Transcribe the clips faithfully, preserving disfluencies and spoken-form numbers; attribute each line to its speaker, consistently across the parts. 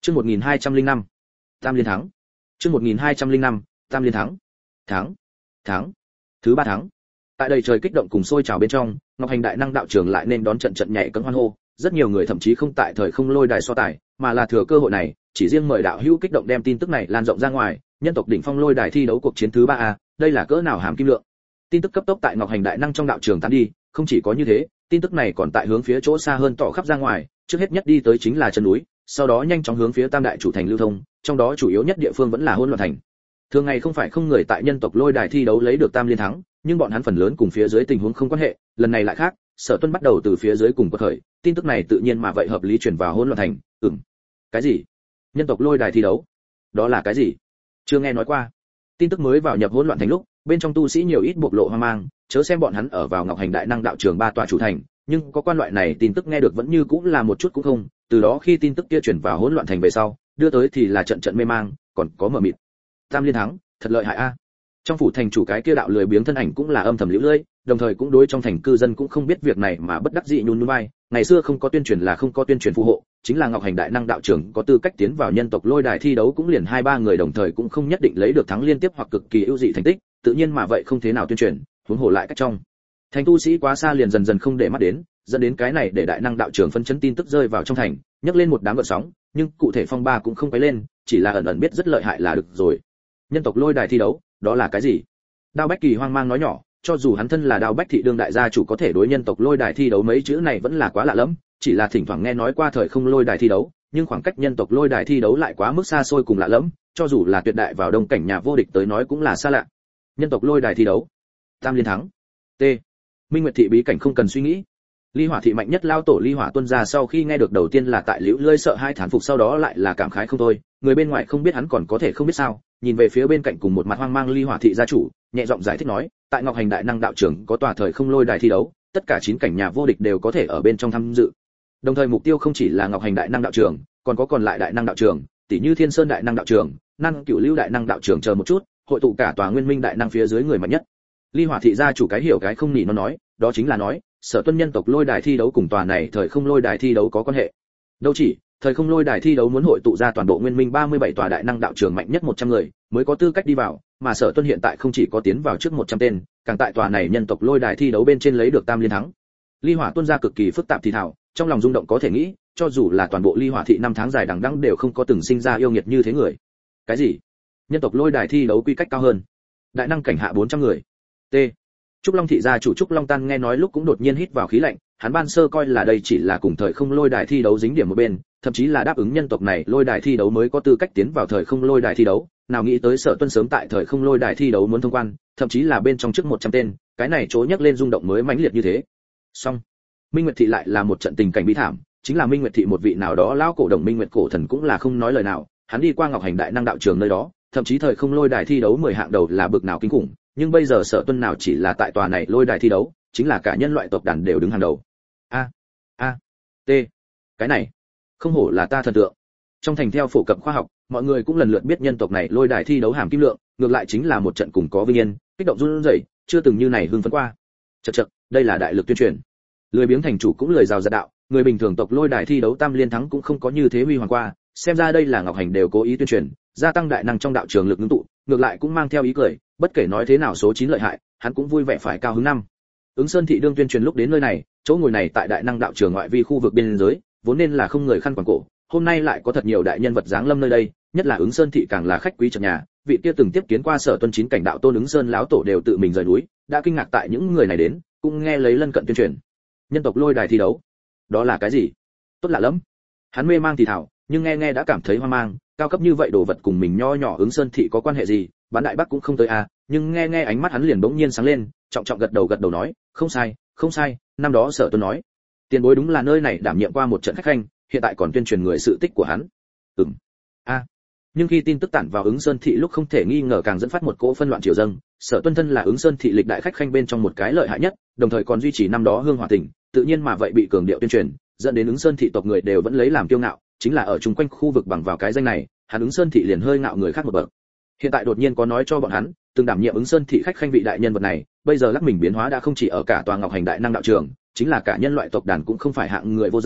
Speaker 1: Chương một nghìn hai trăm lẻ năm, Tam liên thắng. Chương một nghìn hai trăm lẻ năm, Tam liên thắng. Thắng, thắng, thứ ba thắng. Tại đây trời kích động cùng sôi trào bên trong, Ngọc Hành đại năng đạo trưởng lại nên đón trận trận nhảy cẫng hoan hô, rất nhiều người thậm chí không tại thời không lôi đài so tài, mà là thừa cơ hội này, chỉ riêng mời đạo hữu kích động đem tin tức này lan rộng ra ngoài, nhân tộc đỉnh phong lôi đài thi đấu cuộc chiến thứ ba a, đây là cỡ nào hàm kim lượng. Tin tức cấp tốc tại Ngọc Hành đại năng trong đạo trường tán đi, không chỉ có như thế, tin tức này còn tại hướng phía chỗ xa hơn tỏ khắp ra ngoài, trước hết nhất đi tới chính là chân núi, sau đó nhanh chóng hướng phía Tam đại chủ thành lưu thông, trong đó chủ yếu nhất địa phương vẫn là Hỗn Loạn thành. Thường ngày không phải không người tại nhân tộc lôi đài thi đấu lấy được tam liên thắng, nhưng bọn hắn phần lớn cùng phía dưới tình huống không quan hệ, lần này lại khác, Sở Tuân bắt đầu từ phía dưới cùng quật khởi, tin tức này tự nhiên mà vậy hợp lý truyền vào Hỗn Loạn thành. Ừm. Cái gì? Nhân tộc lôi đài thi đấu? Đó là cái gì? Chưa nghe nói qua. Tin tức mới vào nhập Hỗn Loạn thành lúc, bên trong tu sĩ nhiều ít bộc lộ hoang mang, chớ xem bọn hắn ở vào Ngọc Hành đại năng đạo trường ba tòa chủ thành, nhưng có quan loại này tin tức nghe được vẫn như cũng là một chút cũng không, từ đó khi tin tức kia chuyển vào Hỗn Loạn thành về sau, đưa tới thì là trận trận mê mang, còn có mờ mịt. Tam liên thắng, thật lợi hại a. Trong phủ thành chủ cái kia đạo lười biếng thân ảnh cũng là âm thầm liễu lưỡi, đồng thời cũng đối trong thành cư dân cũng không biết việc này mà bất đắc dĩ nhún nhún vai, ngày xưa không có tuyên truyền là không có tuyên truyền phù hộ, chính là Ngọc Hành đại năng đạo trưởng có tư cách tiến vào nhân tộc lôi đài thi đấu cũng liền hai ba người đồng thời cũng không nhất định lấy được thắng liên tiếp hoặc cực kỳ ưu dị thành tích, tự nhiên mà vậy không thế nào tuyên truyền, huống hồ lại cách trong. Thành tu sĩ quá xa liền dần dần không để mắt đến, dẫn đến cái này để đại năng đạo trưởng phân chấn tin tức rơi vào trong thành, nhấc lên một đám gợn sóng, nhưng cụ thể phong ba cũng không quấy lên, chỉ là ẩn ẩn biết rất lợi hại là được rồi. Nhân tộc lôi đài thi đấu, đó là cái gì? Đao Bách Kỳ hoang mang nói nhỏ, cho dù hắn thân là Đao Bách thị đương đại gia chủ có thể đối nhân tộc lôi đài thi đấu mấy chữ này vẫn là quá lạ lẫm, chỉ là thỉnh thoảng nghe nói qua thời không lôi đài thi đấu, nhưng khoảng cách nhân tộc lôi đài thi đấu lại quá mức xa xôi cùng lạ lẫm, cho dù là tuyệt đại vào đông cảnh nhà vô địch tới nói cũng là xa lạ. Nhân tộc lôi đài thi đấu, tam liên thắng. T. Minh Nguyệt thị bí cảnh không cần suy nghĩ. Ly Hỏa thị mạnh nhất lao tổ Ly Hỏa tuân ra sau khi nghe được đầu tiên là tại liễu lơi sợ hai thán phục, sau đó lại là cảm khái không thôi, người bên ngoài không biết hắn còn có thể không biết sao, nhìn về phía bên cạnh cùng một mặt hoang mang Ly Hỏa thị gia chủ, nhẹ giọng giải thích nói, tại Ngọc Hành đại năng đạo trưởng có tòa thời không lôi đài thi đấu, tất cả chín cảnh nhà vô địch đều có thể ở bên trong tham dự. Đồng thời mục tiêu không chỉ là Ngọc Hành đại năng đạo trưởng, còn có còn lại đại năng đạo trưởng, tỷ như Thiên Sơn đại năng đạo trưởng, Năng Cửu Lưu đại năng đạo trưởng chờ một chút, hội tụ cả tòa Nguyên Minh đại năng phía dưới người mạnh nhất. Ly Hỏa thị gia chủ cái hiểu cái không nhỉ nó nói, đó chính là nói, Sở Tuân nhân tộc lôi đài thi đấu cùng tòa này thời không lôi đài thi đấu có quan hệ. Đâu chỉ, thời không lôi đài thi đấu muốn hội tụ ra toàn bộ Nguyên Minh ba mươi bảy tòa đại năng đạo trưởng mạnh nhất một trăm người, mới có tư cách đi vào, mà Sở Tuân hiện tại không chỉ có tiến vào trước một trăm tên, càng tại tòa này nhân tộc lôi đài thi đấu bên trên lấy được tam liên thắng. Ly Hỏa tuân ra cực kỳ phức tạp thì thảo, trong lòng rung động có thể nghĩ, cho dù là toàn bộ Ly Hỏa thị năm tháng dài đằng đẵng đều không có từng sinh ra yêu nghiệt như thế người. Cái gì? Nhân tộc lôi đài thi đấu quy cách cao hơn. Đại năng cảnh hạ bốn trăm người. T. Trúc Long thị gia chủ Trúc Long Tan nghe nói lúc cũng đột nhiên hít vào khí lạnh, hắn ban sơ coi là đây chỉ là cùng thời không lôi đài thi đấu dính điểm một bên, thậm chí là đáp ứng nhân tộc này lôi đài thi đấu mới có tư cách tiến vào thời không lôi đài thi đấu, nào nghĩ tới Sở Tuân sớm tại thời không lôi đài thi đấu muốn thông quan, thậm chí là bên trong trước một trăm tên, cái này chố nhắc lên rung động mới mãnh liệt như thế. Xong, Minh Nguyệt thị lại là một trận tình cảnh bi thảm, chính là Minh Nguyệt thị một vị nào đó lão cổ đồng Minh Nguyệt cổ thần cũng là không nói lời nào, hắn đi qua Ngọc Hành đại năng đạo trường nơi đó, thậm chí thời không lôi đài thi đấu mười hạng đầu là bực nào kinh khủng, nhưng bây giờ Sở Tuân nào chỉ là tại tòa này lôi đài thi đấu, chính là cả nhân loại tộc đàn đều đứng hàng đầu. A, a, t, cái này, không hổ là ta thần tượng. Trong thành theo phổ cập khoa học, mọi người cũng lần lượt biết nhân tộc này lôi đài thi đấu hàm kim lượng, ngược lại chính là một trận cùng có vinh yên, kích động run rẩy, chưa từng như này hưng phấn qua. Chậc chậc, đây là đại lực tuyên truyền. Lười biếng thành chủ cũng lời rào rạt đạo, người bình thường tộc lôi đài thi đấu tam liên thắng cũng không có như thế huy hoàng qua, xem ra đây là Ngọc Hành đều cố ý tuyên truyền, gia tăng đại năng trong đạo trường lực ngưng tụ, ngược lại cũng mang theo ý cười, bất kể nói thế nào số chín lợi hại, hắn cũng vui vẻ phải cao hứng năm. Ứng Sơn thị đương tuyên truyền lúc đến nơi này, chỗ ngồi này tại đại năng đạo trường ngoại vi khu vực biên giới, vốn nên là không người khăn quàng cổ, hôm nay lại có thật nhiều đại nhân vật giáng lâm nơi đây, nhất là Ứng Sơn thị càng là khách quý trong nhà, vị kia từng tiếp kiến qua Sở Tuân chín cảnh đạo tôn Ứng Sơn lão tổ đều tự mình rời núi, đã kinh ngạc tại những người này đến, cũng nghe lấy lân cận tuyên truyền. Nhân tộc lôi đài thi đấu, đó là cái gì? Tốt lạ lắm. Hắn mê mang thì thảo, nhưng nghe nghe đã cảm thấy hoang mang, cao cấp như vậy đồ vật cùng mình nho nhỏ Ứng Sơn thị có quan hệ gì? Bán đại bắc cũng không tới à, nhưng nghe nghe ánh mắt hắn liền bỗng nhiên sáng lên, trọng trọng gật đầu gật đầu nói, không sai, không sai, năm đó Sở Tuân nói, tiền bối đúng là nơi này đảm nhiệm qua một trận khách khanh, hiện tại còn tuyên truyền người sự tích của hắn. Ừm. A. À. Nhưng khi tin tức tản vào Ứng Sơn thị lúc không thể nghi ngờ càng dẫn phát một cỗ phân loạn triều dâng, Sở Tuân thân là Ứng Sơn thị lịch đại khách khanh bên trong một cái lợi hại nhất, đồng thời còn duy trì năm đó hương hòa tình, tự nhiên mà vậy bị cường điệu tuyên truyền, dẫn đến Ứng Sơn thị tộc người đều vẫn lấy làm kiêu ngạo, chính là ở chung quanh khu vực bằng vào cái danh này, hắn Ứng Sơn thị liền hơi ngạo người khác một bậc. Hiện tại đột nhiên có nói cho bọn hắn, từng đảm nhiệm Ứng Sơn thị khách khanh vị đại nhân vật này, bây giờ lắc mình biến hóa đã không chỉ ở cả tòa Ngọc Hành đại năng đạo trường, chính là cả nhân loại tộc đàn cũng không phải hạng người vô danh,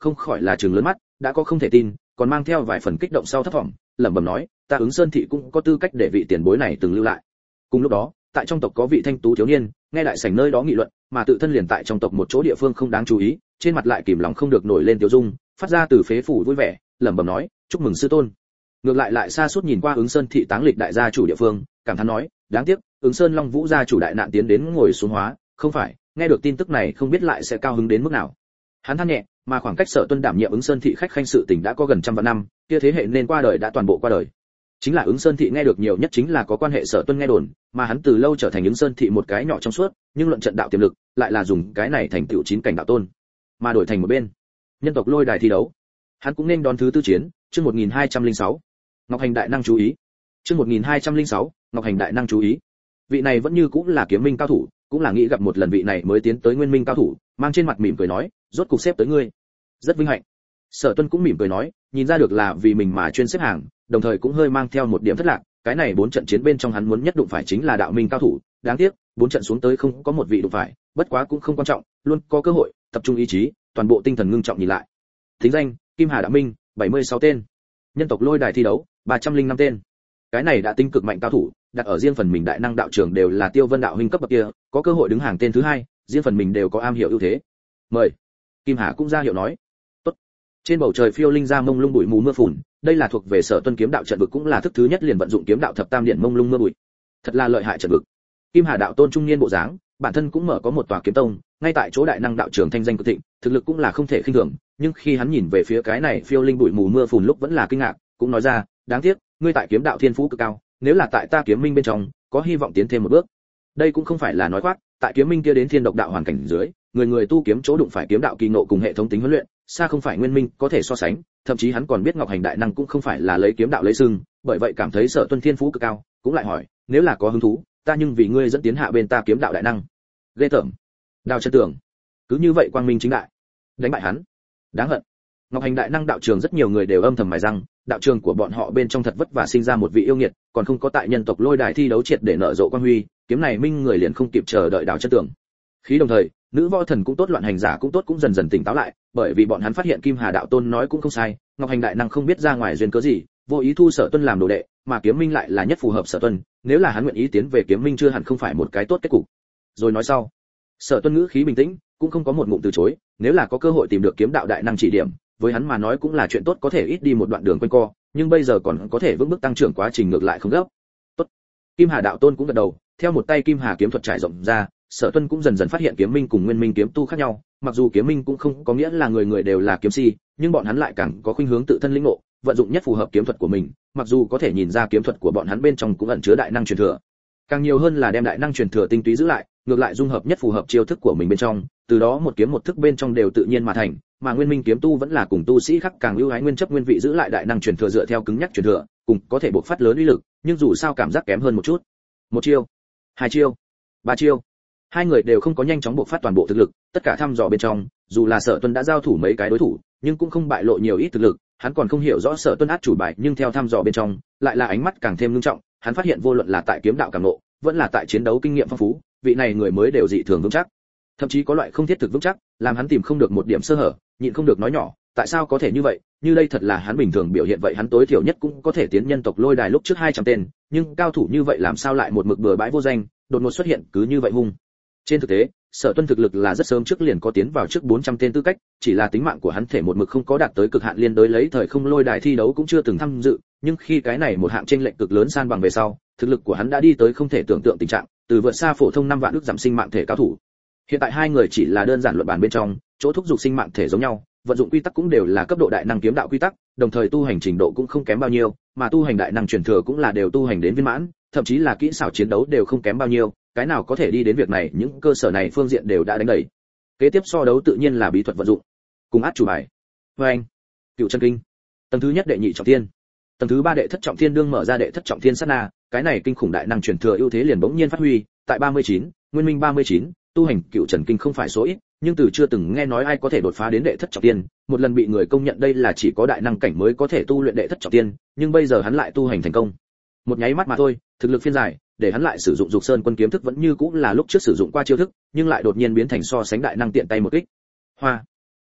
Speaker 1: không khỏi là trừng lớn mắt, đã có không thể tin, còn mang theo vài phần kích động sau thấp vọng, lẩm bẩm nói, ta Ứng Sơn thị cũng có tư cách để vị tiền bối này từng lưu lại. Cùng lúc đó, tại trong tộc có vị thanh tú thiếu niên, nghe đại sảnh nơi đó nghị luận, mà tự thân liền tại trong tộc một chỗ địa phương không đáng chú ý, trên mặt lại kìm lòng không được nổi lên tiêu dung, phát ra từ phế phủ vui vẻ, lẩm bẩm nói, chúc mừng sư tôn. Ngược lại lại xa suốt nhìn qua Ứng Sơn thị táng lịch đại gia chủ địa phương, cảm thán nói, đáng tiếc, Ứng Sơn Long Vũ gia chủ đại nạn tiến đến ngồi xuống hóa, không phải, nghe được tin tức này không biết lại sẽ cao hứng đến mức nào. Hắn than nhẹ, mà khoảng cách Sở Tuân đảm nhiệm Ứng Sơn thị khách khanh sự tình đã có gần trăm vạn năm, kia thế hệ nên qua đời đã toàn bộ qua đời. Chính là Ứng Sơn thị nghe được nhiều nhất chính là có quan hệ Sở Tuân nghe đồn, mà hắn từ lâu trở thành Ứng Sơn thị một cái nhỏ trong suốt, nhưng luận trận đạo tiềm lực, lại là dùng cái này thành tựu chín cảnh đạo tôn. Mà đổi thành một bên, nhân tộc lôi đài thi đấu, hắn cũng nên đón thứ tư chiến, chương một nghìn hai trăm lẻ sáu. Ngọc Hành đại năng chú ý. Chương một nghìn hai trăm lẻ sáu, Ngọc Hành đại năng chú ý. Vị này vẫn như cũng là kiếm minh cao thủ, cũng là nghĩ gặp một lần vị này mới tiến tới nguyên minh cao thủ, mang trên mặt mỉm cười nói, rốt cục xếp tới ngươi. Rất vinh hạnh. Sở Tuân cũng mỉm cười nói, nhìn ra được là vì mình mà chuyên xếp hàng, đồng thời cũng hơi mang theo một điểm thất lạc, cái này bốn trận chiến bên trong hắn muốn nhất đụng phải chính là đạo minh cao thủ, đáng tiếc, bốn trận xuống tới không có một vị đụng phải, bất quá cũng không quan trọng, luôn có cơ hội, tập trung ý chí, toàn bộ tinh thần ngưng trọng nhìn lại. Thính danh, Kim Hà Đạo Minh, bảy mươi sáu tên. Nhân tộc lôi đài thi đấu, ba trăm lẻ năm tên. Cái này đã tinh cực mạnh cao thủ, đặt ở riêng phần mình đại năng đạo trường đều là Tiêu Vân đạo huynh cấp bậc kia, có cơ hội đứng hàng tên thứ hai, riêng phần mình đều có am hiểu ưu thế. Mời. Kim Hà cũng ra hiệu nói. Tốt. Trên bầu trời phiêu linh ra mông lung bụi mù mưa phùn, đây là thuộc về Sở Tuân kiếm đạo trận vực, cũng là thức thứ nhất liền vận dụng kiếm đạo thập tam điện mông lung mưa bụi. Thật là lợi hại trận vực. Kim Hà đạo tôn trung niên bộ dáng, bản thân cũng mở có một tòa kiếm tông, ngay tại chỗ đại năng đạo trường thanh danh cực thịnh, thực lực cũng là không thể khinh thường, nhưng khi hắn nhìn về phía cái này phiêu linh bụi mù mưa phùn lúc vẫn là kinh ngạc, cũng nói ra, đáng tiếc, ngươi tại kiếm đạo thiên phú cực cao, nếu là tại ta kiếm minh bên trong, có hy vọng tiến thêm một bước. Đây cũng không phải là nói khoác, tại kiếm minh kia đến thiên độc đạo hoàn cảnh dưới, người người tu kiếm chỗ đụng phải kiếm đạo kỳ ngộ cùng hệ thống tính huấn luyện, xa không phải nguyên minh có thể so sánh, thậm chí hắn còn biết Ngọc Hành đại năng cũng không phải là lấy kiếm đạo lấy sừng, bởi vậy cảm thấy Sở Tuân thiên phú cực cao, cũng lại hỏi, nếu là có hứng thú, ta nhưng vì ngươi dẫn tiến hạ bên ta kiếm đạo đại năng. Ghê tởm. Đào chân tưởng, cứ như vậy quang minh chính đại, đánh bại hắn. Đáng hận. Ngọc Hành đại năng đạo trường rất nhiều người đều âm thầm mài răng, đạo trường của bọn họ bên trong thật vất vả sinh ra một vị yêu nghiệt, còn không có tại nhân tộc lôi đài thi đấu triệt để nở rộ quang huy, kiếm này minh người liền không kịp chờ đợi đào chân tưởng. Khí đồng thời, nữ võ thần cũng tốt, loạn hành giả cũng tốt, cũng dần dần tỉnh táo lại, bởi vì bọn hắn phát hiện Kim Hà đạo tôn nói cũng không sai, Ngọc Hành đại năng không biết ra ngoài duyên cớ gì, vô ý thu Sở Tuân làm đồ đệ, mà kiếm minh lại là nhất phù hợp Sở Tuân, nếu là hắn nguyện ý tiến về kiếm minh chưa hẳn không phải một cái tốt kết cục. Rồi nói sau, Sở Tuân ngữ khí bình tĩnh, cũng không có một ngụm từ chối, nếu là có cơ hội tìm được kiếm đạo đại năng chỉ điểm, với hắn mà nói cũng là chuyện tốt, có thể ít đi một đoạn đường quanh co, nhưng bây giờ còn có thể vững bước tăng trưởng, quá trình ngược lại không gấp. Tốt. Kim Hà đạo tôn cũng gật đầu, theo một tay Kim Hà kiếm thuật trải rộng ra, Sở Tuân cũng dần dần phát hiện kiếm minh cùng nguyên minh kiếm tu khác nhau, mặc dù kiếm minh cũng không có nghĩa là người người đều là kiếm si, nhưng bọn hắn lại càng có khuynh hướng tự thân lĩnh ngộ, vận dụng nhất phù hợp kiếm thuật của mình, mặc dù có thể nhìn ra kiếm thuật của bọn hắn bên trong cũng ẩn chứa đại năng truyền thừa. Càng nhiều hơn là đem đại năng truyền thừa tinh túy giữ lại, ngược lại dung hợp nhất phù hợp chiêu thức của mình bên trong, từ đó một kiếm một thức bên trong đều tự nhiên mà thành, mà nguyên minh kiếm tu vẫn là cùng tu sĩ khác càng ưu ái nguyên chấp nguyên vị giữ lại đại năng truyền thừa dựa theo cứng nhắc truyền thừa, cùng có thể bộc phát lớn uy lực, nhưng dù sao cảm giác kém hơn một chút. Một chiêu, hai chiêu, ba chiêu, hai người đều không có nhanh chóng bộc phát toàn bộ thực lực, tất cả thăm dò bên trong, dù là Sở Tuân đã giao thủ mấy cái đối thủ, nhưng cũng không bại lộ nhiều ít thực lực, hắn còn không hiểu rõ Sở Tuân át chủ bài, nhưng theo thăm dò bên trong, lại là ánh mắt càng thêm nghiêm trọng, hắn phát hiện vô luận là tại kiếm đạo cảm ngộ, vẫn là tại chiến đấu kinh nghiệm phong phú, vị này người mới đều dị thường vững chắc, thậm chí có loại không thiết thực vững chắc, làm hắn tìm không được một điểm sơ hở, nhịn không được nói nhỏ, tại sao có thể như vậy, như đây thật là hắn bình thường biểu hiện vậy hắn tối thiểu nhất cũng có thể tiến nhân tộc lôi đài lúc trước hai trăm tên, nhưng cao thủ như vậy làm sao lại một mực bừa bãi vô danh, đột ngột xuất hiện cứ như vậy hung. Trên thực tế, Sở Tuân thực lực là rất sớm trước liền có tiến vào trước bốn trăm tên tư cách, chỉ là tính mạng của hắn thể một mực không có đạt tới cực hạn, liên đối lấy thời không lôi đài thi đấu cũng chưa từng tham dự, nhưng khi cái này một hạng chênh lệch cực lớn san bằng về sau, thực lực của hắn đã đi tới không thể tưởng tượng tình trạng, từ vượt xa phổ thông năm vạn ước giảm sinh mạng thể cao thủ. Hiện tại hai người chỉ là đơn giản luận bàn bên trong, chỗ thúc dục sinh mạng thể giống nhau, vận dụng quy tắc cũng đều là cấp độ đại năng kiếm đạo quy tắc, đồng thời tu hành trình độ cũng không kém bao nhiêu, mà tu hành đại năng truyền thừa cũng là đều tu hành đến viên mãn, thậm chí là kỹ xảo chiến đấu đều không kém bao nhiêu, cái nào có thể đi đến việc này, những cơ sở này phương diện đều đã đánh đầy. Kế tiếp so đấu tự nhiên là bí thuật vận dụng, cùng át chủ bài. Với anh, Cựu chân kinh, tầng thứ nhất đệ nhị trọng thiên, tầng thứ ba đệ thất trọng thiên đương mở ra đệ thất trọng thiên sát na, cái này kinh khủng đại năng truyền thừa ưu thế liền bỗng nhiên phát huy, tại ba mươi chín, nguyên minh ba mươi chín, tu hành Cựu Trần kinh không phải số ít, nhưng từ chưa từng nghe nói ai có thể đột phá đến đệ thất trọng thiên, một lần bị người công nhận đây là chỉ có đại năng cảnh mới có thể tu luyện đệ thất trọng thiên, nhưng bây giờ hắn lại tu hành thành công. Một nháy mắt mà thôi, thực lực phiên dài, để hắn lại sử dụng Dục Sơn Quân kiếm thức vẫn như cũng là lúc trước sử dụng qua chiêu thức, nhưng lại đột nhiên biến thành so sánh đại năng tiện tay một kích. Hoa.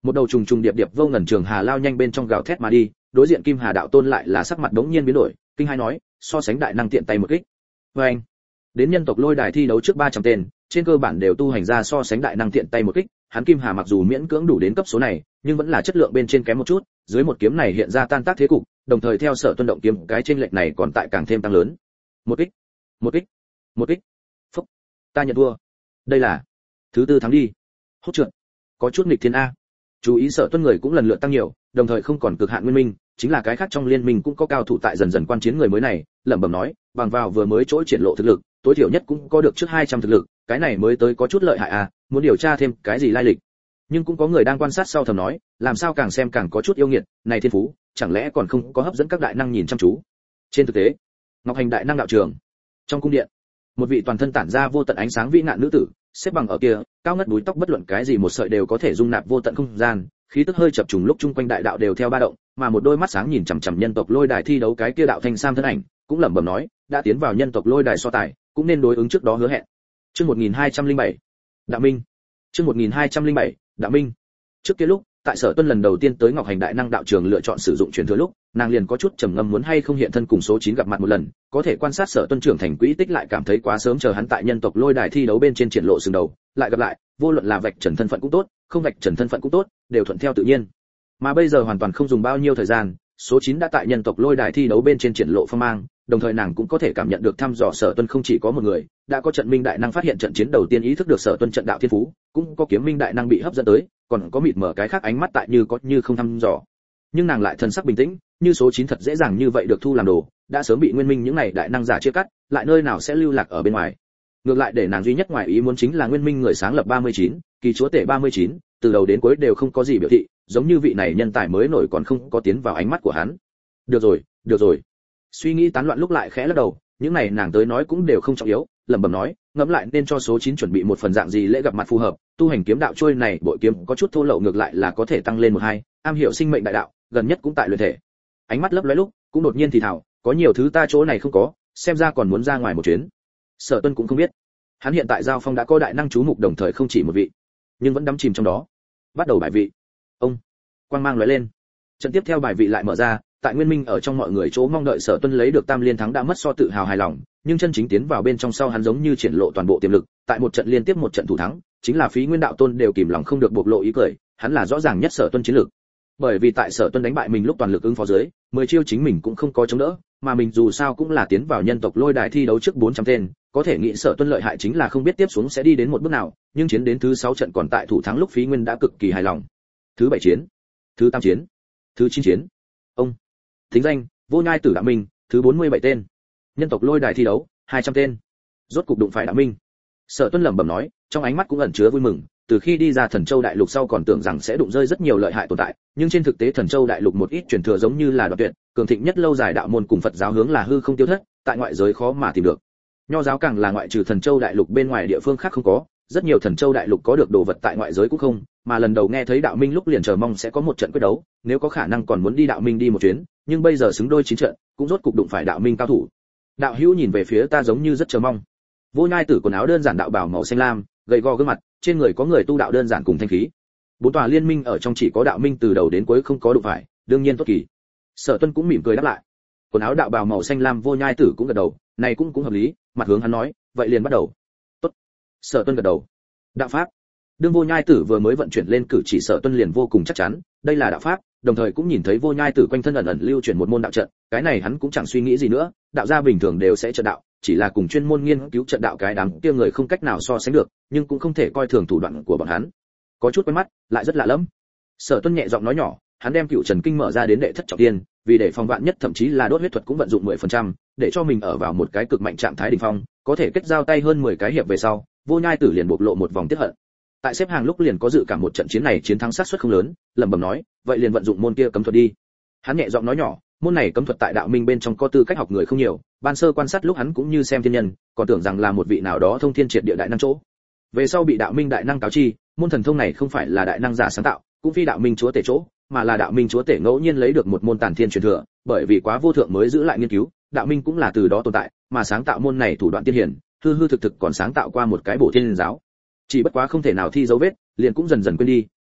Speaker 1: Một đầu trùng trùng điệp điệp vô ngần trường hà lao nhanh bên trong gào thét mà đi, đối diện Kim Hà đạo tôn lại là sắc mặt đống nhiên biến đổi, kinh hai nói, so sánh đại năng tiện tay một kích. Và anh, đến nhân tộc lôi đài thi đấu trước ba trăm tên, trên cơ bản đều tu hành ra so sánh đại năng tiện tay một kích, hắn Kim Hà mặc dù miễn cưỡng đủ đến cấp số này, nhưng vẫn là chất lượng bên trên kém một chút, dưới một kiếm này hiện ra tan tác thế cục, đồng thời theo Sở Tuân động kiếm, cái chênh lệch này còn tại càng thêm tăng lớn. Một kích, một kích, một kích. Phúc, ta nhận thua. Đây là thứ tư thắng đi. Hốt trượt, có chút nghịch thiên a. Chú ý Sở Tuân người cũng lần lượt tăng nhiều, đồng thời không còn cực hạn nguyên minh, chính là cái khác trong liên minh cũng có cao thủ tại dần dần quan chiến người mới này, lẩm bẩm nói, bằng vào vừa mới chỗ triển lộ thực lực, tối thiểu nhất cũng có được trước hai trăm thực lực, cái này mới tới có chút lợi hại à, muốn điều tra thêm cái gì lai lịch. Nhưng cũng có người đang quan sát sau thầm nói, làm sao càng xem càng có chút yêu nghiệt, này thiên phú, chẳng lẽ còn không có hấp dẫn các đại năng nhìn chăm chú. Trên thực tế, Ngọc Hành đại năng đạo trường, trong cung điện, một vị toàn thân tản ra vô tận ánh sáng vĩ ngạn nữ tử, xếp bằng ở kia, cao ngất búi tóc bất luận cái gì một sợi đều có thể dung nạp vô tận không gian, khí tức hơi chập trùng lúc chung quanh đại đạo đều theo ba động, mà một đôi mắt sáng nhìn chằm chằm nhân tộc lôi đài thi đấu cái kia đạo thanh sam thân ảnh, cũng lẩm bẩm nói, đã tiến vào nhân tộc lôi đài so tài, cũng nên đối ứng trước đó hứa hẹn. Chương một nghìn hai trăm lẻ bảy, Đạo Minh. Chương một nghìn hai trăm lẻ bảy, Đạo Minh. Trước kia lúc, tại Sở Tuân lần đầu tiên tới Ngọc Hành đại năng đạo trường lựa chọn sử dụng truyền thừa lúc, nàng liền có chút trầm ngâm muốn hay không hiện thân cùng số chín gặp mặt một lần, có thể quan sát Sở Tuân trưởng thành quỹ tích lại cảm thấy quá sớm, chờ hắn tại nhân tộc lôi đài thi đấu bên trên triển lộ sừng đầu, lại gặp lại, vô luận là vạch trần thân phận cũng tốt, không vạch trần thân phận cũng tốt, đều thuận theo tự nhiên. Mà bây giờ hoàn toàn không dùng bao nhiêu thời gian, số chín đã tại nhân tộc lôi đài thi đấu bên trên triển lộ phong mang, đồng thời nàng cũng có thể cảm nhận được thăm dò Sở Tuân không chỉ có một người, đã có trận minh đại năng phát hiện trận chiến đầu tiên ý thức được Sở Tuân trận đạo thiên phú, cũng có kiếm minh đại năng bị hấp dẫn tới, còn có mịt mở cái khác ánh mắt tại như có như không thăm dò. Nhưng nàng lại thần sắc bình tĩnh, như số chín thật dễ dàng như vậy được thu làm đồ, đã sớm bị nguyên minh những này đại năng giả chia cắt, lại nơi nào sẽ lưu lạc ở bên ngoài. Ngược lại để nàng duy nhất ngoài ý muốn chính là nguyên minh người sáng lập ba mươi chín, kỳ chúa tể ba mươi chín, từ đầu đến cuối đều không có gì biểu thị, giống như vị này nhân tài mới nổi còn không có tiến vào ánh mắt của hắn. Được rồi, được rồi. Suy nghĩ tán loạn lúc lại khẽ lắc đầu, những này nàng tới nói cũng đều không trọng yếu, lẩm bẩm nói, ngẫm lại nên cho số chín chuẩn bị một phần dạng gì lễ gặp mặt phù hợp, tu hành kiếm đạo trôi này bội kiếm có chút thô lậu ngược lại là có thể tăng lên một hai, am hiểu sinh mệnh đại đạo, gần nhất cũng tại luyện thể. Ánh mắt lấp lóe lúc, cũng đột nhiên thì thào, có nhiều thứ ta chỗ này không có, xem ra còn muốn ra ngoài một chuyến. Sở Tuân cũng không biết, hắn hiện tại giao phong đã có đại năng chú mục đồng thời không chỉ một vị, nhưng vẫn đắm chìm trong đó. Bắt đầu bài vị. Ông, quang mang lóe lên. Trận tiếp theo bài vị lại mở ra, tại nguyên minh ở trong mọi người chỗ mong đợi Sở Tuân lấy được tam liên thắng đã mất so tự hào hài lòng, nhưng chân chính tiến vào bên trong sau hắn giống như triển lộ toàn bộ tiềm lực, tại một trận liên tiếp một trận thủ thắng, chính là Phí Nguyên đạo tôn đều kìm lòng không được bộc lộ ý cười, hắn là rõ ràng nhất Sở Tuân chiến lược. Bởi vì tại Sở Tuân đánh bại mình lúc toàn lực ứng phó dưới, mười chiêu chính mình cũng không có chống đỡ, mà mình dù sao cũng là tiến vào nhân tộc lôi đài thi đấu trước bốn trăm tên, có thể nghĩ Sở Tuân lợi hại chính là không biết tiếp xuống sẽ đi đến một bước nào, nhưng chiến đến thứ sáu trận còn tại thủ thắng lúc Phí Nguyên đã cực kỳ hài lòng. Thứ bảy chiến, thứ tám chiến, thứ chín chiến. Ông thính danh Vô Nhai Tử Đạo Minh, thứ bốn mươi bảy tên. Nhân tộc lôi đài thi đấu, hai trăm tên. Rốt cục đụng phải Đạo Minh. Sở Tuân lẩm bẩm nói, trong ánh mắt cũng ẩn chứa vui mừng, từ khi đi ra Thần Châu đại lục sau còn tưởng rằng sẽ đụng rơi rất nhiều lợi hại tồn tại, nhưng trên thực tế Thần Châu đại lục một ít truyền thừa giống như là đoạn tuyệt, cường thịnh nhất lâu dài đạo môn cùng Phật giáo hướng là hư không tiêu thất, tại ngoại giới khó mà tìm được. Nho giáo càng là ngoại trừ Thần Châu đại lục bên ngoài địa phương khác không có, rất nhiều Thần Châu đại lục có được đồ vật tại ngoại giới cũng không, mà lần đầu nghe thấy Đạo Minh lúc liền chờ mong sẽ có một trận quyết đấu, nếu có khả năng còn muốn đi Đạo Minh đi một chuyến, nhưng bây giờ xứng đôi chín trận, cũng rốt cục đụng phải Đạo Minh cao thủ. Đạo hữu nhìn về phía ta giống như rất chờ mong. Vô Nhai Tử quần áo đơn giản đạo bào màu xanh lam, gầy gò gương mặt, trên người có người tu đạo đơn giản cùng thanh khí. Bốn tòa liên minh ở trong chỉ có Đạo Minh từ đầu đến cuối không có đụng phải, đương nhiên tốt kỳ. Sở Tuân cũng mỉm cười đáp lại. Quần áo đạo bào màu xanh lam Vô Nhai Tử cũng gật đầu, này cũng cũng hợp lý, mặt hướng hắn nói, vậy liền bắt đầu. Tốt. Sở Tuân gật đầu. Đạo pháp. Đương Vô Nhai Tử vừa mới vận chuyển lên cử chỉ, Sở Tuân liền vô cùng chắc chắn, đây là đạo pháp, đồng thời cũng nhìn thấy Vô Nhai Tử quanh thân ẩn ẩn lưu chuyển một môn đạo trận, cái này hắn cũng chẳng suy nghĩ gì nữa, đạo gia bình thường đều sẽ trận đạo, chỉ là cùng chuyên môn nghiên cứu trận đạo cái đám kia người không cách nào so sánh được, nhưng cũng không thể coi thường thủ đoạn của bọn hắn. Có chút quen mắt, lại rất lạ lẫm. Sở Tuân nhẹ giọng nói nhỏ, hắn đem Cựu Trần Kinh mở ra đến đệ thất trọng thiên, vì để phòng vạn nhất thậm chí là đốt huyết thuật cũng vận dụng mười phần trăm, để cho mình ở vào một cái cực mạnh trạng thái đỉnh phong, có thể kết giao tay hơn mười cái hiệp về sau, Vô Nhai Tử liền bộc lộ một vòng tiết hận. Tại xếp hàng lúc liền có dự cảm một trận chiến này chiến thắng xác suất không lớn, lẩm bẩm nói, vậy liền vận dụng môn kia cấm thuật đi. Hắn nhẹ giọng nói nhỏ, môn này cấm thuật tại Đạo Minh bên trong có tư cách học người không nhiều, ban sơ quan sát lúc hắn cũng như xem thiên nhân, còn tưởng rằng là một vị nào đó thông thiên triệt địa đại năng chỗ. Về sau bị Đạo Minh đại năng cáo chi, môn thần thông này không phải là đại năng giả sáng tạo, cũng phi Đạo Minh chúa tể chỗ, mà là Đạo Minh chúa tể ngẫu nhiên lấy được một môn tản thiên truyền thừa, bởi vì quá vô thượng mới giữ lại nghiên cứu, Đạo Minh cũng là từ đó tồn tại, mà sáng tạo môn này thủ đoạn tiên hiển, hư hư thực thực còn sáng tạo qua một cái Bổ Thiên giáo. Chỉ bất quá không thể nào thi dấu vết, liền cũng dần dần quên đi,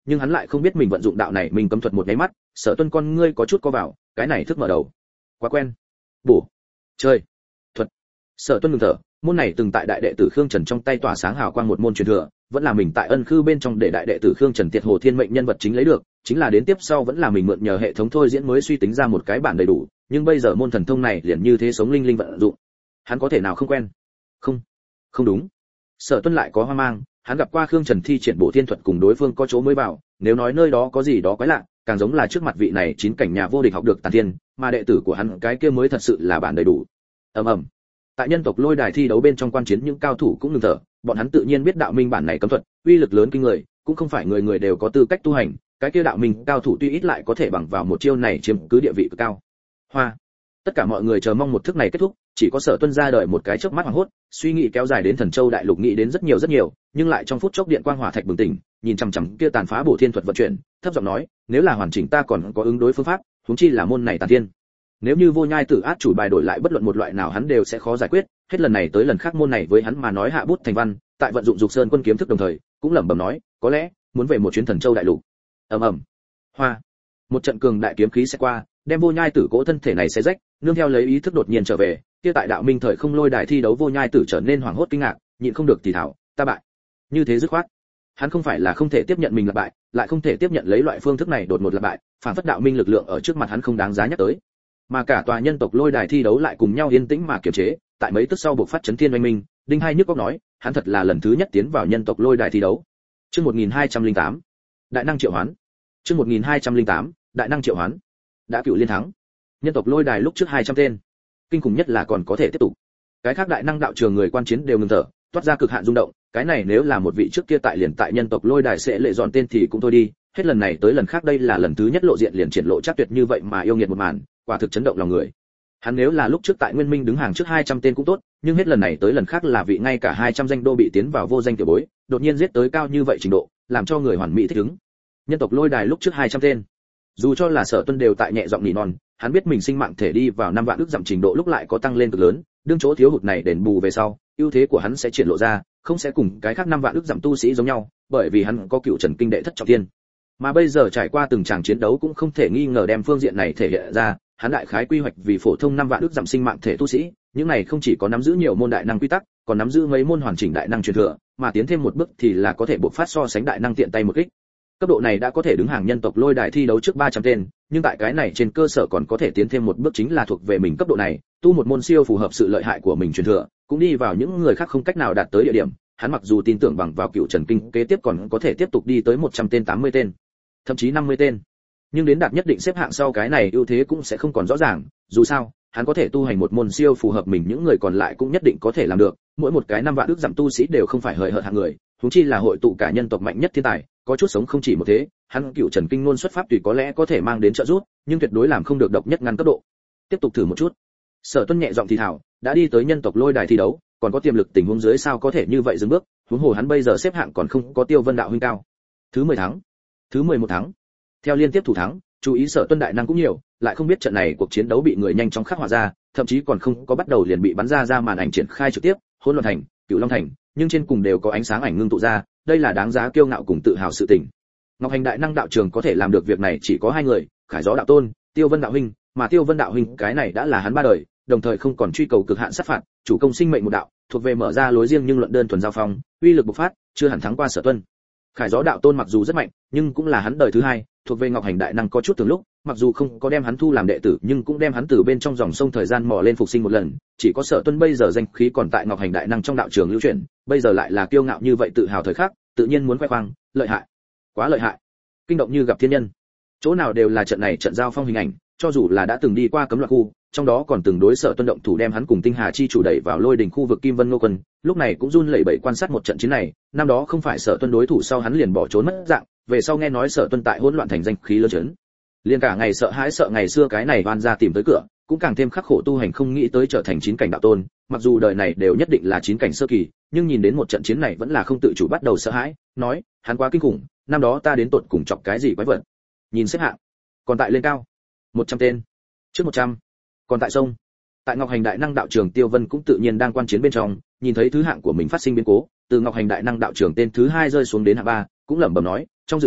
Speaker 1: nhưng hắn lại không biết mình vận dụng đạo này mình cấm thuật một cái mắt, Sở Tuân con ngươi có chút co vào, cái này thức mở đầu quá quen. Bổ, chơi, thuật. Sở Tuân ngừng thở, môn này từng tại đại đệ tử Khương Trần trong tay tỏa sáng hào quang một môn truyền thừa, vẫn là mình tại Ân Khư bên trong để đại đệ tử Khương Trần Tiệt Hồ Thiên mệnh nhân vật chính lấy được, chính là đến tiếp sau vẫn là mình mượn nhờ hệ thống thôi diễn mới suy tính ra một cái bản đầy đủ, nhưng bây giờ môn thần thông này liền như thế sống linh linh vận dụng, hắn có thể nào không quen? Không, không đúng. Sở Tuân lại có hoang mang, hắn gặp qua Khương Trần thi triển bộ thiên thuật cùng đối phương có chỗ mới vào, nếu nói nơi đó có gì đó quái lạ, càng giống là trước mặt vị này chín cảnh nhà vô địch học được tàn thiên, mà đệ tử của hắn cái kia mới thật sự là bản đầy đủ. Ầm ầm. Tại nhân tộc lôi đài thi đấu bên trong quan chiến những cao thủ cũng ngừng thở, bọn hắn tự nhiên biết đạo minh bản này cấm thuật, uy lực lớn kinh người, cũng không phải người người đều có tư cách tu hành, cái kia đạo minh cao thủ tuy ít lại có thể bằng vào một chiêu này chiếm cứ địa vị cực cao. Hoa. Tất cả mọi người chờ mong một thức này kết thúc, chỉ có Sở Tuân ra đời một cái chớp mắt hoảng hốt, suy nghĩ kéo dài đến Thần Châu đại lục nghĩ đến rất nhiều rất nhiều, nhưng lại trong phút chốc điện quang hỏa thạch bừng tỉnh, nhìn chằm chằm kia tàn phá bổ thiên thuật vận chuyển, thấp giọng nói, nếu là hoàn chỉnh ta còn có ứng đối phương pháp, huống chi là môn này tàn thiên. Nếu như Vô Nhai Tử át chủ bài đổi lại bất luận một loại nào hắn đều sẽ khó giải quyết, hết lần này tới lần khác môn này với hắn mà nói hạ bút thành văn, tại vận dụng Dục Sơn Quân kiếm thức đồng thời, cũng lẩm bẩm nói, có lẽ muốn về một chuyến Thần Châu đại lục. Ầm ầm. Hoa. Một trận cường đại kiếm khí sẽ qua, đem Vô Nhai Tử cỗ thân thể này xé rách, nương theo lấy ý thức đột nhiên trở về, kia tại đạo minh thời không lôi đài thi đấu Vô Nhai Tử trở nên hoảng hốt kinh ngạc, nhịn không được thì thảo, ta bại. Như thế dứt khoát. Hắn không phải là không thể tiếp nhận mình là bại, lại không thể tiếp nhận lấy loại phương thức này đột ngột là bại, phản phất đạo minh lực lượng ở trước mặt hắn không đáng giá nhắc tới. Mà cả tòa nhân tộc lôi đài thi đấu lại cùng nhau yên tĩnh mà kiềm chế, tại mấy tức sau buộc phát chấn thiên oanh minh, đinh hai nhức óc nói, hắn thật là lần thứ nhất tiến vào nhân tộc lôi đài thi đấu. Chương một nghìn hai trăm lẻ tám, đại năng triệu hoán. Chương một nghìn hai trăm lẻ tám, đại năng triệu hoán. Đã cựu liên thắng. Nhân tộc lôi đài lúc trước hai trăm tên. Kinh khủng nhất là còn có thể tiếp tục. Cái khác đại năng đạo trường người quan chiến đều ngừng thở, toát ra cực hạn rung động, cái này nếu là một vị trước kia tại liền tại nhân tộc lôi đài sẽ lệ dọn tên thì cũng thôi đi, hết lần này tới lần khác đây là lần thứ nhất lộ diện liền triển lộ chắc tuyệt như vậy mà yêu nghiệt một màn, quả thực chấn động lòng người. Hắn nếu là lúc trước tại Nguyên Minh đứng hàng trước hai trăm tên cũng tốt, nhưng hết lần này tới lần khác là vị ngay cả hai trăm danh đô bị tiến vào vô danh tiểu bối, đột nhiên giết tới cao như vậy trình độ, làm cho người hoàn mỹ thích ứng. Nhân tộc lôi đài lúc trước hai trăm tên. Dù cho là Sở Tuân đều tại nhẹ giọng nỉ non, hắn biết mình sinh mạng thể đi vào năm vạn ức dặm trình độ lúc lại có tăng lên cực lớn, đương chỗ thiếu hụt này đền bù về sau, ưu thế của hắn sẽ triển lộ ra, không sẽ cùng cái khác năm vạn ức dặm tu sĩ giống nhau, bởi vì hắn có cựu Trần kinh đệ thất trọng thiên. Mà bây giờ trải qua từng tràng chiến đấu cũng không thể nghi ngờ đem phương diện này thể hiện ra, hắn đại khái quy hoạch vì phổ thông năm vạn ức dặm sinh mạng thể tu sĩ, những này không chỉ có nắm giữ nhiều môn đại năng quy tắc, còn nắm giữ mấy môn hoàn chỉnh đại năng truyền thừa, mà tiến thêm một bước thì là có thể bộc phát so sánh đại năng tiện tay một kích. Cấp độ này đã có thể đứng hàng nhân tộc lôi đài thi đấu trước ba trăm tên, nhưng tại cái này trên cơ sở còn có thể tiến thêm một bước chính là thuộc về mình cấp độ này, tu một môn siêu phù hợp sự lợi hại của mình truyền thừa, cũng đi vào những người khác không cách nào đạt tới địa điểm, hắn mặc dù tin tưởng bằng vào cựu Trần kinh kế tiếp còn có thể tiếp tục đi tới một trăm tên tám mươi tên, thậm chí năm mươi tên. Nhưng đến đạt nhất định xếp hạng sau cái này ưu thế cũng sẽ không còn rõ ràng, dù sao, hắn có thể tu hành một môn siêu phù hợp mình những người còn lại cũng nhất định có thể làm được, mỗi một cái năm vạn ước dặm tu sĩ đều không phải hời hợt hạng người, huống chi là hội tụ cả nhân tộc mạnh nhất thiên tài, có chút sống không chỉ một thế, hắn cựu Trần kinh ngôn xuất pháp tùy có lẽ có thể mang đến trợ giúp, nhưng tuyệt đối làm không được độc nhất ngăn cấp độ. Tiếp tục thử một chút. Sở Tuân nhẹ giọng thì thảo, đã đi tới nhân tộc lôi đài thi đấu, còn có tiềm lực tình huống dưới sao có thể như vậy dừng bước, huống hồ hắn bây giờ xếp hạng còn không có Tiêu Vân đạo huynh cao. Thứ mười thắng, thứ mười một thắng. Theo liên tiếp thủ thắng, chú ý Sở Tuân đại năng cũng nhiều, lại không biết trận này cuộc chiến đấu bị người nhanh chóng khắc họa ra, thậm chí còn không có bắt đầu liền bị bắn ra ra màn ảnh triển khai trực tiếp, Hỗn Loạn Thành, Cửu Long Thành, nhưng trên cùng đều có ánh sáng ảnh ngưng tụ ra, đây là đáng giá kiêu ngạo cùng tự hào sự tình. Ngọc Hành đại năng đạo trường có thể làm được việc này chỉ có hai người, Khải Gió đạo tôn, Tiêu Vân đạo huynh, mà Tiêu Vân đạo huynh cái này đã là hắn ba đời, đồng thời không còn truy cầu cực hạn sát phạt, chủ công sinh mệnh một đạo, thuộc về mở ra lối riêng nhưng luận đơn thuần giao phong, uy lực bộc phát, chưa hẳn thắng qua Sở Tuân. Khải Gió đạo tôn mặc dù rất mạnh, nhưng cũng là hắn đời thứ hai, thuộc về Ngọc Hành đại năng có chút từng lúc, mặc dù không có đem hắn thu làm đệ tử, nhưng cũng đem hắn từ bên trong dòng sông thời gian mò lên phục sinh một lần, chỉ có Sở Tuân bây giờ danh khí còn tại Ngọc Hành đại năng trong đạo trường lưu truyền, bây giờ lại là kiêu ngạo như vậy tự hào thời khắc, tự nhiên muốn khoe khoang, lợi hại, quá lợi hại, kinh động như gặp thiên nhân. Chỗ nào đều là trận này trận giao phong hình ảnh, cho dù là đã từng đi qua cấm loạn khu, trong đó còn từng đối Sở Tuân động thủ đem hắn cùng Tinh Hà chi chủ đẩy vào lôi đỉnh khu vực Kim Vân Ngô Quân, lúc này cũng run lẩy bẩy quan sát một trận chiến này, năm đó không phải Sở Tuân đối thủ sau hắn liền bỏ trốn mất dạng, về sau nghe nói Sở Tuân tại Hỗn Loạn Thành danh khí lớn chấn, liền cả ngày sợ hãi sợ ngày xưa cái này oan ra tìm tới cửa, cũng càng thêm khắc khổ tu hành không nghĩ tới trở thành chín cảnh đạo tôn, mặc dù đời này đều nhất định là chín cảnh sơ kỳ, nhưng nhìn đến một trận chiến này vẫn là không tự chủ bắt đầu sợ hãi, nói, hắn quá kinh khủng, năm đó ta đến tột cùng chọc cái gì quái vật. Nhìn xếp hạng, còn tại lên cao, một trăm tên, trước một trăm, còn tại sông. Tại Ngọc Hành đại năng đạo trường Tiêu Vân cũng tự nhiên đang quan chiến bên trong, nhìn thấy thứ hạng của mình phát sinh biến cố, từ Ngọc Hành đại năng đạo trường tên thứ hai rơi xuống đến hạng ba, cũng lẩm bẩm nói, trong dự liệu,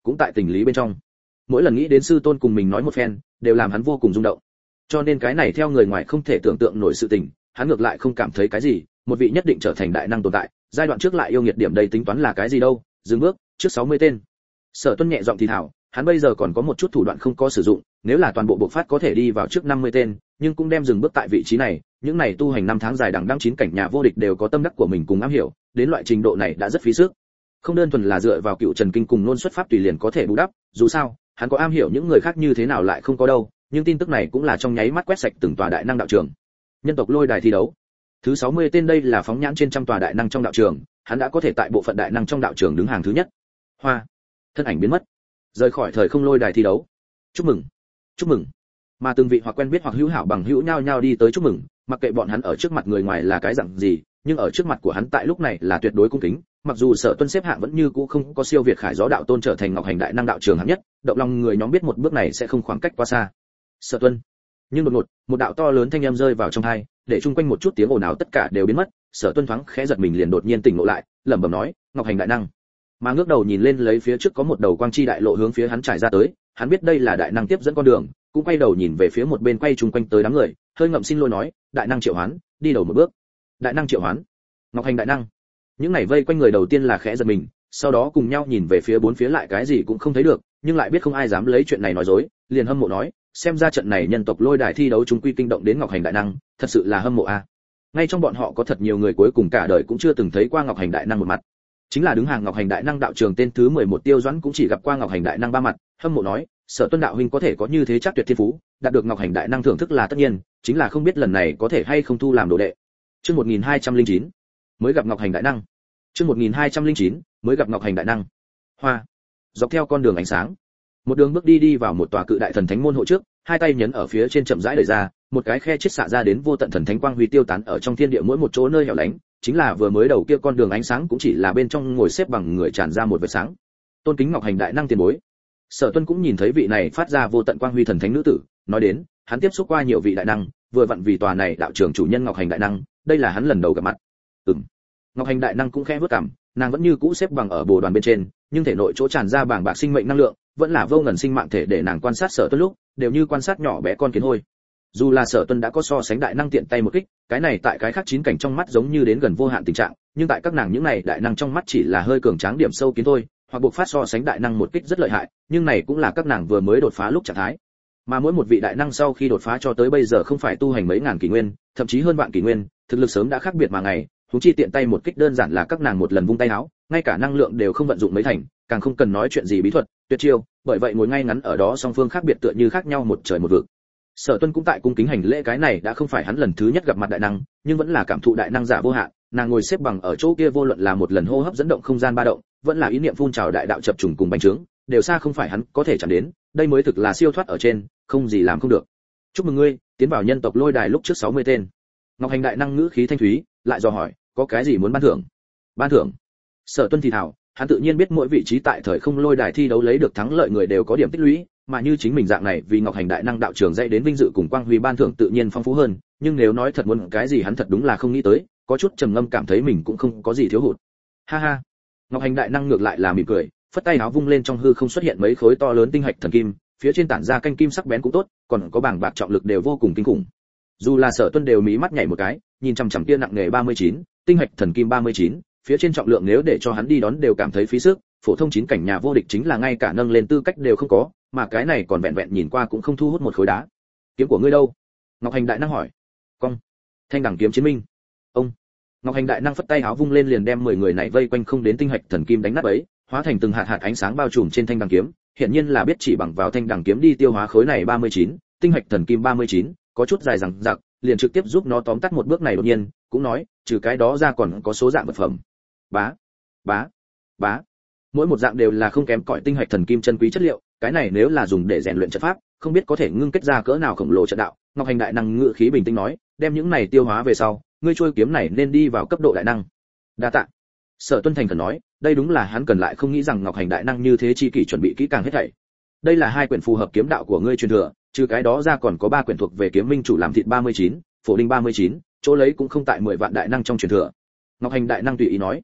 Speaker 1: cũng tại tình lý bên trong. Mỗi lần nghĩ đến sư tôn cùng mình nói một phen, đều làm hắn vô cùng rung động. Cho nên cái này theo người ngoài không thể tưởng tượng nổi sự tình, hắn ngược lại không cảm thấy cái gì, một vị nhất định trở thành đại năng tồn tại, giai đoạn trước lại yêu nghiệt điểm đây tính toán là cái gì đâu, dừng bước, trước sáu mươi tên. Sở Tuân nhẹ giọng thì thào, hắn bây giờ còn có một chút thủ đoạn không có sử dụng, nếu là toàn bộ bộc phát có thể đi vào trước năm mươi tên, nhưng cũng đem dừng bước tại vị trí này, những này tu hành năm tháng dài đằng đẵng chín cảnh nhà vô địch đều có tâm đắc của mình cùng am hiểu, đến loại trình độ này đã rất phí sức. Không đơn thuần là dựa vào cựu Trần Kinh cùng luôn xuất pháp tùy liền có thể bù đắp, dù sao, hắn có am hiểu những người khác như thế nào lại không có đâu, nhưng tin tức này cũng là trong nháy mắt quét sạch từng tòa đại năng đạo trường. Nhân tộc lôi đài thi đấu. Thứ sáu mươi tên đây là phóng nhãn trên trăm tòa đại năng trong đạo trường, hắn đã có thể tại bộ phận đại năng trong đạo trường đứng hàng thứ nhất. Hoa, thân ảnh biến mất, rời khỏi thời không lôi đài thi đấu. Chúc mừng, chúc mừng. Mà từng vị hoặc quen biết hoặc hữu hảo bằng hữu nhao nhao đi tới chúc mừng, mặc kệ bọn hắn ở trước mặt người ngoài là cái dạng gì, nhưng ở trước mặt của hắn tại lúc này là tuyệt đối cung kính. Mặc dù Sở Tuân xếp hạng vẫn như cũ không có siêu việt Khải Gió đạo tôn trở thành Ngọc Hành đại năng đạo trường hạng nhất, động lòng người nhóm biết một bước này sẽ không khoảng cách quá xa. Sở Tuân. Nhưng đột ngột, một đạo to lớn thanh âm rơi vào trong tai, để chung quanh một chút tiếng ồn ào tất cả đều biến mất. Sở Tuân thoáng khẽ giật mình liền đột nhiên tỉnh ngộ lại, lẩm bẩm nói, Ngọc Hành đại năng. Mà ngước đầu nhìn lên lấy phía trước có một đầu quang chi đại lộ hướng phía hắn trải ra tới, hắn biết đây là đại năng tiếp dẫn con đường, cũng quay đầu nhìn về phía một bên quay chung quanh tới đám người, hơi ngậm xin lỗi nói, đại năng Triệu Hoán, đi đầu một bước. Đại năng Triệu Hoán, Ngọc Hành đại năng. Những này vây quanh người đầu tiên là khẽ giật mình, sau đó cùng nhau nhìn về phía bốn phía lại cái gì cũng không thấy được, nhưng lại biết không ai dám lấy chuyện này nói dối, liền hâm mộ nói, xem ra trận này nhân tộc lôi đài thi đấu chúng quy kinh động đến Ngọc Hành đại năng, thật sự là hâm mộ a. Ngay trong bọn họ có thật nhiều người cuối cùng cả đời cũng chưa từng thấy qua Ngọc Hành đại năng một mặt. Chính là đứng hàng Ngọc Hành đại năng đạo trường tên thứ mười một Tiêu Doãn cũng chỉ gặp qua Ngọc Hành đại năng ba mặt, hâm mộ nói, Sở Tuân đạo huynh có thể có như thế chắc tuyệt thiên phú, đạt được Ngọc Hành đại năng thưởng thức là tất nhiên, chính là không biết lần này có thể hay không thu làm đồ đệ. Chương một nghìn hai trăm lẻ chín, mới gặp Ngọc Hành đại năng. Chương một nghìn hai trăm lẻ chín, mới gặp Ngọc Hành đại năng. Hoa. Dọc theo con đường ánh sáng, một đường bước đi đi vào một tòa cự đại thần thánh môn hộ trước, hai tay nhấn ở phía trên chậm rãi đẩy ra, một cái khe chiết xạ ra đến vô tận thần thánh quang huy tiêu tán ở trong thiên địa mỗi một chỗ nơi hẻo lánh, chính là vừa mới đầu kia con đường ánh sáng cũng chỉ là bên trong ngồi xếp bằng người tràn ra một vệt sáng. Tôn kính Ngọc Hành đại năng tiền bối. Sở Tuân cũng nhìn thấy vị này phát ra vô tận quang huy thần thánh nữ tử, nói đến, hắn tiếp xúc qua nhiều vị đại năng, vừa vặn vì tòa này đạo trưởng chủ nhân Ngọc Hành đại năng, đây là hắn lần đầu gặp mặt. Ừm. Ngọc Hành đại năng cũng khẽ vuốt cằm, nàng vẫn như cũ xếp bằng ở bồ đoàn bên trên, nhưng thể nội chỗ tràn ra bảng bạc sinh mệnh năng lượng, vẫn là vô ngần sinh mạng thể để nàng quan sát Sở Tuân lúc, đều như quan sát nhỏ bé con kiến hôi. Dù là Sở Tuân đã có so sánh đại năng tiện tay một kích, cái này tại cái khác chín cảnh trong mắt giống như đến gần vô hạn tình trạng, nhưng tại các nàng những này đại năng trong mắt chỉ là hơi cường tráng điểm sâu kiến thôi, hoặc buộc phát so sánh đại năng một kích rất lợi hại, nhưng này cũng là các nàng vừa mới đột phá lúc trạng thái. Mà mỗi một vị đại năng sau khi đột phá cho tới bây giờ không phải tu hành mấy ngàn kỷ nguyên, thậm chí hơn vạn kỷ nguyên, thực lực sớm đã khác biệt mà ngày, huống chi tiện tay một kích đơn giản là các nàng một lần vung tay áo, ngay cả năng lượng đều không vận dụng mấy thành, càng không cần nói chuyện gì bí thuật, tuyệt chiêu, bởi vậy ngồi ngay ngắn ở đó song phương khác biệt tựa như khác nhau một trời một vực. Sở Tuân cũng tại cung kính hành lễ, cái này đã không phải hắn lần thứ nhất gặp mặt đại năng, nhưng vẫn là cảm thụ đại năng giả vô hạn, nàng ngồi xếp bằng ở chỗ kia vô luận là một lần hô hấp dẫn động không gian ba động, vẫn là ý niệm phun trào đại đạo chập trùng cùng bành trướng, đều xa không phải hắn có thể chạm đến, đây mới thực là siêu thoát ở trên, không gì làm không được. Chúc mừng ngươi, tiến vào nhân tộc lôi đài lúc trước sáu mươi tên. Ngọc Hành đại năng ngữ khí thanh thúy, lại dò hỏi, có cái gì muốn ban thưởng? Ban thưởng? Sở Tuân thì thào, hắn tự nhiên biết mỗi vị trí tại thời không lôi đài thi đấu lấy được thắng lợi người đều có điểm tích lũy, mà như chính mình dạng này vì Ngọc Hành đại năng đạo trường dạy đến vinh dự cùng quang huy ban thưởng tự nhiên phong phú hơn, nhưng nếu nói thật muốn cái gì hắn thật đúng là không nghĩ tới, có chút trầm ngâm cảm thấy mình cũng không có gì thiếu hụt. Ha ha. Ngọc Hành đại năng ngược lại là mỉm cười, phất tay áo vung lên trong hư không xuất hiện mấy khối to lớn tinh hạch thần kim, phía trên tản ra canh kim sắc bén cũng tốt, còn có bảng bạc trọng lực đều vô cùng kinh khủng. Dù là Sở Tuân đều mí mắt nhảy một cái, nhìn chằm chằm kia nặng nghề ba mươi chín, tinh hạch thần kim ba mươi chín, phía trên trọng lượng nếu để cho hắn đi đón đều cảm thấy phí sức, phổ thông chín cảnh nhà vô địch chính là ngay cả nâng lên tư cách đều không có, mà cái này còn vẹn vẹn nhìn qua cũng không thu hút một khối đá. Kiếm của ngươi đâu? Ngọc Hành đại năng hỏi. Cong. Thanh đẳng kiếm chiến minh. Ông. Ngọc Hành đại năng phất tay áo vung lên liền đem mười người này vây quanh không đến tinh hạch thần kim đánh nát ấy, hóa thành từng hạt hạt ánh sáng bao trùm trên thanh đẳng kiếm, hiện nhiên là biết chỉ bằng vào thanh đẳng kiếm đi tiêu hóa khối này ba mươi chín, tinh hạch thần kim ba mươi chín, có chút dài dằng dặc, liền trực tiếp giúp nó tóm tắt một bước này đột nhiên, cũng nói, trừ cái đó ra còn có số dạng vật phẩm. Bá, bá, bá. Mỗi một dạng đều là không kém cỏi tinh hạch thần kim chân quý chất liệu, cái này nếu là dùng để rèn luyện trận pháp, không biết có thể ngưng kết ra cỡ nào khổng lồ trận đạo. Ngọc Hành đại năng ngự khí bình tĩnh nói, đem những này tiêu hóa về sau, ngươi trôi kiếm này nên đi vào cấp độ đại năng. Đa tạ. Sở Tuân thành khẩn nói, đây đúng là hắn cần lại không nghĩ rằng Ngọc Hành đại năng như thế chi kỷ chuẩn bị kỹ càng hết thảy. Đây là hai quyển phù hợp kiếm đạo của ngươi truyền thừa, trừ cái đó ra còn có ba quyển thuộc về kiếm minh chủ làm thịt ba mươi chín, phổ đinh ba mươi chín, chỗ lấy cũng không tại mười vạn đại năng trong truyền thừa. Ngọc Hành đại năng tùy ý nói,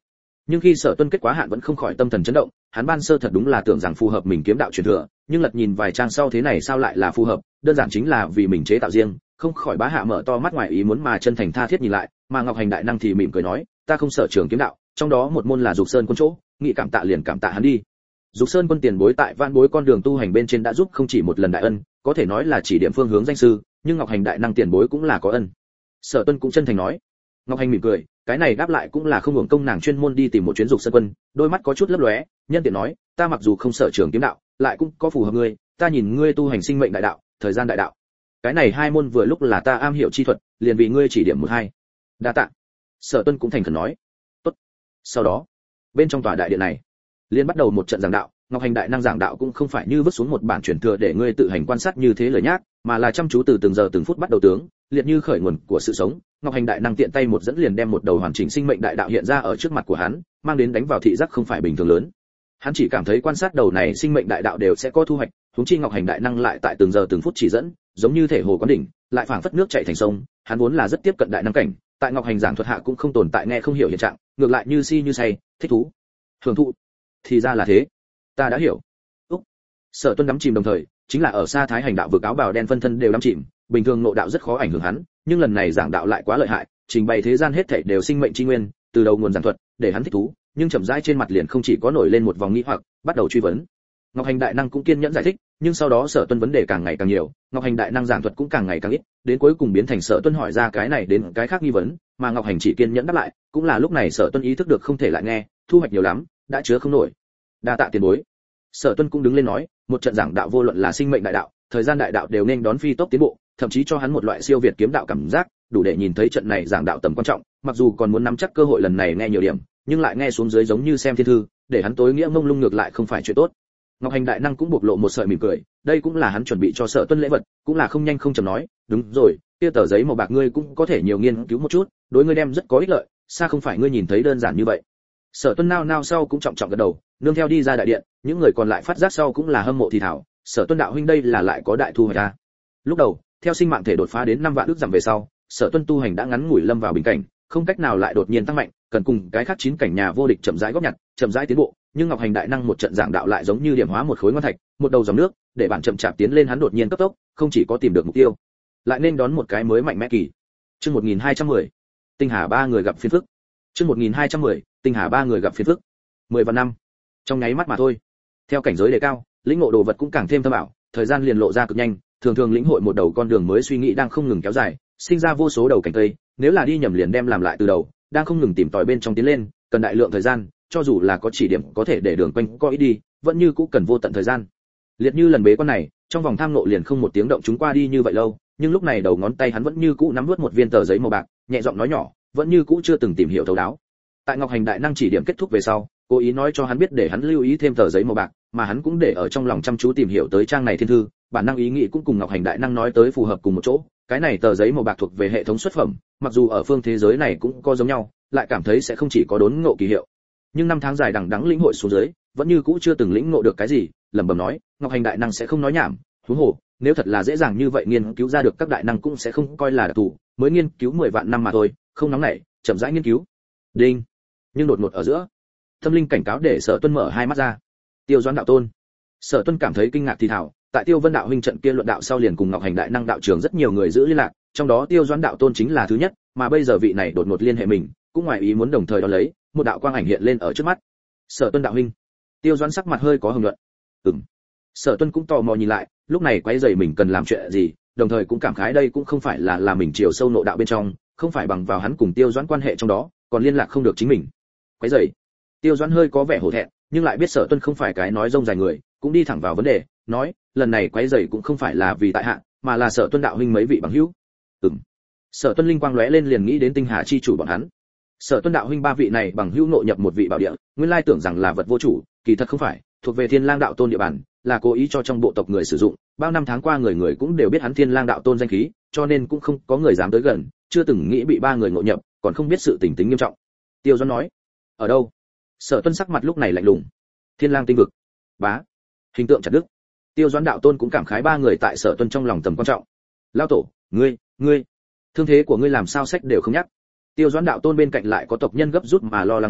Speaker 1: Nhưng khi Sở Tuân kết quá hạn vẫn không khỏi tâm thần chấn động, hắn ban sơ thật đúng là tưởng rằng phù hợp mình kiếm đạo truyền thừa, nhưng lật nhìn vài trang sau thế này sao lại là phù hợp, đơn giản chính là vì mình chế tạo riêng, không khỏi bá hạ mở to mắt ngoài ý muốn mà chân thành tha thiết nhìn lại, mà Ngọc Hành đại năng thì mỉm cười nói, ta không sở trường kiếm đạo, trong đó một môn là Dục Sơn quân chỗ, nghị cảm tạ liền cảm tạ hắn đi. Dục Sơn quân tiền bối tại Vạn Bối con đường tu hành bên trên đã giúp không chỉ một lần đại ân, có thể nói là chỉ điểm phương hướng danh sư, nhưng Ngọc Hành đại năng tiền bối cũng là có ân. Sở Tuân cũng chân thành nói. Ngọc Hành mỉm cười, cái này đáp lại cũng là không hưởng công nàng chuyên môn đi tìm một chuyến Dục Sơn quân, đôi mắt có chút lấp lóe, nhân tiện nói, ta mặc dù không sở trường kiếm đạo, lại cũng có phù hợp ngươi, ta nhìn ngươi tu hành sinh mệnh đại đạo, thời gian đại đạo. Cái này hai môn vừa lúc là ta am hiểu chi thuật, liền vì ngươi chỉ điểm một hai. Đa tạ. Sở Tuân cũng thành khẩn nói. Tốt. Sau đó, bên trong tòa đại điện này, liên bắt đầu một trận giảng đạo. Ngọc Hành đại năng giảng đạo cũng không phải như vứt xuống một bản truyền thừa để ngươi tự hành quan sát như thế lời nhác, mà là chăm chú từ từng giờ từng phút bắt đầu tướng, liệt như khởi nguồn của sự sống. Ngọc Hành đại năng tiện tay một dẫn liền đem một đầu hoàn chỉnh sinh mệnh đại đạo hiện ra ở trước mặt của hắn, mang đến đánh vào thị giác không phải bình thường lớn. Hắn chỉ cảm thấy quan sát đầu này sinh mệnh đại đạo đều sẽ có thu hoạch, huống chi Ngọc Hành đại năng lại tại từng giờ từng phút chỉ dẫn, giống như thể hồ quán đỉnh, lại phảng phất nước chảy thành sông. Hắn vốn là rất tiếp cận đại năng cảnh, tại Ngọc Hành giảng thuật hạ cũng không tồn tại nghe không hiểu hiện trạng, ngược lại như si như say, thích thú, hưởng thụ. Thì ra là thế, ta đã hiểu. Úc. Sở Tuân đắm chìm đồng thời, chính là ở xa Thái Hành đạo vực áo bào đen phân thân đều đắm chìm, bình thường nội đạo rất khó ảnh hưởng hắn, nhưng lần này giảng đạo lại quá lợi hại, trình bày thế gian hết thảy đều sinh mệnh chi nguyên, từ đầu nguồn giảng thuật, để hắn thích thú, nhưng chậm rãi trên mặt liền không chỉ có nổi lên một vòng nghi hoặc, bắt đầu truy vấn. Ngọc Hành đại năng cũng kiên nhẫn giải thích, nhưng sau đó Sở Tuân vấn đề càng ngày càng nhiều, Ngọc Hành đại năng giảng thuật cũng càng ngày càng ít, đến cuối cùng biến thành Sở Tuân hỏi ra cái này đến cái khác nghi vấn, mà Ngọc Hành chỉ kiên nhẫn đáp lại, cũng là lúc này Sở Tuân ý thức được không thể lại nghe, thu hoạch nhiều lắm, đã chứa không nổi. Đa tạ tiền bối. Sở Tuân cũng đứng lên nói, một trận giảng đạo vô luận là sinh mệnh đại đạo, thời gian đại đạo đều nên đón phi tốc tiến bộ, thậm chí cho hắn một loại siêu việt kiếm đạo cảm giác, đủ để nhìn thấy trận này giảng đạo tầm quan trọng, mặc dù còn muốn nắm chắc cơ hội lần này nghe nhiều điểm, nhưng lại nghe xuống dưới giống như xem thiên thư, để hắn tối nghĩa mông lung ngược lại không phải chuyện tốt. Ngọc Hành đại năng cũng bộc lộ một sợi mỉm cười, đây cũng là hắn chuẩn bị cho Sở Tuân lễ vật, cũng là không nhanh không chậm nói, đúng rồi, kia tờ giấy màu bạc ngươi cũng có thể nhiều nghiên cứu một chút, đối ngươi đem rất có ích lợi, xa không phải ngươi nhìn thấy đơn giản như vậy. Sở Tuân nao nao sau cũng trọng trọng gật đầu, nương theo đi ra đại điện, những người còn lại phát giác sau cũng là hâm mộ thì thảo, Sở Tuân đạo huynh đây là lại có đại thu hoạch ta. Lúc đầu, theo sinh mạng thể đột phá đến năm vạn ước dặm về sau, Sở Tuân tu hành đã ngắn ngủi lâm vào bình cảnh, không cách nào lại đột nhiên tăng mạnh, cần cùng cái khác chín cảnh nhà vô địch chậm rãi góp nhặt, chậm rãi tiến bộ, nhưng Ngọc Hành đại năng một trận giảng đạo lại giống như điểm hóa một khối ngoan thạch, một đầu dòng nước, để bản chậm chạp tiến lên hắn đột nhiên cấp tốc, không chỉ có tìm được mục tiêu, lại nên đón một cái mới mạnh mẽ kỳ. Chương một nghìn hai trăm mười, Tinh Hà ba người gặp phiền phức. Chương một nghìn hai trăm mười, Tinh Hà ba người gặp phiền phức. mười vạn năm, trong nháy mắt mà thôi. Theo cảnh giới đề cao, lĩnh ngộ đồ vật cũng càng thêm thâm ảo, thời gian liền lộ ra cực nhanh, thường thường lĩnh hội một đầu con đường mới suy nghĩ đang không ngừng kéo dài, sinh ra vô số đầu cảnh cây, nếu là đi nhầm liền đem làm lại từ đầu, đang không ngừng tìm tòi bên trong tiến lên, cần đại lượng thời gian, cho dù là có chỉ điểm có thể để đường quanh có ít đi, vẫn như cũng cần vô tận thời gian. Liệt như lần bế quan này, trong vòng tham nộ liền không một tiếng động chúng qua đi như vậy lâu, nhưng lúc này đầu ngón tay hắn vẫn như cũ nắm nuốt một viên tờ giấy màu bạc, nhẹ giọng nói nhỏ, vẫn như cũ chưa từng tìm hiểu thấu đáo. Tại Ngọc Hành đại năng chỉ điểm kết thúc về sau, cố ý nói cho hắn biết để hắn lưu ý thêm tờ giấy màu bạc, mà hắn cũng để ở trong lòng chăm chú tìm hiểu tới trang này thiên thư, bản năng ý nghĩ cũng cùng Ngọc Hành đại năng nói tới phù hợp cùng một chỗ. Cái này tờ giấy màu bạc thuộc về hệ thống xuất phẩm, mặc dù ở phương thế giới này cũng có giống nhau, lại cảm thấy sẽ không chỉ có đốn ngộ kỳ hiệu. Nhưng năm tháng dài đằng đẵng lĩnh hội xuống dưới, vẫn như cũ chưa từng lĩnh ngộ được cái gì, lẩm bẩm nói, Ngọc Hành đại năng sẽ không nói nhảm, huống hồ, nếu thật là dễ dàng như vậy nghiên cứu ra được các đại năng cũng sẽ không coi là đặc thù, mới nghiên cứu mười vạn năm mà thôi, không nóng nảy, chậm rãi nghiên cứu. Đinh. Nhưng đột ngột ở giữa, tâm linh cảnh cáo để Sở Tuân mở hai mắt ra. Tiêu Doãn đạo tôn. Sở Tuân cảm thấy kinh ngạc thì thảo, tại Tiêu Vân đạo huynh trận kia luận đạo sau liền cùng Ngọc Hành đại năng đạo trưởng rất nhiều người giữ liên lạc, trong đó Tiêu Doãn đạo tôn chính là thứ nhất, mà bây giờ vị này đột ngột liên hệ mình, cũng ngoài ý muốn đồng thời đó lấy, một đạo quang ảnh hiện lên ở trước mắt. Sở Tuân đạo huynh. Tiêu Doãn sắc mặt hơi có hồng nhuận. Ừm. Sở Tuân cũng tò mò nhìn lại, lúc này quấy rầy mình cần làm chuyện gì, đồng thời cũng cảm khái đây cũng không phải là là mình chiều sâu nội đạo bên trong, không phải bằng vào hắn cùng Tiêu Doãn quan hệ trong đó, còn liên lạc không được chính mình. Quấy rầy. Tiêu Doãn hơi có vẻ hổ thẹn, nhưng lại biết Sở Tuân không phải cái nói rông dài người, cũng đi thẳng vào vấn đề, nói, lần này quấy rầy cũng không phải là vì tại hạ, mà là Sở Tuân đạo huynh mấy vị bằng hữu. Ừm. Sở Tuân linh quang lóe lên liền nghĩ đến Tinh Hà chi chủ bọn hắn. Sở Tuân đạo huynh ba vị này bằng hữu nội nhập một vị bảo địa, nguyên lai tưởng rằng là vật vô chủ, kỳ thật không phải, thuộc về Thiên Lang đạo tôn địa bàn, là cố ý cho trong bộ tộc người sử dụng, bao năm tháng qua người người cũng đều biết hắn Thiên Lang đạo tôn danh khí, cho nên cũng không có người dám tới gần, chưa từng nghĩ bị ba người nội nhập, còn không biết sự tình tính nghiêm trọng. Tiêu Doãn nói, ở đâu? Sở Tuân sắc mặt lúc này lạnh lùng. Thiên Lang tinh vực. Bá. Hình tượng chặt đứt. Tiêu Doãn đạo tôn cũng cảm khái ba người tại Sở Tuân trong lòng tầm quan trọng. Lão tổ, ngươi, ngươi, thương thế của ngươi làm sao sách đều không nhắc. Tiêu Doãn đạo tôn bên cạnh lại có tộc nhân gấp rút mà lo lắng nói,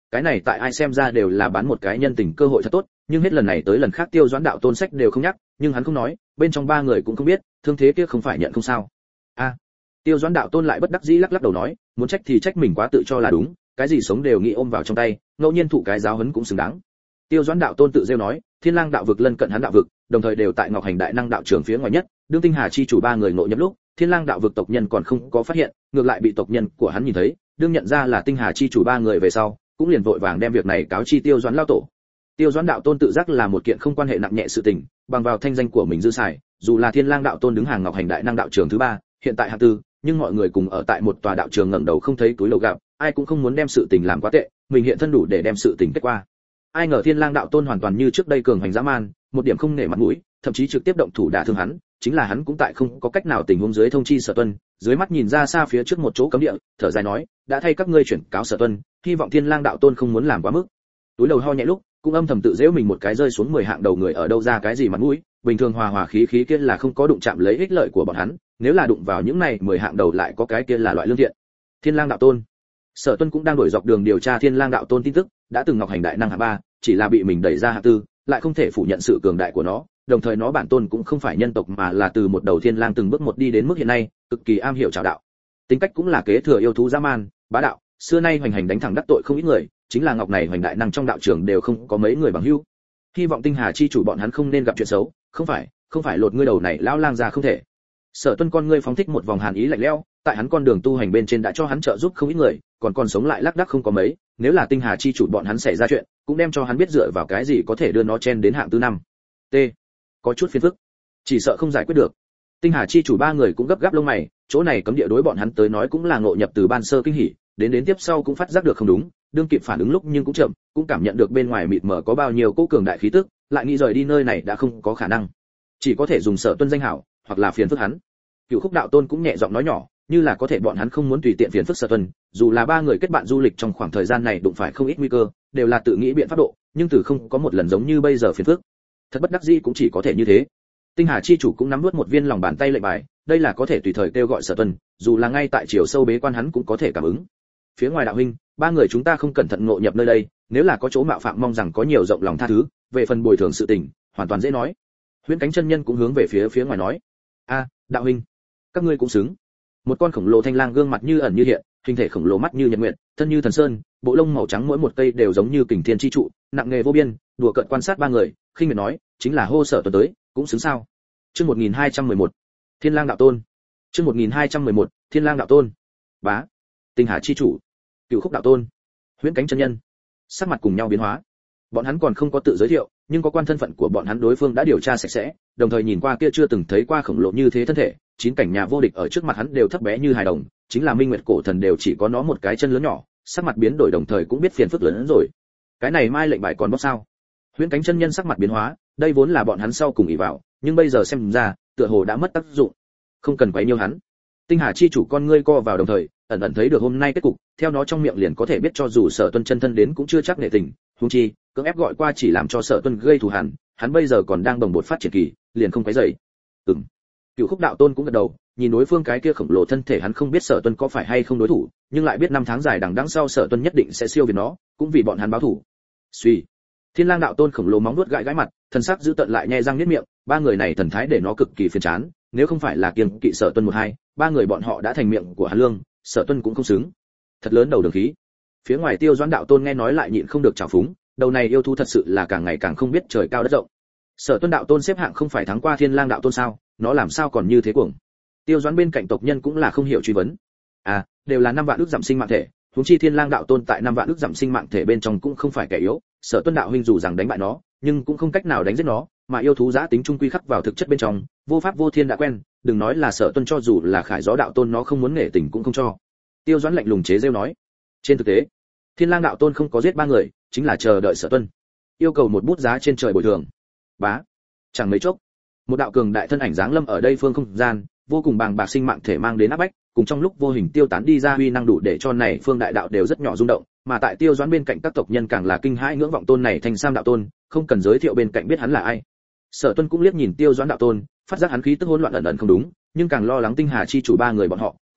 Speaker 1: cái này tại ai xem ra đều là bán một cái nhân tình cơ hội thật tốt, nhưng hết lần này tới lần khác Tiêu Doãn đạo tôn sách đều không nhắc, nhưng hắn không nói, bên trong ba người cũng không biết, thương thế kia không phải nhận không sao. A. Tiêu Doãn đạo tôn lại bất đắc dĩ lắc lắc đầu nói, muốn trách thì trách mình quá tự cho là đúng, cái gì sống đều nghĩ ôm vào trong tay, ngẫu nhiên thụ cái giáo huấn cũng xứng đáng. Tiêu Doãn đạo tôn tự rêu nói, Thiên Lang đạo vực lân cận hắn đạo vực, đồng thời đều tại Ngọc Hành đại năng đạo trường phía ngoài nhất, đương Tinh Hà chi chủ ba người ngộ nhập lúc, Thiên Lang đạo vực tộc nhân còn không có phát hiện, ngược lại bị tộc nhân của hắn nhìn thấy, đương nhận ra là Tinh Hà chi chủ ba người về sau, cũng liền vội vàng đem việc này cáo chi Tiêu Doãn lao tổ. Tiêu Doãn đạo tôn tự giác là một kiện không quan hệ nặng nhẹ sự tình, bằng vào thanh danh của mình dư xài, dù là Thiên Lang đạo tôn đứng hàng Ngọc Hành đại năng đạo trường thứ ba, hiện tại hạng tư, nhưng mọi người cùng ở tại một tòa đạo trường ngẩng đầu không thấy túi lầu gặp, ai cũng không muốn đem sự tình làm quá tệ, mình hiện thân đủ để đem sự tình kết qua. Ai ngờ Thiên Lang đạo tôn hoàn toàn như trước đây cường hành dã man, một điểm không nể mặt mũi, thậm chí trực tiếp động thủ đả thương hắn, chính là hắn cũng tại không có cách nào tình huống dưới thông chi Sở Tuân, dưới mắt nhìn ra xa phía trước một chỗ cấm địa, thở dài nói, đã thay các ngươi chuyển cáo Sở Tuân, hy vọng Thiên Lang đạo tôn không muốn làm quá mức. Túi đầu ho nhẹ lúc, cũng âm thầm tự giễu mình một cái rơi xuống mười hạng đầu người ở đâu ra cái gì mặt mũi, bình thường hòa hòa khí khí kia là không có đụng chạm lấy ích lợi của bọn hắn, nếu là đụng vào những này mười hạng đầu lại có cái kia là loại lương thiện. Thiên Lang đạo tôn. Sở Tuân cũng đang đổi dọc đường điều tra Thiên Lang đạo tôn tin tức, đã từng Ngọc Hành đại năng hạng ba, chỉ là bị mình đẩy ra hạng tư, lại không thể phủ nhận sự cường đại của nó, đồng thời nó bản tôn cũng không phải nhân tộc mà là từ một đầu thiên lang từng bước một đi đến mức hiện nay, cực kỳ am hiểu trảo đạo. Tính cách cũng là kế thừa yêu thú dã man, bá đạo, xưa nay hoành hành đánh thẳng đắc tội không ít người, chính là Ngọc này hoành đại năng trong đạo trường đều không có mấy người bằng hữu. Hy vọng Tinh Hà chi chủ bọn hắn không nên gặp chuyện xấu, không phải, không phải lột ngươi đầu này lão lang ra không thể. Sở Tuân con ngươi phóng thích một vòng hàn ý lạnh lẽo, tại hắn con đường tu hành bên trên đã cho hắn trợ giúp không ít người, còn còn sống lại lác đác không có mấy, nếu là Tinh Hà chi chủ bọn hắn xảy ra chuyện, cũng đem cho hắn biết dựa vào cái gì có thể đưa nó chen đến hạng thứ năm. T. Có chút phiền phức, chỉ sợ không giải quyết được. Tinh Hà chi chủ ba người cũng gấp gáp lông mày, chỗ này cấm địa đối bọn hắn tới nói cũng là ngộ nhập từ ban sơ kinh hỉ, đến đến tiếp sau cũng phát giác được không đúng, đương kịp phản ứng lúc nhưng cũng chậm, cũng cảm nhận được bên ngoài mịt mờ có bao nhiêu cỗ cường đại khí tức, lại nghĩ rời đi nơi này đã không có khả năng, chỉ có thể dùng Sở Tuân danh hảo, hoặc là phiền phức hắn. Cửu Khúc đạo tôn cũng nhẹ giọng nói nhỏ, như là có thể bọn hắn không muốn tùy tiện phiền phức Sở Tuân, dù là ba người kết bạn du lịch trong khoảng thời gian này đụng phải không ít nguy cơ, đều là tự nghĩ biện pháp độ, nhưng từ không có một lần giống như bây giờ phiền phức. Thật bất đắc dĩ cũng chỉ có thể như thế. Tinh Hà chi chủ cũng nắm nuốt một viên lòng bàn tay lệnh bài, đây là có thể tùy thời kêu gọi Sở Tuân, dù là ngay tại chiều sâu bế quan hắn cũng có thể cảm ứng. Phía ngoài đạo huynh, ba người chúng ta không cẩn thận ngộ nhập nơi đây, nếu là có chỗ mạo phạm mong rằng có nhiều rộng lòng tha thứ, về phần bồi thường sự tình, hoàn toàn dễ nói. Huyễn Cánh chân nhân cũng hướng về phía phía ngoài nói, a, đạo huynh, các ngươi cũng xứng. Một con khổng lồ thanh lang gương mặt như ẩn như hiện, hình thể khổng lồ mắt như nhật nguyệt, thân như thần sơn, bộ lông màu trắng mỗi một cây đều giống như kình thiên chi trụ, nặng nghề vô biên, đùa cợt quan sát ba người, khinh miệt nói, chính là hô Sở Tuân tới, cũng xứng sao? Chương một nghìn hai trăm mười một, Thiên Lang đạo tôn. Chương một nghìn hai trăm mười một, Thiên Lang đạo tôn. Bá. Tinh Hà chi chủ, Cửu Khúc đạo tôn, Huyễn Cánh chân nhân, sắc mặt cùng nhau biến hóa. Bọn hắn còn không có tự giới thiệu, nhưng có quan thân phận của bọn hắn đối phương đã điều tra sạch sẽ, đồng thời nhìn qua kia chưa từng thấy qua khổng lồ như thế thân thể, chín cảnh nhà vô địch ở trước mặt hắn đều thấp bé như hài đồng, chính là Minh Nguyệt cổ thần đều chỉ có nó một cái chân lớn nhỏ, sắc mặt biến đổi đồng thời cũng biết phiền phức lớn hơn rồi. Cái này mai lệnh bài còn bóc sao? Huyễn Cánh chân nhân sắc mặt biến hóa, đây vốn là bọn hắn sau cùng ỷ vào, nhưng bây giờ xem ra, tựa hồ đã mất tác dụng. Không cần quấy nhiêu hắn. Tinh Hà chi chủ con ngươi co vào đồng thời, ẩn ẩn thấy được hôm nay kết cục, theo nó trong miệng liền có thể biết cho dù Sở Tuân chân thân đến cũng chưa chắc nể tình, huống chi, cưỡng ép gọi qua chỉ làm cho Sở Tuân gây thù hằn, hắn bây giờ còn đang bồng bột phát triển kỳ, liền không quấy rầy. Ừm. Cửu Khúc đạo tôn cũng gật đầu, nhìn đối phương cái kia khổng lồ thân thể hắn không biết Sở Tuân có phải hay không đối thủ, nhưng lại biết năm tháng dài đằng đẵng sau Sở Tuân nhất định sẽ siêu việt nó, cũng vì bọn hắn báo thù. Suy. Thiên Lang đạo tôn khổng lồ móng vuốt gãi gãi mặt, thần sắc giữ tận lại nhe răng niết miệng, ba người này thần thái để nó cực kỳ phiền chán, nếu không phải là kiêng kỵ Sở Tuân một hai, ba người bọn họ đã thành miệng của hắn lương, Sở Tuân cũng không xứng. Thật lớn đầu đường khí. Phía ngoài Tiêu Doãn đạo tôn nghe nói lại nhịn không được trào phúng, đầu này yêu thú thật sự là càng ngày càng không biết trời cao đất rộng. Sở Tuân đạo tôn xếp hạng không phải thắng qua Thiên Lang đạo tôn sao, nó làm sao còn như thế cuồng. Tiêu Doãn bên cạnh tộc nhân cũng là không hiểu truy vấn. À, đều là năm vạn ước giảm sinh mạng thể, huống chi Thiên Lang đạo tôn tại năm vạn ước giảm sinh mạng thể bên trong cũng không phải kẻ yếu, Sở Tuân đạo huynh dù rằng đánh bại nó, nhưng cũng không cách nào đánh giết nó, mà yêu thú giá tính trung quy khắc vào thực chất bên trong, vô pháp vô thiên đã quen, đừng nói là Sở Tuân cho dù là Khải Gió đạo tôn nó không muốn nể tình cũng không cho. Tiêu Doãn lạnh lùng chế giễu nói. Trên thực tế, Thiên Lang đạo tôn không có giết ba người, chính là chờ đợi Sở Tuân, yêu cầu một bút giá trên trời bồi thường. Bá, chẳng mấy chốc, một đạo cường đại thân ảnh giáng lâm ở đây phương không gian, vô cùng bàng bạc sinh mạng thể mang đến áp bách, cùng trong lúc vô hình tiêu tán đi ra uy năng đủ để cho này phương đại đạo đều rất nhỏ rung động, mà tại Tiêu Doãn bên cạnh các tộc nhân càng là kinh hãi ngưỡng vọng tôn này thành sam đạo tôn, không cần giới thiệu bên cạnh biết hắn là ai. Sở Tuân cũng liếc nhìn Tiêu Doãn đạo tôn, phát giác hắn khí tức hỗn loạn ẩn ẩn không đúng, nhưng càng lo lắng Tinh Hà chi chủ ba người bọn họ,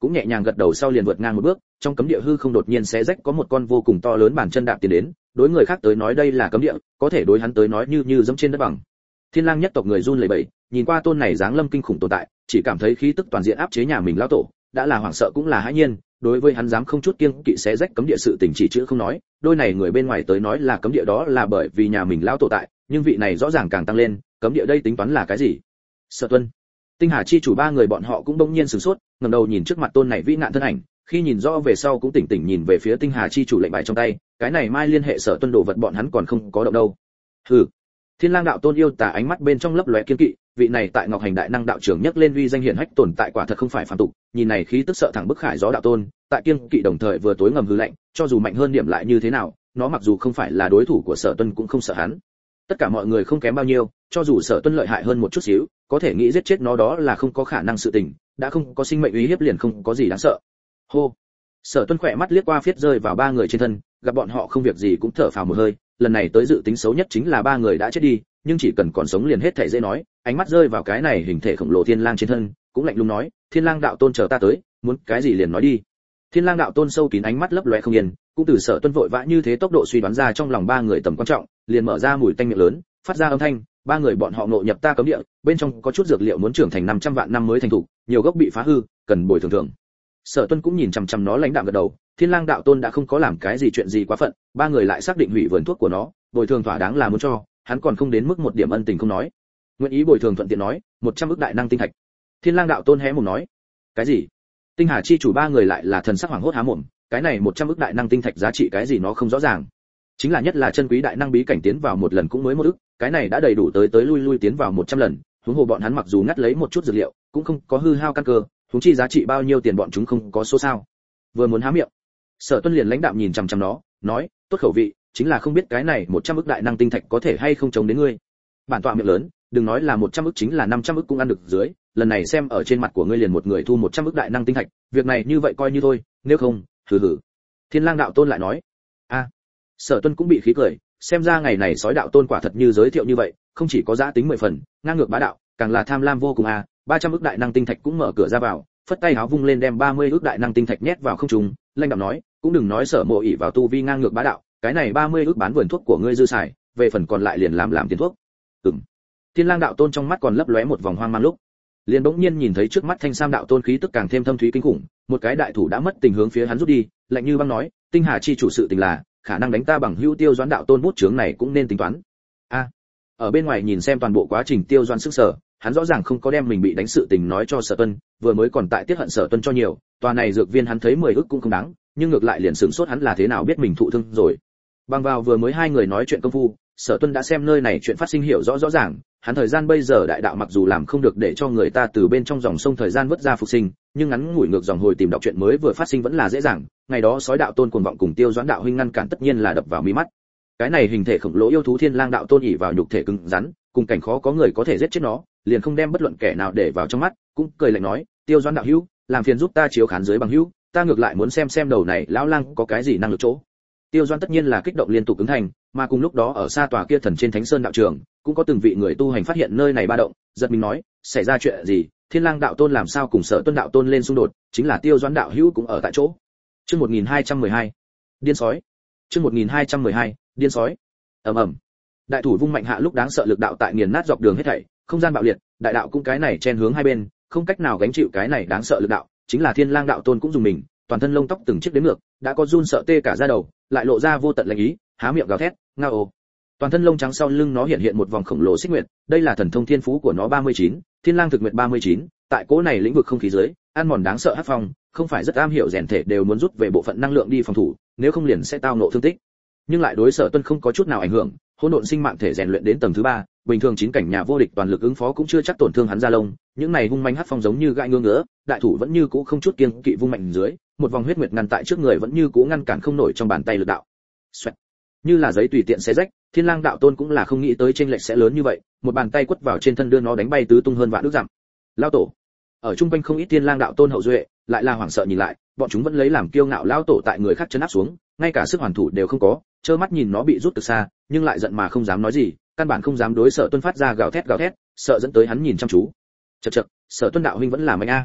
Speaker 1: cũng nhẹ nhàng gật đầu sau liền vượt ngang một bước, trong cấm địa hư không đột nhiên xé rách có một con vô cùng to lớn bàn chân đạp tiến đến, đối người khác tới nói đây là cấm địa, có thể đối hắn tới nói như như dẫm trên đất bằng. Thiên Lang nhất tộc người run lẩy bẩy, nhìn qua tôn này dáng lâm kinh khủng tồn tại, chỉ cảm thấy khí tức toàn diện áp chế nhà mình lão tổ, đã là hoảng sợ cũng là hãi nhiên, đối với hắn dám không chút kiêng kỵ xé rách cấm địa sự tình chỉ chữ không nói, đôi này người bên ngoài tới nói là cấm địa đó là bởi vì nhà mình lão tổ tại, nhưng vị này rõ ràng càng tăng lên, cấm địa đây tính toán là cái gì? Sở Tuân, Tinh Hà chi chủ ba người bọn họ cũng bỗng nhiên sửng sốt, ngẩng đầu nhìn trước mặt tôn này vĩ nạn thân ảnh, khi nhìn rõ về sau cũng tỉnh tỉnh nhìn về phía Tinh Hà chi chủ lệnh bài trong tay, cái này mai liên hệ Sở Tuân đồ vật bọn hắn còn không có động đâu. Hừ. Thiên Lang đạo tôn yêu tà ánh mắt bên trong lấp lóe kiên kỵ, vị này tại Ngọc Hành đại năng đạo trưởng nhắc lên uy danh hiển hách tồn tại quả thật không phải phàm tục, nhìn này khí tức sợ thẳng bức khải gió đạo tôn, tại kiên kỵ đồng thời vừa tối ngầm hư lạnh, cho dù mạnh hơn điểm lại như thế nào, nó mặc dù không phải là đối thủ của Sở Tuân cũng không sợ hắn. Tất cả mọi người không kém bao nhiêu, cho dù Sở Tuân lợi hại hơn một chút xíu, có thể nghĩ giết chết nó đó là không có khả năng sự tình, đã không có sinh mệnh uy hiếp liền không có gì đáng sợ. Hô. Sở Tuân khỏe mắt liếc qua phiết rơi vào ba người trên thân, gặp bọn họ không việc gì cũng thở phào một hơi, lần này tới dự tính xấu nhất chính là ba người đã chết đi, nhưng chỉ cần còn sống liền hết thảy dễ nói, ánh mắt rơi vào cái này hình thể khổng lồ Thiên Lang trên thân, cũng lạnh lùng nói, Thiên Lang đạo tôn chờ ta tới, muốn cái gì liền nói đi. Thiên Lang đạo tôn sâu kín ánh mắt lấp lóe không yên, cũng từ Sở Tuân vội vã như thế tốc độ suy đoán ra trong lòng ba người tầm quan trọng, liền mở ra mũi tanh miệng lớn, phát ra âm thanh, ba người bọn họ ngộ nhập ta cấm địa, bên trong có chút dược liệu muốn trưởng thành năm trăm vạn năm mới thành thục, nhiều gốc bị phá hư, cần bồi thường thường. Sở Tuân cũng nhìn chằm chằm nó lãnh đạm gật đầu, Thiên Lang đạo tôn đã không có làm cái gì chuyện gì quá phận, ba người lại xác định hủy vườn thuốc của nó, bồi thường thỏa đáng là muốn cho, hắn còn không đến mức một điểm ân tình không nói. Nguyện ý bồi thường thuận tiện nói, một trăm ức đại năng tinh thạch. Thiên Lang đạo tôn hé mồm nói, cái gì? Tinh Hà chi chủ ba người lại là thần sắc hoảng hốt há mồm, cái này một trăm ức đại năng tinh thạch giá trị cái gì nó không rõ ràng. Chính là nhất là chân quý đại năng bí cảnh tiến vào một lần cũng mới một ức, cái này đã đầy đủ tới tới lui lui tiến vào một trăm lần, huống hồ bọn hắn mặc dù ngắt lấy một chút dược liệu, cũng không có hư hao căn cơ, huống chi giá trị bao nhiêu tiền bọn chúng không có số sao. Vừa muốn há miệng, Sở Tuân liền lãnh đạm nhìn chằm chằm nó, nói, tốt khẩu vị, chính là không biết cái này một trăm ức đại năng tinh thạch có thể hay không chống đến ngươi. Bản tọa miệng lớn, đừng nói là một trăm ức chính là năm trăm ức cũng ăn được dưới, lần này xem ở trên mặt của ngươi liền một người thu một trăm ức đại năng tinh thạch, việc này như vậy coi như thôi, nếu không, hừ hừ. Thiên Lang đạo tôn lại nói, a, Sở Tuân cũng bị khí cười, xem ra ngày này sói đạo tôn quả thật như giới thiệu như vậy, không chỉ có giá tính mười phần, ngang ngược bá đạo, càng là tham lam vô cùng a, ba trăm ức đại năng tinh thạch cũng mở cửa ra vào, phất tay háo vung lên đem ba mươi ức đại năng tinh thạch nhét vào không trung, lãnh đạo nói, cũng đừng nói Sở Mộ ỷ vào tu vi ngang ngược bá đạo, cái này ba mươi ức bán vườn thuốc của ngươi dư xài, về phần còn lại liền làm làm tiền thuốc. Ừm. Thiên Lang đạo tôn trong mắt còn lấp lóe một vòng hoang mang lúc, liền bỗng nhiên nhìn thấy trước mắt Thanh Sam đạo tôn khí tức càng thêm thâm thúy kinh khủng, một cái đại thủ đã mất tình hướng phía hắn rút đi, lạnh như băng nói, Tinh Hà chi chủ sự tình là, khả năng đánh ta bằng hữu Tiêu Doãn đạo tôn bút chướng này cũng nên tính toán. A. Ở bên ngoài nhìn xem toàn bộ quá trình Tiêu Doãn sức sở, hắn rõ ràng không có đem mình bị đánh sự tình nói cho Sở Tuân, vừa mới còn tại tiết hận Sở Tuân cho nhiều, tòa này dược viên hắn thấy mười ức cũng không đáng, nhưng ngược lại liền sửng sốt hắn là thế nào biết mình thụ thương rồi. Bằng vào vừa mới hai người nói chuyện công phu, Sở Tuân đã xem nơi này chuyện phát sinh hiểu rõ rõ ràng, hắn thời gian bây giờ đại đạo mặc dù làm không được để cho người ta từ bên trong dòng sông thời gian vớt ra phục sinh, nhưng ngắn ngủi ngược dòng hồi tìm đọc chuyện mới vừa phát sinh vẫn là dễ dàng, ngày đó sói đạo tôn cuồng vọng cùng Tiêu Doãn đạo huynh ngăn cản tất nhiên là đập vào mí mắt. Cái này hình thể khổng lồ yêu thú Thiên Lang đạo tôn ỷ vào nhục thể cứng rắn, cùng cảnh khó có người có thể giết chết nó, liền không đem bất luận kẻ nào để vào trong mắt, cũng cười lạnh nói, Tiêu Doãn đạo hữu, làm phiền giúp ta chiếu khán dưới bằng hữu, ta ngược lại muốn xem xem đầu này lão lang có cái gì năng lực chỗ. Tiêu Doãn tất nhiên là kích động liên tục ứng thành, mà cùng lúc đó ở xa tòa kia thần trên Thánh Sơn đạo trường, cũng có từng vị người tu hành phát hiện nơi này ba động, giật mình nói, xảy ra chuyện gì? Thiên Lang đạo tôn làm sao cùng Sở Tuân đạo tôn lên xung đột, chính là Tiêu Doãn đạo hữu cũng ở tại chỗ. Chương một nghìn hai trăm mười hai, điên sói. Chương một nghìn hai trăm mười hai, điên sói. Ầm ầm. Đại thủ vung mạnh hạ lúc đáng sợ lực đạo tại nghiền nát dọc đường hết thảy, không gian bạo liệt, đại đạo cũng cái này chen hướng hai bên, không cách nào gánh chịu cái này đáng sợ lực đạo, chính là Thiên Lang đạo tôn cũng dùng mình, toàn thân lông tóc từng chiếc đếm ngược, đã có run sợ tê cả da đầu, lại lộ ra vô tận lạnh ý, há miệng gào thét, ngao ồ. Toàn thân lông trắng sau lưng nó hiện hiện một vòng khổng lồ xích nguyệt, đây là thần thông thiên phú của nó ba mươi chín, Thiên Lang thực nguyệt ba mươi chín, tại cỗ này lĩnh vực không khí dưới, ăn mòn đáng sợ hắc phong, không phải rất am hiểu rèn thể đều muốn rút về bộ phận năng lượng đi phòng thủ, nếu không liền sẽ tao ngộ thương tích. Nhưng lại đối Sở Tuân không có chút nào ảnh hưởng, hỗn độn sinh mạng thể rèn luyện đến tầng thứ ba, bình thường chín cảnh nhà vô địch toàn lực ứng phó cũng chưa chắc tổn thương hắn da lông, những này hung manh hắc phong giống như gãi ngứa ngứa, đại thủ vẫn như cũ không chút kiêng kỵ vung mạnh dưới, một vòng huyết nguyệt ngăn tại trước người vẫn như cũ ngăn cản không nổi trong bàn tay lực đạo. Xoẹt. Như là giấy tùy tiện xé rách, Thiên Lang đạo tôn cũng là không nghĩ tới chênh lệch sẽ lớn như vậy, một bàn tay quất vào trên thân đưa nó đánh bay tứ tung hơn vạn ức dặm. Lão tổ. Ở trung quanh không ít Thiên Lang đạo tôn hậu duệ, lại là hoảng sợ nhìn lại, bọn chúng vẫn lấy làm kiêu ngạo lão tổ tại người khác trấn áp xuống, ngay cả sức hoàn thủ đều không có, trơ mắt nhìn nó bị rút từ xa, nhưng lại giận mà không dám nói gì, căn bản không dám đối Sở Tuân phát ra gào thét gào thét, sợ dẫn tới hắn nhìn chăm chú. Chậc chậc, Sở Tuân đạo huynh vẫn là mạnh a.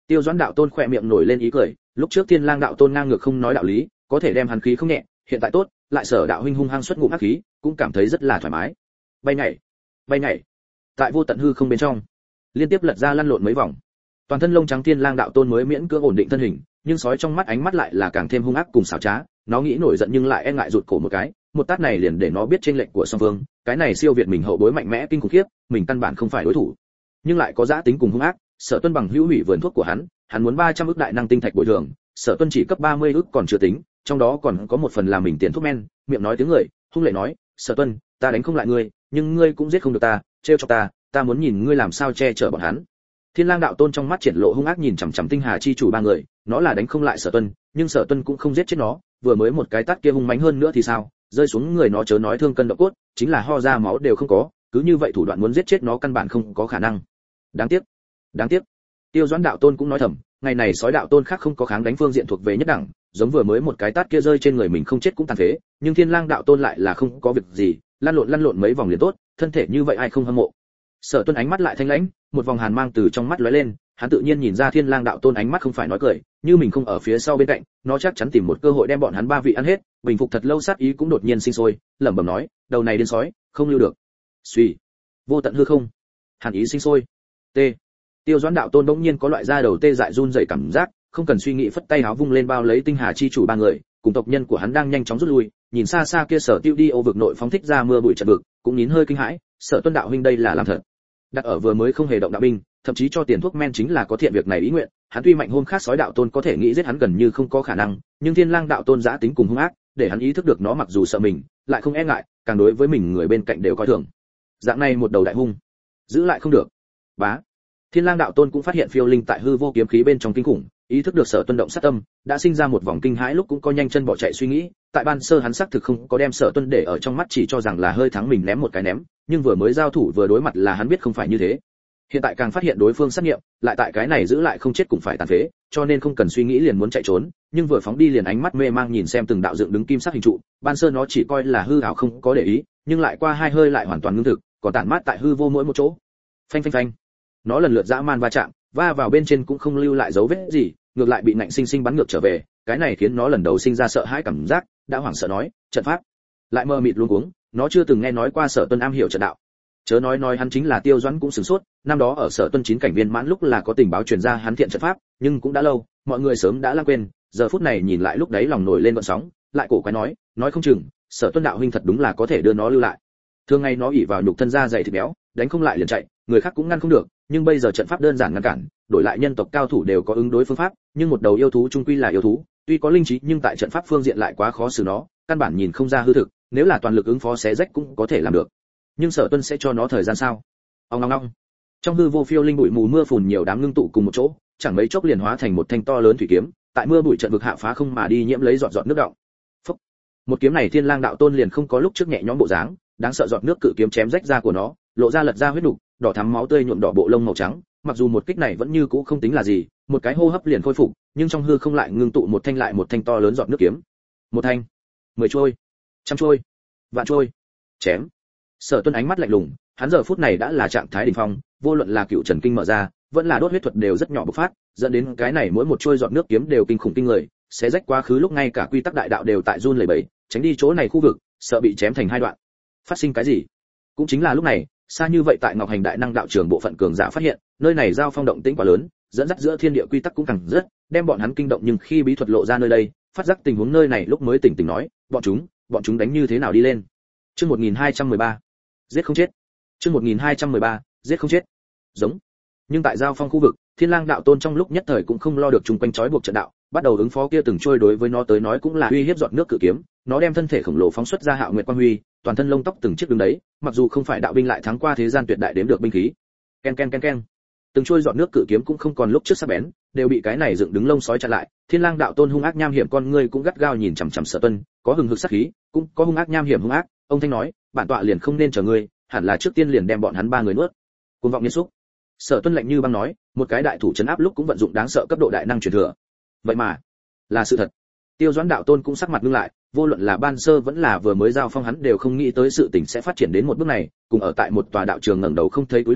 Speaker 1: Tiêu Doãn đạo tôn khỏe miệng nổi lên ý cười, lúc trước Thiên Lang đạo tôn ngang ngược không nói đạo lý, có thể đem hắn khí không nhẹ, hiện tại tốt, lại Sở đạo huynh hung hăng xuất ngụm hắc khí, cũng cảm thấy rất là thoải mái. Bay nhảy, bay nhảy. Tại vô tận hư không bên trong, liên tiếp lật ra lăn lộn mấy vòng. Toàn thân lông trắng Thiên Lang đạo tôn mới miễn cưỡng ổn định thân hình, nhưng sói trong mắt ánh mắt lại là càng thêm hung ác cùng xảo trá, nó nghĩ nổi giận nhưng lại e ngại rụt cổ một cái, một tát này liền để nó biết chênh lệch của song phương, cái này siêu việt mình hậu bối mạnh mẽ kinh khủng khiếp, mình căn bản không phải đối thủ. Nhưng lại có dã tính cùng hung ác, Sở Tuân bằng hữu hủy vườn thuốc của hắn, hắn muốn ba trăm ức đại năng tinh thạch bồi thường, Sở Tuân chỉ cấp ba mươi ức còn chưa tính, trong đó còn có một phần là mình tiền thuốc men, miệng nói tiếng người, hung lệ nói, "Sở Tuân, ta đánh không lại ngươi, nhưng ngươi cũng giết không được ta, trêu chọc ta, ta muốn nhìn ngươi làm sao che chở bọn hắn." Thiên Lang đạo tôn trong mắt triển lộ hung ác nhìn chằm chằm Tinh Hà chi chủ ba người, nó là đánh không lại Sở Tuân, nhưng Sở Tuân cũng không giết chết nó, vừa mới một cái tát kia hung mãnh hơn nữa thì sao, rơi xuống người nó chớ nói thương cân động cốt, chính là ho ra máu đều không có, cứ như vậy thủ đoạn muốn giết chết nó căn bản không có khả năng. Đáng tiếc, đáng tiếc. Tiêu Doãn đạo tôn cũng nói thầm, ngày này sói đạo tôn khác không có kháng đánh phương diện thuộc về nhất đẳng, giống vừa mới một cái tát kia rơi trên người mình không chết cũng tàn phế, nhưng Thiên Lang đạo tôn lại là không có việc gì, lăn lộn lăn lộn mấy vòng liền tốt, thân thể như vậy ai không hâm mộ. Sở Tuân ánh mắt lại thanh lãnh, một vòng hàn mang từ trong mắt lóe lên, hắn tự nhiên nhìn ra Thiên Lang đạo tôn ánh mắt không phải nói cười, như mình không ở phía sau bên cạnh, nó chắc chắn tìm một cơ hội đem bọn hắn ba vị ăn hết, bình phục thật lâu sát ý cũng đột nhiên sinh sôi, lẩm bẩm nói, đầu này điên sói, không lưu được. Suy, vô tận hư không, hàn ý sinh sôi. T. Tiêu Doãn đạo tôn bỗng nhiên có loại da đầu tê dại run rẩy cảm giác, không cần suy nghĩ phất tay áo vung lên bao lấy Tinh Hà chi chủ ba người, cùng tộc nhân của hắn đang nhanh chóng rút lui, nhìn xa xa kia Sở Tiêu đi ô vực nội phóng thích ra mưa bụi trận vực, cũng nín hơi kinh hãi, Sở Tuân đạo huynh đây là làm thật. Đặt ở vừa mới không hề động đạo binh, thậm chí cho tiền thuốc men chính là có thiện việc này ý nguyện, hắn tuy mạnh hôm khác sói đạo tôn có thể nghĩ giết hắn gần như không có khả năng, nhưng Thiên Lang đạo tôn dã tính cùng hung ác, để hắn ý thức được nó mặc dù sợ mình, lại không e ngại, càng đối với mình người bên cạnh đều coi thường. Dạng này một đầu đại hung, giữ lại không được. Bá. Thiên Lang đạo tôn cũng phát hiện phiêu linh tại hư vô kiếm khí bên trong kinh khủng, ý thức được Sở Tuân động sát tâm, đã sinh ra một vòng kinh hãi lúc cũng có nhanh chân bỏ chạy suy nghĩ, tại ban sơ hắn xác thực không có đem Sở Tuân để ở trong mắt chỉ cho rằng là hơi thắng mình ném một cái ném, nhưng vừa mới giao thủ vừa đối mặt là hắn biết không phải như thế. Hiện tại càng phát hiện đối phương sát nghiệm, lại tại cái này giữ lại không chết cũng phải tàn phế, cho nên không cần suy nghĩ liền muốn chạy trốn, nhưng vừa phóng đi liền ánh mắt mê mang nhìn xem từng đạo dựng đứng kim sắc hình trụ, ban sơ nó chỉ coi là hư ảo không có để ý, nhưng lại qua hai hơi lại hoàn toàn ngưng thực, còn tản mát tại hư vô mỗi một chỗ. Phanh phanh phanh. Nó lần lượt dã man va chạm, va vào bên trên cũng không lưu lại dấu vết gì, ngược lại bị nạnh sinh sinh bắn ngược trở về, cái này khiến nó lần đầu sinh ra sợ hãi cảm giác, đã hoảng sợ nói, trận pháp. Lại mơ mịt luống cuống, nó chưa từng nghe nói qua Sở Tuân am hiểu trận đạo. Chớ nói nói hắn chính là Tiêu Doãn cũng sửng sốt, năm đó ở Sở Tuân chín cảnh viên mãn lúc là có tình báo truyền ra hắn thiện trận pháp, nhưng cũng đã lâu, mọi người sớm đã lãng quên, giờ phút này nhìn lại lúc đấy lòng nổi lên gợn sóng, lại cổ quái nói, nói không chừng, Sở Tuân đạo huynh thật đúng là có thể đưa nó lưu lại. Thường ngày nó ỷ vào nhục thân da dày thịt béo, đánh không lại liền chạy, người khác cũng ngăn không được, nhưng bây giờ trận pháp đơn giản ngăn cản, đổi lại nhân tộc cao thủ đều có ứng đối phương pháp, nhưng một đầu yêu thú chung quy là yêu thú, tuy có linh trí nhưng tại trận pháp phương diện lại quá khó xử nó, căn bản nhìn không ra hư thực, nếu là toàn lực ứng phó xé rách cũng có thể làm được. Nhưng Sở Tuân sẽ cho nó thời gian sao? Ong ong ong. Trong hư vô phiêu linh bụi mù mưa phùn nhiều đám ngưng tụ cùng một chỗ, chẳng mấy chốc liền hóa thành một thanh to lớn thủy kiếm, tại mưa bụi trận vực hạ phá không mà đi nhiễm lấy giọt giọt nước đọng. Phốc. Một kiếm này Thiên Lang đạo tôn liền không có lúc trước nhẹ nhõm bộ dáng, đáng sợ giọt nước cự kiếm chém rách da của nó, lộ ra lật ra huyết nục, đỏ thắm máu tươi nhuộm đỏ bộ lông màu trắng, mặc dù một kích này vẫn như cũ không tính là gì, một cái hô hấp liền khôi phục, nhưng trong hư không lại ngưng tụ một thanh lại một thanh to lớn giọt nước kiếm. Một thanh, mười trôi, trăm trôi, vạn trôi. Chém. Sở Tuân ánh mắt lạnh lùng, hắn giờ phút này đã là trạng thái đỉnh phong, vô luận là cựu trần kinh mở ra, vẫn là đốt huyết thuật đều rất nhỏ bộc phát, dẫn đến cái này mỗi một trôi giọt nước kiếm đều kinh khủng kinh người, sẽ rách quá khứ lúc ngay cả quy tắc đại đạo đều tại run lẩy bẩy, tránh đi chỗ này khu vực, sợ bị chém thành hai đoạn. Phát sinh cái gì? Cũng chính là lúc này, xa như vậy tại Ngọc Hành Đại Năng đạo trường bộ phận cường giả phát hiện, nơi này giao phong động tĩnh quá lớn, dẫn dắt giữa thiên địa quy tắc cũng càng rất, đem bọn hắn kinh động, nhưng khi bí thuật lộ ra nơi đây, phát giác tình huống nơi này lúc mới tỉnh tỉnh nói, bọn chúng, bọn chúng đánh như thế nào đi lên. Chương một nghìn hai trăm mười ba, giết không chết. Chương một nghìn hai trăm mười ba, giết không chết. Giống. Nhưng tại giao phong khu vực, Thiên Lang đạo tôn trong lúc nhất thời cũng không lo được chung quanh trói buộc trận đạo, bắt đầu ứng phó kia từng trôi đối với nó tới nói cũng là uy hiếp giọt nước cự kiếm, nó đem thân thể khổng lồ phóng xuất ra hạo nguyệt quang huy, toàn thân lông tóc từng chiếc đứng đấy, mặc dù không phải đạo binh lại thắng qua thế gian tuyệt đại đếm được binh khí. Ken ken ken ken. Từng trôi giọt nước cự kiếm cũng không còn lúc trước sắc bén, đều bị cái này dựng đứng lông sói chặn lại. Thiên Lang đạo tôn hung ác nham hiểm con ngươi cũng gắt gao nhìn chằm chằm Sở Tuân, có hừng hực sát khí, cũng có hung ác nham hiểm hung ác. Ông thanh nói, bản tọa liền không nên chờ ngươi, hẳn là trước tiên liền đem bọn hắn ba người nuốt. Cuồng vọng nhân xúc. Sở Tuân lạnh như băng nói, một cái đại thủ trấn áp lúc cũng vận dụng đáng sợ cấp độ đại năng truyền thừa. Vậy mà, là sự thật. Tiêu Doãn đạo tôn cũng sắc mặt ngưng lại, vô luận là ban sơ vẫn là vừa mới giao phong hắn đều không nghĩ tới sự tình sẽ phát triển đến một bước này, cùng ở tại một tòa đạo trường ngẩng đầu không thấy cúi đầu,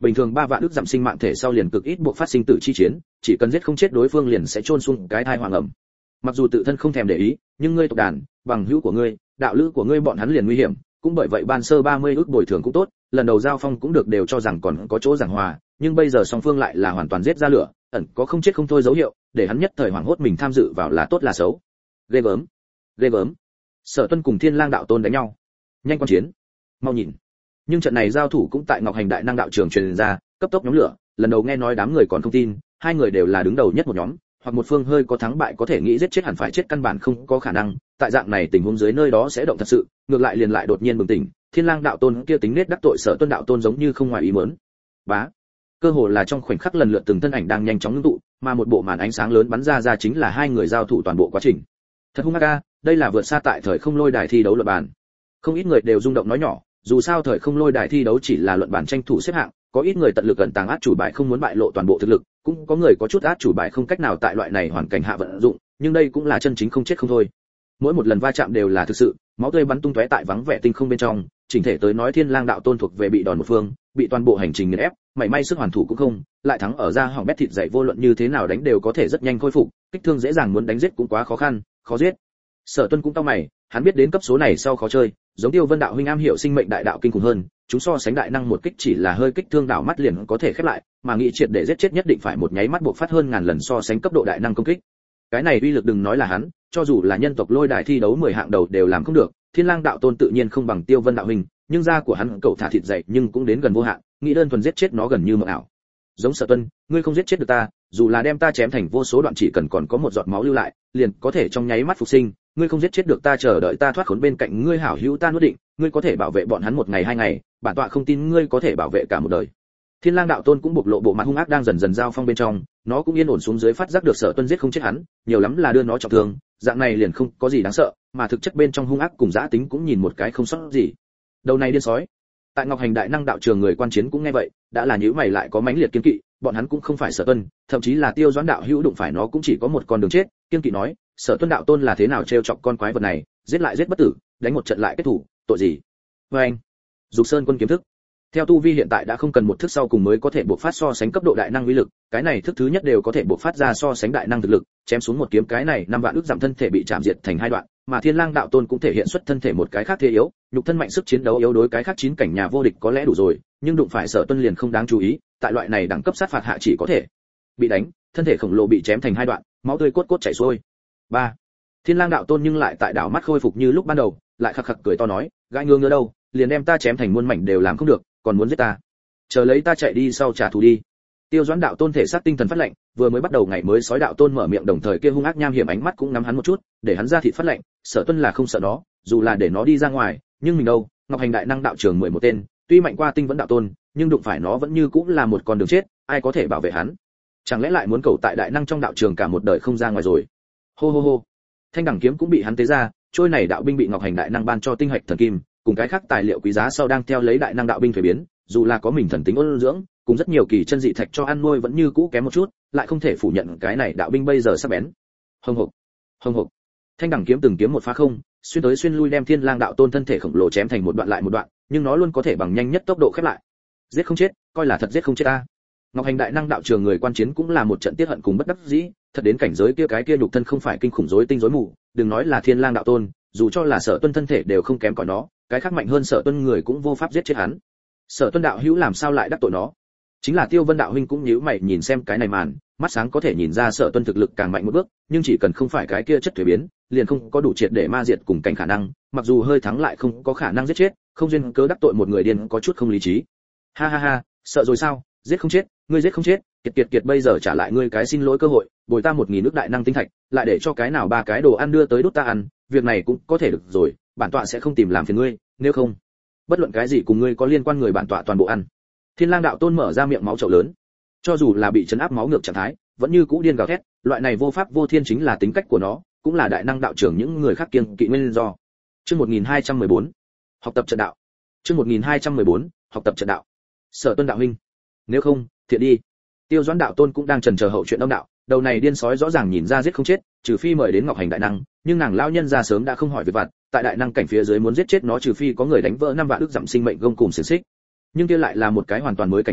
Speaker 1: bình thường ba vạn ức dặm sinh mạng thể sau liền cực ít buộc phát sinh tử chi chiến, chỉ cần giết không chết đối phương liền sẽ chôn xuống cái thai hoàng ẩm. Mặc dù tự thân không thèm để ý, nhưng ngươi tộc đàn, bằng hữu của ngươi, đạo lữ của ngươi bọn hắn liền nguy hiểm, cũng bởi vậy ban sơ ba mươi ức bồi thường cũng tốt, lần đầu giao phong cũng được đều cho rằng còn có chỗ giảng hòa, nhưng bây giờ song phương lại là hoàn toàn giết ra lửa, ẩn có không chết không thôi dấu hiệu, để hắn nhất thời hoảng hốt mình tham dự vào là tốt là xấu. Ghê gớm, ghê gớm. Sở Tuân cùng Thiên Lang đạo tôn đánh nhau. Nhanh quan chiến, mau nhìn. Nhưng trận này giao thủ cũng tại Ngọc Hành đại năng đạo trường truyền ra, cấp tốc nhóm lửa, lần đầu nghe nói đám người còn không tin, hai người đều là đứng đầu nhất một nhóm, hoặc một phương hơi có thắng bại có thể nghĩ giết chết hẳn phải chết căn bản không có khả năng, tại dạng này tình huống dưới nơi đó sẽ động thật sự, ngược lại liền lại đột nhiên bừng tỉnh, Thiên Lang đạo tôn kia tính nết đắc tội Sở Tuân đạo tôn giống như không ngoài ý muốn. Bá, cơ hồ là trong khoảnh khắc lần lượt từng thân ảnh đang nhanh chóng ngưng tụ, mà một bộ màn ánh sáng lớn bắn ra ra chính là hai người giao thủ toàn bộ quá trình. Thật hung ác a, đây là vượt xa tại thời không lôi đài thi đấu luận bàn. Không ít người đều rung động nói nhỏ, dù sao thời không lôi đài thi đấu chỉ là luận bàn tranh thủ xếp hạng, có ít người tận lực ẩn tàng át chủ bài không muốn bại lộ toàn bộ thực lực, cũng có người có chút át chủ bài không cách nào tại loại này hoàn cảnh hạ vận dụng, nhưng đây cũng là chân chính không chết không thôi. Mỗi một lần va chạm đều là thực sự, máu tươi bắn tung tóe tại vắng vẻ tinh không bên trong, chỉnh thể tới nói Thiên Lang đạo tôn thuộc về bị đòn một phương, bị toàn bộ hành trình nghiền ép, mảy may sức hoàn thủ cũng không, lại thắng ở ra hỏng bét thịt dày vô luận như thế nào đánh đều có thể rất nhanh khôi phục, kích thương dễ dàng muốn đánh giết cũng quá khó khăn, khó giết. Sở Tuân cũng cau mày, hắn biết đến cấp số này sau khó chơi, giống Tiêu Vân đạo huynh am hiểu sinh mệnh đại đạo kinh khủng hơn, chúng so sánh đại năng một kích chỉ là hơi kích thương đảo mắt liền có thể khép lại, mà nghĩ triệt để giết chết nhất định phải một nháy mắt buộc phát hơn ngàn lần so sánh cấp độ đại năng công kích. Cái này uy lực đừng nói là hắn, cho dù là nhân tộc lôi đài thi đấu mười hạng đầu đều làm không được, Thiên Lang đạo tôn tự nhiên không bằng Tiêu Vân đạo huynh, nhưng da của hắn cậu thả thịt dày nhưng cũng đến gần vô hạn, nghĩ đơn thuần giết chết nó gần như mộng ảo. Giống Sở Tuân, ngươi không giết chết được ta, dù là đem ta chém thành vô số đoạn chỉ cần còn có một giọt máu lưu lại, liền có thể trong nháy mắt phục sinh, ngươi không giết chết được ta chờ đợi ta thoát khốn bên cạnh ngươi hảo hữu ta nuốt định, ngươi có thể bảo vệ bọn hắn một ngày hai ngày, bản tọa không tin ngươi có thể bảo vệ cả một đời. Thiên Lang đạo tôn cũng bộc lộ bộ mặt hung ác đang dần dần giao phong bên trong, nó cũng yên ổn xuống dưới phát giác được Sở Tuân giết không chết hắn, nhiều lắm là đưa nó trọng thương, dạng này liền không có gì đáng sợ, mà thực chất bên trong hung ác cùng dã tính cũng nhìn một cái không sót gì. Đầu này điên sói. Tại Ngọc Hành đại năng đạo trường người quan chiến cũng nghe vậy, đã là nhíu mày lại có mãnh liệt kiên kỵ, bọn hắn cũng không phải Sở Tuân, thậm chí là Tiêu Doãn đạo hữu đụng phải nó cũng chỉ có một con đường chết, kiên kỵ nói, Sở Tuân đạo tôn là thế nào trêu chọc con quái vật này, giết lại giết bất tử, đánh một trận lại kết thủ, tội gì? Và anh, Dục Sơn quân kiếm thức. Theo tu vi hiện tại đã không cần một thức sau cùng mới có thể buộc phát so sánh cấp độ đại năng uy lực, cái này thức thứ nhất đều có thể buộc phát ra so sánh đại năng thực lực, chém xuống một kiếm cái này năm vạn ức giảm thân thể bị chạm diệt thành hai đoạn, mà Thiên Lang đạo tôn cũng thể hiện xuất thân thể một cái khác thế yếu, nhục thân mạnh sức chiến đấu yếu đối cái khác chín cảnh nhà vô địch có lẽ đủ rồi, nhưng đụng phải Sở Tuân liền không đáng chú ý, tại loại này đẳng cấp sát phạt hạ chỉ có thể bị đánh, thân thể khổng lồ bị chém thành hai đoạn, máu tươi cốt cốt chảy xuôi. ba. Thiên Lang đạo tôn nhưng lại tại đảo mắt khôi phục như lúc ban đầu, lại khặc khặc cười to nói, gãi ngương nữa đâu, liền đem ta chém thành muôn mảnh đều làm không được, còn muốn giết ta, chờ lấy ta chạy đi sau trả thù đi. Tiêu Doãn đạo tôn thể xác tinh thần phát lạnh, vừa mới bắt đầu ngày mới sói đạo tôn mở miệng đồng thời kia hung ác nham hiểm ánh mắt cũng nắm hắn một chút, để hắn ra thịt phát lạnh, Sở Tuân là không sợ nó, dù là để nó đi ra ngoài, nhưng mình đâu, Ngọc Hành đại năng đạo trường mười một tên, tuy mạnh qua Tinh Vẫn đạo tôn, nhưng đụng phải nó vẫn như cũng là một con đường chết, ai có thể bảo vệ hắn? Chẳng lẽ lại muốn cầu tại đại năng trong đạo trường cả một đời không ra ngoài rồi? Hô hô hô. Thanh đẳng kiếm cũng bị hắn tế ra, trôi này đạo binh bị Ngọc Hành đại năng ban cho tinh hạch thần kim, cùng cái khác tài liệu quý giá sau đang theo lấy đại năng đạo binh thuế biến, dù là có mình thần tính ôn dưỡng, cùng rất nhiều kỳ chân dị thạch cho ăn nuôi vẫn như cũ kém một chút, lại không thể phủ nhận cái này đạo binh bây giờ sắc bén. Hồng hộc, hồng hộc. Thanh đẳng kiếm từng kiếm một phá không, xuyên tới xuyên lui đem Thiên Lang đạo tôn thân thể khổng lồ chém thành một đoạn lại một đoạn, nhưng nó luôn có thể bằng nhanh nhất tốc độ khép lại. Giết không chết, coi là thật giết không chết ta. Ngọc Hành đại năng đạo trường người quan chiến cũng là một trận tiết hận cùng bất đắc dĩ, thật đến cảnh giới kia cái kia nhục thân không phải kinh khủng rối tinh rối mù, đừng nói là Thiên Lang đạo tôn, dù cho là Sở Tuân thân thể đều không kém cỏi nó, cái khác mạnh hơn Sở Tuân người cũng vô pháp giết chết hắn. Sở Tuân đạo hữu làm sao lại đắc tội nó? Chính là Tiêu Vân đạo huynh cũng nhíu mày nhìn xem cái này màn, mắt sáng có thể nhìn ra Sở Tuân thực lực càng mạnh một bước, nhưng chỉ cần không phải cái kia chất thuế biến, liền không có đủ triệt để ma diệt cùng cảnh khả năng, mặc dù hơi thắng lại không có khả năng giết chết, không duyên cớ đắc tội một người điên có chút không lý trí. Ha ha ha, sợ rồi sao, giết không chết, ngươi giết không chết, kiệt kiệt kiệt bây giờ trả lại ngươi cái xin lỗi cơ hội, bồi ta một nghìn nước đại năng tinh thạch, lại để cho cái nào ba cái đồ ăn đưa tới đốt ta ăn, việc này cũng có thể được rồi, bản tọa sẽ không tìm làm phiền ngươi, nếu không, bất luận cái gì cùng ngươi có liên quan người bản tọa toàn bộ ăn. Thiên Lang đạo tôn mở ra miệng máu chậu lớn, cho dù là bị chấn áp máu ngược trạng thái, vẫn như cũ điên gào thét, loại này vô pháp vô thiên chính là tính cách của nó, cũng là đại năng đạo trưởng những người khác kiêng kỵ nguyên do. Chương một nghìn hai trăm mười bốn, học tập trận đạo. Chương một nghìn hai trăm mười bốn, học tập trận đạo. Sở Tuân đạo huynh, nếu không, thiện đi. Tiêu Doãn đạo tôn cũng đang chần chờ hậu chuyện âm đạo, đầu này điên sói rõ ràng nhìn ra giết không chết, trừ phi mời đến Ngọc Hành đại năng, nhưng nàng lão nhân ra sớm đã không hỏi việc vặt, tại đại năng cảnh phía dưới muốn giết chết nó trừ phi có người đánh vỡ năm vạn ức dặm sinh mệnh gông cùng xiển xích. Nhưng kia lại là một cái hoàn toàn mới cảnh giới,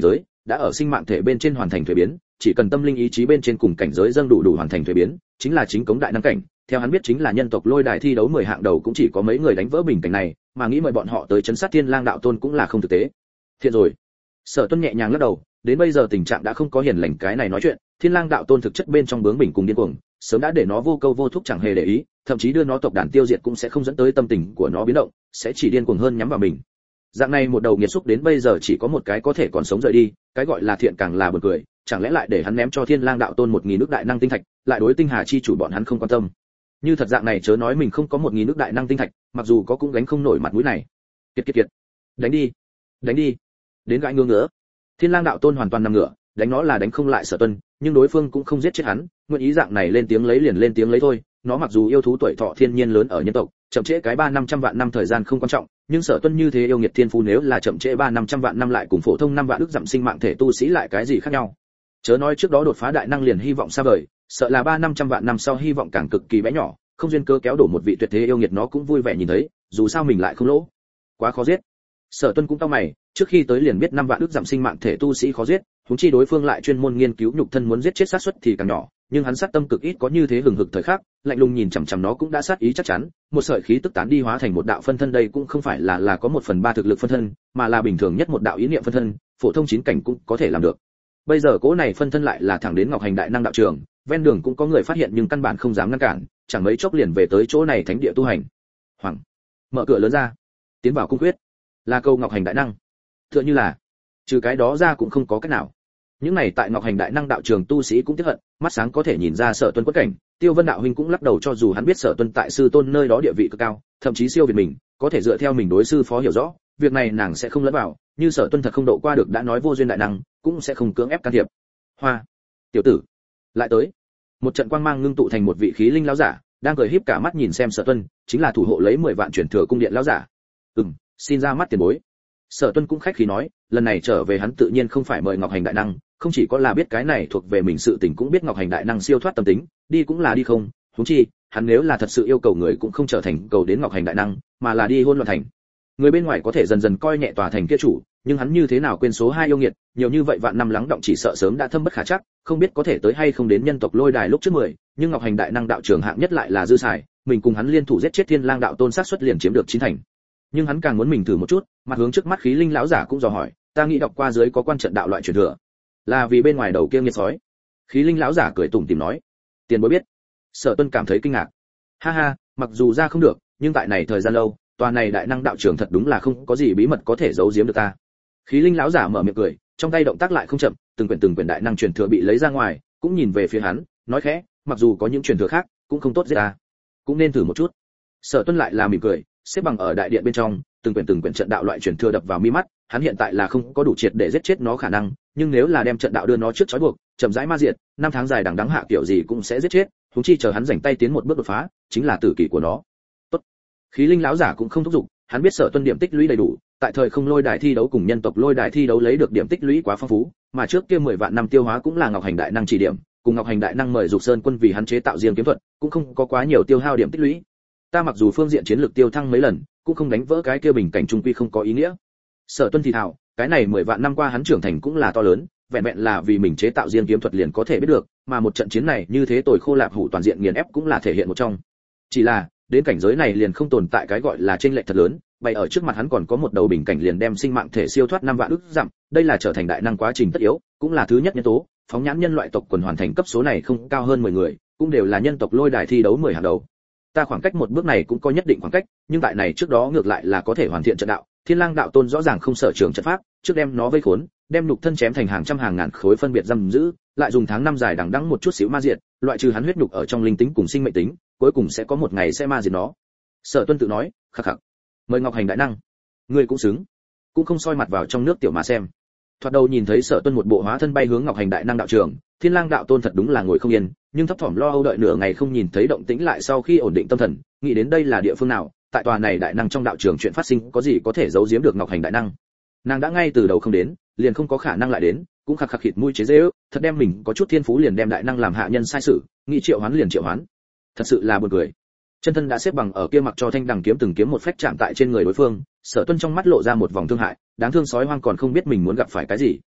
Speaker 1: đã ở sinh mạng thể bên trên hoàn thành thuế biến, chỉ cần tâm linh ý chí bên trên cùng cảnh giới dâng đủ đủ hoàn thành thuế biến, chính là chính cống đại năng cảnh. Theo hắn biết chính là nhân tộc lôi đài thi đấu mười hạng đầu cũng chỉ có mấy người đánh vỡ bình cảnh này, mà nghĩ mời bọn họ tới chấn sát Thiên Lang đạo tôn cũng là không thực tế. Thiện rồi. Sở Tuân nhẹ nhàng lắc đầu, đến bây giờ tình trạng đã không có hiền lành cái này nói chuyện, Thiên Lang đạo tôn thực chất bên trong bướng bỉnh cùng điên cuồng, sớm đã để nó vô câu vô thúc chẳng hề để ý, thậm chí đưa nó tộc đàn tiêu diệt cũng sẽ không dẫn tới tâm tình của nó biến động, sẽ chỉ điên cuồng hơn nhắm vào mình. Dạng này một đầu nghiệt xúc đến bây giờ chỉ có một cái có thể còn sống rời đi, cái gọi là thiện càng là buồn cười, chẳng lẽ lại để hắn ném cho Thiên Lang đạo tôn một nghìn nước đại năng tinh thạch, lại đối tinh hà chi chủ bọn hắn không quan tâm. Như thật dạng này chớ nói mình không có một nghìn nước đại năng tinh thạch, mặc dù có cũng gánh không nổi mặt mũi này. Kiệt kiệt kiệt. Đánh đi. Đánh đi. Đến gãi ngứa ngứa. Thiên Lang đạo tôn hoàn toàn nằm ngửa, đánh nó là đánh không lại Sở Tuân, nhưng đối phương cũng không giết chết hắn, nguyện ý dạng này lên tiếng lấy liền lên tiếng lấy thôi, nó mặc dù yêu thú tuổi thọ thiên nhiên lớn ở nhân tộc, chậm trễ cái ba năm trăm vạn năm thời gian không quan trọng, nhưng Sở Tuân như thế yêu nghiệt thiên phú nếu là chậm trễ ba năm trăm vạn năm lại cùng phổ thông năm vạn đức dặm sinh mạng thể tu sĩ lại cái gì khác nhau. Chớ nói trước đó đột phá đại năng liền hy vọng xa vời, sợ là ba năm trăm vạn năm sau hy vọng càng cực kỳ bé nhỏ, không duyên cơ kéo đổ một vị tuyệt thế yêu nghiệt nó cũng vui vẻ nhìn thấy, dù sao mình lại không lỗ. Quá khó giết. Sở Tuân cũng cau mày, trước khi tới liền biết năm vạn đức dặm sinh mạng thể tu sĩ khó giết, huống chi đối phương lại chuyên môn nghiên cứu nhục thân muốn giết chết sát suất thì càng nhỏ, nhưng hắn sát tâm cực ít có như thế hừng hực thời khắc, lạnh lùng nhìn chằm chằm nó cũng đã sát ý chắc chắn, một sợi khí tức tán đi hóa thành một đạo phân thân đây cũng không phải là là có một phần ba thực lực phân thân, mà là bình thường nhất một đạo ý niệm phân thân, phổ thông chín cảnh cũng có thể làm được. Bây giờ cố này phân thân lại là thẳng đến Ngọc Hành đại năng đạo trường, ven đường cũng có người phát hiện nhưng căn bản không dám ngăn cản, chẳng mấy chốc liền về tới chỗ này thánh địa tu hành. Hoàng, mở cửa lớn ra, tiến vào cung quyết, là câu Ngọc Hành đại năng. Tựa như là, trừ cái đó ra cũng không có cách nào. Những này tại Ngọc Hành đại năng đạo trường tu sĩ cũng tiếc hận, mắt sáng có thể nhìn ra Sở Tuân quất cảnh, Tiêu Vân đạo huynh cũng lắc đầu cho dù hắn biết Sở Tuân tại sư tôn nơi đó địa vị cực cao, thậm chí siêu việt mình, có thể dựa theo mình đối sư phó hiểu rõ, việc này nàng sẽ không lẫn vào, như Sở Tuân thật không độ qua được đã nói vô duyên đại năng, cũng sẽ không cưỡng ép can thiệp. Hoa, tiểu tử, lại tới. Một trận quang mang ngưng tụ thành một vị khí linh lão giả, đang cười híp cả mắt nhìn xem Sở Tuân, chính là thủ hộ lấy mười vạn truyền thừa cung điện lão giả. Ừm, xin ra mắt tiền bối. Sở Tuân cũng khách khí nói, lần này trở về hắn tự nhiên không phải mời Ngọc Hành đại năng, không chỉ có là biết cái này thuộc về mình sự tình cũng biết Ngọc Hành đại năng siêu thoát tâm tính, đi cũng là đi không, huống chi, hắn nếu là thật sự yêu cầu người cũng không trở thành cầu đến Ngọc Hành đại năng, mà là đi hôn loạn thành. Người bên ngoài có thể dần dần coi nhẹ tòa thành kia chủ, nhưng hắn như thế nào quên số hai yêu nghiệt, nhiều như vậy vạn năm lắng động chỉ sợ sớm đã thâm bất khả trắc, không biết có thể tới hay không đến nhân tộc lôi đài lúc trước mười, nhưng Ngọc Hành đại năng đạo trưởng hạng nhất lại là dư xài, mình cùng hắn liên thủ giết chết Thiên Lang đạo tôn sát suất liền chiếm được chín thành. Nhưng hắn càng muốn mình thử một chút, mặt hướng trước mắt khí linh lão giả cũng dò hỏi, ta nghĩ đọc qua dưới có quan trận đạo loại truyền thừa, là vì bên ngoài đầu kia nghiệt sói. Khí linh lão giả cười tủm tỉm nói, tiền bối biết. Sở Tuân cảm thấy kinh ngạc, ha ha, mặc dù ra không được, nhưng tại này thời gian lâu, tòa này đại năng đạo trưởng thật đúng là không có gì bí mật có thể giấu giếm được ta. Khí linh lão giả mở miệng cười, trong tay động tác lại không chậm, từng quyển từng quyển đại năng truyền thừa bị lấy ra ngoài, cũng nhìn về phía hắn, nói khẽ, mặc dù có những truyền thừa khác, cũng không tốt giết ta, cũng nên thử một chút. Sở Tuân lại là mỉm cười, xếp bằng ở đại điện bên trong, từng quyển từng quyển trận đạo loại truyền thừa đập vào mi mắt, hắn hiện tại là không có đủ triệt để giết chết nó khả năng, nhưng nếu là đem trận đạo đưa nó trước trói buộc, chậm rãi ma diệt, năm tháng dài đằng đẵng hạ kiểu gì cũng sẽ giết chết, huống chi chờ hắn rảnh tay tiến một bước đột phá, chính là tử kỳ của nó. Tốt. Khí linh lão giả cũng không thúc giục, hắn biết Sở Tuân điểm tích lũy đầy đủ, tại thời không lôi đài thi đấu cùng nhân tộc lôi đài thi đấu lấy được điểm tích lũy quá phong phú, mà trước kia mười vạn năm tiêu hóa cũng là Ngọc Hành đại năng chỉ điểm, cùng Ngọc Hành đại năng mời Dục Sơn quân vì hắn chế tạo riêng kiếm thuật, cũng không có quá nhiều tiêu hao điểm tích lũy. Ta mặc dù phương diện chiến lược tiêu thăng mấy lần, cũng không đánh vỡ cái kia bình cảnh trung quy không có ý nghĩa. Sở Tuân thì thào, cái này mười vạn năm qua hắn trưởng thành cũng là to lớn, vẹn vẹn là vì mình chế tạo riêng kiếm thuật liền có thể biết được, mà một trận chiến này như thế tồi khô lạp hủ toàn diện nghiền ép cũng là thể hiện một trong. Chỉ là, đến cảnh giới này liền không tồn tại cái gọi là chênh lệch thật lớn, bày ở trước mặt hắn còn có một đầu bình cảnh liền đem sinh mạng thể siêu thoát năm vạn ức dặm, đây là trở thành đại năng quá trình tất yếu, cũng là thứ nhất nhân tố, phóng nhãn nhân loại tộc quần hoàn thành cấp số này không cao hơn mười người, cũng đều là nhân tộc lôi đài thi đấu mười hàng đầu. Ta khoảng cách một bước này cũng có nhất định khoảng cách, nhưng tại này trước đó ngược lại là có thể hoàn thiện trận đạo. Thiên Lang đạo tôn rõ ràng không sở trường trận pháp, trước đem nó vây khốn, đem nhục thân chém thành hàng trăm hàng ngàn khối phân biệt giam giữ, lại dùng tháng năm dài đằng đẵng một chút xíu ma diệt, loại trừ hắn huyết nhục ở trong linh tính cùng sinh mệnh tính, cuối cùng sẽ có một ngày sẽ ma diệt nó. Sở Tuân tự nói, khắc khắc. Mời Ngọc Hành đại năng, ngươi cũng xứng, cũng không soi mặt vào trong nước tiểu mà xem. Thoạt đầu nhìn thấy Sở Tuân một bộ hóa thân bay hướng Ngọc Hành đại năng đạo trường, Thiên Lang đạo tôn thật đúng là ngồi không yên, nhưng thấp thỏm lo âu đợi nửa ngày không nhìn thấy động tĩnh lại sau khi ổn định tâm thần, nghĩ đến đây là địa phương nào, tại tòa này đại năng trong đạo trường chuyện phát sinh có gì có thể giấu giếm được Ngọc Hành đại năng. Nàng đã ngay từ đầu không đến, liền không có khả năng lại đến, cũng khạc khạc khịt mũi chế giễu, thật đem mình có chút thiên phú liền đem đại năng làm hạ nhân sai sự, nghĩ triệu hoán liền triệu hoán. Thật sự là buồn cười. Chân thân đã xếp bằng ở kia mặc cho thanh đằng kiếm từng kiếm một phách chạm tại trên người đối phương, Sở Tuân trong mắt lộ ra một vòng thương hại, đáng thương sói hoang còn không biết mình muốn gặp phải cái gì.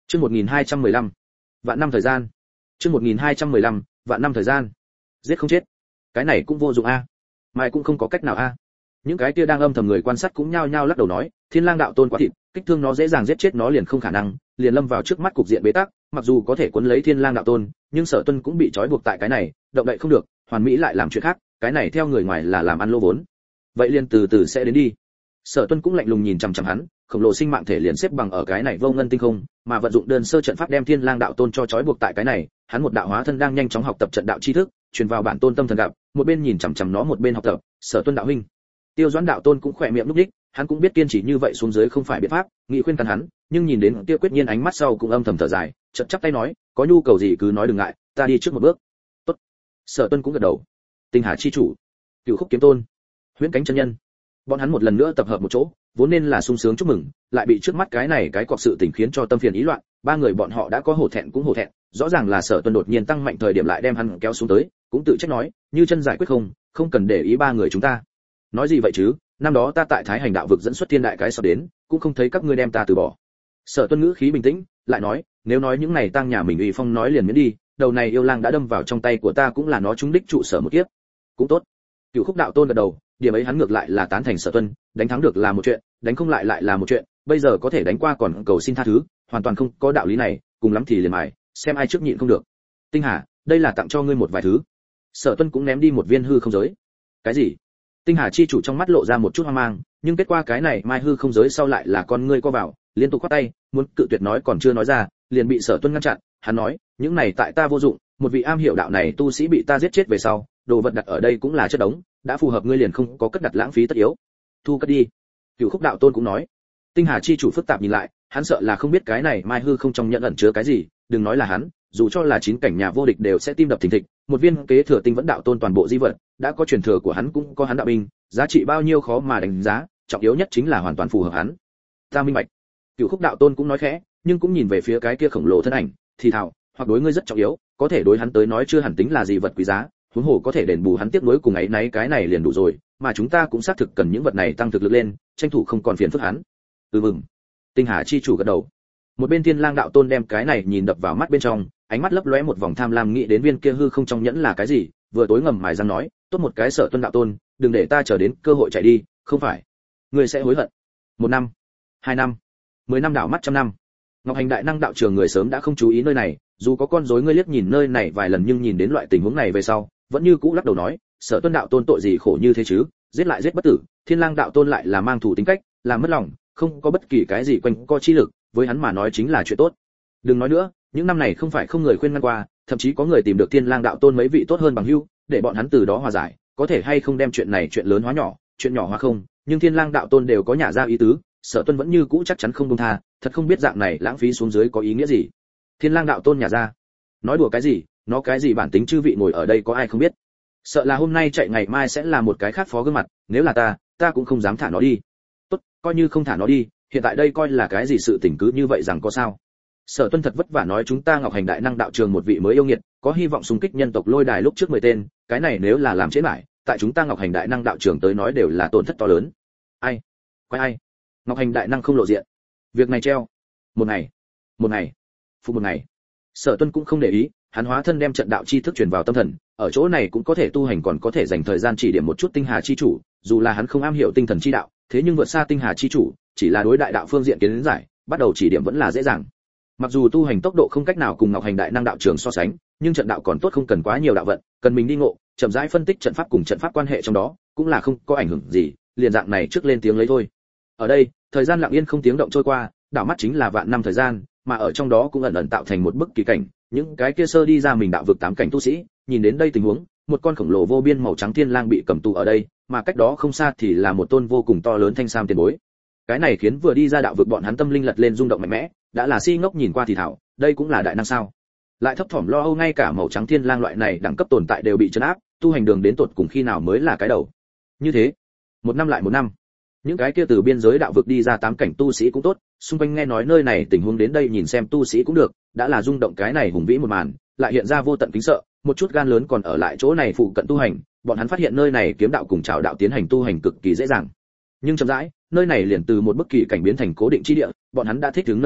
Speaker 1: Chương một nghìn hai trăm mười lăm, vạn năm thời gian. Chương một nghìn hai trăm mười lăm, vạn năm thời gian. Giết không chết. Cái này cũng vô dụng a. Mai cũng không có cách nào a. Những cái kia đang âm thầm người quan sát cũng nhao nhao lắc đầu nói, Thiên Lang đạo tôn quá thịt, kích thương nó dễ dàng giết chết nó liền không khả năng, liền lâm vào trước mắt cục diện bế tắc, mặc dù có thể cuốn lấy Thiên Lang đạo tôn, nhưng Sở Tuân cũng bị trói buộc tại cái này, động đậy không được, Hoàn Mỹ lại làm chuyện khác, cái này theo người ngoài là làm ăn lỗ vốn. Vậy liền từ từ sẽ đến đi. Sở Tuân cũng lạnh lùng nhìn chằm chằm hắn, khổng lồ sinh mạng thể liền xếp bằng ở cái này vô ngân tinh không, mà vận dụng đơn sơ trận pháp đem Thiên Lang đạo tôn cho trói buộc tại cái này, hắn một đạo hóa thân đang nhanh chóng học tập trận đạo tri thức, truyền vào bản tôn tâm thần gặp, một bên nhìn chằm chằm nó một bên học tập. Sở Tuân đạo huynh. Tiêu Doãn đạo tôn cũng khỏe miệng lúc đích, hắn cũng biết kiên trì như vậy xuống dưới không phải biện pháp, nghị khuyên can hắn, nhưng nhìn đến Tiêu Quyết Nhiên ánh mắt sau cũng âm thầm thở dài, chợt chắp tay nói, có nhu cầu gì cứ nói đừng ngại, ta đi trước một bước. Tốt. Sở Tuân cũng gật đầu. Tinh Hà chi chủ, Cửu Khúc kiếm tôn, Huyễn Cánh chân nhân, bọn hắn một lần nữa tập hợp một chỗ, vốn nên là sung sướng chúc mừng, lại bị trước mắt cái này cái cọc sự tình khiến cho tâm phiền ý loạn, ba người bọn họ đã có hổ thẹn cũng hổ thẹn, rõ ràng là Sở Tuân đột nhiên tăng mạnh thời điểm lại đem hắn kéo xuống tới, cũng tự trách nói, như chân giải quyết không, không cần để ý ba người chúng ta. Nói gì vậy chứ, năm đó ta tại Thái Hành đạo vực dẫn xuất thiên đại cái sọt đến, cũng không thấy các ngươi đem ta từ bỏ. Sở Tuân ngữ khí bình tĩnh, lại nói, nếu nói những này tăng nhà mình uy phong nói liền miễn đi, đầu này yêu lang đã đâm vào trong tay của ta cũng là nó trúng đích trụ sở một kiếp. Cũng tốt. Cửu Khúc đạo tôn gật đầu, điểm ấy hắn ngược lại là tán thành Sở Tuân, đánh thắng được là một chuyện, đánh không lại lại là một chuyện, bây giờ có thể đánh qua còn cầu xin tha thứ, hoàn toàn không có đạo lý này, cùng lắm thì liền mài, xem ai trước nhịn không được. Tinh Hà, đây là tặng cho ngươi một vài thứ. Sở Tuân cũng ném đi một viên hư không giới. Cái gì? Tinh Hà chi chủ trong mắt lộ ra một chút hoang mang, nhưng kết quả cái này mai hư không giới sau lại là con ngươi co vào, liên tục quát tay, muốn cự tuyệt nói còn chưa nói ra, liền bị Sở Tuân ngăn chặn, hắn nói, những này tại ta vô dụng, một vị am hiểu đạo này tu sĩ bị ta giết chết về sau, đồ vật đặt ở đây cũng là chất đống, đã phù hợp ngươi liền không có cất đặt lãng phí tất yếu. Thu cất đi. Cửu Khúc đạo tôn cũng nói. Tinh Hà chi chủ phức tạp nhìn lại, hắn sợ là không biết cái này mai hư không trong nhận ẩn chứa cái gì, đừng nói là hắn, dù cho là chín cảnh nhà vô địch đều sẽ tim đập thình thịch, một viên kế thừa tinh vẫn đạo tôn toàn bộ di vật, đã có truyền thừa của hắn cũng có hắn đạo binh, giá trị bao nhiêu khó mà đánh giá, trọng yếu nhất chính là hoàn toàn phù hợp hắn. Ta minh bạch. Cửu Khúc đạo tôn cũng nói khẽ, nhưng cũng nhìn về phía cái kia khổng lồ thân ảnh, thì thào, hoặc đối ngươi rất trọng yếu, có thể đối hắn tới nói chưa hẳn tính là gì vật quý giá, huống hồ có thể đền bù hắn tiếc nuối cùng ấy nấy cái này liền đủ rồi, mà chúng ta cũng xác thực cần những vật này tăng thực lực lên, tranh thủ không còn phiền phức hắn. Ừ mừng. Tinh Hà chi chủ gật đầu. Một bên Thiên Lang đạo tôn đem cái này nhìn đập vào mắt bên trong, ánh mắt lấp lóe một vòng tham lam nghĩ đến viên kia hư không trong nhẫn là cái gì, vừa tối ngầm mài răng nói, tốt một cái Sở Tuân đạo tôn, đừng để ta chờ đến cơ hội chạy đi, không phải, ngươi sẽ hối hận. Một năm, hai năm, mười năm đảo mắt trăm năm. Ngọc Hành đại năng đạo trường người sớm đã không chú ý nơi này, dù có con rối ngươi liếc nhìn nơi này vài lần nhưng nhìn đến loại tình huống này về sau, vẫn như cũ lắc đầu nói, Sở Tuân đạo tôn tội gì khổ như thế chứ, giết lại giết bất tử, Thiên Lang đạo tôn lại là mang thủ tính cách, làm mất lòng, không có bất kỳ cái gì quanh co chi lực, với hắn mà nói chính là chuyện tốt. Đừng nói nữa, những năm này không phải không người khuyên ngăn qua, thậm chí có người tìm được Thiên Lang đạo tôn mấy vị tốt hơn bằng hữu, để bọn hắn từ đó hòa giải, có thể hay không đem chuyện này chuyện lớn hóa nhỏ, chuyện nhỏ hóa không, nhưng Thiên Lang đạo tôn đều có nhả ra ý tứ, Sở Tuân vẫn như cũ chắc chắn không buông tha, thật không biết dạng này lãng phí xuống dưới có ý nghĩa gì. Thiên Lang đạo tôn nhả ra, nói đùa cái gì, nó cái gì bản tính chư vị ngồi ở đây có ai không biết. Sợ là hôm nay chạy ngày mai sẽ là một cái khác phó gương mặt, nếu là ta, ta cũng không dám thả nó đi. Tốt, coi như không thả nó đi, hiện tại đây coi là cái gì sự tình cứ như vậy rằng có sao? Sở Tuân thật vất vả nói chúng ta Ngọc Hành đại năng đạo trường một vị mới yêu nghiệt, có hy vọng xung kích nhân tộc lôi đài lúc trước mười tên, cái này nếu là làm trễ mãi, tại chúng ta Ngọc Hành đại năng đạo trường tới nói đều là tổn thất to lớn. Ai? Quái ai? Ngọc Hành đại năng không lộ diện. Việc này treo. Một ngày, một ngày, phục một ngày. Sở Tuân cũng không để ý, hắn hóa thân đem trận đạo chi thức truyền vào tâm thần, ở chỗ này cũng có thể tu hành còn có thể dành thời gian chỉ điểm một chút Tinh Hà chi chủ, dù là hắn không am hiểu tinh thần chi đạo, thế nhưng vượt xa Tinh Hà chi chủ, chỉ là đối đại đạo phương diện kiến giải, bắt đầu chỉ điểm vẫn là dễ dàng. Mặc dù tu hành tốc độ không cách nào cùng Ngọc Hành đại năng đạo trường so sánh, nhưng trận đạo còn tốt không cần quá nhiều đạo vận, cần mình đi ngộ, chậm rãi phân tích trận pháp cùng trận pháp quan hệ trong đó, cũng là không có ảnh hưởng gì, liền dạng này trước lên tiếng lấy thôi. Ở đây, thời gian lặng yên không tiếng động trôi qua, đảo mắt chính là vạn năm thời gian, mà ở trong đó cũng ẩn ẩn tạo thành một bức kỳ cảnh, những cái kia sơ đi ra mình đạo vực tám cảnh tu sĩ, nhìn đến đây tình huống, một con khổng lồ vô biên màu trắng thiên lang bị cầm tù ở đây, mà cách đó không xa thì là một tôn vô cùng to lớn thanh sam tiền bối. Cái này khiến vừa đi ra đạo vực bọn hắn tâm linh lật lên rung động mạnh mẽ, đã là si ngốc nhìn qua thì thảo, đây cũng là đại năng sao? Lại thấp thỏm lo âu ngay cả màu trắng thiên lang loại này đẳng cấp tồn tại đều bị trấn áp, tu hành đường đến tột cùng khi nào mới là cái đầu. Như thế, một năm lại một năm, những cái kia từ biên giới đạo vực đi ra tám cảnh tu sĩ cũng tốt, xung quanh nghe nói nơi này tình huống đến đây nhìn xem tu sĩ cũng được, đã là rung động cái này hùng vĩ một màn, lại hiện ra vô tận kính sợ, một chút gan lớn còn ở lại chỗ này phụ cận tu hành, bọn hắn phát hiện nơi này kiếm đạo cùng trảo đạo tiến hành tu hành cực kỳ dễ dàng. Nhưng chậm rãi, nơi này liền từ một bức kỳ cảnh biến thành cố định chi địa, bọn hắn đã thích ứng nơi này,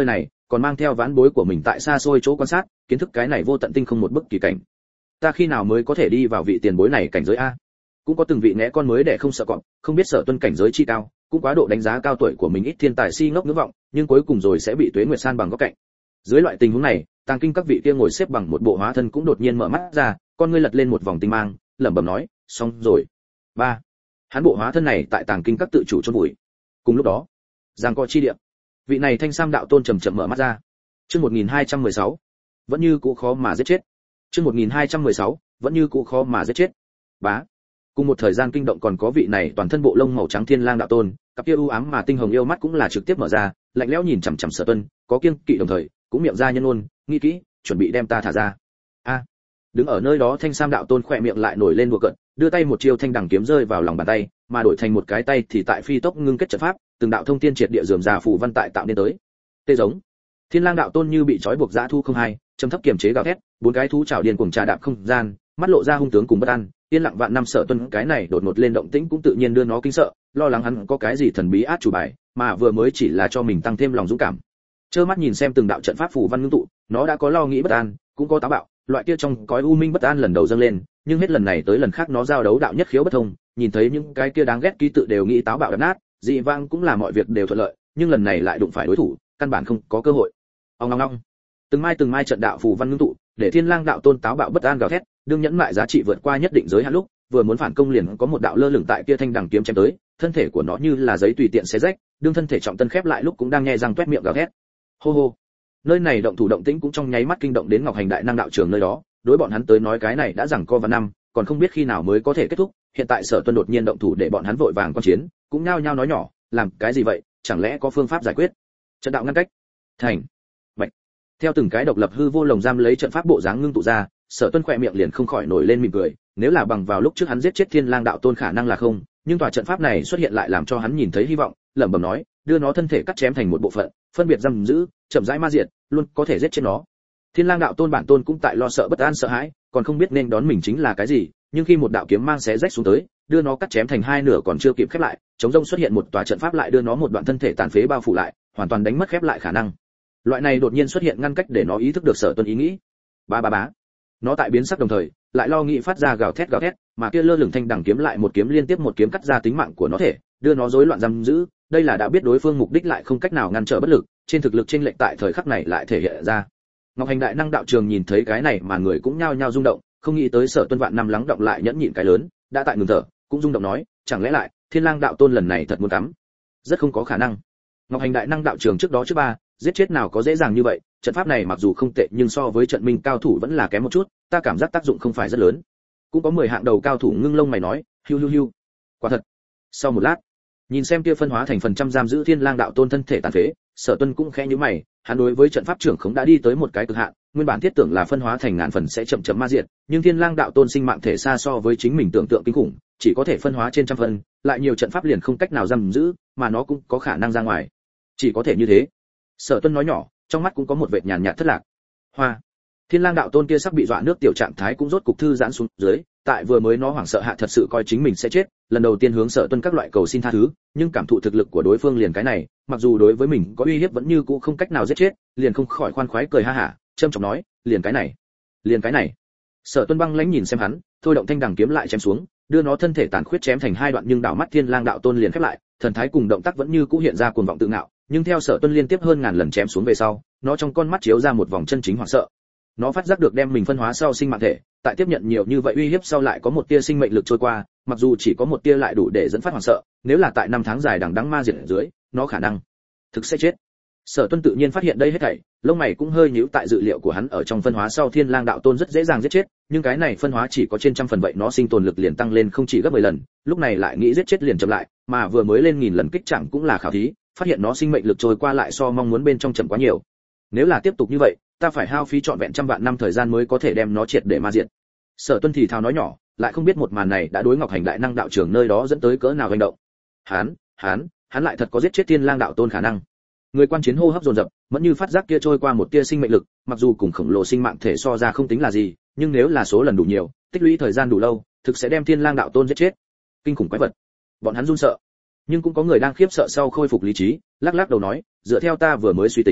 Speaker 1: còn mang theo vãn bối của mình tại xa xôi chỗ quan sát, kiến thức cái này vô tận tinh không một bức kỳ cảnh. Ta khi nào mới có thể đi vào vị tiền bối này cảnh giới a? Cũng có từng vị né con mới để không sợ cọp, không biết Sở Tuân cảnh giới chi cao, cũng quá độ đánh giá cao tuổi của mình ít thiên tài si ngốc ngưỡng vọng, nhưng cuối cùng rồi sẽ bị Tuế Nguyệt san bằng góc cạnh. Dưới loại tình huống này, Tàng Kinh các vị kia ngồi xếp bằng một bộ hóa thân cũng đột nhiên mở mắt ra, con ngươi lật lên một vòng tinh mang, lẩm bẩm nói, xong rồi. Ba. Hắn bộ hóa thân này tại Tàng Kinh các tự chủ chôn vùi. Cùng lúc đó, giang co chi địa, vị này thanh sam đạo tôn chậm chậm mở mắt ra. Chương một nghìn hai trăm mười sáu, vẫn như cũ khó mà giết chết. Chương một nghìn hai trăm mười sáu, vẫn như cũ khó mà giết chết. Bá. Cùng một thời gian kinh động còn có vị này toàn thân bộ lông màu trắng Thiên Lang đạo tôn, cặp kia u ám mà tinh hồng yêu mắt cũng là trực tiếp mở ra, lạnh lẽo nhìn chằm chằm Sở Tuân, có kiêng kỵ đồng thời, cũng miệng ra nhân ôn, nghĩ kỹ, chuẩn bị đem ta thả ra. A. Đứng ở nơi đó thanh sam đạo tôn khỏe miệng lại nổi lên đùa cợt, đưa tay một chiêu thanh đằng kiếm rơi vào lòng bàn tay, mà đổi thành một cái tay thì tại phi tốc ngưng kết trận pháp, từng đạo thông thiên triệt địa rườm rà phù văn tại tạo nên tới. Tê giống. Thiên Lang đạo tôn như bị trói buộc dã thu không hai, trầm thấp kiềm chế gào thét, bốn cái thú chảo điên cuồng trà đạp không gian, mắt lộ ra hung tướng cùng bất an, yên lặng vạn năm Sở Tuân cái này đột ngột lên động tĩnh cũng tự nhiên đưa nó kinh sợ, lo lắng hắn có cái gì thần bí át chủ bài, mà vừa mới chỉ là cho mình tăng thêm lòng dũng cảm. Trơ mắt nhìn xem từng đạo trận pháp phù văn ngưng tụ, nó đã có lo nghĩ bất an, cũng có táo bạo, loại kia trong cõi u minh bất an lần đầu dâng lên, nhưng hết lần này tới lần khác nó giao đấu đạo nhất khiếu bất thông, nhìn thấy những cái kia đáng ghét ký tự đều nghĩ táo bạo đập nát, dị vang cũng là mọi việc đều thuận lợi, nhưng lần này lại đụng phải đối thủ, căn bản không có cơ hội. Ong ong ong. Từng mai từng mai trận đạo phù văn ngưng tụ, để Thiên Lang đạo tôn táo bạo bất an gào thét, đương nhẫn mại giá trị vượt qua nhất định giới hạn lúc, vừa muốn phản công liền có một đạo lơ lửng tại kia thanh đằng kiếm chém tới, thân thể của nó như là giấy tùy tiện xé rách, đương thân thể trọng tân khép lại lúc cũng đang nghe răng toét miệng gào thét. Hô hô. Nơi này động thủ động tĩnh cũng trong nháy mắt kinh động đến Ngọc Hành đại năng đạo trường nơi đó, đối bọn hắn tới nói cái này đã giằng co vào năm, còn không biết khi nào mới có thể kết thúc, hiện tại Sở Tuân đột nhiên động thủ để bọn hắn vội vàng quan chiến, cũng nhao nhao nói nhỏ, làm cái gì vậy, chẳng lẽ có phương pháp giải quyết? Trận đạo ngăn cách. Thành. Bạch. Theo từng cái độc lập hư vô lồng giam lấy trận pháp bộ dáng ngưng tụ ra, Sở Tuân khỏe miệng liền không khỏi nổi lên mỉm cười, nếu là bằng vào lúc trước hắn giết chết Thiên Lang đạo tôn khả năng là không, nhưng tòa trận pháp này xuất hiện lại làm cho hắn nhìn thấy hy vọng, lẩm bẩm nói, đưa nó thân thể cắt chém thành một bộ phận, phân biệt giam giữ, chậm rãi ma diệt, luôn có thể giết chết nó. Thiên Lang đạo tôn bản tôn cũng tại lo sợ bất an sợ hãi, còn không biết nên đón mình chính là cái gì, nhưng khi một đạo kiếm mang xé rách xuống tới, đưa nó cắt chém thành hai nửa còn chưa kịp khép lại, chống rông xuất hiện một tòa trận pháp lại đưa nó một đoạn thân thể tàn phế bao phủ lại, hoàn toàn đánh mất khép lại khả năng. Loại này đột nhiên xuất hiện ngăn cách để nó ý thức được Sở Tuân ý nghĩ. Ba ba bá. Nó tại biến sắc đồng thời, lại lo nghĩ phát ra gào thét gào thét, mà kia lơ lửng thanh đằng kiếm lại một kiếm liên tiếp một kiếm cắt ra tính mạng của nó thể, đưa nó rối loạn giam giữ, đây là đã biết đối phương mục đích lại không cách nào ngăn trở bất lực, trên thực lực chênh lệch tại thời khắc này lại thể hiện ra. Ngọc Hành đại năng đạo trường nhìn thấy cái này mà người cũng nhao nhao rung động, không nghĩ tới Sở Tuân vạn năm lắng động lại nhẫn nhịn cái lớn, đã tại ngừng thở, cũng rung động nói, chẳng lẽ lại Thiên Lang đạo tôn lần này thật muốn cắm? Rất không có khả năng. Ngọc Hành đại năng đạo trường trước đó trước ba, giết chết nào có dễ dàng như vậy, trận pháp này mặc dù không tệ nhưng so với trận minh cao thủ vẫn là kém một chút, ta cảm giác tác dụng không phải rất lớn. Cũng có mười hạng đầu cao thủ ngưng lông mày nói, hiu hiu hiu. Quả thật. Sau một lát, nhìn xem kia phân hóa thành phần trăm giam giữ Thiên Lang đạo tôn thân thể tàn phế, Sở Tuân cũng khẽ nhíu mày, hắn đối với trận pháp trưởng khống đã đi tới một cái cực hạn, nguyên bản thiết tưởng là phân hóa thành ngàn phần sẽ chậm chậm ma diệt, nhưng Thiên Lang đạo tôn sinh mạng thể xa so với chính mình tưởng tượng kinh khủng, chỉ có thể phân hóa trên trăm phần, lại nhiều trận pháp liền không cách nào giam giữ, mà nó cũng có khả năng ra ngoài. Chỉ có thể như thế. Sở Tuân nói nhỏ, trong mắt cũng có một vệt nhàn nhạt thất lạc. Hoa. Thiên Lang đạo tôn kia sắp bị dọa nước tiểu trạng thái cũng rốt cục thư giãn xuống dưới, tại vừa mới nó hoảng sợ hạ thật sự coi chính mình sẽ chết, lần đầu tiên hướng Sở Tuân các loại cầu xin tha thứ, nhưng cảm thụ thực lực của đối phương liền cái này, mặc dù đối với mình có uy hiếp vẫn như cũ không cách nào giết chết, liền không khỏi khoan khoái cười ha hả, trâm trọng nói, liền cái này, liền cái này. Sở Tuân băng lãnh nhìn xem hắn, thôi động thanh đằng kiếm lại chém xuống, đưa nó thân thể tàn khuyết chém thành hai đoạn nhưng đảo mắt Thiên Lang đạo tôn liền khép lại, thần thái cùng động tác vẫn như cũ hiện ra cuồng vọng tự ngạo, nhưng theo Sở Tuân liên tiếp hơn ngàn lần chém xuống về sau, nó trong con mắt chiếu ra một vòng chân chính hoảng sợ. Nó phát giác được đem mình phân hóa sau sinh mạng thể, tại tiếp nhận nhiều như vậy uy hiếp sau lại có một tia sinh mệnh lực trôi qua, mặc dù chỉ có một tia lại đủ để dẫn phát hoảng sợ, nếu là tại năm tháng dài đằng đẵng ma diệt ở dưới, nó khả năng thực sẽ chết. Sở Tuân tự nhiên phát hiện đây hết thảy, lông mày cũng hơi nhíu, tại dự liệu của hắn ở trong phân hóa sau Thiên Lang đạo tôn rất dễ dàng giết chết, nhưng cái này phân hóa chỉ có trên trăm phần vậy nó sinh tồn lực liền tăng lên không chỉ gấp mười lần, lúc này lại nghĩ giết chết liền chậm lại, mà vừa mới lên nghìn lần kích chẳng cũng là khảo thí, phát hiện nó sinh mệnh lực trôi qua lại so mong muốn bên trong chậm quá nhiều. Nếu là tiếp tục như vậy, ta phải hao phí trọn vẹn trăm vạn năm thời gian mới có thể đem nó triệt để ma diệt. Sở Tuân thì thào nói nhỏ, lại không biết một màn này đã đối Ngọc Hành đại năng đạo trưởng nơi đó dẫn tới cỡ nào hành động. Hắn, hắn, hắn lại thật có giết chết Thiên Lang đạo tôn khả năng. Người quan chiến hô hấp dồn dập, vẫn như phát giác kia trôi qua một tia sinh mệnh lực, mặc dù cùng khổng lồ sinh mạng thể so ra không tính là gì, nhưng nếu là số lần đủ nhiều, tích lũy thời gian đủ lâu, thực sẽ đem Thiên Lang đạo tôn giết chết. Kinh khủng quái vật. Bọn hắn run sợ. Nhưng cũng có người đang khiếp sợ sau khôi phục lý trí, lắc lắc đầu nói, dựa theo ta vừa mới suy tính,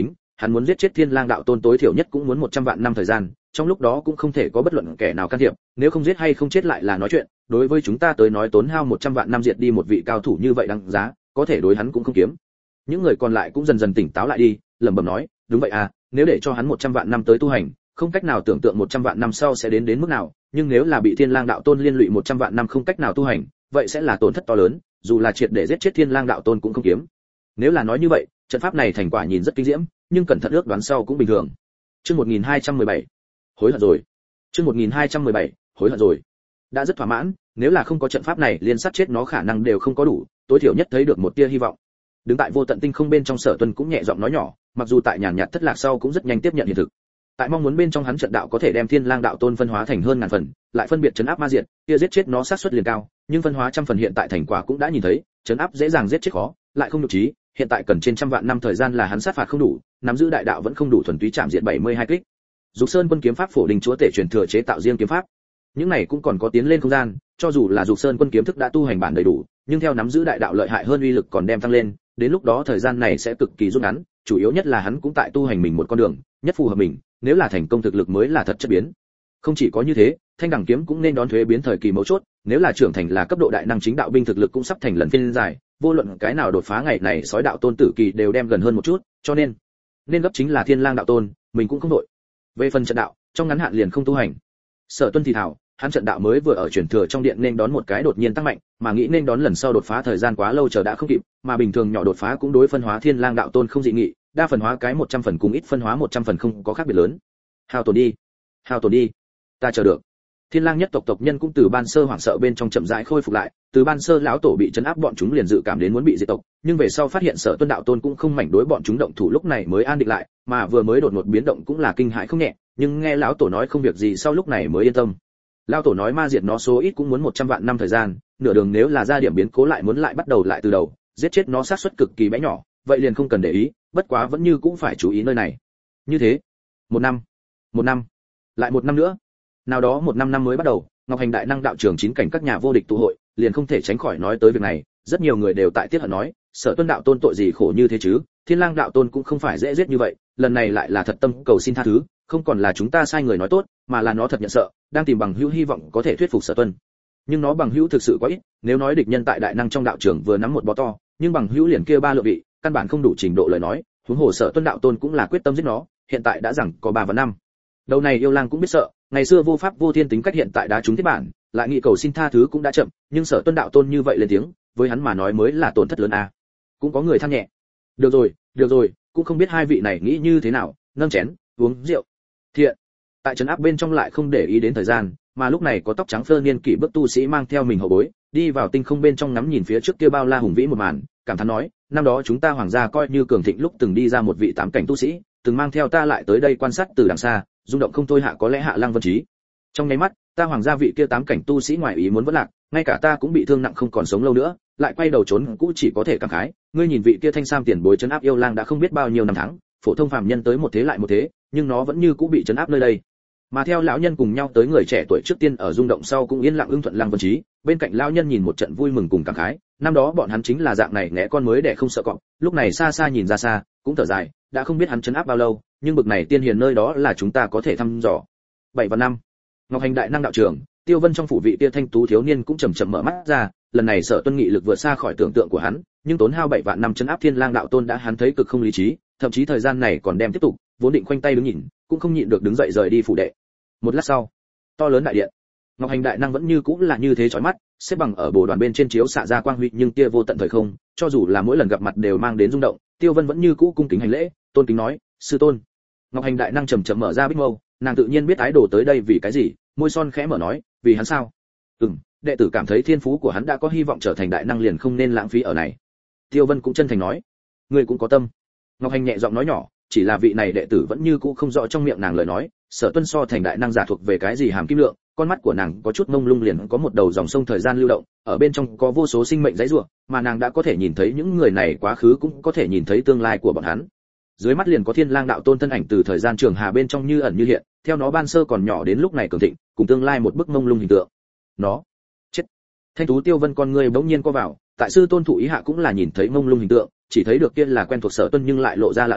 Speaker 1: hắn muốn giết chết Thiên Lang đạo tôn tối thiểu nhất cũng muốn một trăm vạn năm thời gian, trong lúc đó cũng không thể có bất luận kẻ nào can thiệp, nếu không giết hay không chết lại là nói chuyện, đối với chúng ta tới nói tốn hao một trăm vạn năm diệt đi một vị cao thủ như vậy đáng giá, có thể đối hắn cũng không kiếm. Những người còn lại cũng dần dần tỉnh táo lại đi, lẩm bẩm nói, đúng vậy à, nếu để cho hắn một trăm vạn năm tới tu hành, không cách nào tưởng tượng một trăm vạn năm sau sẽ đến đến mức nào, nhưng nếu là bị Thiên Lang đạo tôn liên lụy một trăm vạn năm không cách nào tu hành, vậy sẽ là tổn thất to lớn, dù là triệt để giết chết Thiên Lang đạo tôn cũng không kiếm. Nếu là nói như vậy, trận pháp này thành quả nhìn rất kinh diễm, nhưng cẩn thận ước đoán sau cũng bình thường. Chương một nghìn hai trăm mười bảy, hối hận rồi. Chương một nghìn hai trăm mười bảy, hối hận rồi. Đã rất thỏa mãn, nếu là không có trận pháp này liên sát chết nó khả năng đều không có đủ, tối thiểu nhất thấy được một tia hy vọng. Đứng tại vô tận tinh không bên trong Sở Tuân cũng nhẹ giọng nói nhỏ, mặc dù tại nhàn nhạt thất lạc sau cũng rất nhanh tiếp nhận hiện thực. Tại mong muốn bên trong hắn trận đạo có thể đem Thiên Lang đạo tôn phân hóa thành hơn ngàn phần, lại phân biệt trấn áp ma diệt, kia giết chết nó sát suất liền cao, nhưng phân hóa trăm phần hiện tại thành quả cũng đã nhìn thấy, trấn áp dễ dàng giết chết khó, lại không nhục trí, hiện tại cần trên trăm vạn năm thời gian là hắn sát phạt không đủ, nắm giữ đại đạo vẫn không đủ thuần túy chạm diệt bảy mươi hai kích. Dục Sơn Quân kiếm pháp phổ đình chúa tể truyền thừa chế tạo riêng kiếm pháp. Những này cũng còn có tiến lên không gian, cho dù là Dục Sơn Quân kiếm thức đã tu hành bản đầy đủ, nhưng theo nắm giữ đại đạo lợi hại hơn uy lực còn đem tăng lên, đến lúc đó thời gian này sẽ cực kỳ rút ngắn, chủ yếu nhất là hắn cũng tại tu hành mình một con đường, nhất phù hợp mình, nếu là thành công thực lực mới là thật chất biến. Không chỉ có như thế, Thanh Đẳng kiếm cũng nên đón thuế biến thời kỳ mấu chốt, nếu là trưởng thành là cấp độ đại năng chính đạo binh thực lực cũng sắp thành lần phiên dài, vô luận cái nào đột phá ngày này sói đạo tôn tử kỳ đều đem gần hơn một chút, cho nên nên gấp chính là Thiên Lang đạo tôn, mình cũng không đội. Về phần trận đạo, trong ngắn hạn liền không tu hành. Sở Tuân thì thảo, hắn trận đạo mới vừa ở truyền thừa trong điện nên đón một cái đột nhiên tăng mạnh, mà nghĩ nên đón lần sau đột phá thời gian quá lâu chờ đã không kịp, mà bình thường nhỏ đột phá cũng đối phân hóa Thiên Lang đạo tôn không dị nghị, đa phần hóa cái một trăm phần cùng ít phân hóa một trăm phần không có khác biệt lớn. Hao tổn đi, hao tổn đi, ta chờ được. Thiên Lang nhất tộc tộc nhân cũng từ ban sơ hoảng sợ bên trong chậm rãi khôi phục lại, từ ban sơ lão tổ bị trấn áp bọn chúng liền dự cảm đến muốn bị diệt tộc, nhưng về sau phát hiện Sở Tuân đạo tôn cũng không mảnh đối bọn chúng động thủ lúc này mới an định lại, mà vừa mới đột ngột biến động cũng là kinh hãi không nhẹ, nhưng nghe lão tổ nói không việc gì sau lúc này mới yên tâm. Lão tổ nói ma diệt nó số ít cũng muốn một trăm vạn năm thời gian, nửa đường nếu là ra điểm biến cố lại muốn lại bắt đầu lại từ đầu, giết chết nó xác suất cực kỳ bé nhỏ, vậy liền không cần để ý, bất quá vẫn như cũng phải chú ý nơi này. Như thế, một năm, một năm, lại một năm nữa. Nào đó một năm năm mới bắt đầu, Ngọc Hành đại năng đạo trường chín cảnh các nhà vô địch tụ hội, liền không thể tránh khỏi nói tới việc này, rất nhiều người đều tại tiết hận nói, Sở Tuân đạo tôn tội gì khổ như thế chứ, Thiên Lang đạo tôn cũng không phải dễ giết như vậy, lần này lại là thật tâm cầu xin tha thứ, không còn là chúng ta sai người nói tốt, mà là nó thật nhận sợ, đang tìm bằng hữu hy vọng có thể thuyết phục Sở Tuân. Nhưng nó bằng hữu thực sự quá ít, nếu nói địch nhân tại đại năng trong đạo trường vừa nắm một bó to, nhưng bằng hữu liền kia ba lượng vị, căn bản không đủ trình độ lời nói, huống hồ Sở Tuân đạo tôn cũng là quyết tâm giết nó, hiện tại đã rằng có ba và năm. Đầu này yêu lang cũng biết sợ, ngày xưa vô pháp vô thiên tính cách hiện tại đã trúng thiết bản, lại nghị cầu xin tha thứ cũng đã chậm, nhưng Sở Tuân đạo tôn như vậy lên tiếng, với hắn mà nói mới là tổn thất lớn a. À. Cũng có người than nhẹ. Được rồi, được rồi, cũng không biết hai vị này nghĩ như thế nào, nâng chén, uống rượu. Thiện. Tại trấn áp bên trong lại không để ý đến thời gian, mà lúc này có tóc trắng phơ niên kỷ bước tu sĩ mang theo mình hậu bối, đi vào tinh không bên trong ngắm nhìn phía trước kia bao la hùng vĩ một màn, cảm thán nói, năm đó chúng ta hoàng gia coi như cường thịnh lúc từng đi ra một vị tám cảnh tu sĩ, từng mang theo ta lại tới đây quan sát từ đằng xa, rung động không thôi hạ có lẽ hạ Lăng Vân Trí. Trong nháy mắt, ta hoàng gia vị kia tám cảnh tu sĩ ngoài ý muốn vẫn lạc, ngay cả ta cũng bị thương nặng không còn sống lâu nữa, lại quay đầu trốn cũ chỉ có thể cảm khái, ngươi nhìn vị kia thanh sam tiền bối trấn áp yêu lang đã không biết bao nhiêu năm tháng, phổ thông phàm nhân tới một thế lại một thế, nhưng nó vẫn như cũ bị trấn áp nơi đây. Mà theo lão nhân cùng nhau tới người trẻ tuổi trước tiên ở rung động sau cũng yên lặng ưng thuận Lăng Vân Trí, bên cạnh lão nhân nhìn một trận vui mừng cùng cảm khái, năm đó bọn hắn chính là dạng này ngẽ con mới để không sợ cọp, lúc này xa xa nhìn ra xa, cũng thở dài, đã không biết hắn trấn áp bao lâu, nhưng bực này tiên hiền nơi đó là chúng ta có thể thăm dò. Bảy và năm. Ngọc Hành đại năng đạo trưởng, Tiêu Vân trong phủ vị kia thanh tú thiếu niên cũng chậm chậm mở mắt ra, lần này Sở Tuân nghị lực vượt xa khỏi tưởng tượng của hắn, nhưng tốn hao bảy vạn năm trấn áp Thiên Lang đạo tôn đã hắn thấy cực không lý trí, thậm chí thời gian này còn đem tiếp tục, vốn định khoanh tay đứng nhìn, cũng không nhịn được đứng dậy rời đi phủ đệ. Một lát sau, to lớn đại điện, Ngọc Hành đại năng vẫn như cũ là như thế chói mắt, xếp bằng ở bồ đoàn bên trên chiếu xạ ra quang huy, nhưng tia vô tận thời không, cho dù là mỗi lần gặp mặt đều mang đến rung động, Tiêu Vân vẫn như cũ cung kính hành lễ, tôn kính nói, sư tôn. Ngọc Hành đại năng chậm chậm mở ra bích mâu, nàng tự nhiên biết ái đồ tới đây vì cái gì, môi son khẽ mở nói, vì hắn sao? Ừm, đệ tử cảm thấy thiên phú của hắn đã có hy vọng trở thành đại năng liền không nên lãng phí ở này. Tiêu Vân cũng chân thành nói, ngươi cũng có tâm. Ngọc Hành nhẹ giọng nói nhỏ, chỉ là vị này đệ tử vẫn như cũ không rõ trong miệng nàng lời nói, Sở Tuân so thành đại năng giả thuộc về cái gì hàm kim lượng, con mắt của nàng có chút mông lung liền có một đầu dòng sông thời gian lưu động, ở bên trong có vô số sinh mệnh dãy rủa, mà nàng đã có thể nhìn thấy những người này quá khứ cũng có thể nhìn thấy tương lai của bọn hắn. Dưới mắt liền có Thiên Lang đạo tôn thân ảnh từ thời gian trường hà bên trong như ẩn như hiện, theo nó ban sơ còn nhỏ đến lúc này cường thịnh, cùng tương lai một bức mông lung hình tượng. Nó chết. Thanh tú Tiêu Vân con người bỗng nhiên co vào, tại sư tôn thụ ý hạ cũng là nhìn thấy mông lung hình tượng, chỉ thấy được kia là quen thuộc Sở Tuân nhưng lại lộ ra lạ lẫm,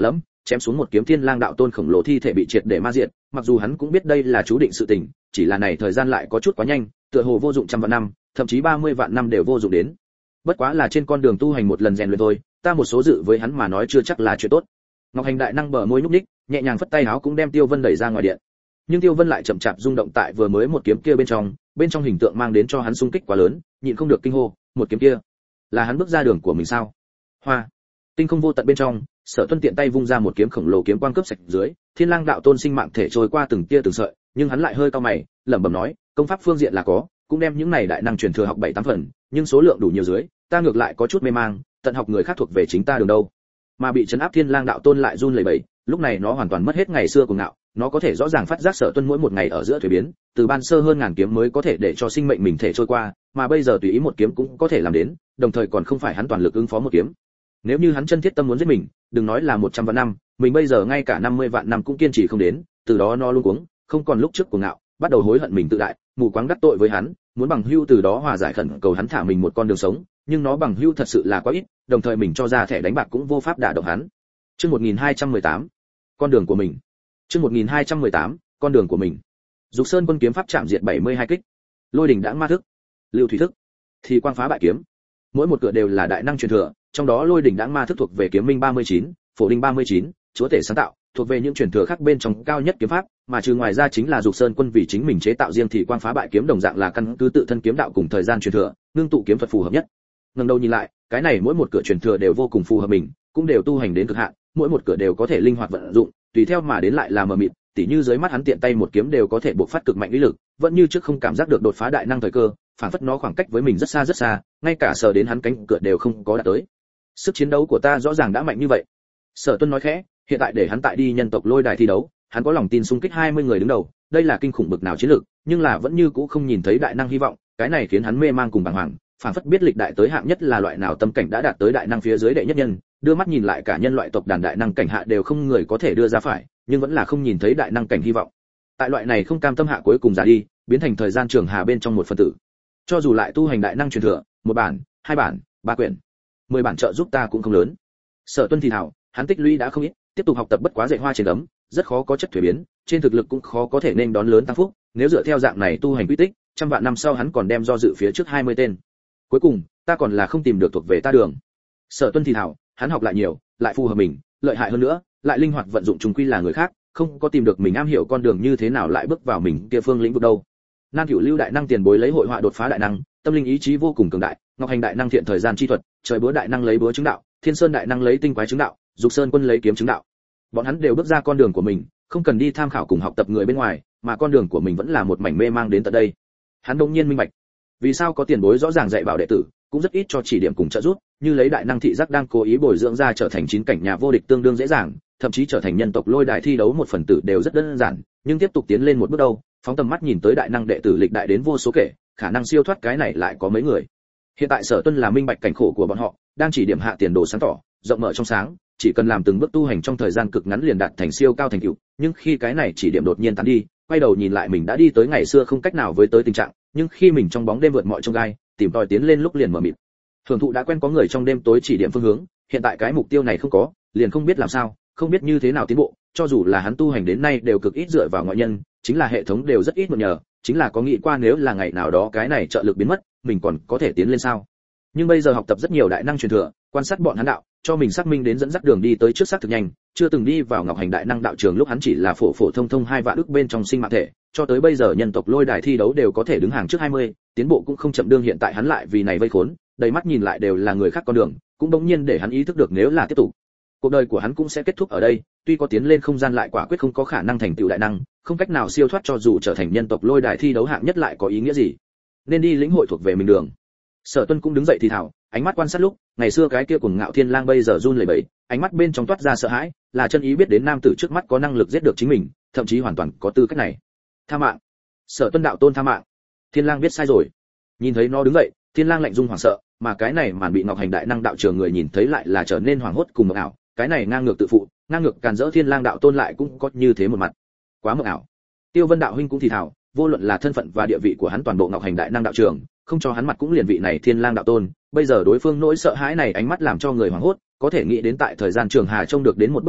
Speaker 1: chém xuống một kiếm Thiên Lang đạo tôn khổng lồ thi thể bị triệt để ma diệt, mặc dù hắn cũng biết đây là chú định sự tình, chỉ là này thời gian lại có chút quá nhanh, tựa hồ vô dụng trăm vạn năm, thậm chí ba mươi vạn năm đều vô dụng đến. Bất quá là trên con đường tu hành một lần rèn luyện thôi, ta một số dự với hắn mà nói chưa chắc là chuyện tốt. Ngọc Hành đại năng bờ môi nhúc nhích, nhẹ nhàng phất tay áo cũng đem Tiêu Vân đẩy ra ngoài điện. Nhưng Tiêu Vân lại chậm chạp rung động tại vừa mới một kiếm kia bên trong, bên trong hình tượng mang đến cho hắn xung kích quá lớn, nhịn không được kinh hô, một kiếm kia, là hắn bước ra đường của mình sao? Hoa, tinh không vô tận bên trong, Sở Tuân tiện tay vung ra một kiếm khổng lồ kiếm quang cướp sạch dưới, Thiên Lang đạo tôn sinh mạng thể trôi qua từng tia từng sợi, nhưng hắn lại hơi cau mày, lẩm bẩm nói, công pháp phương diện là có, cũng đem những này đại năng truyền thừa học bảy tám phần, nhưng số lượng đủ nhiều dưới, ta ngược lại có chút mê mang, tận học người khác thuộc về chính ta đường đâu. Mà bị trấn áp Thiên Lang đạo tôn lại run lẩy bẩy, lúc này nó hoàn toàn mất hết ngày xưa cuồng ngạo, nó có thể rõ ràng phát giác Sở Tuân mỗi một ngày ở giữa thủy biến, từ ban sơ hơn ngàn kiếm mới có thể để cho sinh mệnh mình thể trôi qua, mà bây giờ tùy ý một kiếm cũng có thể làm đến, đồng thời còn không phải hắn toàn lực ứng phó một kiếm. Nếu như hắn chân thiết tâm muốn giết mình, đừng nói là một trăm vạn năm, mình bây giờ ngay cả năm mươi vạn năm cũng kiên trì không đến, từ đó nó luống cuống, không còn lúc trước cuồng ngạo, bắt đầu hối hận mình tự đại, mù quáng đắc tội với hắn, muốn bằng hưu từ đó hòa giải khẩn cầu hắn thả mình một con đường sống, nhưng nó bằng hưu thật sự là quá ít, đồng thời mình cho ra thẻ đánh bạc cũng vô pháp đả động hắn. Chương một nghìn hai trăm mười tám, con đường của mình. Chương một nghìn hai trăm mười tám, con đường của mình. Dục Sơn quân kiếm pháp chạm diệt bảy mươi hai kích. Lôi đỉnh đãng ma thức, lưu thủy thức, thì quang phá bại kiếm. Mỗi một cửa đều là đại năng truyền thừa, trong đó lôi đỉnh đãng ma thức thuộc về kiếm minh ba mươi chín, phổ đinh ba mươi chín, chúa tể sáng tạo, thuộc về những truyền thừa khác bên trong cao nhất kiếm pháp, mà trừ ngoài ra chính là Dục Sơn quân vì chính mình chế tạo riêng thì quang phá bại kiếm đồng dạng là căn cứ tự thân kiếm đạo cùng thời gian truyền thừa, ngưng tụ kiếm thuật phù hợp nhất. Ngẩng đầu nhìn lại, cái này mỗi một cửa truyền thừa đều vô cùng phù hợp mình, cũng đều tu hành đến cực hạn, mỗi một cửa đều có thể linh hoạt vận dụng, tùy theo mà đến lại là mờ mịt, tỉ như dưới mắt hắn tiện tay một kiếm đều có thể bộc phát cực mạnh uy lực, vẫn như trước không cảm giác được đột phá đại năng thời cơ, phản phất nó khoảng cách với mình rất xa rất xa, ngay cả sờ đến hắn cánh cửa đều không có đạt tới. Sức chiến đấu của ta rõ ràng đã mạnh như vậy. Sở Tuân nói khẽ, hiện tại để hắn tại đi nhân tộc lôi đài thi đấu, hắn có lòng tin xung kích hai mươi người đứng đầu, đây là kinh khủng bực nào chiến lược, nhưng là vẫn như cũ không nhìn thấy đại năng hy vọng, cái này khiến hắn mê mang cùng bàng hoàng, phản phất biết lịch đại tới hạng nhất là loại nào tâm cảnh đã đạt tới đại năng phía dưới đệ nhất nhân, đưa mắt nhìn lại cả nhân loại tộc đàn đại năng cảnh hạ đều không người có thể đưa ra phải, nhưng vẫn là không nhìn thấy đại năng cảnh hy vọng. Tại loại này không cam tâm hạ cuối cùng già đi, biến thành thời gian trường hà bên trong một phần tử. Cho dù lại tu hành đại năng truyền thừa, một bản, hai bản, ba quyển, mười bản trợ giúp ta cũng không lớn. Sở Tuân thì thảo, hắn tích lũy đã không ít, tiếp tục học tập bất quá dạy hoa trên ấm, rất khó có chất thuế biến, trên thực lực cũng khó có thể nên đón lớn tăng phúc, nếu dựa theo dạng này tu hành quy tích, trăm vạn năm sau hắn còn đem do dự phía trước hai mươi tên. Cuối cùng, ta còn là không tìm được thuộc về ta đường. Sở Tuân thì thảo, hắn học lại nhiều, lại phù hợp mình, lợi hại hơn nữa, lại linh hoạt vận dụng trùng quy là người khác, không có tìm được mình am hiểu con đường như thế nào lại bước vào mình kia phương lĩnh vực đâu. Nam Cửu Lưu đại năng tiền bối lấy hội họa đột phá đại năng, tâm linh ý chí vô cùng cường đại, Ngọc Hành đại năng thiện thời gian chi thuật, trời búa đại năng lấy búa chứng đạo, Thiên Sơn đại năng lấy tinh quái chứng đạo, Dục Sơn quân lấy kiếm chứng đạo. Bọn hắn đều bước ra con đường của mình, không cần đi tham khảo cùng học tập người bên ngoài, mà con đường của mình vẫn là một mảnh mê mang đến tận đây. Hắn đột nhiên minh bạch, vì sao có tiền bối rõ ràng dạy bảo đệ tử, cũng rất ít cho chỉ điểm cùng trợ giúp, như lấy đại năng thị giác đang cố ý bồi dưỡng ra trở thành chín cảnh nhà vô địch tương đương dễ dàng, thậm chí trở thành nhân tộc lôi đài thi đấu một phần tử đều rất đơn giản, nhưng tiếp tục tiến lên một bước đâu, phóng tầm mắt nhìn tới đại năng đệ tử lịch đại đến vô số kể, khả năng siêu thoát cái này lại có mấy người. Hiện tại Sở Tuân là minh bạch cảnh khổ của bọn họ, đang chỉ điểm hạ tiền đồ sáng tỏ, rộng mở trong sáng, chỉ cần làm từng bước tu hành trong thời gian cực ngắn liền đạt thành siêu cao thành tựu, nhưng khi cái này chỉ điểm đột nhiên tán đi, quay đầu nhìn lại mình đã đi tới ngày xưa không cách nào với tới tình trạng, nhưng khi mình trong bóng đêm vượt mọi chông gai, tìm tòi tiến lên lúc liền mở mịt. Hưởng thụ đã quen có người trong đêm tối chỉ điểm phương hướng, hiện tại cái mục tiêu này không có, liền không biết làm sao, không biết như thế nào tiến bộ, cho dù là hắn tu hành đến nay đều cực ít dựa vào ngoại nhân, chính là hệ thống đều rất ít mượn nhờ, chính là có nghĩ qua nếu là ngày nào đó cái này trợ lực biến mất, mình còn có thể tiến lên sao? Nhưng bây giờ học tập rất nhiều đại năng truyền thừa, quan sát bọn hắn đạo, cho mình xác minh đến dẫn dắt đường đi tới trước xác thực nhanh, chưa từng đi vào Ngọc Hành đại năng đạo trường lúc hắn chỉ là phổ phổ thông thông hai vạn ức bên trong sinh mạng thể, cho tới bây giờ nhân tộc lôi đài thi đấu đều có thể đứng hàng trước hai mươi, tiến bộ cũng không chậm đương hiện tại hắn lại vì này vây khốn, đầy mắt nhìn lại đều là người khác con đường, cũng bỗng nhiên để hắn ý thức được nếu là tiếp tục, cuộc đời của hắn cũng sẽ kết thúc ở đây, tuy có tiến lên không gian lại quả quyết không có khả năng thành tựu đại năng, không cách nào siêu thoát cho dù trở thành nhân tộc lôi đài thi đấu hạng nhất lại có ý nghĩa gì. Nên đi lĩnh hội thuộc về mình đường. Sở Tuân cũng đứng dậy thì thào, ánh mắt quan sát lúc, ngày xưa cái kia cuồng ngạo thiên lang bây giờ run lẩy bẩy, ánh mắt bên trong toát ra sợ hãi, là chân ý biết đến nam tử trước mắt có năng lực giết được chính mình, thậm chí hoàn toàn có tư cách này. Tha mạng. Sở Tuân đạo tôn tha mạng. Thiên lang biết sai rồi. Nhìn thấy nó đứng dậy, thiên lang lạnh run hoảng sợ, mà cái này màn bị Ngọc Hành đại năng đạo trường người nhìn thấy lại là trở nên hoảng hốt cùng mộng ảo, cái này ngang ngược tự phụ, ngang ngược càn rỡ thiên lang đạo tôn lại cũng có như thế một mặt. Quá mộng ảo. Tiêu Vân đạo huynh cũng thì thào, vô luận là thân phận và địa vị của hắn toàn bộ Ngọc Hành đại năng đạo trường, không cho hắn mặt cũng liền vị này thiên lang đạo tôn, bây giờ đối phương nỗi sợ hãi này ánh mắt làm cho người hoảng hốt, có thể nghĩ đến tại thời gian trường hà trông được đến một bức tranh,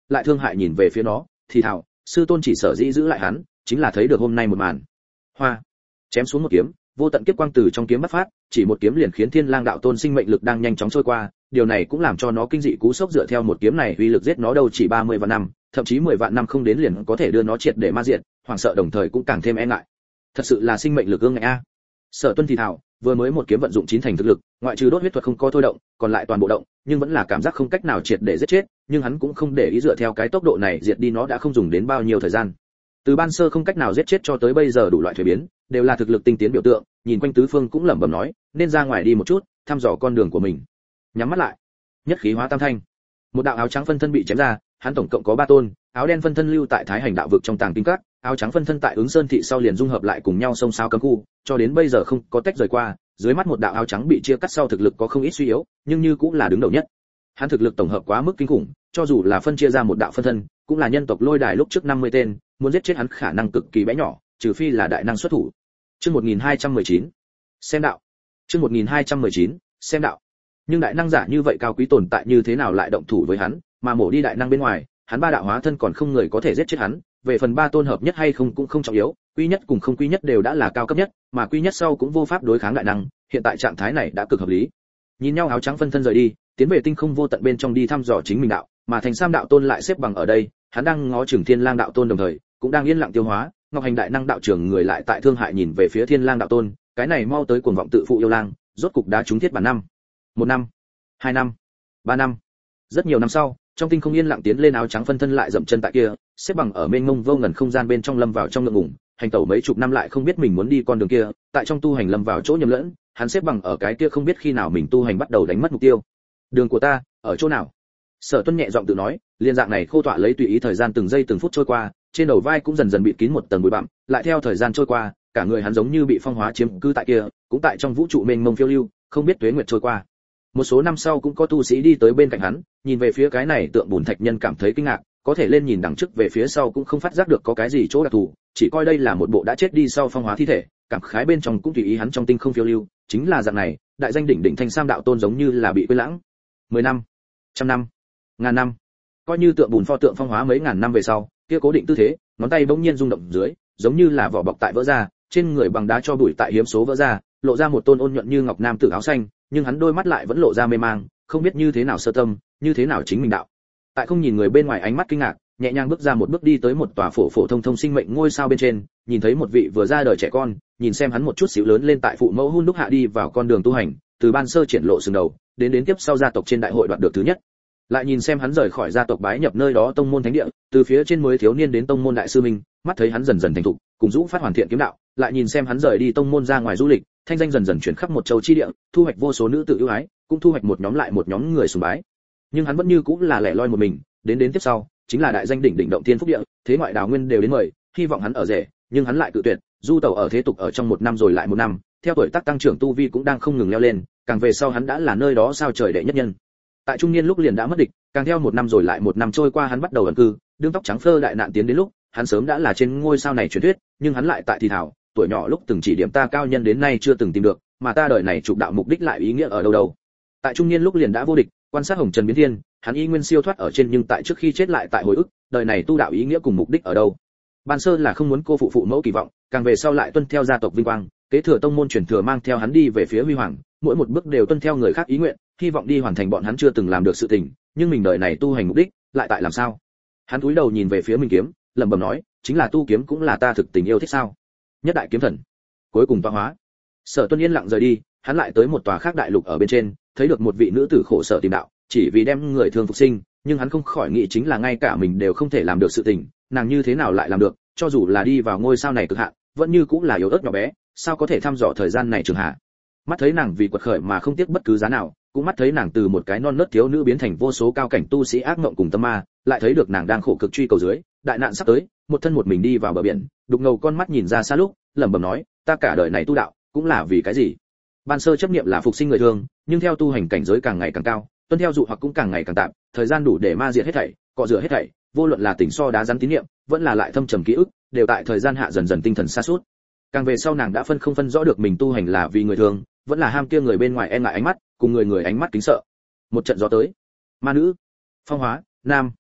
Speaker 1: lại thương hại nhìn về phía nó, thì thào, sư tôn chỉ sở dĩ giữ lại hắn, chính là thấy được hôm nay một màn. Hoa, chém xuống một kiếm, vô tận kiếp quang từ trong kiếm bắt phát, chỉ một kiếm liền khiến Thiên Lang đạo tôn sinh mệnh lực đang nhanh chóng trôi qua, điều này cũng làm cho nó kinh dị cú sốc, dựa theo một kiếm này uy lực giết nó đâu chỉ ba mươi vạn năm, thậm chí mười vạn năm không đến liền có thể đưa nó triệt để ma diệt, hoảng sợ đồng thời cũng càng thêm e ngại. Thật sự là sinh mệnh lực ương ngạnh a. Sở Tuân thì thào, vừa mới một kiếm vận dụng chín thành thực lực, ngoại trừ đốt huyết thuật không có thôi động, còn lại toàn bộ động, nhưng vẫn là cảm giác không cách nào triệt để giết chết, nhưng hắn cũng không để ý dựa theo cái tốc độ này diệt đi nó đã không dùng đến bao nhiêu thời gian. Từ ban sơ không cách nào giết chết cho tới bây giờ đủ loại thay biến, đều là thực lực tinh tiến biểu tượng, nhìn quanh tứ phương cũng lẩm bẩm nói, nên ra ngoài đi một chút, thăm dò con đường của mình. Nhắm mắt lại, nhất khí hóa tam thanh. Một đạo áo trắng phân thân bị chém ra, hắn tổng cộng có ba tôn, áo đen phân thân lưu tại Thái Hành đạo vực trong tàng kinh các, áo trắng phân thân tại Ứng Sơn thị sau liền dung hợp lại cùng nhau xông xao cấm khu, cho đến bây giờ không có tách rời qua, dưới mắt một đạo áo trắng bị chia cắt sau thực lực có không ít suy yếu, nhưng như cũng là đứng đầu nhất. Hắn thực lực tổng hợp quá mức kinh khủng, cho dù là phân chia ra một đạo phân thân, cũng là nhân tộc Lôi Đài lúc trước năm mươi tên, muốn giết chết hắn khả năng cực kỳ bé nhỏ, trừ phi là đại năng xuất thủ. Chương một nghìn hai trăm mười chín, xem đạo. Chương một nghìn hai trăm mười chín, xem đạo. Nhưng đại năng giả như vậy cao quý tồn tại như thế nào lại động thủ với hắn, mà mổ đi đại năng bên ngoài, hắn ba đạo hóa thân còn không người có thể giết chết hắn, về phần ba tôn hợp nhất hay không cũng không trọng yếu, quy nhất cùng không quy nhất đều đã là cao cấp nhất, mà quy nhất sau cũng vô pháp đối kháng đại năng, hiện tại trạng thái này đã cực hợp lý. Nhìn nhau áo trắng phân thân rời đi, tiến về tinh không vô tận bên trong đi thăm dò chính mình đạo, mà Thành Sam đạo tôn lại xếp bằng ở đây, hắn đang ngó chừng Thiên Lang đạo tôn đồng thời, cũng đang yên lặng tiêu hóa. Ngọc Hành đại năng đạo trưởng người lại tại thương hại nhìn về phía Thiên Lang đạo tôn, cái này mau tới cuồng vọng tự phụ yêu lang, rốt cục đá trúng thiết bản năm. Một năm, hai năm, ba năm. Rất nhiều năm sau, trong tinh không yên lặng tiến lên áo trắng phân thân lại dậm chân tại kia, xếp bằng ở mênh mông vô ngần không gian bên trong lâm vào trong ngượng ngùng, hành tẩu mấy chục năm lại không biết mình muốn đi con đường kia, tại trong tu hành lâm vào chỗ nhầm lẫn, hắn xếp bằng ở cái kia không biết khi nào mình tu hành bắt đầu đánh mất mục tiêu. Đường của ta ở chỗ nào? Sở Tuân nhẹ giọng tự nói, liên dạng này khô tọa lấy tùy ý thời gian từng giây từng phút trôi qua, trên đầu vai cũng dần dần bị kín một tầng bụi bặm, lại theo thời gian trôi qua, cả người hắn giống như bị phong hóa chiếm cư tại kia, cũng tại trong vũ trụ mênh mông phiêu lưu, không biết tuế nguyệt trôi qua. Một số năm sau cũng có tu sĩ đi tới bên cạnh hắn, nhìn về phía cái này tượng bùn thạch nhân cảm thấy kinh ngạc, có thể lên nhìn đằng trước về phía sau cũng không phát giác được có cái gì chỗ đặc thù, chỉ coi đây là một bộ đã chết đi sau phong hóa thi thể, cảm khái bên trong cũng tùy ý hắn trong tinh không phiêu lưu, chính là dạng này, đại danh đỉnh đỉnh Thanh Sam đạo tôn giống như là bị quên lãng. Mười năm, trăm năm, ngàn năm, coi như tượng bùn pho tượng phong hóa mấy ngàn năm về sau, kia cố định tư thế, ngón tay bỗng nhiên rung động dưới, giống như là vỏ bọc tại vỡ ra, trên người bằng đá cho bụi tại hiếm số vỡ ra, lộ ra một tôn ôn nhuận như ngọc nam tử áo xanh, nhưng hắn đôi mắt lại vẫn lộ ra mê mang, không biết như thế nào sơ tâm, như thế nào chính mình đạo. Tại không nhìn người bên ngoài ánh mắt kinh ngạc, nhẹ nhàng bước ra một bước đi tới một tòa phổ phổ thông thông sinh mệnh ngôi sao bên trên, nhìn thấy một vị vừa ra đời trẻ con, nhìn xem hắn một chút xíu lớn lên tại phụ mẫu hun đúc hạ đi vào con đường tu hành, từ ban sơ triển lộ sừng đầu, đến đến tiếp sau gia tộc trên đại hội đoạt được thứ nhất. Lại nhìn xem hắn rời khỏi gia tộc bái nhập nơi đó tông môn thánh địa, từ phía trên mới thiếu niên đến tông môn đại sư minh, mắt thấy hắn dần dần thành thục, cùng dũng phát hoàn thiện kiếm đạo, lại nhìn xem hắn rời đi tông môn ra ngoài du lịch, thanh danh dần dần chuyển khắp một châu chi địa, thu hoạch vô số nữ tử ưu ái, cũng thu hoạch một nhóm lại một nhóm người sùng bái. Nhưng hắn vẫn như cũng là lẻ loi một mình, đến đến tiếp sau, chính là đại danh đỉnh đỉnh động thiên phúc địa, thế ngoại đào nguyên đều đến mời, hy vọng hắn ở rể, nhưng hắn lại cự tuyệt, du tẩu ở thế tục ở trong một năm rồi lại một năm, theo tuổi tác tăng trưởng tu vi cũng đang không ngừng leo lên, càng về sau hắn đã là nơi đó sao trời đệ nhất nhân. Tại trung niên lúc liền đã mất địch, càng theo một năm rồi lại một năm trôi qua hắn bắt đầu ẩn cư, đương tóc trắng phơ đại nạn tiến đến lúc, hắn sớm đã là trên ngôi sao này truyền thuyết, nhưng hắn lại tại thì thảo, tuổi nhỏ lúc từng chỉ điểm ta cao nhân đến nay chưa từng tìm được, mà ta đời này trục đạo mục đích lại ý nghĩa ở đâu đâu. Tại trung niên lúc liền đã vô địch, quan sát hồng trần biến thiên, hắn y nguyên siêu thoát ở trên, nhưng tại trước khi chết lại tại hồi ức, đời này tu đạo ý nghĩa cùng mục đích ở đâu. Ban sơ là không muốn cô phụ phụ mẫu kỳ vọng, càng về sau lại tuân theo gia tộc vinh quang, kế thừa tông môn truyền thừa mang theo hắn đi về phía huy hoàng, mỗi một bước đều tuân theo người khác ý nguyện, hy vọng đi hoàn thành bọn hắn chưa từng làm được sự tình, nhưng mình đời này tu hành mục đích lại tại làm sao. Hắn cúi đầu nhìn về phía mình kiếm, lẩm bẩm nói, chính là tu kiếm cũng là ta thực tình yêu thích sao. Nhất đại kiếm thần, cuối cùng tọa hóa. Sở Tuân yên lặng rời đi, hắn lại tới một tòa khác đại lục ở bên trên, thấy được một vị nữ tử khổ sở tìm đạo, chỉ vì đem người thương phục sinh, nhưng hắn không khỏi nghĩ chính là ngay cả mình đều không thể làm được sự tình, nàng như thế nào lại làm được, cho dù là đi vào ngôi sao này cực hạn, vẫn như cũng là yếu ớt nhỏ bé, sao có thể thăm dò thời gian này trường hạ. Mắt thấy nàng vì quật khởi mà không tiếc bất cứ giá nào, cũng mắt thấy nàng từ một cái non nớt thiếu nữ biến thành vô số cao cảnh tu sĩ ác mộng cùng tâm ma, lại thấy được nàng đang khổ cực truy cầu dưới, đại nạn sắp tới, một thân một mình đi vào bờ biển, đục ngầu con mắt nhìn ra xa lúc, lẩm bẩm nói, ta cả đời này tu đạo, cũng là vì cái gì? Ban sơ chấp niệm là phục sinh người thương, nhưng theo tu hành cảnh giới càng ngày càng cao, tuân theo dụ hoặc cũng càng ngày càng tạm, thời gian đủ để ma diệt hết thảy, cọ rửa hết thảy, vô luận là tỉnh so đá rắn tín niệm, vẫn là lại thâm trầm ký ức, đều tại thời gian hạ dần dần tinh thần sa sút. Càng về sau nàng đã phân không phân rõ được mình tu hành là vì người thường, vẫn là ham kia người bên ngoài e ngại ánh mắt, cùng người người ánh mắt kính sợ. Một trận gió tới, ma nữ, phong hóa, nam,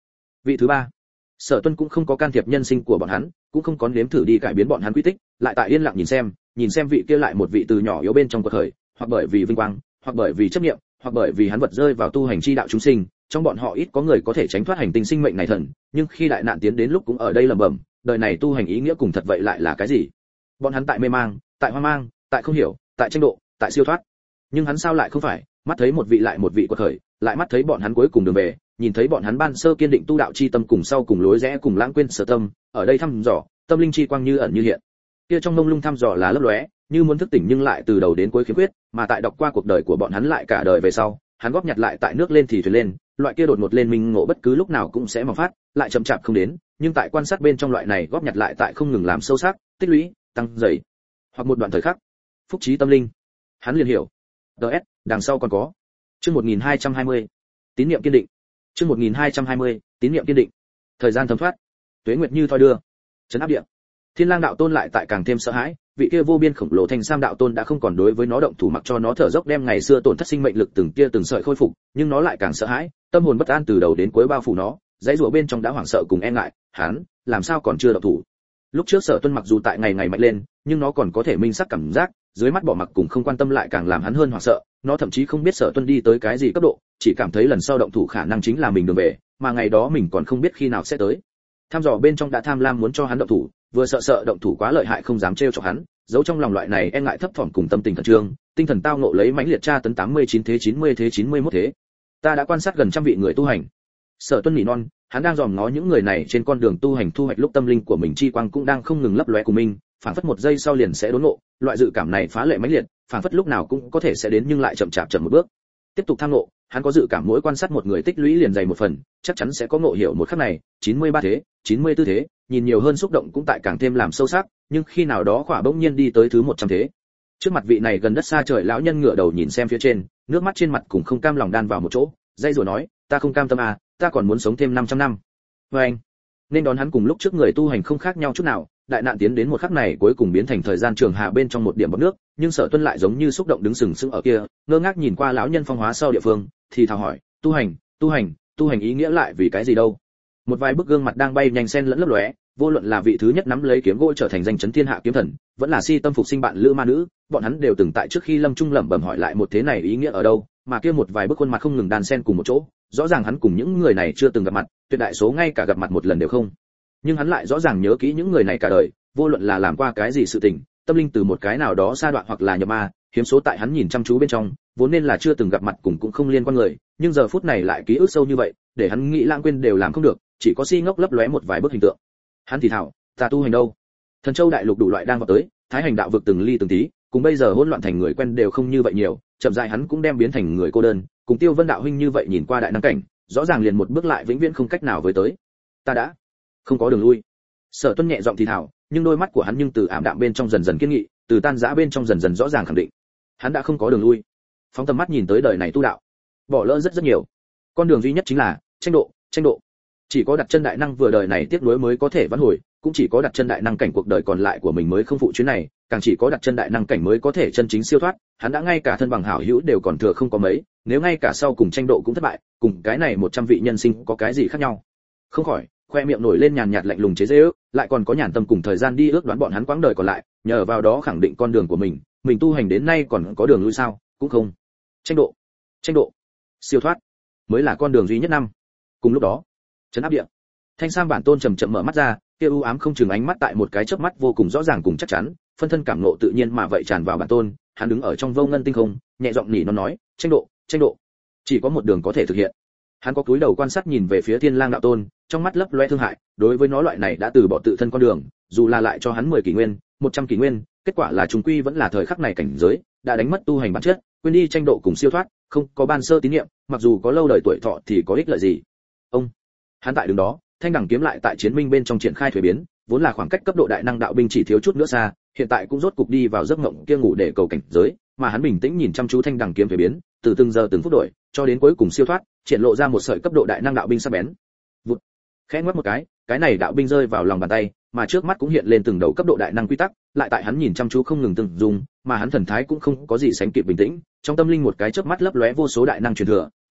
Speaker 1: Vị thứ ba, Sở Tuân cũng không có can thiệp nhân sinh của bọn hắn, cũng không có nếm thử đi cải biến bọn hắn quy tích, lại tại yên lặng nhìn xem, nhìn xem vị kia lại một vị từ nhỏ yếu bên trong cuộc khởi, hoặc bởi vì vinh quang, hoặc bởi vì chấp niệm, hoặc bởi vì hắn vật rơi vào tu hành chi đạo chúng sinh, trong bọn họ ít có người có thể tránh thoát hành tinh sinh mệnh này thần, nhưng khi đại nạn tiến đến lúc cũng ở đây lẩm bẩm, đời này tu hành ý nghĩa cùng thật vậy lại là cái gì? Bọn hắn tại mê mang, tại hoang mang, tại không hiểu, tại tranh độ, tại siêu thoát. Nhưng hắn sao lại không phải, mắt thấy một vị lại một vị cuộc khởi, lại mắt thấy bọn hắn cuối cùng đường về, nhìn thấy bọn hắn ban sơ kiên định tu đạo chi tâm cùng sau cùng lối rẽ cùng lãng quên sở tâm, ở đây thăm dò, tâm linh chi quang như ẩn như hiện. Kia trong mông lung thăm dò là lấp lóe, như muốn thức tỉnh nhưng lại từ đầu đến cuối khiếm khuyết, mà tại đọc qua cuộc đời của bọn hắn lại cả đời về sau, hắn góp nhặt lại tại nước lên thì thuyền lên, loại kia đột ngột lên minh ngộ bất cứ lúc nào cũng sẽ mà phát, lại chậm chạp không đến, nhưng tại quan sát bên trong loại này góp nhặt lại tại không ngừng làm sâu sắc, tích lũy, tăng dày. Hoặc một đoạn thời khắc, phúc trí tâm linh. Hắn liền hiểu. đê ét, đằng sau còn có. Chương một nghìn hai trăm hai mươi. Tín niệm kiên định. Chương một nghìn hai trăm hai mươi. Tín niệm kiên định. Thời gian thấm thoát, tuế nguyệt như thoi đưa, trấn áp địa. Thiên Lang đạo tôn lại tại càng thêm sợ hãi, vị kia vô biên khổng lồ thanh sam đạo tôn đã không còn đối với nó động thủ, mặc cho nó thở dốc đem ngày xưa tổn thất sinh mệnh lực từng kia từng sợi khôi phục, nhưng nó lại càng sợ hãi, tâm hồn bất an từ đầu đến cuối bao phủ nó, dãy rủa bên trong đã hoảng sợ cùng e ngại, hắn làm sao còn chưa động thủ. Lúc trước Sở Tuân mặc dù tại ngày ngày mạnh lên, nhưng nó còn có thể minh sắc cảm giác, dưới mắt bỏ mặc cùng không quan tâm lại càng làm hắn hơn hoảng sợ, nó thậm chí không biết Sở Tuân đi tới cái gì cấp độ, chỉ cảm thấy lần sau động thủ khả năng chính là mình đường về, mà ngày đó mình còn không biết khi nào sẽ tới. Tham dò bên trong đã tham lam muốn cho hắn động thủ, vừa sợ sợ động thủ quá lợi hại không dám trêu chọc hắn, giấu trong lòng loại này e ngại thấp thỏm cùng tâm tình khẩn trương, tinh thần tao ngộ lấy mãnh liệt tra tấn tám mươi chín thế chín mươi thế chín mươi mốt thế. Ta đã quan sát gần trăm vị người tu hành. Sở Tuân nỉ non, hắn đang dòm ngó những người này trên con đường tu hành thu hoạch lúc tâm linh của mình chi quang cũng đang không ngừng lấp lóe của mình, phảng phất một giây sau liền sẽ đốn ngộ, loại dự cảm này phá lệ mãnh liệt, phảng phất lúc nào cũng có thể sẽ đến nhưng lại chậm chạp chậm một bước. Tiếp tục tham ngộ, hắn có dự cảm mỗi quan sát một người tích lũy liền dày một phần, chắc chắn sẽ có ngộ hiểu một khắc này, chín mươi ba thế, chín mươi tư thế, nhìn nhiều hơn xúc động cũng tại càng thêm làm sâu sắc, nhưng khi nào đó khỏa bỗng nhiên đi tới thứ một trăm thế. Trước mặt vị này gần đất xa trời lão nhân ngửa đầu nhìn xem phía trên, nước mắt trên mặt cùng không cam lòng đan vào một chỗ, dây rủa nói, ta không cam tâm à, ta còn muốn sống thêm năm trăm năm. Và anh, nên đón hắn cùng lúc trước người tu hành không khác nhau chút nào, đại nạn tiến đến một khắc này cuối cùng biến thành thời gian trường hạ bên trong một điểm bọt nước, nhưng Sở Tuân lại giống như xúc động đứng sừng sững ở kia, ngơ ngác nhìn qua lão nhân phong hóa sau địa phương, thì thào hỏi, tu hành, tu hành, tu hành ý nghĩa lại vì cái gì đâu? Một vài bức gương mặt đang bay nhanh xen lẫn lấp lóe, vô luận là vị thứ nhất nắm lấy kiếm gỗ trở thành danh chấn thiên hạ kiếm thần, vẫn là si tâm phục sinh bạn lữ ma nữ, bọn hắn đều từng tại trước khi lâm trung lẩm bẩm hỏi lại một thế này ý nghĩa ở đâu, mà kia một vài bức khuôn mặt không ngừng đan xen cùng một chỗ, rõ ràng hắn cùng những người này chưa từng gặp mặt, tuyệt đại số ngay cả gặp mặt một lần đều không. Nhưng hắn lại rõ ràng nhớ kỹ những người này cả đời, vô luận là làm qua cái gì sự tình, tâm linh từ một cái nào đó sa đoạn hoặc là nhập ma, hiếm số tại hắn nhìn chăm chú bên trong, vốn nên là chưa từng gặp mặt cùng cũng không liên quan người, nhưng giờ phút này lại ký ức sâu như vậy, để hắn nghĩ lãng quên đều làm không được, chỉ có si ngốc lấp lóe một vài bức hình tượng. Hắn thì thào, ta tu hành đâu? Thần Châu đại lục đủ loại đang vào tới, thái hành đạo vực từng ly từng tí, cùng bây giờ hỗn loạn thành người quen đều không như vậy nhiều, chậm rãi hắn cũng đem biến thành người cô đơn, cùng Tiêu Vân đạo huynh như vậy nhìn qua đại năng cảnh, rõ ràng liền một bước lại vĩnh viễn không cách nào với tới. Ta đã không có đường lui. Sở Tuân nhẹ giọng thì thào, nhưng đôi mắt của hắn nhưng từ ảm đạm bên trong dần dần kiên nghị, từ tan rã bên trong dần dần rõ ràng khẳng định, hắn đã không có đường lui. Phóng tầm mắt nhìn tới đời này tu đạo, bỏ lỡ rất rất nhiều, con đường duy nhất chính là tranh độ, tranh độ. Chỉ có đặt chân đại năng vừa đời này tiếc nuối mới có thể vãn hồi, cũng chỉ có đặt chân đại năng cảnh cuộc đời còn lại của mình mới không phụ chuyến này, càng chỉ có đặt chân đại năng cảnh mới có thể chân chính siêu thoát. Hắn đã ngay cả thân bằng hảo hữu đều còn thừa không có mấy, nếu ngay cả sau cùng tranh độ cũng thất bại, cùng cái này một trăm vị nhân sinh có cái gì khác nhau? Không khỏi khoe miệng nổi lên nhàn nhạt lạnh lùng chế giễu, lại còn có nhàn tâm cùng thời gian đi ước đoán bọn hắn quãng đời còn lại, nhờ vào đó khẳng định con đường của mình, mình tu hành đến nay còn có đường lui sao? Cũng không. Tranh độ, tranh độ, siêu thoát mới là con đường duy nhất năm. Cùng lúc đó, trấn áp địa, thanh sam bản tôn chậm chậm mở mắt ra, kia u ám không chừng ánh mắt tại một cái chớp mắt vô cùng rõ ràng cùng chắc chắn, phân thân cảm ngộ tự nhiên mà vậy tràn vào bản tôn, hắn đứng ở trong vô ngân tinh không, nhẹ giọng nỉ nó nói, tranh độ, tranh độ, chỉ có một đường có thể thực hiện. Hắn có cúi đầu quan sát nhìn về phía Thiên Lang đạo tôn, trong mắt lấp loe thương hại, đối với nó loại này đã từ bỏ tự thân con đường, dù là lại cho hắn mười kỷ nguyên, một trăm kỷ nguyên, kết quả là chúng quy vẫn là thời khắc này cảnh giới, đã đánh mất tu hành bản chất, quên đi tranh độ cùng siêu thoát, không có ban sơ tín niệm, mặc dù có lâu đời tuổi thọ thì có ích lợi gì? Ông, hắn tại đứng đó, thanh đẳng kiếm lại tại chiến minh bên trong triển khai thuế biến, vốn là khoảng cách cấp độ đại năng đạo binh chỉ thiếu chút nữa xa, hiện tại cũng rốt cục đi vào giấc mộng kia ngủ để cầu cảnh giới, mà hắn bình tĩnh nhìn chăm chú thanh đẳng kiếm thuế biến, từ từng giờ từng phút đổi, cho đến cuối cùng siêu thoát, triển lộ ra một sợi cấp độ đại năng đạo binh sắc bén. Vụt, khẽ ngoắc một cái, cái này đạo binh rơi vào lòng bàn tay, mà trước mắt cũng hiện lên từng đầu cấp độ đại năng quy tắc, lại tại hắn nhìn chăm chú không ngừng từng dùng, mà hắn thần thái cũng không có gì sánh kịp bình tĩnh, trong tâm linh một cái chớp mắt lấp lóe vô số đại năng truyền thừa,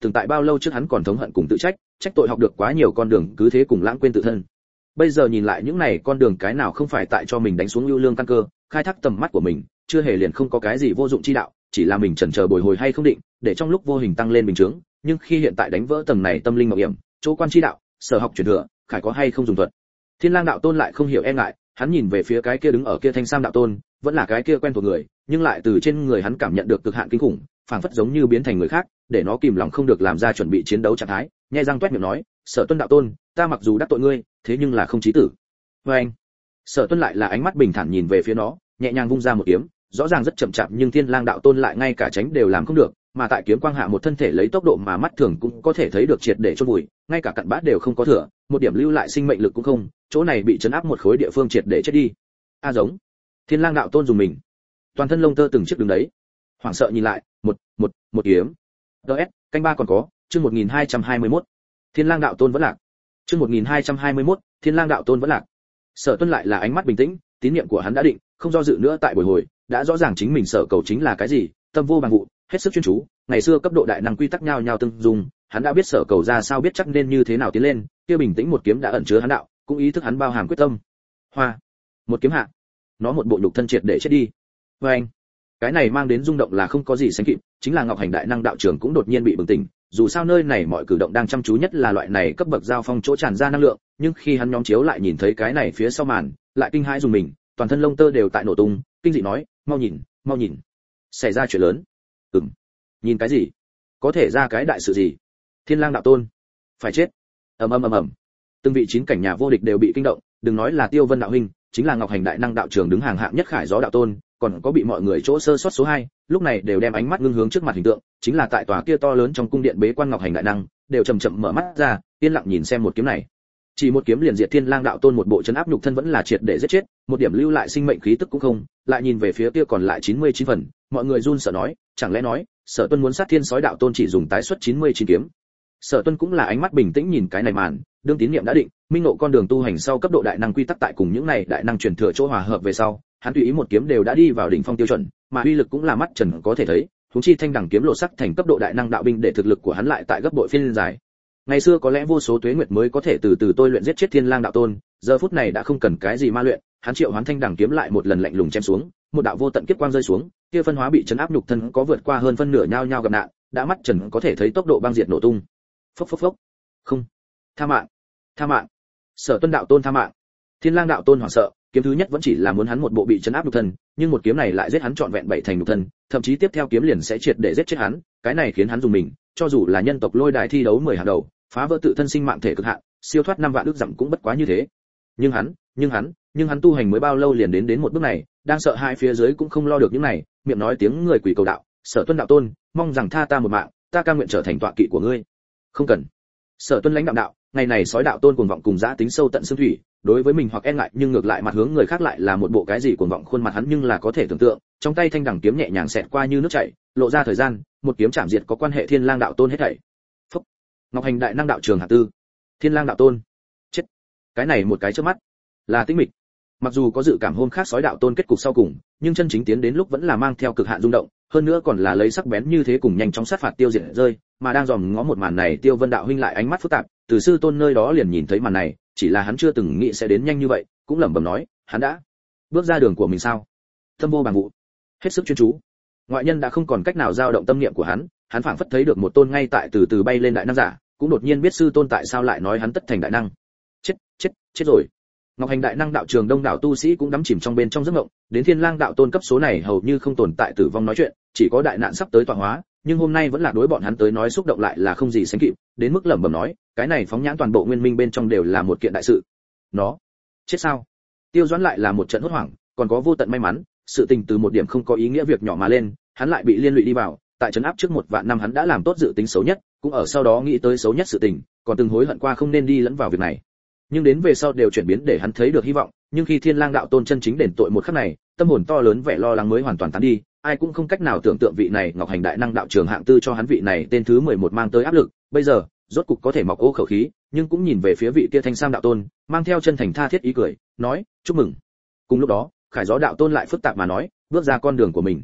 Speaker 1: từng tại bao lâu trước hắn còn thống hận cùng tự trách, trách tội học được quá nhiều con đường cứ thế cùng lãng quên tự thân. Bây giờ nhìn lại những này con đường cái nào không phải tại cho mình đánh xuống ưu lương căn cơ, khai thác tầm mắt của mình, chưa hề liền không có cái gì vô dụng chi đạo, chỉ là mình chần chờ bồi hồi hay không định, để trong lúc vô hình tăng lên bình chứng, nhưng khi hiện tại đánh vỡ tầng này tâm linh mạo hiểm, chỗ quan chi đạo, sở học truyền thừa, khải có hay không dùng thuật. Thiên Lang đạo tôn lại không hiểu e ngại, hắn nhìn về phía cái kia đứng ở kia Thanh Sam đạo tôn, vẫn là cái kia quen thuộc người, nhưng lại từ trên người hắn cảm nhận được cực hạn kinh khủng, phảng phất giống như biến thành người khác, để nó kìm lòng không được làm ra chuẩn bị chiến đấu trạng thái, nhẹ răng toét miệng nói, "Sở Tuân đạo tôn, ta mặc dù đắc tội ngươi, thế nhưng là không chí tử." Và anh, Sở Tuân lại là ánh mắt bình thản nhìn về phía nó, nhẹ nhàng vung ra một kiếm, rõ ràng rất chậm chạp nhưng Thiên Lang đạo tôn lại ngay cả tránh đều làm không được, mà tại kiếm quang hạ một thân thể lấy tốc độ mà mắt thường cũng có thể thấy được triệt để chôn vùi, ngay cả cặn bã đều không có thừa, một điểm lưu lại sinh mệnh lực cũng không, chỗ này bị chấn áp một khối địa phương triệt để chết đi. A giống. Thiên Lang đạo tôn dùng mình, toàn thân lông tơ từng chiếc đứng đấy, hoảng sợ nhìn lại, một, một, một kiếm. ds canh ba còn có, chương một nghìn hai trăm hai mươi mốt. Thiên Lang đạo tôn vẫn lạc. Chương một nghìn hai trăm hai mươi mốt, Thiên Lang đạo tôn vẫn lạc. Sở Tuân lại là ánh mắt bình tĩnh, tín niệm của hắn đã định, không do dự nữa tại buổi hồi, đã rõ ràng chính mình sở cầu chính là cái gì, tâm vô bằng vụ, hết sức chuyên chú, ngày xưa cấp độ đại năng quy tắc nhau nhau tương dung, hắn đã biết sở cầu ra sao biết chắc nên như thế nào tiến lên, kia bình tĩnh một kiếm đã ẩn chứa hắn đạo, cũng ý thức hắn bao hàm quyết tâm. Hoa, một kiếm hạ, nó một bộ nhục thân triệt để chết đi. Và anh, cái này mang đến rung động là không có gì sánh kịp, chính là Ngọc Hành đại năng đạo trưởng cũng đột nhiên bị bừng tỉnh, dù sao nơi này mọi cử động đang chăm chú nhất là loại này cấp bậc giao phong chỗ tràn ra năng lượng, nhưng khi hắn nhóm chiếu lại nhìn thấy cái này phía sau màn, lại kinh hãi dùng mình, toàn thân lông tơ đều tại nổ tung, kinh dị nói, mau nhìn, mau nhìn, xảy ra chuyện lớn. Ừm, nhìn cái gì? Có thể ra cái đại sự gì? Thiên Lang đạo tôn phải chết. Ầm ầm ầm ầm. Từng vị chín cảnh nhà vô địch đều bị kinh động, đừng nói là Tiêu Vân đạo huynh, chính là Ngọc Hành đại năng đạo trưởng đứng hàng hạng nhất Khải Gió đạo tôn, còn có bị mọi người chỗ sơ sót số hai, lúc này đều đem ánh mắt ngưng hướng trước mặt hình tượng, chính là tại tòa kia to lớn trong cung điện bế quan Ngọc Hành đại năng, đều chậm chậm mở mắt ra, yên lặng nhìn xem một kiếm này. Chỉ một kiếm liền diệt Thiên Lang đạo tôn một bộ chấn áp nhục thân vẫn là triệt để giết chết, một điểm lưu lại sinh mệnh khí tức cũng không, lại nhìn về phía kia còn lại chín mươi chín phần, mọi người run sợ nói, chẳng lẽ nói, Sở Tuân muốn sát Thiên Sói đạo tôn chỉ dùng tái xuất chín mươi chín kiếm. Sở Tuân cũng là ánh mắt bình tĩnh nhìn cái này màn, đương tín niệm đã định, minh ngộ con đường tu hành sau cấp độ đại năng quy tắc tại cùng những này đại năng truyền thừa chỗ hòa hợp về sau, hắn tùy ý một kiếm đều đã đi vào đỉnh phong tiêu chuẩn, mà uy lực cũng là mắt trần có thể thấy, huống chi thanh đẳng kiếm lộ sắc thành cấp độ đại năng đạo binh để thực lực của hắn lại tại gấp bội phiên dài. Ngày xưa có lẽ vô số tuế nguyệt mới có thể từ từ tôi luyện giết chết Thiên Lang đạo tôn, giờ phút này đã không cần cái gì ma luyện, hắn triệu hoán thanh đẳng kiếm lại một lần lạnh lùng chém xuống, một đạo vô tận kiếp quang rơi xuống, kia phân hóa bị chấn áp nhục thân có vượt qua hơn phân nửa nhao nhao gặp nạn, đã mắt trần có thể thấy tốc độ băng diệt nổ tung. Phốc phốc phốc. Không. Tha mạng. Tha mạng. Sở Tuân đạo tôn tha mạng. Thiên Lang đạo tôn hoảng sợ, kiếm thứ nhất vẫn chỉ là muốn hắn một bộ bị chấn áp nhục thân, nhưng một kiếm này lại giết hắn trọn vẹn bảy thành nhục thân, thậm chí tiếp theo kiếm liền sẽ triệt để giết chết hắn, cái này khiến hắn dùng mình, cho dù là nhân tộc lôi đài thi đấu mười hàng đầu, phá vỡ tự thân sinh mạng thể cực hạn, siêu thoát năm vạn ước dặm cũng bất quá như thế. Nhưng hắn, nhưng hắn, nhưng hắn tu hành mới bao lâu liền đến đến một bước này, đang sợ hai phía dưới cũng không lo được những này, miệng nói tiếng người quỷ cầu đạo, Sở Tuân đạo tôn, mong rằng tha ta một mạng, ta cam nguyện trở thành tọa kỵ của ngươi. Không cần. Sở Tuân lãnh đạo đạo, ngày này sói đạo tôn cuồng vọng cùng dã tính sâu tận xương thủy, đối với mình hoặc e ngại nhưng ngược lại mặt hướng người khác lại là một bộ cái gì cuồng vọng khuôn mặt hắn nhưng là có thể tưởng tượng, trong tay thanh đẳng kiếm nhẹ nhàng xẹt qua như nước chảy, lộ ra thời gian, một kiếm chạm diệt có quan hệ Thiên Lang đạo tôn hết thảy. Phúc. Ngọc Hành đại năng đạo trường hạ tư. Thiên Lang đạo tôn. Chết. Cái này một cái chớp mắt, là tĩnh mịch. Mặc dù có dự cảm hôm khác sói đạo tôn kết cục sau cùng, nhưng chân chính tiến đến lúc vẫn là mang theo cực hạn rung động, hơn nữa còn là lấy sắc bén như thế cùng nhanh chóng sát phạt tiêu diệt rơi, mà đang dòm ngó một màn này Tiêu Vân đạo huynh lại ánh mắt phức tạp, từ sư tôn nơi đó liền nhìn thấy màn này, chỉ là hắn chưa từng nghĩ sẽ đến nhanh như vậy, cũng lẩm bẩm nói, hắn đã bước ra đường của mình sao? Tâm vô bằng vụ, hết sức chuyên chú. Ngoại nhân đã không còn cách nào dao động tâm niệm của hắn, hắn phảng phất thấy được một tôn ngay tại từ từ bay lên đại năng giả, cũng đột nhiên biết sư tôn tại sao lại nói hắn tất thành đại năng. Chết, chết, chết rồi. Ngọc Hành đại năng đạo trường đông đảo tu sĩ cũng đắm chìm trong bên trong giấc mộng, đến Thiên Lang đạo tôn cấp số này hầu như không tồn tại tử vong nói chuyện, chỉ có đại nạn sắp tới tọa hóa, nhưng hôm nay vẫn là đối bọn hắn tới nói xúc động lại là không gì sánh kịp, đến mức lẩm bẩm nói, cái này phóng nhãn toàn bộ nguyên minh bên trong đều là một kiện đại sự. Nó chết sao? Tiêu Doãn lại là một trận hốt hoảng, còn có vô tận may mắn, sự tình từ một điểm không có ý nghĩa việc nhỏ mà lên, hắn lại bị liên lụy đi vào, tại trấn áp trước một vạn năm hắn đã làm tốt dự tính xấu nhất, cũng ở sau đó nghĩ tới xấu nhất sự tình, còn từng hối hận qua không nên đi lẫn vào việc này. Nhưng đến về sau đều chuyển biến để hắn thấy được hy vọng, nhưng khi Thiên Lang đạo tôn chân chính đền tội một khắc này, tâm hồn to lớn vẻ lo lắng mới hoàn toàn tán đi, ai cũng không cách nào tưởng tượng vị này Ngọc Hành đại năng đạo trường hạng tư cho hắn vị này tên thứ mười một mang tới áp lực, bây giờ, rốt cục có thể mọc ô khẩu khí, nhưng cũng nhìn về phía vị kia Thanh Sam đạo tôn, mang theo chân thành tha thiết ý cười, nói, chúc mừng. Cùng lúc đó, Khải Gió đạo tôn lại phức tạp mà nói, bước ra con đường của mình.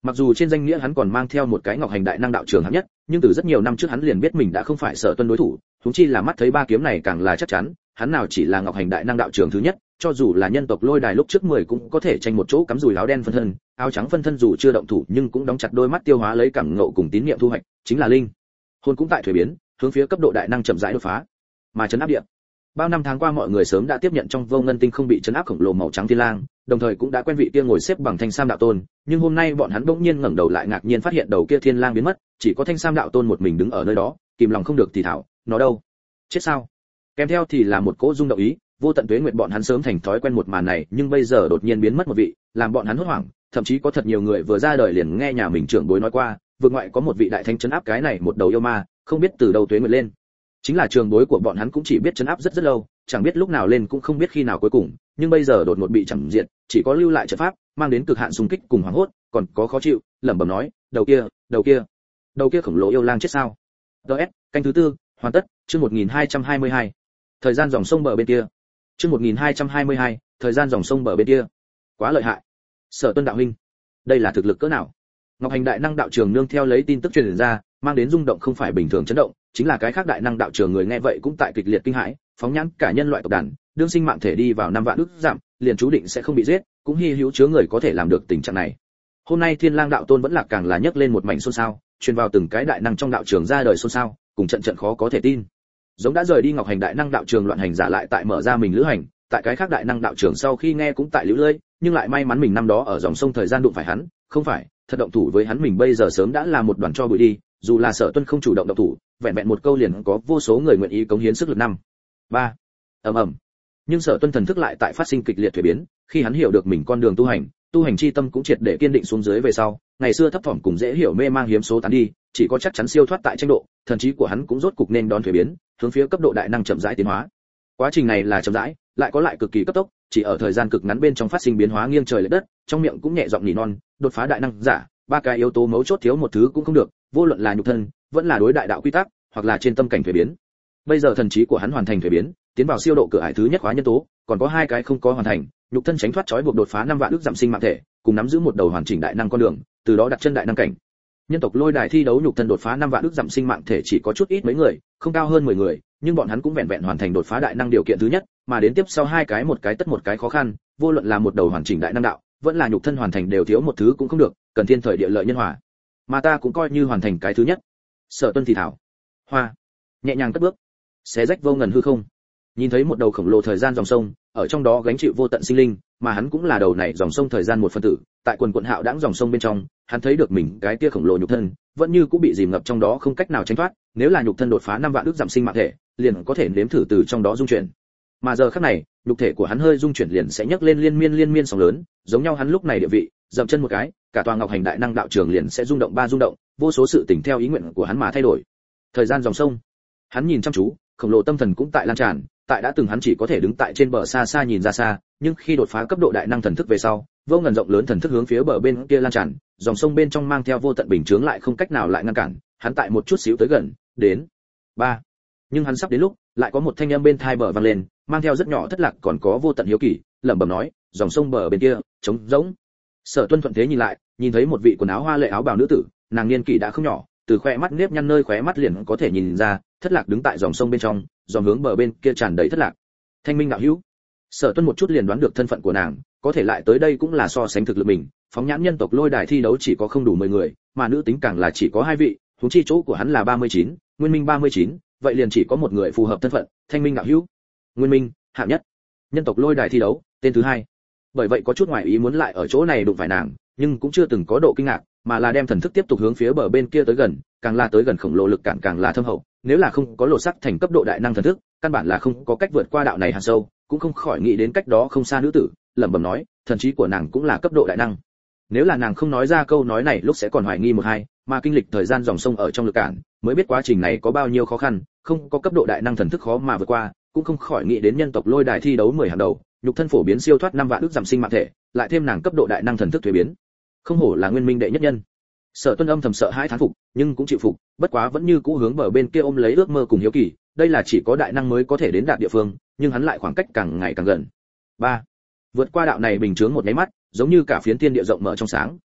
Speaker 1: Mặc dù trên danh nghĩa hắn còn mang theo một cái Ngọc Hành đại năng đạo trường hạng nhất, nhưng từ rất nhiều năm trước hắn liền biết mình đã không phải Sở Tuân đối thủ, huống chi là mắt thấy ba kiếm này càng là chắc chắn, hắn nào chỉ là Ngọc Hành đại năng đạo trường thứ nhất, cho dù là nhân tộc Lôi Đài lúc trước mười cũng có thể tranh một chỗ cắm rùi áo đen phân thân, áo trắng phân thân dù chưa động thủ nhưng cũng đóng chặt đôi mắt tiêu hóa lấy cảm ngộ cùng tín niệm thu hoạch, chính là linh hồn cũng tại thuế biến, hướng phía cấp độ đại năng chậm rãi đột phá, mà chấn áp địa. Bao năm tháng qua mọi người sớm đã tiếp nhận trong vô ngân tinh không bị chấn áp khổng lồ màu trắng thiên lang, đồng thời cũng đã quen vị kia ngồi xếp bằng thanh sam đạo tôn, nhưng hôm nay bọn hắn bỗng nhiên ngẩng đầu lại ngạc nhiên phát hiện đầu kia thiên lang biến mất, chỉ có thanh sam đạo tôn một mình đứng ở nơi đó, kìm lòng không được thì thảo, nó đâu? Chết sao? Kèm theo thì là một cỗ rung động ý, vô tận tuế nguyệt bọn hắn sớm thành thói quen một màn này, nhưng bây giờ đột nhiên biến mất một vị, làm bọn hắn hốt hoảng, thậm chí có thật nhiều người vừa ra đời liền nghe nhà mình trưởng bối nói qua, vượt ngoại có một vị đại thánh chấn áp cái này một đầu yêu ma, không biết từ đâu tuế nguyệt lên. Chính là trường bối của bọn hắn cũng chỉ biết chấn áp rất rất lâu, chẳng biết lúc nào lên cũng không biết khi nào cuối cùng, nhưng bây giờ đột ngột bị chẳng diện, chỉ có lưu lại trận pháp, mang đến cực hạn xung kích cùng hoảng hốt, còn có khó chịu, lẩm bẩm nói, đầu kia, đầu kia, đầu kia khổng lồ yêu lang chết sao? ds canh thứ tư, hoàn tất, chương một nghìn hai trăm hai mươi hai. Thời gian dòng sông bờ bên kia. Chương một nghìn hai trăm hai mươi hai, thời gian dòng sông bờ bên kia. Quá lợi hại. Sở Tuân đạo huynh, đây là thực lực cỡ nào? Ngọc Hành đại năng đạo trường nương theo lấy tin tức truyền ra, mang đến rung động không phải bình thường chấn động, chính là cái khác đại năng đạo trường người nghe vậy cũng tại kịch liệt kinh hãi, phóng nhãn cả nhân loại tộc đàn, đương sinh mạng thể đi vào năm vạn ức giảm, liền chú định sẽ không bị giết, cũng hy hữu chứa người có thể làm được tình trạng này. Hôm nay Thiên Lang đạo tôn vẫn là càng là nhấc lên một mảnh xôn xao, truyền vào từng cái đại năng trong đạo trường ra đời xôn xao, cùng trận trận khó có thể tin. Giống đã rời đi Ngọc Hành đại năng đạo trường loạn hành giả lại tại mở ra mình lữ hành, tại cái khác đại năng đạo trường sau khi nghe cũng tại lũ lơi, nhưng lại may mắn mình năm đó ở dòng sông thời gian đụng phải hắn, không phải, thật động thủ với hắn mình bây giờ sớm đã là một đoàn cho bụi đi, dù là Sở Tuân không chủ động động thủ, vẹn vẹn một câu liền có vô số người nguyện ý cống hiến sức lực năm. ba. Ầm ầm. Nhưng Sở Tuân thần thức lại tại phát sinh kịch liệt thay biến, khi hắn hiểu được mình con đường tu hành, tu hành chi tâm cũng triệt để kiên định xuống dưới về sau, ngày xưa thấp thỏm cùng dễ hiểu mê mang hiếm số tán đi, chỉ có chắc chắn siêu thoát tại tranh độ, thần trí của hắn cũng rốt cục nên đón thay biến, hướng phía cấp độ đại năng chậm rãi tiến hóa. Quá trình này là chậm rãi, lại có lại cực kỳ cấp tốc, chỉ ở thời gian cực ngắn bên trong phát sinh biến hóa nghiêng trời lệch đất, trong miệng cũng nhẹ giọng nỉ non, đột phá đại năng giả, ba cái yếu tố mấu chốt thiếu một thứ cũng không được, vô luận là nhục thân, vẫn là đối đại đạo quy tắc, hoặc là trên tâm cảnh thay biến. Bây giờ thần trí của hắn hoàn thành thay biến, tiến vào siêu độ cửa ải thứ nhất khóa nhân tố, còn có hai cái không có hoàn thành, nhục thân tránh thoát trói buộc đột phá năm vạn ước giảm sinh mạng thể, cùng nắm giữ một đầu hoàn chỉnh đại năng con đường, từ đó đặt chân đại năng cảnh. Nhân tộc Lôi Đài thi đấu nhục thân đột phá năm vạn ước giảm sinh mạng thể chỉ có chút ít mấy người, không cao hơn mười người, nhưng bọn hắn cũng vẹn vẹn hoàn thành đột phá đại năng điều kiện thứ nhất, mà đến tiếp sau hai cái một cái tất một cái khó khăn, vô luận là một đầu hoàn chỉnh đại năng đạo, vẫn là nhục thân hoàn thành đều thiếu một thứ cũng không được, cần thiên thời địa lợi nhân hòa. Mà ta cũng coi như hoàn thành cái thứ nhất. Sở Tuân thì thảo. Hoa, nhẹ nhàng cất bước, xé rách vô ngần hư không. Nhìn thấy một đầu khổng lồ thời gian dòng sông, ở trong đó gánh chịu vô tận sinh linh, mà hắn cũng là đầu này dòng sông thời gian một phân tử, tại quần quần hạo đãng dòng sông bên trong, hắn thấy được mình cái kia khổng lồ nhục thân, vẫn như cũng bị dìm ngập trong đó không cách nào tránh thoát, nếu là nhục thân đột phá năm vạn ước giảm sinh mạng thể, liền có thể nếm thử từ trong đó dung chuyển. Mà giờ khắc này, nhục thể của hắn hơi dung chuyển liền sẽ nhấc lên liên miên liên miên sóng lớn, giống nhau hắn lúc này địa vị, dậm chân một cái, cả tòa Ngọc Hành đại năng đạo trường liền sẽ rung động ba rung động, vô số sự tình theo ý nguyện của hắn mà thay đổi. Thời gian dòng sông, hắn nhìn chăm chú, khổng lồ tâm thần cũng tại lan tràn, tại đã từng hắn chỉ có thể đứng tại trên bờ xa xa nhìn ra xa, nhưng khi đột phá cấp độ đại năng thần thức về sau, vô ngần rộng lớn thần thức hướng phía bờ bên kia lan tràn, dòng sông bên trong mang theo vô tận bình chướng lại không cách nào lại ngăn cản, hắn tại một chút xíu tới gần, đến. ba. Nhưng hắn sắp đến lúc, lại có một thanh âm bên tai bờ vang lên, mang theo rất nhỏ thất lạc còn có vô tận hiếu kỳ, lẩm bẩm nói, dòng sông bờ bên kia, trống rỗng. Sở Tuân thuận thế nhìn lại, nhìn thấy một vị quần áo hoa lệ áo bào nữ tử, nàng niên kỷ đã không nhỏ, từ khóe mắt nếp nhăn nơi khóe mắt liền có thể nhìn ra, thất lạc đứng tại dòng sông bên trong, dòng hướng bờ bên kia tràn đầy thất lạc. Thanh Minh đạo hữu. Sở Tuân một chút liền đoán được thân phận của nàng, có thể lại tới đây cũng là so sánh thực lực mình, phóng nhãn nhân tộc Lôi Đài thi đấu chỉ có không đủ mười người, mà nữ tính càng là chỉ có hai vị, huống chi chỗ của hắn là ba mươi chín, Nguyên Minh ba mươi chín, vậy liền chỉ có một người phù hợp thân phận, Thanh Minh đạo hữu. Nguyên Minh, hạng nhất. Nhân tộc Lôi Đài thi đấu, tên thứ hai. Bởi vậy có chút ngoài ý muốn lại ở chỗ này đụng phải nàng, nhưng cũng chưa từng có độ kinh ngạc, mà là đem thần thức tiếp tục hướng phía bờ bên kia tới gần, càng là tới gần khổng lồ lực cản càng là thâm hậu, nếu là không có lột sắc thành cấp độ đại năng thần thức, căn bản là không có cách vượt qua đạo này hàn sâu, cũng không khỏi nghĩ đến cách đó không xa nữ tử, lẩm bẩm nói, thần trí của nàng cũng là cấp độ đại năng. Nếu là nàng không nói ra câu nói này lúc sẽ còn hoài nghi một hai, mà kinh lịch thời gian dòng sông ở trong lực cản, mới biết quá trình này có bao nhiêu khó khăn, không có cấp độ đại năng thần thức khó mà vượt qua, cũng không khỏi nghĩ đến nhân tộc Lôi Đài thi đấu mười hàng đầu, nhục thân phổ biến siêu thoát năm vạn ước giảm sinh mạng thể, lại thêm nàng cấp độ đại năng thần thức thuế biến. Không hổ là Nguyên Minh đệ nhất nhân. Sở Tuân âm thầm sợ hãi thán phục, nhưng cũng chịu phục, bất quá vẫn như cũ hướng bờ bên kia ôm lấy ước mơ cùng hiếu kỳ, đây là chỉ có đại năng mới có thể đến đạt địa phương, nhưng hắn lại khoảng cách càng ngày càng gần. ba. Vượt qua đạo này bình chướng một nháy mắt, giống như cả phiến thiên địa rộng mở trong sáng,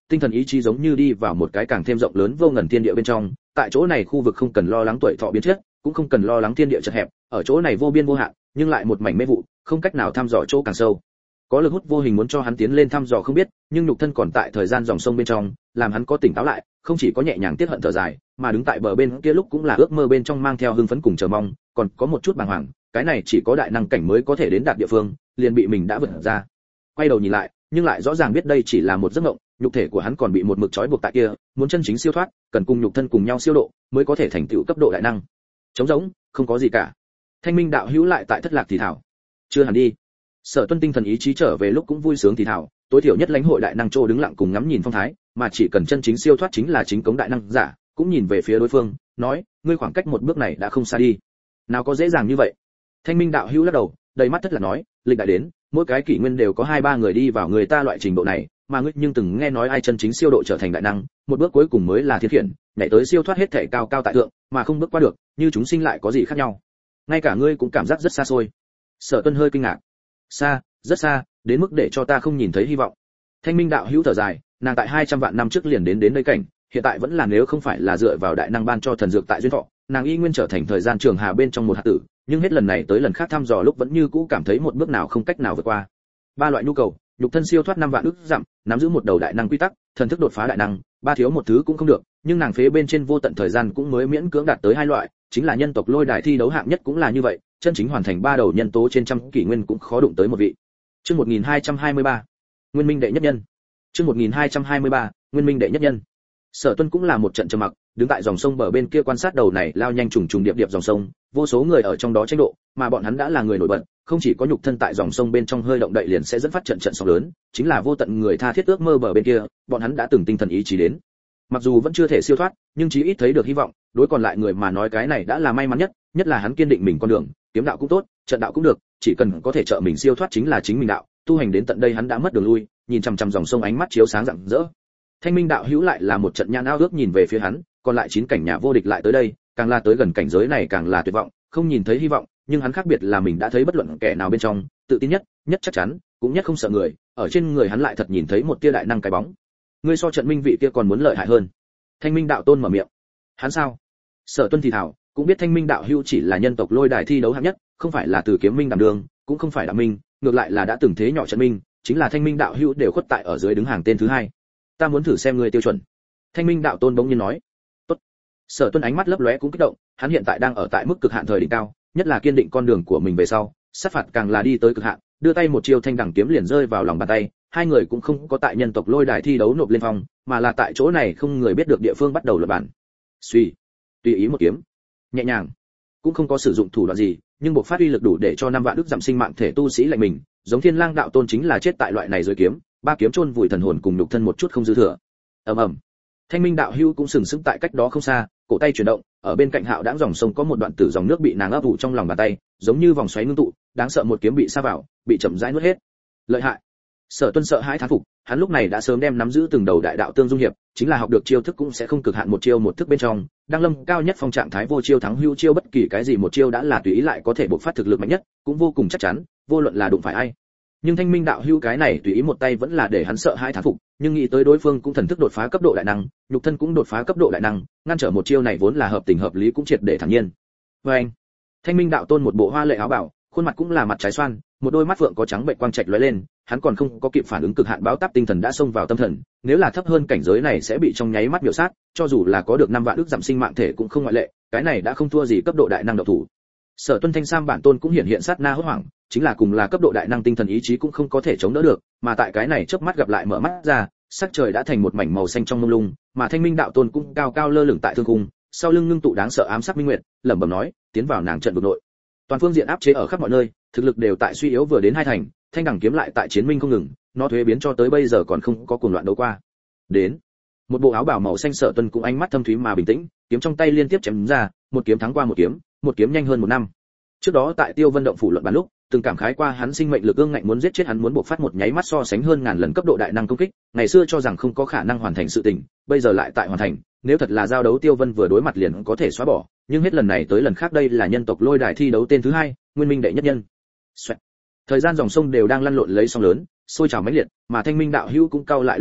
Speaker 1: tinh thần ý chí giống như đi vào một cái càng thêm rộng lớn vô ngần thiên địa bên trong, tại chỗ này khu vực không cần lo lắng tuổi thọ biến chất, cũng không cần lo lắng thiên địa chật hẹp, ở chỗ này vô biên vô hạn, nhưng lại một mảnh mê vụ, không cách nào thăm dò chỗ càng sâu. Có lực hút vô hình muốn cho hắn tiến lên thăm dò không biết, nhưng nhục thân còn tại thời gian dòng sông bên trong, làm hắn có tỉnh táo lại, không chỉ có nhẹ nhàng tiết hận thở dài, mà đứng tại bờ bên kia lúc cũng là ước mơ bên trong mang theo hưng phấn cùng chờ mong, còn có một chút bàng hoàng, cái này chỉ có đại năng cảnh mới có thể đến đạt địa phương, liền bị mình đã vượt ra. Quay đầu nhìn lại, nhưng lại rõ ràng biết đây chỉ là một giấc mộng, nhục thể của hắn còn bị một mực trói buộc tại kia, muốn chân chính siêu thoát, cần cùng nhục thân cùng nhau siêu độ, mới có thể thành tựu cấp độ đại năng. Trống rỗng, không có gì cả. Thanh Minh đạo hữu lại tại thất lạc thì thảo. Chưa hẳn đi. Sở Tuân tinh thần ý chí trở về lúc cũng vui sướng thì thảo, tối thiểu nhất lãnh hội đại năng trô đứng lặng cùng ngắm nhìn phong thái, mà chỉ cần chân chính siêu thoát chính là chính cống đại năng giả, cũng nhìn về phía đối phương, nói, ngươi khoảng cách một bước này đã không xa đi. Nào có dễ dàng như vậy. Thanh Minh đạo hữu lắc đầu, đầy mắt thất lạc nói, lịch đại đến, mỗi cái kỷ nguyên đều có hai ba người đi vào người ta loại trình độ này, mà ngươi nhưng từng nghe nói ai chân chính siêu độ trở thành đại năng, một bước cuối cùng mới là thiên khiển, nhảy tới siêu thoát hết thể cao cao tại thượng, mà không bước qua được, như chúng sinh lại có gì khác nhau? Ngay cả ngươi cũng cảm giác rất xa xôi. Sở Tuân hơi kinh ngạc. Xa, rất xa, đến mức để cho ta không nhìn thấy hy vọng. Thanh Minh đạo hữu thở dài, nàng tại hai trăm vạn năm trước liền đến đến đây cảnh, hiện tại vẫn là nếu không phải là dựa vào đại năng ban cho thần dược tại duyên thọ, nàng y nguyên trở thành thời gian trường hà bên trong một hạt tử, nhưng hết lần này tới lần khác thăm dò lúc vẫn như cũ cảm thấy một bước nào không cách nào vượt qua. Ba loại nhu cầu, nhục thân siêu thoát năm vạn ức dặm, nắm giữ một đầu đại năng quy tắc, thần thức đột phá đại năng, ba thiếu một thứ cũng không được, nhưng nàng phế bên trên vô tận thời gian cũng mới miễn cưỡng đạt tới hai loại, chính là nhân tộc lôi đài thi đấu hạng nhất cũng là như vậy, chân chính hoàn thành ba đầu nhân tố trên trăm kỷ nguyên cũng khó đụng tới một vị. Chương một nghìn hai trăm hai mươi ba, Nguyên Minh đệ nhất nhân. Chương một nghìn hai trăm hai mươi ba, Nguyên Minh đệ nhất nhân. Sở Tuân cũng là một trận trầm mặc, đứng tại dòng sông bờ bên kia quan sát đầu này lao nhanh trùng trùng điệp điệp dòng sông, vô số người ở trong đó tranh độ, mà bọn hắn đã là người nổi bật, không chỉ có nhục thân tại dòng sông bên trong hơi động đậy liền sẽ dẫn phát trận trận sóng lớn, chính là vô tận người tha thiết ước mơ bờ bên kia, bọn hắn đã từng tinh thần ý chí đến. Mặc dù vẫn chưa thể siêu thoát, nhưng chí ít thấy được hy vọng, đối còn lại người mà nói cái này đã là may mắn nhất, nhất là hắn kiên định mình con đường, kiếm đạo cũng tốt, trận đạo cũng được, chỉ cần có thể trợ mình siêu thoát chính là chính mình đạo, tu hành đến tận đây hắn đã mất đường lui, nhìn chằm chằm dòng sông ánh mắt chiếu sáng rạng rỡ. Thanh Minh đạo hữu lại là một trận nhãn ao ước nhìn về phía hắn, còn lại chín cảnh nhà vô địch lại tới đây, càng là tới gần cảnh giới này càng là tuyệt vọng, không nhìn thấy hy vọng, nhưng hắn khác biệt là mình đã thấy bất luận kẻ nào bên trong, tự tin nhất, nhất chắc chắn, cũng nhất không sợ người, ở trên người hắn lại thật nhìn thấy một tia đại năng cái bóng. Ngươi so trận Minh vị kia còn muốn lợi hại hơn. Thanh Minh đạo tôn mở miệng. Hắn sao? Sở Tuân thì thảo, cũng biết Thanh Minh đạo hữu chỉ là nhân tộc lôi đài thi đấu hạng nhất, không phải là từ kiếm minh đảm đường, cũng không phải đạo minh, ngược lại là đã từng thế nhỏ trận minh, chính là Thanh Minh đạo hữu đều khuất tại ở dưới đứng hàng tên thứ hai. Ta muốn thử xem ngươi tiêu chuẩn. Thanh Minh đạo tôn bỗng nhiên nói. Tốt. Sở Tuân ánh mắt lấp lóe cũng kích động, hắn hiện tại đang ở tại mức cực hạn thời đỉnh cao, nhất là kiên định con đường của mình về sau, sát phạt càng là đi tới cực hạn, đưa tay một chiêu thanh đẳng kiếm liền rơi vào lòng bàn tay, hai người cũng không có tại nhân tộc lôi đài thi đấu nộp lên phòng, mà là tại chỗ này không người biết được địa phương bắt đầu luận bản. Suy, tùy ý một kiếm, nhẹ nhàng, cũng không có sử dụng thủ đoạn gì, nhưng bộ phát uy lực đủ để cho năm vạn đức giảm sinh mạng thể tu sĩ lạnh mình, giống Thiên Lang đạo tôn chính là chết tại loại này dưới kiếm, ba kiếm chôn vùi thần hồn cùng nhục thân một chút không dư thừa. Ầm ầm. Thanh Minh đạo hữu cũng sừng sững tại cách đó không xa, cổ tay chuyển động, ở bên cạnh hạo đãng dòng sông có một đoạn tử dòng nước bị nàng ấp ủ trong lòng bàn tay, giống như vòng xoáy ngưng tụ, đáng sợ một kiếm bị sa vào, bị chậm rãi nuốt hết. Lợi hại. Sở Tuân sợ hãi thán phục, hắn lúc này đã sớm đem nắm giữ từng đầu đại đạo tương dung hiệp, chính là học được chiêu thức cũng sẽ không cực hạn một chiêu một thức bên trong, đang lâm cao nhất phong trạng thái vô chiêu thắng hữu chiêu, bất kỳ cái gì một chiêu đã là tùy ý lại có thể bộc phát thực lực mạnh nhất, cũng vô cùng chắc chắn, vô luận là đụng phải ai. Nhưng Thanh Minh đạo hữu cái này tùy ý một tay vẫn là để hắn sợ hãi thán phục, nhưng nghĩ tới đối phương cũng thần thức đột phá cấp độ đại năng, nhục thân cũng đột phá cấp độ đại năng, ngăn trở một chiêu này vốn là hợp tình hợp lý cũng triệt để thản nhiên. Và anh, Thanh Minh đạo tôn một bộ hoa lệ áo bảo, khuôn mặt cũng là mặt trái xoan, một đôi mắt phượng có trắng bệnh quang trạch lóe lên, hắn còn không có kịp phản ứng cực hạn báo táp tinh thần đã xông vào tâm thần, nếu là thấp hơn cảnh giới này sẽ bị trong nháy mắt miểu sát, cho dù là có được năm vạn ức giảm sinh mạng thể cũng không ngoại lệ, cái này đã không thua gì cấp độ đại năng độc thủ. Sở Tuân Thanh Sam bản tôn cũng hiện hiện sát na hốt hoảng, chính là cùng là cấp độ đại năng tinh thần ý chí cũng không có thể chống đỡ được, mà tại cái này chớp mắt gặp lại mở mắt ra, sắc trời đã thành một mảnh màu xanh trong mông lung, mà Thanh Minh đạo tôn cũng cao cao lơ lửng tại thương cung, sau lưng ngưng tụ đáng sợ ám sắc minh nguyệt, lẩm bẩm nói, tiến vào nàng trận vực nội. Toàn phương diện áp chế ở khắp mọi nơi, thực lực đều tại suy yếu vừa đến hai thành, thanh đẳng kiếm lại tại chiến minh không ngừng, nó thuế biến cho tới bây giờ còn không có cuồng loạn đấu qua. Đến, một bộ áo bào màu xanh Sở Tuân cũng ánh mắt thâm thúy mà bình tĩnh, kiếm trong tay liên tiếp chém ra, một kiếm thắng qua một kiếm, một kiếm nhanh hơn một năm. Trước đó tại Tiêu Vân động phủ luận bàn lúc, từng cảm khái qua hắn sinh mệnh lực ương ngạnh muốn giết chết hắn muốn bộc phát một nháy mắt so sánh hơn ngàn lần cấp độ đại năng công kích, ngày xưa cho rằng không có khả năng hoàn thành sự tình, bây giờ lại tại hoàn thành, nếu thật là giao đấu Tiêu Vân vừa đối mặt liền có thể xóa bỏ, nhưng hết lần này tới lần khác đây là nhân tộc lôi đài thi đấu tên thứ hai, Nguyên Minh đệ nhất nhân. Xoẹt. Thời gian dòng sông đều đang lăn lộn lấy sóng lớn, sôi trào mãnh liệt, mà Thanh Minh đạo hữu cũng cau lại lông mày,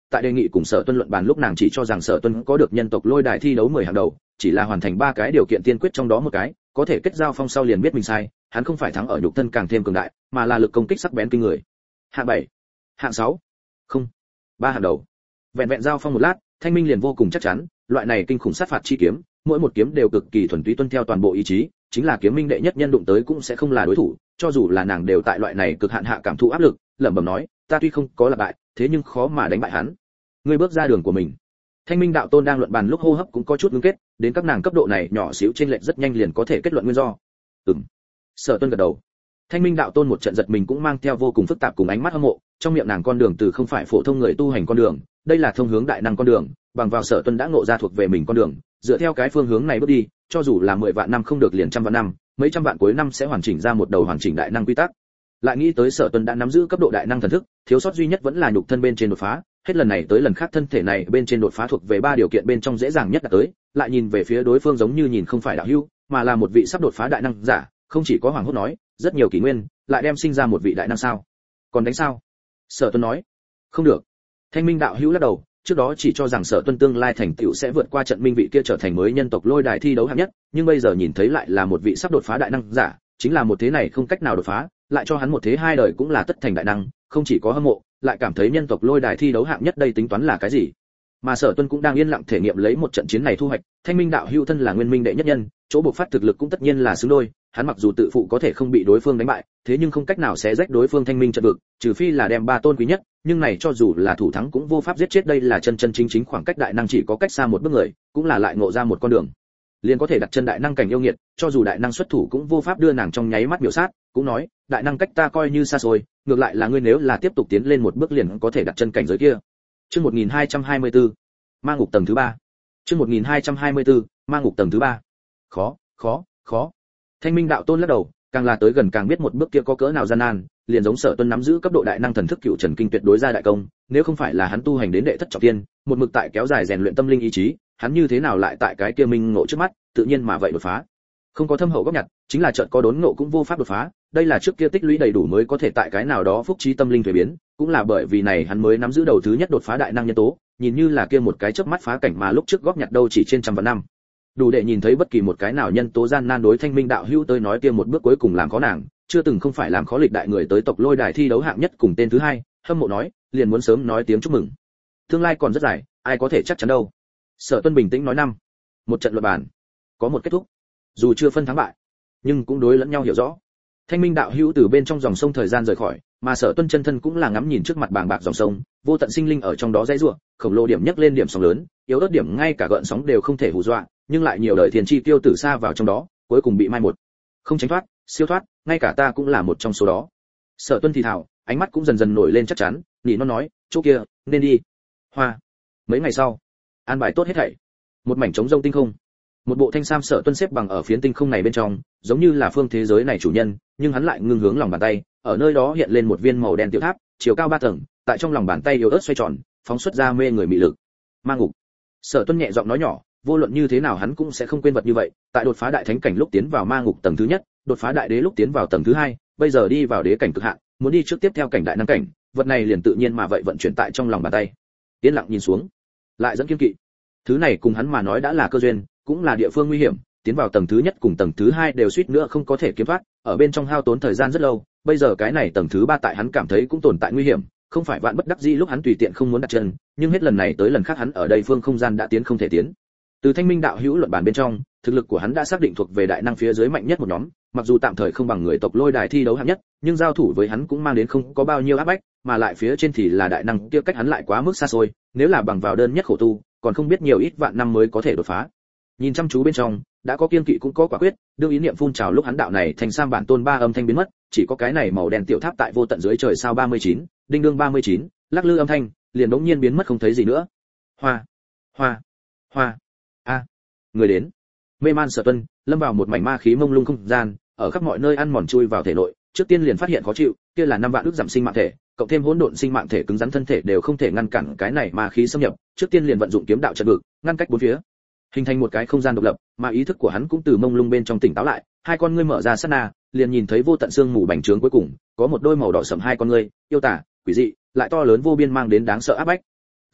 Speaker 1: tại đề nghị cùng Sở Tuân luận bàn lúc nàng chỉ cho rằng Sở Tuân có được nhân tộc lôi đài thi đấu mười hàng đầu, chỉ là hoàn thành ba cái điều kiện tiên quyết trong đó một cái, có thể kết giao phong sau liền biết mình sai, hắn không phải thắng ở nhục thân càng thêm cường đại, mà là lực công kích sắc bén kinh người. Hạng bảy, hạng sáu, không, ba hàng đầu. Vẹn vẹn giao phong một lát, Thanh Minh liền vô cùng chắc chắn, loại này kinh khủng sát phạt chi kiếm, mỗi một kiếm đều cực kỳ thuần túy tuân theo toàn bộ ý chí, chính là kiếm minh đệ nhất nhân đụng tới cũng sẽ không là đối thủ, cho dù là nàng đều tại loại này cực hạn hạ cảm thụ áp lực, lẩm bẩm nói, ta tuy không có là bại, thế nhưng khó mà đánh bại hắn. Ngươi bước ra đường của mình. Thanh Minh đạo tôn đang luận bàn lúc hô hấp cũng có chút ngưng kết, đến các nàng cấp độ này nhỏ xíu trên lệch rất nhanh liền có thể kết luận nguyên do. Ừm. Sở Tuân gật đầu. Thanh Minh đạo tôn một trận giật mình cũng mang theo vô cùng phức tạp cùng ánh mắt hâm mộ, trong miệng nàng con đường từ không phải phổ thông người tu hành con đường, đây là thông hướng đại năng con đường, bằng vào Sở Tuân đã ngộ ra thuộc về mình con đường, dựa theo cái phương hướng này bước đi, cho dù là mười vạn năm không được liền trăm vạn năm, mấy trăm vạn cuối năm sẽ hoàn chỉnh ra một đầu hoàn chỉnh đại năng quy tắc. Lại nghĩ tới Sở Tuân đã nắm giữ cấp độ đại năng thần thức, thiếu sót duy nhất vẫn là nhục thân bên trên đột phá, hết lần này tới lần khác thân thể này bên trên đột phá thuộc về ba điều kiện bên trong dễ dàng nhất đạt tới, lại nhìn về phía đối phương giống như nhìn không phải đạo hữu, mà là một vị sắp đột phá đại năng giả, không chỉ có hoàng hốt nói, rất nhiều kỷ nguyên, lại đem sinh ra một vị đại năng sao? Còn đánh sao? Sở Tuân nói, không được. Thanh Minh đạo hữu lắc đầu, trước đó chỉ cho rằng Sở Tuân tương lai thành tựu sẽ vượt qua trận minh vị kia trở thành mới nhân tộc lôi đài thi đấu hạng nhất, nhưng bây giờ nhìn thấy lại là một vị sắp đột phá đại năng giả, chính là một thế này không cách nào đột phá, lại cho hắn một thế hai đời cũng là tất thành đại năng, không chỉ có hâm mộ, lại cảm thấy nhân tộc lôi đài thi đấu hạng nhất đây tính toán là cái gì. Mà Sở Tuân cũng đang yên lặng thể nghiệm lấy một trận chiến này thu hoạch, Thanh Minh đạo hữu thân là nguyên minh đệ nhất nhân, chỗ bộc phát thực lực cũng tất nhiên là xứng đôi, hắn mặc dù tự phụ có thể không bị đối phương đánh bại, thế nhưng không cách nào xé rách đối phương thanh minh trận vực, trừ phi là đem ba tôn quý nhất, nhưng này cho dù là thủ thắng cũng vô pháp giết chết, đây là chân chân chính chính khoảng cách đại năng chỉ có cách xa một bước người, cũng là lại ngộ ra một con đường. Liền có thể đặt chân đại năng cảnh yêu nghiệt, cho dù đại năng xuất thủ cũng vô pháp đưa nàng trong nháy mắt biểu sát, cũng nói, đại năng cách ta coi như xa xôi, ngược lại là ngươi nếu là tiếp tục tiến lên một bước liền có thể đặt chân cảnh giới kia. Chương một nghìn hai trăm hai mươi tư, Ma ngục tầng thứ ba. Chương một nghìn hai trăm hai mươi tư, Ma ngục tầng thứ ba. Khó, khó, khó. Thanh Minh đạo tôn lắc đầu, càng là tới gần càng biết một bước kia có cỡ nào gian nan, liền giống Sở Tuân nắm giữ cấp độ đại năng thần thức cựu trần kinh tuyệt đối ra đại công, nếu không phải là hắn tu hành đến đệ thất trọng thiên, một mực tại kéo dài rèn luyện tâm linh ý chí, hắn như thế nào lại tại cái kia minh ngộ trước mắt, tự nhiên mà vậy đột phá. Không có thâm hậu góp nhặt, chính là chợt có đốn ngộ cũng vô pháp đột phá, đây là trước kia tích lũy đầy đủ mới có thể tại cái nào đó phúc trí tâm linh thủy biến, cũng là bởi vì này hắn mới nắm giữ đầu thứ nhất đột phá đại năng nhân tố, nhìn như là kia một cái chớp mắt phá cảnh mà lúc trước góp nhặt đâu chỉ trên trăm vạn năm. Đủ để nhìn thấy bất kỳ một cái nào nhân tố gian nan đối Thanh Minh đạo hữu tới nói kia một bước cuối cùng làm khó nàng, chưa từng không phải làm khó lịch đại người tới tộc lôi đài thi đấu hạng nhất cùng tên thứ hai, hâm mộ nói, liền muốn sớm nói tiếng chúc mừng. Tương lai còn rất dài, ai có thể chắc chắn đâu. Sở Tuân bình tĩnh nói năm, một trận luận bàn, có một kết thúc. Dù chưa phân thắng bại, nhưng cũng đối lẫn nhau hiểu rõ. Thanh Minh đạo hữu từ bên trong dòng sông thời gian rời khỏi, mà Sở Tuân chân thân cũng là ngắm nhìn trước mặt bàng bạc dòng sông, vô tận sinh linh ở trong đó dãy rủa, khổng lồ điểm nhấc lên điểm sóng lớn, yếu ớt điểm ngay cả gợn sóng đều không thể hù dọa, nhưng lại nhiều đời thiên chi tiêu tử xa vào trong đó, cuối cùng bị mai một. Không tránh thoát, siêu thoát, ngay cả ta cũng là một trong số đó. Sở Tuân thì thào, ánh mắt cũng dần dần nổi lên chắc chắn, nhị nó nói, chỗ kia, nên đi. Hoa. Mấy ngày sau, an bài tốt hết thảy. Một mảnh trống rông tinh không. Một bộ thanh sam Sở Tuân xếp bằng ở phiến tinh không này bên trong, giống như là phương thế giới này chủ nhân, nhưng hắn lại ngưng hướng lòng bàn tay, ở nơi đó hiện lên một viên màu đen tiểu tháp, chiều cao ba tầng, tại trong lòng bàn tay yếu ớt xoay tròn, phóng xuất ra mê người mị lực. Ma ngục. Sở Tuân nhẹ giọng nói nhỏ, vô luận như thế nào hắn cũng sẽ không quên vật như vậy, tại đột phá đại thánh cảnh lúc tiến vào ma ngục tầng thứ nhất, đột phá đại đế lúc tiến vào tầng thứ hai, bây giờ đi vào đế cảnh cực hạn, muốn đi trước tiếp theo cảnh đại năng cảnh, vật này liền tự nhiên mà vậy vận chuyển tại trong lòng bàn tay. Yên lặng nhìn xuống, lại dẫn kiên kỵ. Thứ này cùng hắn mà nói đã là cơ duyên, cũng là địa phương nguy hiểm, tiến vào tầng thứ nhất cùng tầng thứ hai đều suýt nữa không có thể kiếm thoát, ở bên trong hao tốn thời gian rất lâu, bây giờ cái này tầng thứ ba tại hắn cảm thấy cũng tồn tại nguy hiểm, không phải vạn bất đắc dĩ lúc hắn tùy tiện không muốn đặt chân, nhưng hết lần này tới lần khác hắn ở đây phương không gian đã tiến không thể tiến. Từ Thanh Minh đạo hữu luận bàn bên trong, thực lực của hắn đã xác định thuộc về đại năng phía dưới mạnh nhất một nhóm, mặc dù tạm thời không bằng người tộc lôi đài thi đấu hạng nhất, nhưng giao thủ với hắn cũng mang đến không có bao nhiêu áp bách, mà lại phía trên thì là đại năng kia cách hắn lại quá mức xa xôi, nếu là bằng vào đơn nhất khổ tu, còn không biết nhiều ít vạn năm mới có thể đột phá. Nhìn chăm chú bên trong, đã có kiên kỵ cũng có quả quyết, đương ý niệm phun trào lúc hắn đạo này thành sam bản tôn ba âm thanh biến mất, chỉ có cái này màu đen tiểu tháp tại vô tận dưới trời sao ba mươi chín, đinh đương ba mươi chín, lắc lư âm thanh, liền đống nhiên biến mất không thấy gì nữa. Hoa, hoa, hoa. A, người đến. Mê man Sở Tuân lâm vào một mảnh ma khí mông lung không gian, ở khắp mọi nơi ăn mòn chui vào thể nội, trước tiên liền phát hiện khó chịu, kia là năm vạn ước giảm sinh mạng thể, cộng thêm hỗn độn sinh mạng thể cứng rắn thân thể đều không thể ngăn cản cái này ma khí xâm nhập, trước tiên liền vận dụng kiếm đạo trận vực, ngăn cách bốn phía, hình thành một cái không gian độc lập, mà ý thức của hắn cũng từ mông lung bên trong tỉnh táo lại, hai con ngươi mở ra sát na, liền nhìn thấy vô tận xương mù bành trướng cuối cùng, có một đôi màu đỏ sẫm hai con ngươi, yêu tả, quỷ dị, lại to lớn vô biên mang đến đáng sợ áp bách.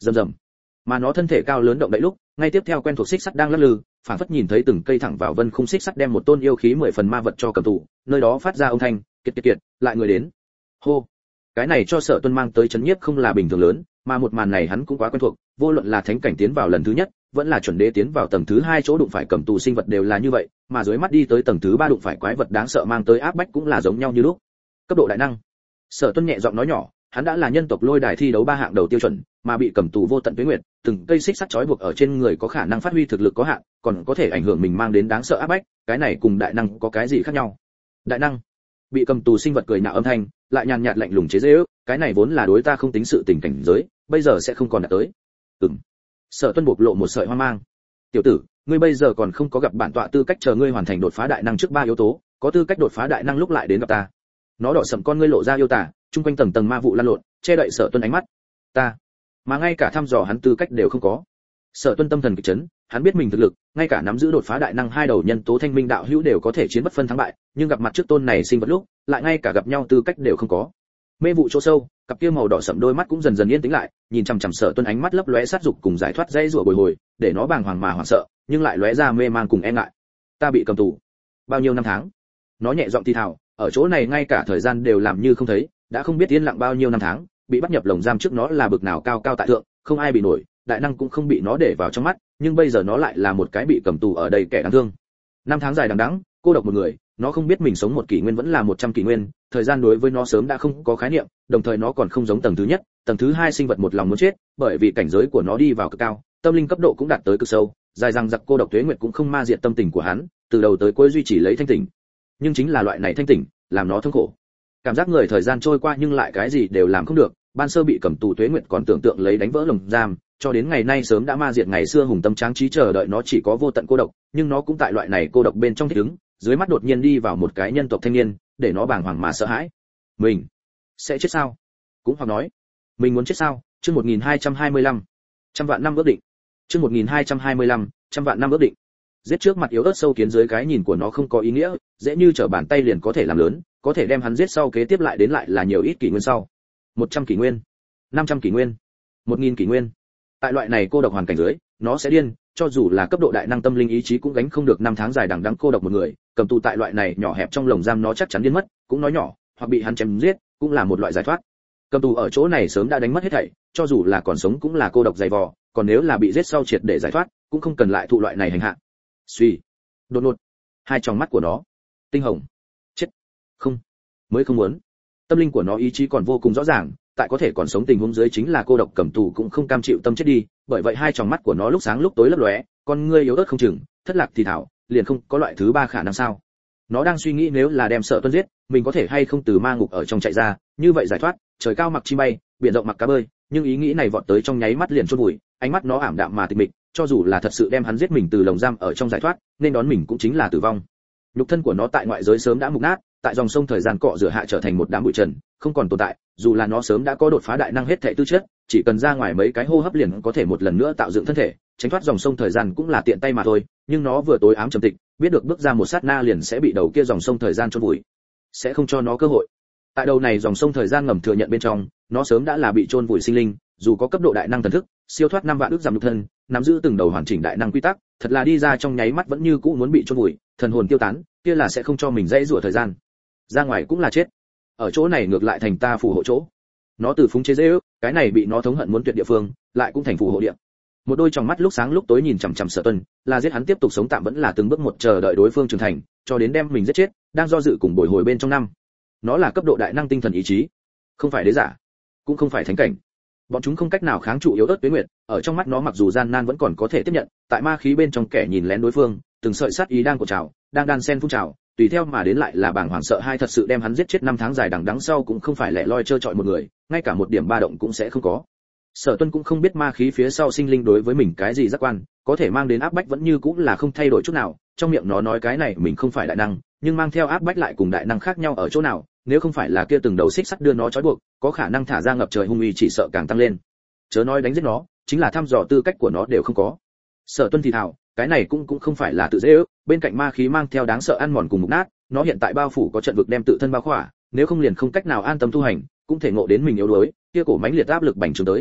Speaker 1: Rầm rầm. Mà nó thân thể cao lớn động đậy lúc, ngay tiếp theo quen thuộc xích sắt đang lắc lư, phản phất nhìn thấy từng cây thẳng vào vân khung xích sắt đem một tôn yêu khí mười phần ma vật cho cầm tù, nơi đó phát ra âm thanh, kiệt kiệt kiệt, lại người đến. Hô. Cái này cho Sở Tuân mang tới chấn nhiếp không là bình thường lớn, mà một màn này hắn cũng quá quen thuộc, vô luận là thánh cảnh tiến vào lần thứ nhất, vẫn là chuẩn đế tiến vào tầng thứ hai chỗ đụng phải cầm tù sinh vật đều là như vậy, mà dưới mắt đi tới tầng thứ ba đụng phải quái vật đáng sợ mang tới áp bách cũng là giống nhau như lúc. Cấp độ đại năng. Sở Tuân nhẹ giọng nói nhỏ, hắn đã là nhân tộc lôi đài thi đấu ba hạng đầu tiêu chuẩn, mà bị cầm tù vô tận tuế nguyệt, từng cây xích sắt trói buộc ở trên người có khả năng phát huy thực lực có hạn, còn có thể ảnh hưởng mình mang đến đáng sợ áp bách, cái này cùng đại năng có cái gì khác nhau? Đại năng, bị cầm tù sinh vật cười nhạo âm thanh, lại nhàn nhạt lạnh lùng chế giễu, cái này vốn là đối ta không tính sự tình cảnh giới, bây giờ sẽ không còn đạt tới. Ừm. Sở Tuân bộc lộ một sợi hoang mang. Tiểu tử, ngươi bây giờ còn không có gặp bản tọa tư cách, chờ ngươi hoàn thành đột phá đại năng trước ba yếu tố, có tư cách đột phá đại năng lúc lại đến gặp ta. Nó đỏ sẫm con ngươi lộ ra yêu tả, trung quanh tầng tầng ma vụ lan lộn, che đậy Sở Tuân ánh mắt. Ta, mà ngay cả thăm dò hắn tư cách đều không có. Sở Tuân tâm thần kịch chấn, hắn biết mình thực lực, ngay cả nắm giữ đột phá đại năng hai đầu nhân tố thanh minh đạo hữu đều có thể chiến bất phân thắng bại, nhưng gặp mặt trước tôn này sinh vật lúc, lại ngay cả gặp nhau tư cách đều không có. Mê vụ chỗ sâu, cặp kia màu đỏ sẫm đôi mắt cũng dần dần yên tĩnh lại, nhìn chằm chằm Sở Tuân ánh mắt lấp lóe sát dục cùng giải thoát dây rủa bồi hồi, để nó bàng hoàng mà hoảng sợ, nhưng lại lóe ra mê mang cùng e ngại. Ta bị cầm tù bao nhiêu năm tháng? Nó nhẹ giọng thì thào, ở chỗ này ngay cả thời gian đều làm như không thấy, đã không biết yên lặng bao nhiêu năm tháng, bị bắt nhập lồng giam trước nó là bực nào cao cao tại thượng, không ai bị nổi, đại năng cũng không bị nó để vào trong mắt, nhưng bây giờ nó lại là một cái bị cầm tù ở đây kẻ đáng thương. Năm tháng dài đằng đẵng, cô độc một người, nó không biết mình sống một kỷ nguyên vẫn là một trăm kỷ nguyên, thời gian đối với nó sớm đã không có khái niệm, đồng thời nó còn không giống tầng thứ nhất, tầng thứ hai sinh vật một lòng muốn chết, bởi vì cảnh giới của nó đi vào cực cao, tâm linh cấp độ cũng đạt tới cực sâu, dài rằng giặc cô độc tuế nguyệt cũng không ma diệt tâm tình của hắn, từ đầu tới cuối duy trì lấy thanh tỉnh. Nhưng chính là loại này thanh tỉnh, làm nó thống khổ. Cảm giác người thời gian trôi qua nhưng lại cái gì đều làm không được, ban sơ bị cầm tù tuế nguyệt còn tưởng tượng lấy đánh vỡ lồng giam, cho đến ngày nay sớm đã ma diệt ngày xưa hùng tâm tráng trí chờ đợi nó chỉ có vô tận cô độc, nhưng nó cũng tại loại này cô độc bên trong thích ứng, dưới mắt đột nhiên đi vào một cái nhân tộc thanh niên, để nó bàng hoàng mà sợ hãi. Mình sẽ chết sao? Cũng hoặc nói, mình muốn chết sao? Chương một nghìn hai trăm hai mươi lăm, trăm vạn năm ước định. Chương một nghìn hai trăm hai mươi lăm, trăm vạn năm ước định. Giết trước mặt yếu ớt sâu kiến dưới cái nhìn của nó không có ý nghĩa, dễ như trở bàn tay liền có thể làm lớn, có thể đem hắn giết sau kế tiếp lại đến lại là nhiều ít kỷ nguyên sau. một trăm kỷ nguyên, năm trăm kỷ nguyên, một nghìn kỷ nguyên. Tại loại này cô độc hoàn cảnh dưới, nó sẽ điên, cho dù là cấp độ đại năng tâm linh ý chí cũng gánh không được năm tháng dài đằng đẵng cô độc một người, cầm tù tại loại này nhỏ hẹp trong lồng giam nó chắc chắn điên mất, cũng nói nhỏ, hoặc bị hắn chém giết, cũng là một loại giải thoát. Cầm tù ở chỗ này sớm đã đánh mất hết thảy, cho dù là còn sống cũng là cô độc dày vò, còn nếu là bị giết sau triệt để giải thoát, cũng không cần lại thụ loại này hành hạ. Suy, đột ngột, hai tròng mắt của nó tinh hồng. Chết, không, mới không muốn. Tâm linh của nó ý chí còn vô cùng rõ ràng, tại có thể còn sống tình huống dưới chính là cô độc cầm tù cũng không cam chịu tâm chết đi, bởi vậy hai tròng mắt của nó lúc sáng lúc tối lấp lóe, con ngươi yếu ớt không chừng, thất lạc thì thảo, liền không có loại thứ ba khả năng sao? Nó đang suy nghĩ nếu là đem Sở Tuân giết, mình có thể hay không từ ma ngục ở trong chạy ra, như vậy giải thoát, trời cao mặc chim bay, biển rộng mặc cá bơi, nhưng ý nghĩ này vọt tới trong nháy mắt liền chôn vùi, ánh mắt nó ảm đạm mà tịch mịch, cho dù là thật sự đem hắn giết mình từ lồng giam ở trong giải thoát, nên đón mình cũng chính là tử vong. Nhục thân của nó tại ngoại giới sớm đã mục nát, tại dòng sông thời gian cọ rửa hạ trở thành một đám bụi trần, không còn tồn tại, dù là nó sớm đã có đột phá đại năng hết thảy tư chất, chỉ cần ra ngoài mấy cái hô hấp liền có thể một lần nữa tạo dựng thân thể, tránh thoát dòng sông thời gian cũng là tiện tay mà thôi, nhưng nó vừa tối ám trầm tịch, biết được bước ra một sát na liền sẽ bị đầu kia dòng sông thời gian chôn vùi, sẽ không cho nó cơ hội. Tại đầu này dòng sông thời gian ngầm thừa nhận bên trong, nó sớm đã là bị chôn vùi sinh linh, dù có cấp độ đại năng thần thức, siêu thoát năm vạn ước giảm nhục thân, nắm giữ từng đầu hoàn chỉnh đại năng quy tắc, thật là đi ra trong nháy mắt vẫn như cũ muốn bị chôn vùi, thần hồn tiêu tán, kia là sẽ không cho mình dãy rủa thời gian. Ra ngoài cũng là chết. Ở chỗ này ngược lại thành ta phù hộ chỗ. Nó từ phúng chế dễ ước, cái này bị nó thống hận muốn tuyệt địa phương, lại cũng thành phù hộ địa. Một đôi tròng mắt lúc sáng lúc tối nhìn chằm chằm Sở Tuân, là giết hắn tiếp tục sống tạm vẫn là từng bước một chờ đợi đối phương trưởng thành, cho đến đem mình giết chết, đang do dự cùng bồi hồi bên trong năm. Nó là cấp độ đại năng tinh thần ý chí, không phải đế giả, cũng không phải thánh cảnh. Bọn chúng không cách nào kháng trụ yếu ớt tuế nguyệt, ở trong mắt nó mặc dù gian nan vẫn còn có thể tiếp nhận, tại ma khí bên trong kẻ nhìn lén đối phương, từng sợi sát ý đang cột trào, đang đan sen phun trào, tùy theo mà đến lại là bàng hoàng sợ hai thật sự đem hắn giết chết năm tháng dài đằng đẵng sau cũng không phải lẻ loi trơ trọi một người, ngay cả một điểm ba động cũng sẽ không có. Sở Tuân cũng không biết ma khí phía sau sinh linh đối với mình cái gì giác quan, có thể mang đến áp bách vẫn như cũng là không thay đổi chút nào, trong miệng nó nói cái này mình không phải đại năng, nhưng mang theo áp bách lại cùng đại năng khác nhau ở chỗ nào, nếu không phải là kia từng đầu xích sắt đưa nó trói buộc, có khả năng thả ra ngập trời hung uy chỉ sợ càng tăng lên. Chớ nói đánh giết nó, chính là thăm dò tư cách của nó đều không có. Sở Tuân thì thào, cái này cũng cũng không phải là tự dễ ước, bên cạnh ma khí mang theo đáng sợ ăn mòn cùng mục nát, nó hiện tại bao phủ có trận vực đem tự thân bao khỏa, nếu không liền không cách nào an tâm tu hành, cũng thể ngộ đến mình yếu đuối, kia cổ mãnh liệt áp lực bành trướng tới.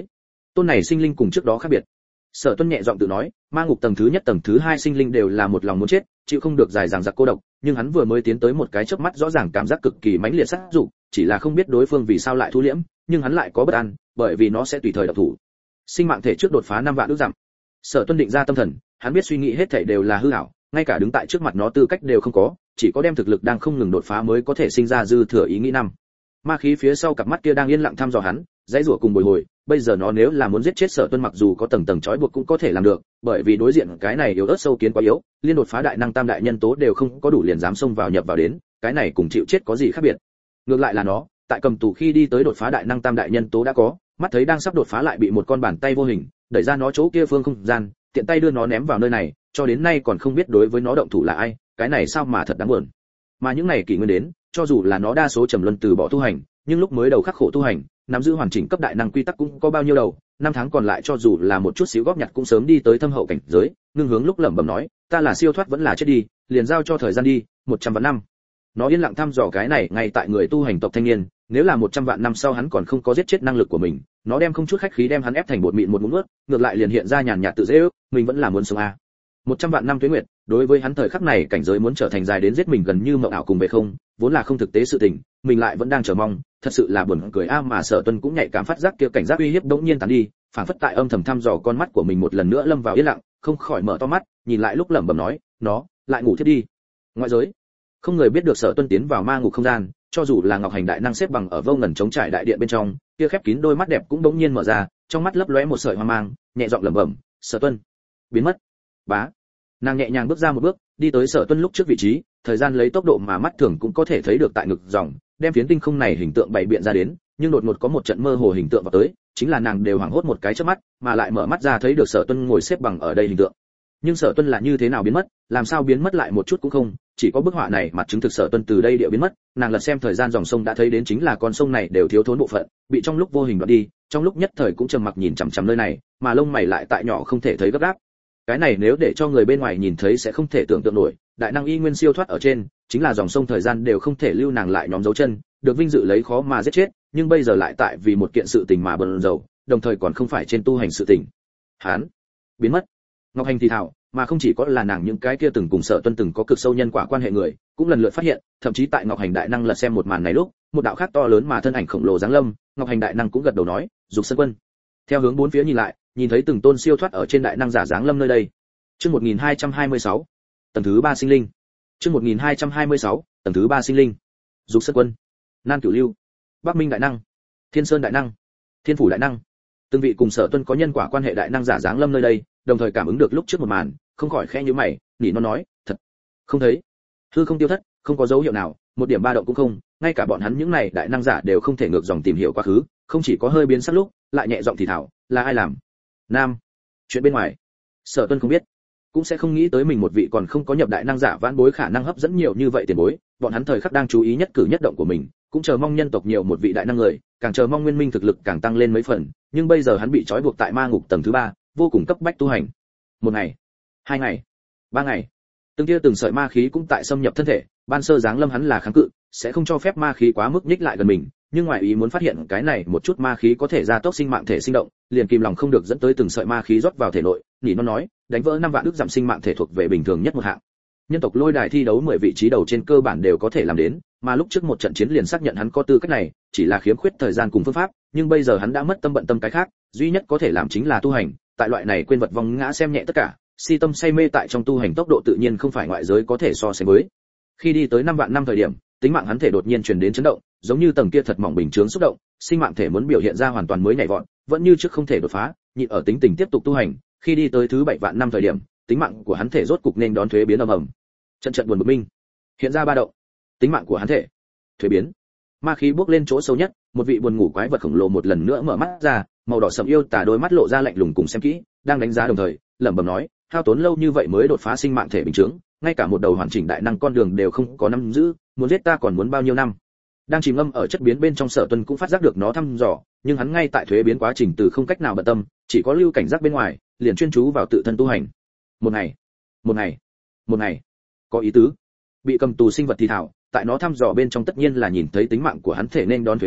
Speaker 1: tôn này sinh linh cùng trước đó khác biệt. Sở Tuân nhẹ giọng tự nói, ma ngục tầng thứ nhất tầng thứ hai sinh linh đều là một lòng muốn chết, chịu không được dài dằng dặc cô độc, nhưng hắn vừa mới tiến tới một cái chớp mắt rõ ràng cảm giác cực kỳ mãnh liệt sát dục, chỉ là không biết đối phương vì sao lại thu liễm, nhưng hắn lại có bất an, bởi vì nó sẽ tùy thời độc thủ. Sinh mạng thể trước đột phá năm vạn ước dặm. Sở Tuân định ra tâm thần, hắn biết suy nghĩ hết thảy đều là hư ảo, ngay cả đứng tại trước mặt nó tư cách đều không có, chỉ có đem thực lực đang không ngừng đột phá mới có thể sinh ra dư thừa ý nghĩ năm. Ma khí phía sau cặp mắt kia đang yên lặng thăm dò hắn, dãy rủa cùng bồi hồi, bây giờ nó nếu là muốn giết chết Sở Tuân mặc dù có tầng tầng trói buộc cũng có thể làm được, bởi vì đối diện cái này yếu ớt sâu kiến quá yếu, liên đột phá đại năng tam đại nhân tố đều không có đủ liền dám xông vào nhập vào đến, cái này cùng chịu chết có gì khác biệt. Ngược lại là nó, tại cầm tù khi đi tới đột phá đại năng tam đại nhân tố đã có, mắt thấy đang sắp đột phá lại bị một con bàn tay vô hình đẩy ra nó chỗ kia phương không gian, tiện tay đưa nó ném vào nơi này, cho đến nay còn không biết đối với nó động thủ là ai, cái này sao mà thật đáng buồn. Mà những này kỷ nguyên đến, cho dù là nó đa số trầm luân từ bỏ tu hành, nhưng lúc mới đầu khắc khổ tu hành, nắm giữ hoàn chỉnh cấp đại năng quy tắc cũng có bao nhiêu đầu, năm tháng còn lại cho dù là một chút xíu góp nhặt cũng sớm đi tới thâm hậu cảnh giới, ngưng hướng lúc lẩm bẩm nói, ta là siêu thoát vẫn là chết đi, liền giao cho thời gian đi, một trăm vạn năm. Nó yên lặng thăm dò cái này ngay tại người tu hành tộc thanh niên, nếu là một trăm vạn năm sau hắn còn không có giết chết năng lực của mình, nó đem không chút khách khí đem hắn ép thành bột mịn một ngụm nước, ngược lại liền hiện ra nhàn nhạt tự dễ ước, mình vẫn là muốn sống a. một trăm vạn năm tuế nguyệt, đối với hắn thời khắc này cảnh giới muốn trở thành dài đến giết mình gần như mộng ảo cùng về không, vốn là không thực tế sự tình, mình lại vẫn đang chờ mong, thật sự là buồn cười a. Mà Sở Tuân cũng nhạy cảm phát giác kia cảnh giác uy hiếp đống nhiên tán đi, phảng phất tại âm thầm thăm dò con mắt của mình một lần nữa lâm vào yên lặng, không khỏi mở to mắt, nhìn lại lúc lẩm bẩm nói, nó lại ngủ thiếp đi. Ngoại giới, không người biết được Sở Tuân tiến vào ma ngục không gian, cho dù là Ngọc Hành đại năng xếp bằng ở vô ngần chống trải đại điện bên trong, kia khép kín đôi mắt đẹp cũng đống nhiên mở ra, trong mắt lấp lóe một sợi hoang mang, nhẹ giọng lẩm bẩm, Sở Tuân biến mất. Bá. Nàng nhẹ nhàng bước ra một bước, đi tới Sở Tuân lúc trước vị trí, thời gian lấy tốc độ mà mắt thường cũng có thể thấy được tại ngực dòng, đem phiến tinh không này hình tượng bày biện ra đến, nhưng đột ngột có một trận mơ hồ hình tượng vào tới, chính là nàng đều hoảng hốt một cái chớp mắt, mà lại mở mắt ra thấy được Sở Tuân ngồi xếp bằng ở đây hình tượng. Nhưng Sở Tuân là như thế nào biến mất, làm sao biến mất lại một chút cũng không, chỉ có bức họa này mặt chứng thực Sở Tuân từ đây địa biến mất, nàng lật xem thời gian dòng sông đã thấy đến chính là con sông này đều thiếu thốn bộ phận, bị trong lúc vô hình đoạt đi, trong lúc nhất thời cũng trầm mặc nhìn chằm chằm nơi này, mà lông mày lại tại nhỏ không thể thấy gấp gáp. Cái này nếu để cho người bên ngoài nhìn thấy sẽ không thể tưởng tượng nổi, đại năng y nguyên siêu thoát ở trên, chính là dòng sông thời gian đều không thể lưu nàng lại nhóm dấu chân, được vinh dự lấy khó mà giết chết, nhưng bây giờ lại tại vì một kiện sự tình mà bận rộn, đồng thời còn không phải trên tu hành sự tình. Hán biến mất. Ngọc Hành thì thảo, mà không chỉ có là nàng những cái kia từng cùng Sở Tuân từng có cực sâu nhân quả quan hệ người, cũng lần lượt phát hiện, thậm chí tại Ngọc Hành đại năng lật xem một màn này lúc, một đạo khác to lớn mà thân ảnh khổng lồ giáng lâm, Ngọc Hành đại năng cũng gật đầu nói, Dục Sơn Quân. Theo hướng bốn phía nhìn lại, nhìn thấy từng tôn siêu thoát ở trên đại năng giả giáng lâm nơi đây. Chương một nghìn hai trăm hai mươi sáu, tầng thứ ba sinh linh. Chương một nghìn hai trăm hai mươi sáu, tầng thứ ba sinh linh. Dục Sơn Quân, Nan Cửu Lưu, Bắc Minh đại năng, Thiên Sơn đại năng, Thiên Phủ đại năng. Từng vị cùng Sở Tuân có nhân quả quan hệ đại năng giả giáng lâm nơi đây, đồng thời cảm ứng được lúc trước một màn, không khỏi khẽ nhíu mày, nỉ non nói, thật, không thấy. Hư không tiêu thất, không có dấu hiệu nào, một điểm ba động cũng không, ngay cả bọn hắn những này đại năng giả đều không thể ngược dòng tìm hiểu quá khứ, không chỉ có hơi biến sắc lúc, lại nhẹ giọng thì thảo, là ai làm? Nam. Chuyện bên ngoài, Sở Tuân không biết, cũng sẽ không nghĩ tới mình một vị còn không có nhập đại năng giả vãn bối khả năng hấp dẫn nhiều như vậy tiền bối, bọn hắn thời khắc đang chú ý nhất cử nhất động của mình, cũng chờ mong nhân tộc nhiều một vị đại năng người, càng chờ mong nguyên minh thực lực càng tăng lên mấy phần, nhưng bây giờ hắn bị trói buộc tại ma ngục tầng thứ ba, vô cùng cấp bách tu hành. Một ngày, hai ngày, ba ngày, từng tia từng sợi ma khí cũng tại xâm nhập thân thể, ban sơ giáng lâm hắn là kháng cự, sẽ không cho phép ma khí quá mức nhích lại gần mình, nhưng ngoại ý muốn phát hiện cái này một chút ma khí có thể gia tốc sinh mạng thể sinh động, liền kìm lòng không được dẫn tới từng sợi ma khí rót vào thể nội, nỉ nó nói, đánh vỡ năm vạn ức giảm sinh mạng thể thuộc về bình thường nhất một hạng. Nhân tộc lôi đài thi đấu mười vị trí đầu trên cơ bản đều có thể làm đến, mà lúc trước một trận chiến liền xác nhận hắn có tư cách này, chỉ là khiếm khuyết thời gian cùng phương pháp, nhưng bây giờ hắn đã mất tâm bận tâm cái khác, duy nhất có thể làm chính là tu hành, tại loại này quên vật vong ngã xem nhẹ tất cả, si tâm say mê tại trong tu hành tốc độ tự nhiên không phải ngoại giới có thể so sánh với. Khi đi tới năm vạn năm thời điểm, tính mạng hắn thể đột nhiên truyền đến chấn động, giống như tầng kia thật mỏng bình chướng xúc động, sinh mạng thể muốn biểu hiện ra hoàn toàn mới nhảy vọt, vẫn như trước không thể đột phá, nhịn ở tính tình tiếp tục tu hành, khi đi tới thứ bảy vạn năm thời điểm, tính mạng của hắn thể rốt cục nên đón thuế biến ầm ầm. Trận trận buồn bực minh, hiện ra ba động, tính mạng của hắn thể thuế biến. Ma khí bước lên chỗ sâu nhất, một vị buồn ngủ quái vật khổng lồ một lần nữa mở mắt ra, màu đỏ sẫm yêu tà đôi mắt lộ ra lạnh lùng cùng xem kỹ, đang đánh giá đồng thời, lẩm bẩm nói, hao tốn lâu như vậy mới đột phá sinh mạng thể bình chứng, ngay cả một đầu hoàn chỉnh đại năng con đường đều không có nắm giữ, muốn giết ta còn muốn bao nhiêu năm? Đang chìm ngâm ở chất biến bên trong Sở Tuân cũng phát giác được nó thăm dò, nhưng hắn ngay tại thuế biến quá trình từ không cách nào bận tâm, chỉ có lưu cảnh giác bên ngoài, liền chuyên chú vào tự thân tu hành. Một ngày, một ngày, một ngày, có ý tứ. Bị cầm tù sinh vật thì thảo, tại nó thăm dò bên trong tất nhiên là nhìn thấy tính mạng của hắn thể nên đón thuế biến,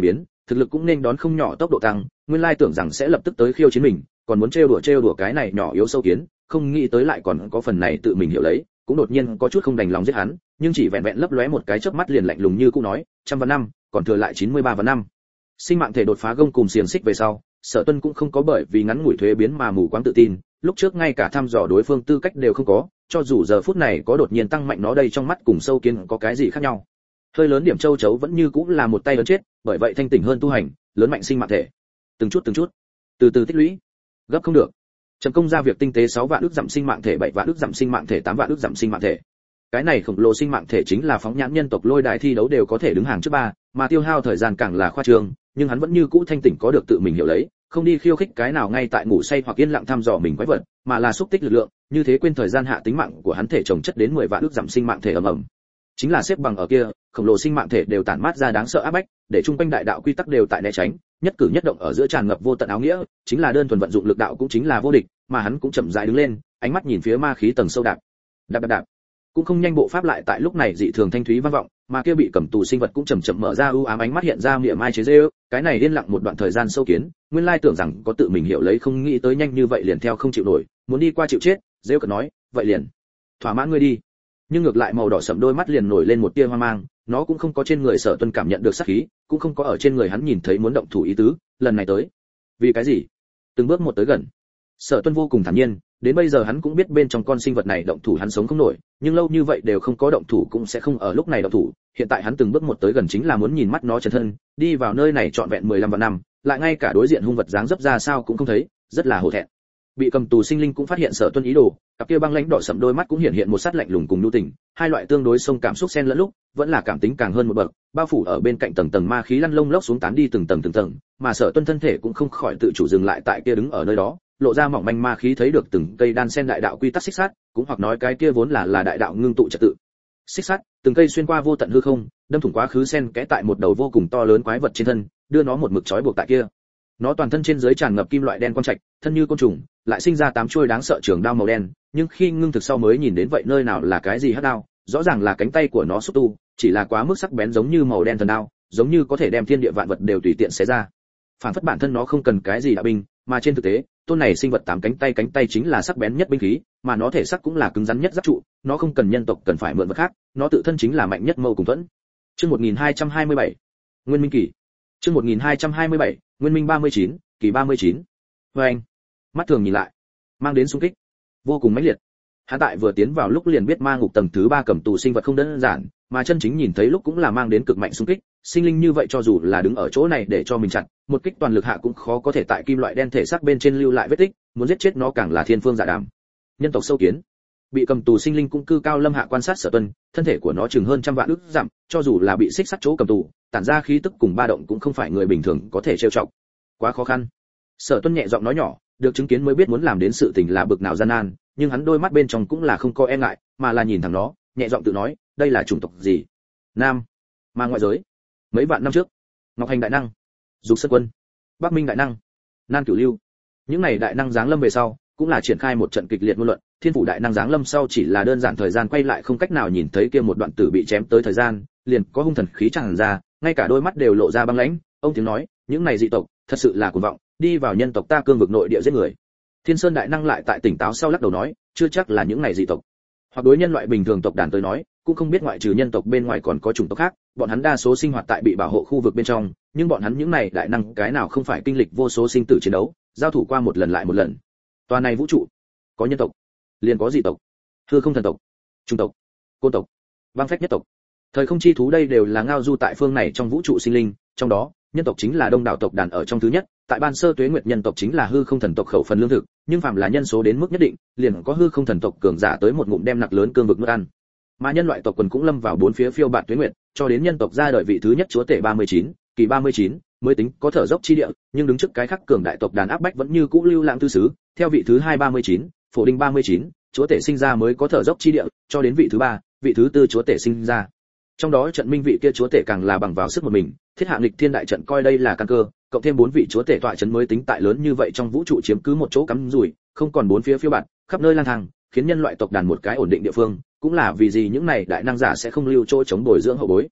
Speaker 1: thực lực cũng nên đón không nhỏ tốc độ tăng, nguyên lai tưởng rằng sẽ lập tức tới khiêu chiến mình, còn muốn trêu đùa trêu đùa cái này nhỏ yếu sâu kiến, không nghĩ tới lại còn có phần này tự mình hiểu lấy, cũng đột nhiên có chút không đành lòng giết hắn, nhưng chỉ vẹn vẹn lấp lóe một cái chớp mắt liền lạnh lùng như cũ nói, trăm vạn năm, còn thừa lại chín mươi ba vạn năm. Sinh mạng thể đột phá gông cùng xiềng xích về sau, Sở Tuân cũng không có bởi vì ngắn ngủi thuế biến mà mù quáng tự tin, lúc trước ngay cả thăm dò đối phương tư cách đều không có, cho dù giờ phút này có đột nhiên tăng mạnh nó đây trong mắt cùng sâu kiến có cái gì khác nhau. Hơi lớn điểm châu chấu vẫn như cũng là một tay lớn chết, bởi vậy thanh tỉnh hơn tu hành, lớn mạnh sinh mạng thể. Từng chút từng chút, từ từ tích lũy. Gấp không được. Trầm công ra việc tinh tế sáu vạn ức dặm sinh mạng thể, bảy vạn ức dặm sinh mạng thể, tám vạn ức dặm sinh mạng thể. Cái này khổng lồ sinh mạng thể chính là phóng nhãn nhân tộc lôi đài thi đấu đều có thể đứng hàng trước ba, mà tiêu hao thời gian càng là khoa trương, nhưng hắn vẫn như cũ thanh tỉnh có được tự mình hiểu lấy, không đi khiêu khích cái nào ngay tại ngủ say hoặc yên lặng thăm dò mình quái vật, mà là xúc tích lực lượng, như thế quên thời gian hạ tính mạng của hắn thể trồng chất đến mười vạn ức dặm sinh mạng thể ầm ầm. Chính là xếp bằng ở kia, khổng lồ sinh mạng thể đều tản mát ra đáng sợ áp bách, để trung quanh đại đạo quy tắc đều tại né tránh, nhất cử nhất động ở giữa tràn ngập vô tận áo nghĩa, chính là đơn thuần vận dụng lực đạo cũng chính là vô địch, mà hắn cũng chậm rãi đứng lên, ánh mắt nhìn phía ma khí tầng sâu đạp. Đạp đạp đạp. Cũng không nhanh bộ pháp lại tại lúc này dị thường thanh thúy vang vọng, mà kia bị cầm tù sinh vật cũng chậm chậm mở ra u ám ánh mắt hiện ra miệng mai chế giễu, cái này điên lặng một đoạn thời gian sâu kiến, nguyên lai tưởng rằng có tự mình hiểu lấy không nghĩ tới nhanh như vậy liền theo không chịu nổi, muốn đi qua chịu chết, giễu cợt nói, vậy liền thỏa mãn ngươi đi. Nhưng ngược lại màu đỏ sẫm đôi mắt liền nổi lên một tia hoang mang, nó cũng không có trên người Sở Tuân cảm nhận được sát khí, cũng không có ở trên người hắn nhìn thấy muốn động thủ ý tứ, lần này tới, vì cái gì? Từng bước một tới gần. Sở Tuân vô cùng thản nhiên, đến bây giờ hắn cũng biết bên trong con sinh vật này động thủ hắn sống không nổi, nhưng lâu như vậy đều không có động thủ cũng sẽ không ở lúc này động thủ, hiện tại hắn từng bước một tới gần chính là muốn nhìn mắt nó chân thân, đi vào nơi này trọn vẹn mười lăm vạn năm, lại ngay cả đối diện hung vật dáng dấp ra sao cũng không thấy, rất là hổ thẹn. Bị cầm tù sinh linh cũng phát hiện Sở Tuân ý đồ, cặp kia băng lãnh đỏ sẫm đôi mắt cũng hiện hiện một sát lạnh lùng cùng nhu tình, hai loại tương đối xông cảm xúc xen lẫn lúc, vẫn là cảm tính càng hơn một bậc, bao phủ ở bên cạnh tầng tầng ma khí lăn lông lốc xuống tán đi từng tầng từng tầng, mà Sở Tuân thân thể cũng không khỏi tự chủ dừng lại tại kia đứng ở nơi đó, lộ ra mỏng manh ma khí thấy được từng cây đan sen đại đạo quy tắc xích sát, cũng hoặc nói cái kia vốn là là đại đạo ngưng tụ trật tự. Xích sát, từng cây xuyên qua vô tận hư không, đâm thủng quá khứ sen kẽ tại một đầu vô cùng to lớn quái vật trên thân, đưa nó một mực trói buộc tại kia. Nó toàn thân trên dưới tràn ngập kim loại đen quang trạch, thân như côn trùng, lại sinh ra tám chuôi đáng sợ trường đao màu đen, nhưng khi ngưng thực sau mới nhìn đến vậy nơi nào là cái gì hắc đao, rõ ràng là cánh tay của nó xúc tu, chỉ là quá mức sắc bén giống như màu đen thần đao, giống như có thể đem thiên địa vạn vật đều tùy tiện xé ra. Phản phất bản thân nó không cần cái gì đạo binh, mà trên thực tế, tôn này sinh vật tám cánh tay cánh tay chính là sắc bén nhất binh khí, mà nó thể sắc cũng là cứng rắn nhất giáp trụ, nó không cần nhân tộc cần phải mượn vật khác, nó tự thân chính là mạnh nhất mâu cùng thuẫn. Chương một nghìn hai trăm hai mươi bảy, Nguyên Minh kỳ. Chương một nghìn hai trăm hai mươi bảy, Nguyên Minh ba mươi chín, kỳ ba mươi chín. Và anh, mắt thường nhìn lại, mang đến xung kích vô cùng mãnh liệt. Hắn tại vừa tiến vào lúc liền biết ma ngục tầng thứ ba cầm tù sinh vật không đơn giản, mà chân chính nhìn thấy lúc cũng là mang đến cực mạnh xung kích, sinh linh như vậy cho dù là đứng ở chỗ này để cho mình chặn, một kích toàn lực hạ cũng khó có thể tại kim loại đen thể xác bên trên lưu lại vết tích, muốn giết chết nó càng là thiên phương dạ đàm. Nhân tộc sâu kiến, bị cầm tù sinh linh cũng cư cao lâm hạ quan sát Sở Tuân, thân thể của nó chừng hơn trăm vạn ức dặm, cho dù là bị xích sắt chỗ cầm tù, tản ra khí tức cùng ba động cũng không phải người bình thường có thể trêu chọc. Quá khó khăn. Sở Tuân nhẹ giọng nói nhỏ, được chứng kiến mới biết muốn làm đến sự tình là bực nào gian nan, nhưng hắn đôi mắt bên trong cũng là không có e ngại, mà là nhìn thẳng nó, nhẹ giọng tự nói, đây là chủng tộc gì? Nam, ma ngoại giới. Mấy vạn năm trước, Ngọc Hành đại năng, Dục Sơn Quân, Bắc Minh đại năng, Nan Cửu Lưu, những này đại năng giáng lâm về sau, cũng là triển khai một trận kịch liệt ngôn luận. Thiên phủ đại năng giáng lâm sau chỉ là đơn giản thời gian quay lại không cách nào nhìn thấy kia một đoạn tử bị chém tới thời gian, liền có hung thần khí tràn ra, ngay cả đôi mắt đều lộ ra băng lãnh. Ông tiếng nói, những này dị tộc, thật sự là cuồng vọng, đi vào nhân tộc ta cương vực nội địa giết người. Thiên Sơn đại năng lại tại tỉnh táo sau lắc đầu nói, chưa chắc là những này dị tộc, hoặc đối nhân loại bình thường tộc đàn tới nói, cũng không biết ngoại trừ nhân tộc bên ngoài còn có chủng tộc khác, bọn hắn đa số sinh hoạt tại bị bảo hộ khu vực bên trong, nhưng bọn hắn những này đại năng cái nào không phải kinh lịch vô số sinh tử chiến đấu, giao thủ qua một lần lại một lần. Toàn này vũ trụ, có nhân tộc, liền có dị tộc, hư không thần tộc, trung tộc, côn tộc, băng phách nhất tộc. Thời không chi thú đây đều là ngao du tại phương này trong vũ trụ sinh linh, trong đó, nhân tộc chính là đông đảo tộc đàn ở trong thứ nhất, tại ban sơ tuế nguyệt nhân tộc chính là hư không thần tộc khẩu phần lương thực, nhưng phàm là nhân số đến mức nhất định, liền có hư không thần tộc cường giả tới một ngụm đem nặc lớn cương vực nuốt ăn. Mà nhân loại tộc quần cũng lâm vào bốn phía phiêu bạt tuế nguyệt, cho đến nhân tộc ra đời vị thứ nhất chúa tể ba mươi chín, kỳ ba mươi chín, mới tính có thở dốc chi địa, nhưng đứng trước cái khắc cường đại tộc đàn áp bách vẫn như cũ lưu lãng tư xứ, theo vị thứ hai ba mươi chín, phổ đinh ba mươi chín, chúa tể sinh ra mới có thở dốc chi địa, cho đến vị thứ ba, vị thứ tư chúa tể sinh ra. Trong đó trận minh vị kia chúa tể càng là bằng vào sức một mình, thiết hạ nghịch thiên đại trận coi đây là căn cơ, cộng thêm bốn vị chúa tể tọa trấn mới tính tại lớn như vậy trong vũ trụ chiếm cứ một chỗ cắm rủi, không còn bốn phía phiêu bạt, khắp nơi lang thang, khiến nhân loại tộc đàn một cái ổn định địa phương, cũng là vì gì những này đại năng giả sẽ không lưu chỗ chống bồi dưỡng hậu bối.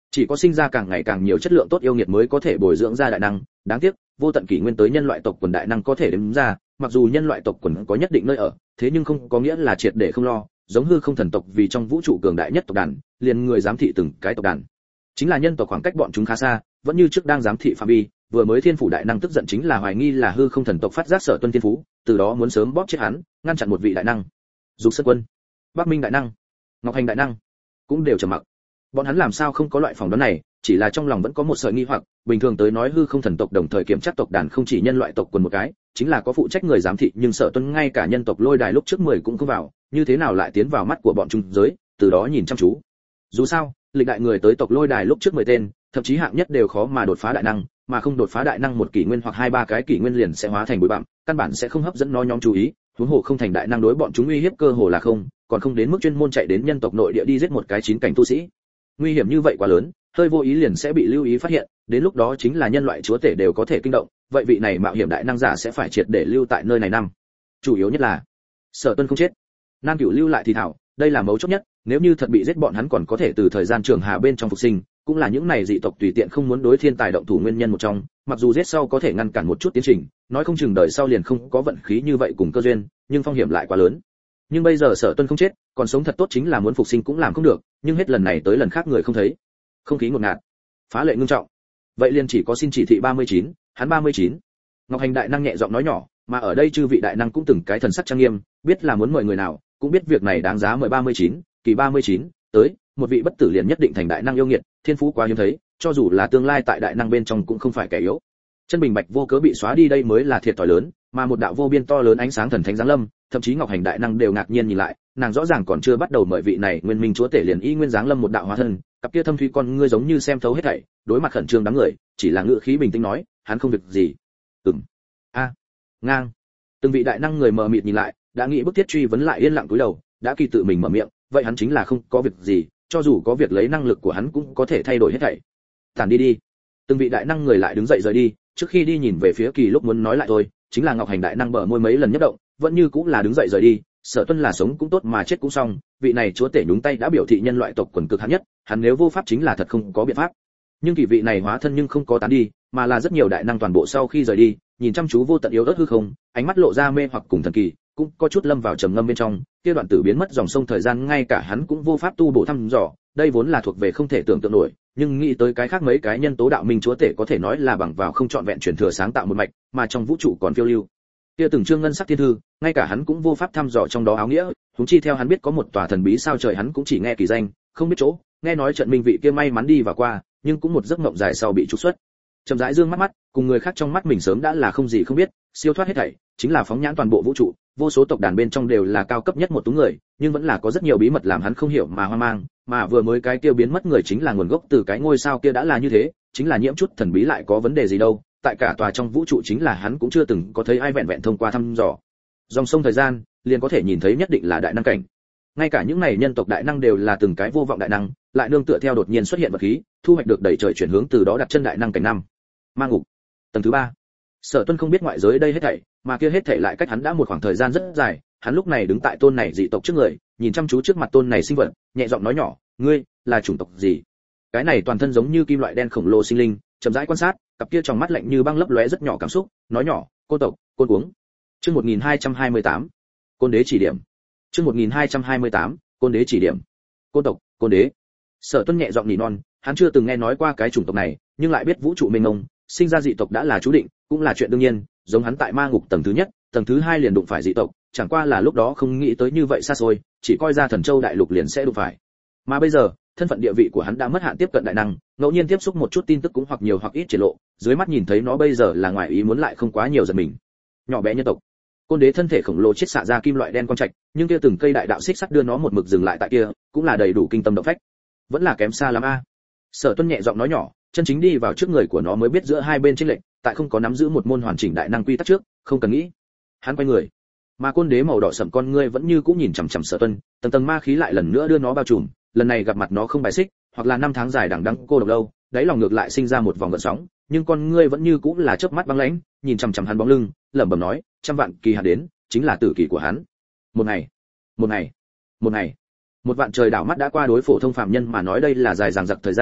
Speaker 1: Chỉ có sinh ra càng ngày càng nhiều chất lượng tốt yêu nghiệt mới có thể bồi dưỡng ra đại năng, đáng tiếc, vô tận kỷ nguyên tới nhân loại tộc quần đại năng có thể đếm ra, mặc dù nhân loại tộc quần có nhất định nơi ở, thế nhưng không có nghĩa là triệt để không lo, giống hư không thần tộc vì trong vũ trụ cường đại nhất tộc đàn, liền người giám thị từng cái tộc đàn. Chính là nhân tộc khoảng cách bọn chúng khá xa, vẫn như trước đang giám thị phạm vi, vừa mới thiên phủ đại năng tức giận chính là hoài nghi là hư không thần tộc phát giác Sở Tuân thiên phú, từ đó muốn sớm bóp chết hắn, ngăn chặn một vị đại năng. Dục Sơn Quân, Bắc Minh đại năng, Ngọc Hành đại năng cũng đều trầm mặc. Bọn hắn làm sao không có loại phỏng đoán này, chỉ là trong lòng vẫn có một sợi nghi hoặc, bình thường tới nói hư không thần tộc đồng thời kiểm tra tộc đàn không chỉ nhân loại tộc quần một cái, chính là có phụ trách người giám thị, nhưng Sở Tuân ngay cả nhân tộc lôi đài lúc trước mười cũng không vào, như thế nào lại tiến vào mắt của bọn chúng giới, từ đó nhìn chăm chú. Dù sao, lịch đại người tới tộc lôi đài lúc trước mười tên, thậm chí hạng nhất đều khó mà đột phá đại năng, mà không đột phá đại năng một kỷ nguyên hoặc hai ba cái kỷ nguyên liền sẽ hóa thành bụi bặm, căn bản sẽ không hấp dẫn nó nhóm chú ý, huống hồ không thành đại năng đối bọn chúng uy hiếp cơ hồ là không, còn không đến mức chuyên môn chạy đến nhân tộc nội địa đi giết một cái chín cảnh tu sĩ. Nguy hiểm như vậy quá lớn, hơi vô ý liền sẽ bị lưu ý phát hiện, đến lúc đó chính là nhân loại chúa tể đều có thể kinh động, vậy vị này mạo hiểm đại năng giả sẽ phải triệt để lưu tại nơi này năm. Chủ yếu nhất là Sở Tuân không chết, Nam Cửu lưu lại thì thảo, đây là mấu chốt nhất, nếu như thật bị giết bọn hắn còn có thể từ thời gian trường hà bên trong phục sinh, cũng là những này dị tộc tùy tiện không muốn đối thiên tài động thủ nguyên nhân một trong, mặc dù giết sau có thể ngăn cản một chút tiến trình, nói không chừng đời sau liền không có vận khí như vậy cùng cơ duyên, nhưng phong hiểm lại quá lớn. Nhưng bây giờ Sở Tuân không chết, còn sống thật tốt chính là muốn phục sinh cũng làm không được, nhưng hết lần này tới lần khác người không thấy. Không khí ngột ngạt, phá lệ ngưng trọng. Vậy liền chỉ có xin chỉ thị ba mươi chín, hắn ba mươi chín. Ngọc Hành đại năng nhẹ giọng nói nhỏ, mà ở đây chư vị đại năng cũng từng cái thần sắc trang nghiêm, biết là muốn mời người nào, cũng biết việc này đáng giá mời ba mươi chín, kỳ ba mươi chín, tới, một vị bất tử liền nhất định thành đại năng yêu nghiệt, thiên phú quá hiếm thấy, cho dù là tương lai tại đại năng bên trong cũng không phải kẻ yếu. Chân bình bạch vô cớ bị xóa đi đây mới là thiệt thòi lớn, mà một đạo vô biên to lớn ánh sáng thần thánh giáng lâm, thậm chí Ngọc Hành đại năng đều ngạc nhiên nhìn lại, nàng rõ ràng còn chưa bắt đầu mời vị này nguyên minh chúa tể liền y nguyên giáng lâm một đạo hóa thân, cặp kia thâm thúy con ngươi giống như xem thấu hết thảy, đối mặt khẩn trương đám người, chỉ là ngữ khí bình tĩnh nói, hắn không việc gì. Ừm. A. Ngang. Từng vị đại năng người mờ mịt nhìn lại, đã nghĩ bức thiết truy vấn lại yên lặng cúi đầu, đã kỳ tự mình mở miệng, vậy hắn chính là không có việc gì, cho dù có việc lấy năng lực của hắn cũng có thể thay đổi hết thảy. Tản đi đi. Từng vị đại năng người lại đứng dậy rời đi, trước khi đi nhìn về phía Kỳ lúc muốn nói lại thôi, chính là Ngọc Hành đại năng bờ môi mấy lần nhất động, vẫn như cũng là đứng dậy rời đi. Sở Tuân là sống cũng tốt mà chết cũng xong, vị này chúa tể nhúng tay đã biểu thị nhân loại tộc quần cực hạn nhất, hắn nếu vô pháp chính là thật không có biện pháp. Nhưng kỳ vị này hóa thân nhưng không có tán đi, mà là rất nhiều đại năng toàn bộ sau khi rời đi, nhìn chăm chú vô tận yếu ớt hư không, ánh mắt lộ ra mê hoặc cùng thần kỳ, cũng có chút lâm vào trầm ngâm bên trong, kia đoạn tử biến mất dòng sông thời gian ngay cả hắn cũng vô pháp tu bổ thăm dò, đây vốn là thuộc về không thể tưởng tượng nổi, nhưng nghĩ tới cái khác mấy cái nhân tố đạo minh chúa tể có thể nói là bằng vào không trọn vẹn truyền thừa sáng tạo một mạch, mà trong vũ trụ còn phiêu lưu. Kia từng chương ngân sắc thiên thư, ngay cả hắn cũng vô pháp thăm dò trong đó áo nghĩa, huống chi theo hắn biết có một tòa thần bí sao trời hắn cũng chỉ nghe kỳ danh, không biết chỗ, nghe nói trận minh vị kia may mắn đi và qua, nhưng cũng một giấc mộng dài sau bị trục xuất. Chậm rãi dương mắt mắt, cùng người khác trong mắt mình sớm đã là không gì không biết, siêu thoát hết thảy, chính là phóng nhãn toàn bộ vũ trụ, vô số tộc đàn bên trong đều là cao cấp nhất một tú người, nhưng vẫn là có rất nhiều bí mật làm hắn không hiểu mà hoang mang, mà vừa mới cái kia biến mất người chính là nguồn gốc từ cái ngôi sao kia đã là như thế, chính là nhiễm chút thần bí lại có vấn đề gì đâu, tại cả tòa trong vũ trụ chính là hắn cũng chưa từng có thấy ai vẹn vẹn thông qua thăm dò. Dòng sông thời gian, liền có thể nhìn thấy nhất định là đại năng cảnh. Ngay cả những này nhân tộc đại năng đều là từng cái vô vọng đại năng, lại nương tựa theo đột nhiên xuất hiện vật khí, thu hoạch được đẩy trời chuyển hướng từ đó đặt chân đại năng cảnh năm. Ma ngục, tầng thứ ba. Sở Tuân không biết ngoại giới đây hết thảy, mà kia hết thảy lại cách hắn đã một khoảng thời gian rất dài, hắn lúc này đứng tại tôn này dị tộc trước người, nhìn chăm chú trước mặt tôn này sinh vật, nhẹ giọng nói nhỏ, ngươi là chủng tộc gì? Cái này toàn thân giống như kim loại đen khổng lồ sinh linh, chậm rãi quan sát, cặp kia trong mắt lạnh như băng lấp lóe rất nhỏ cảm xúc, nói nhỏ, cô tộc, côn uống. Chương một nghìn hai trăm hai mươi tám, Côn đế chỉ điểm. Chương một nghìn hai trăm hai mươi tám, Côn đế chỉ điểm. Côn tộc, côn đế. Sở Tuân nhẹ giọng nỉ non, hắn chưa từng nghe nói qua cái chủng tộc này, nhưng lại biết vũ trụ mênh mông, sinh ra dị tộc đã là chú định, cũng là chuyện đương nhiên, giống hắn tại ma ngục tầng thứ nhất, tầng thứ hai liền đụng phải dị tộc, chẳng qua là lúc đó không nghĩ tới như vậy xa xôi, chỉ coi ra Thần Châu đại lục liền sẽ đụng phải. Mà bây giờ, thân phận địa vị của hắn đã mất hạn tiếp cận đại năng, ngẫu nhiên tiếp xúc một chút tin tức cũng hoặc nhiều hoặc ít triển lộ, dưới mắt nhìn thấy nó bây giờ là ngoài ý muốn lại không quá nhiều giật mình. Nhỏ bé nhân tộc, côn đế thân thể khổng lồ chiết xạ ra kim loại đen quang trạch, nhưng kia từng cây đại đạo xích sắt đưa nó một mực dừng lại tại kia, cũng là đầy đủ kinh tâm động phách. Vẫn là kém xa lắm a. Sở Tuân nhẹ giọng nói nhỏ, chân chính đi vào trước người của nó mới biết giữa hai bên chênh lệch, tại không có nắm giữ một môn hoàn chỉnh đại năng quy tắc trước, không cần nghĩ. Hắn quay người, mà côn đế màu đỏ sẫm con ngươi vẫn như cũ nhìn chằm chằm Sở Tuân, tầng tầng ma khí lại lần nữa đưa nó bao trùm, lần này gặp mặt nó không bài xích, hoặc là năm tháng dài đằng đẵng cô độc lâu, đáy lòng ngược lại sinh ra một vòng gợn sóng, nhưng con ngươi vẫn như cũ là chớp mắt băng lãnh, nhìn chằm chằm hắn bóng lưng, lẩm bẩm nói, trăm vạn kỳ hạn đến, chính là tử kỳ của hắn. Một ngày, một ngày, một ngày, một vạn trời đảo mắt đã qua, đối phổ thông phàm nhân mà nói đây là dài dằng dặc thời gian,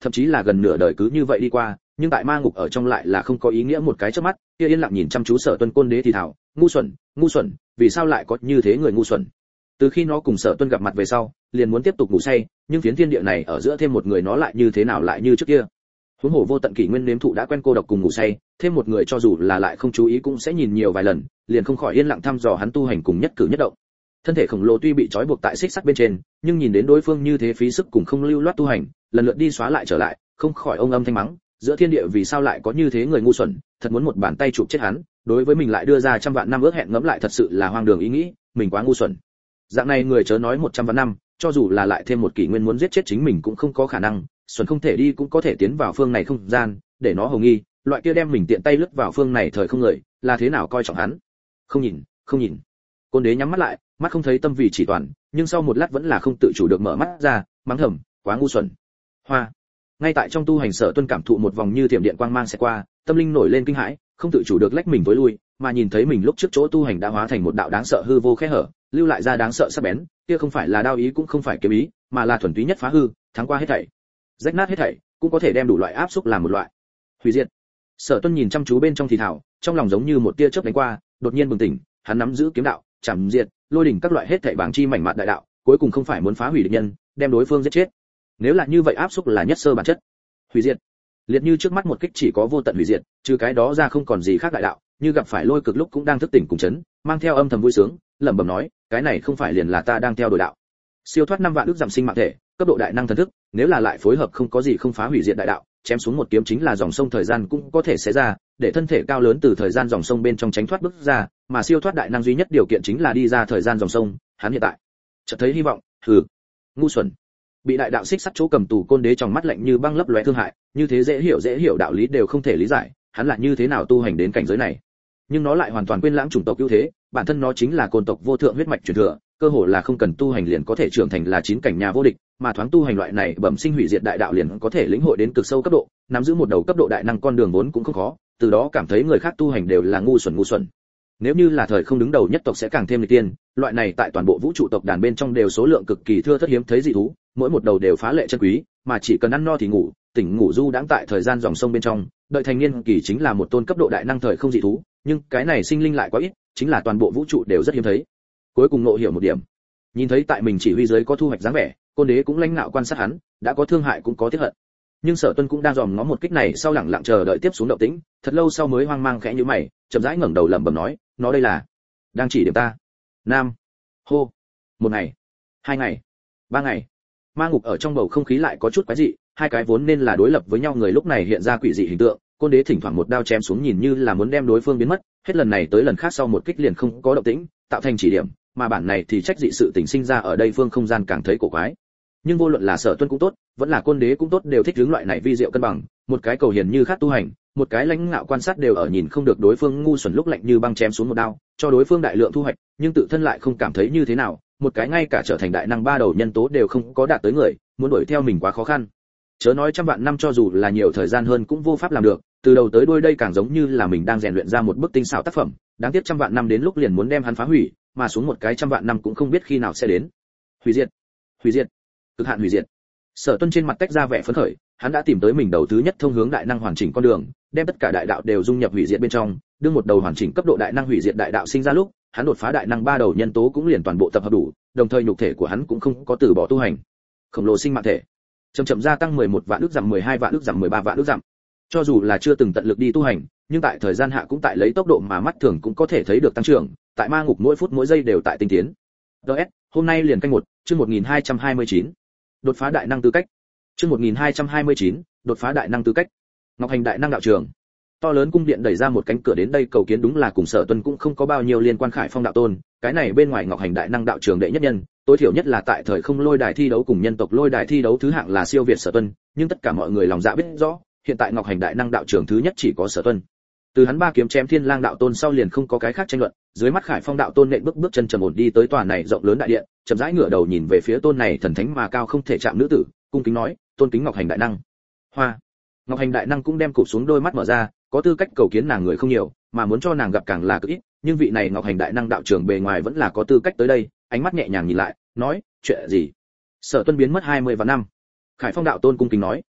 Speaker 1: thậm chí là gần nửa đời cứ như vậy đi qua, nhưng tại ma ngục ở trong lại là không có ý nghĩa một cái chớp mắt, kia yên lặng nhìn chăm chú Sở Tuân Côn Đế thì thào, ngu xuẩn, ngu xuẩn, vì sao lại có như thế người ngu xuẩn. Từ khi nó cùng Sở Tuân gặp mặt về sau, liền muốn tiếp tục ngủ say, nhưng phiến thiên địa này ở giữa thêm một người nó lại như thế nào lại như trước kia. Huống hồ vô tận kỷ nguyên nếm thụ đã quen cô độc cùng ngủ say, thêm một người cho dù là lại không chú ý cũng sẽ nhìn nhiều vài lần, liền không khỏi yên lặng thăm dò hắn tu hành cùng nhất cử nhất động. Thân thể khổng lồ tuy bị trói buộc tại xích sắt bên trên, nhưng nhìn đến đối phương như thế phí sức cùng không lưu loát tu hành, lần lượt đi xóa lại trở lại, không khỏi ông âm thanh mắng, giữa thiên địa vì sao lại có như thế người ngu xuẩn, thật muốn một bàn tay chụp chết hắn, đối với mình lại đưa ra trăm vạn năm ước hẹn, ngẫm lại thật sự là hoang đường ý nghĩ, mình quá ngu xuẩn. Dạng này người chớ nói một trăm vạn năm, cho dù là lại thêm một kỷ nguyên muốn giết chết chính mình cũng không có khả năng, xuẩn không thể đi cũng có thể tiến vào phương này không gian, để nó hồng nghi, loại kia đem mình tiện tay lướt vào phương này thời không người, là thế nào coi trọng hắn. Không nhìn, không nhìn. Côn Đế nhắm mắt lại, mắt không thấy tâm vì chỉ toàn, nhưng sau một lát vẫn là không tự chủ được mở mắt ra, mắng thầm, quá ngu xuẩn. Hoa. Ngay tại trong tu hành, Sở Tuân cảm thụ một vòng như thiểm điện quang mang sẽ qua, tâm linh nổi lên kinh hãi, không tự chủ được lách mình tối lui, mà nhìn thấy mình lúc trước chỗ tu hành đã hóa thành một đạo đáng sợ hư vô khe hở, lưu lại ra đáng sợ sắc bén, kia không phải là đao ý cũng không phải kiếm ý, mà là thuần túy nhất phá hư, thắng qua hết thảy, rách nát hết thảy, cũng có thể đem đủ loại áp xúc làm một loại hủy diệt. Sở Tuân nhìn chăm chú bên trong thì thảo, trong lòng giống như một tia chớp đánh qua, đột nhiên bừng tỉnh, hắn nắm giữ kiếm đạo, chảm diệt, lôi đỉnh các loại hết thảy bảng chi mảnh mạn đại đạo, cuối cùng không phải muốn phá hủy địch nhân, đem đối phương giết chết. Nếu là như vậy áp xúc là nhất sơ bản chất, hủy diệt. Liệt như trước mắt một kích chỉ có vô tận hủy diệt, trừ cái đó ra không còn gì khác đại đạo, như gặp phải lôi cực lúc cũng đang thức tỉnh cùng chấn, mang theo âm thầm vui sướng, lẩm bẩm nói, cái này không phải liền là ta đang theo đuổi đạo. Siêu thoát năm vạn ước giảm sinh mạng thể, cấp độ đại năng thần thức, nếu là lại phối hợp không có gì không phá hủy diệt đại đạo, chém xuống một kiếm chính là dòng sông thời gian cũng có thể xé ra, để thân thể cao lớn từ thời gian dòng sông bên trong tránh thoát bước ra, mà siêu thoát đại năng duy nhất điều kiện chính là đi ra thời gian dòng sông, hắn hiện tại chợt thấy hy vọng, hừ, ngu xuẩn. Bị đại đạo xích sắt chỗ cầm tù Côn Đế trong mắt lạnh như băng lấp lóe thương hại, như thế dễ hiểu dễ hiểu đạo lý đều không thể lý giải, hắn là như thế nào tu hành đến cảnh giới này. Nhưng nó lại hoàn toàn quên lãng chủng tộc ưu thế, bản thân nó chính là côn tộc vô thượng huyết mạch truyền thừa, cơ hồ là không cần tu hành liền có thể trưởng thành là chín cảnh nhà vô địch, mà thoáng tu hành loại này bẩm sinh hủy diệt đại đạo liền có thể lĩnh hội đến cực sâu cấp độ, nắm giữ một đầu cấp độ đại năng con đường vốn cũng không khó, từ đó cảm thấy người khác tu hành đều là ngu xuẩn ngu xuẩn. Nếu như là thời không đứng đầu nhất tộc sẽ càng thêm nghịch tiên, loại này tại toàn bộ vũ trụ tộc đàn bên trong đều số lượng cực kỳ thưa thớt hiếm thấy dị thú, mỗi một đầu đều phá lệ chân quý, mà chỉ cần ăn no thì ngủ, tỉnh ngủ du đãng tại thời gian dòng sông bên trong, đợi thành niên kỳ chính là một tôn cấp độ đại năng thời không dị thú, nhưng cái này sinh linh lại quá ít, chính là toàn bộ vũ trụ đều rất hiếm thấy. Cuối cùng ngộ hiểu một điểm, nhìn thấy tại mình chỉ huy dưới có thu hoạch dáng vẻ, Côn Đế cũng lãnh nạo quan sát hắn, đã có thương hại cũng có tiếc hận. Nhưng Sở Tuân cũng đang dòm ngó một kích này, sau lẳng lặng chờ đợi tiếp xuống động tĩnh, thật lâu sau mới hoang mang khẽ nhíu mày, chậm rãi ngẩng đầu lẩm bẩm nói, nó đây là đang chỉ điểm ta. Nam, hô, một ngày, hai ngày, ba ngày. Ma ngục ở trong bầu không khí lại có chút quái dị, hai cái vốn nên là đối lập với nhau người lúc này hiện ra quỷ dị hình tượng, Côn Đế thỉnh thoảng một đao chém xuống nhìn như là muốn đem đối phương biến mất, hết lần này tới lần khác sau một kích liền không có động tĩnh, tạo thành chỉ điểm, mà bản này thì trách dị sự tình sinh ra ở đây phương không gian càng thấy cổ quái. Nhưng vô luận là Sở Tuân cũng tốt, vẫn là Côn Đế cũng tốt, đều thích hướng loại này vi diệu cân bằng, một cái cầu hiền như khác tu hành, một cái lãnh ngạo quan sát, đều ở nhìn không được đối phương ngu xuẩn lúc lạnh như băng chém xuống một đao, cho đối phương đại lượng thu hoạch, nhưng tự thân lại không cảm thấy như thế nào, một cái ngay cả trở thành đại năng ba đầu nhân tố đều không có đạt tới người, muốn đuổi theo mình quá khó khăn. Chớ nói trăm vạn năm, cho dù là nhiều thời gian hơn cũng vô pháp làm được, từ đầu tới đuôi đây càng giống như là mình đang rèn luyện ra một bức tinh xảo tác phẩm, đáng tiếc trăm vạn năm đến lúc liền muốn đem hắn phá hủy, mà xuống một cái trăm vạn năm cũng không biết khi nào sẽ đến. Hủy diệt, hủy diệt, cực hạn hủy diệt. Sở Tuân trên mặt tách ra vẻ phấn khởi, hắn đã tìm tới mình đầu thứ nhất thông hướng đại năng hoàn chỉnh con đường, đem tất cả đại đạo đều dung nhập hủy diệt bên trong, đưa một đầu hoàn chỉnh cấp độ đại năng hủy diệt đại đạo sinh ra lúc, hắn đột phá đại năng ba đầu nhân tố cũng liền toàn bộ tập hợp đủ, đồng thời nhục thể của hắn cũng không có từ bỏ tu hành. Khổng lồ sinh mạng thể, chậm chậm gia tăng mười một vạn ức dặm, mười hai vạn ức dặm, mười ba vạn ức dặm. Cho dù là chưa từng tận lực đi tu hành, nhưng tại thời gian hạ cũng tại lấy tốc độ mà mắt thường cũng có thể thấy được tăng trưởng, tại ma ngục mỗi phút mỗi giây đều tại tinh tiến. đê ét, hôm nay liền canh một, chương một nghìn hai trăm hai mươi chín. Đột phá đại năng tư cách. Chương một nghìn hai trăm hai mươi chín, đột phá đại năng tư cách. Ngọc Hành đại năng đạo trường. To lớn cung điện đẩy ra một cánh cửa đến đây cầu kiến, đúng là cùng Sở Tuân cũng không có bao nhiêu liên quan. Khải Phong đạo tôn, cái này bên ngoài Ngọc Hành đại năng đạo trường đệ nhất nhân, tối thiểu nhất là tại thời không lôi đài thi đấu cùng nhân tộc lôi đài thi đấu thứ hạng là siêu việt Sở Tuân, nhưng tất cả mọi người lòng dạ biết rõ, hiện tại Ngọc Hành đại năng đạo trường thứ nhất chỉ có Sở Tuân. Từ hắn ba kiếm chém Thiên Lang đạo tôn sau liền không có cái khác tranh luận, dưới mắt Khải Phong đạo tôn nện bước bước chân trầm ổn đi tới tòa này rộng lớn đại điện, chậm rãi ngửa đầu nhìn về phía tôn này thần thánh mà cao không thể chạm nữ tử, cung kính nói, tôn kính Ngọc Hành đại năng. Hoa. Ngọc Hành đại năng cũng đem cụp xuống đôi mắt mở ra, có tư cách cầu kiến nàng người không nhiều, mà muốn cho nàng gặp càng là cực ít, nhưng vị này Ngọc Hành đại năng đạo trưởng bề ngoài vẫn là có tư cách tới đây, ánh mắt nhẹ nhàng nhìn lại, nói, chuyện gì? Sở Tuân biến mất hai mươi vạn năm. Khải Phong đạo tôn cung kính nói,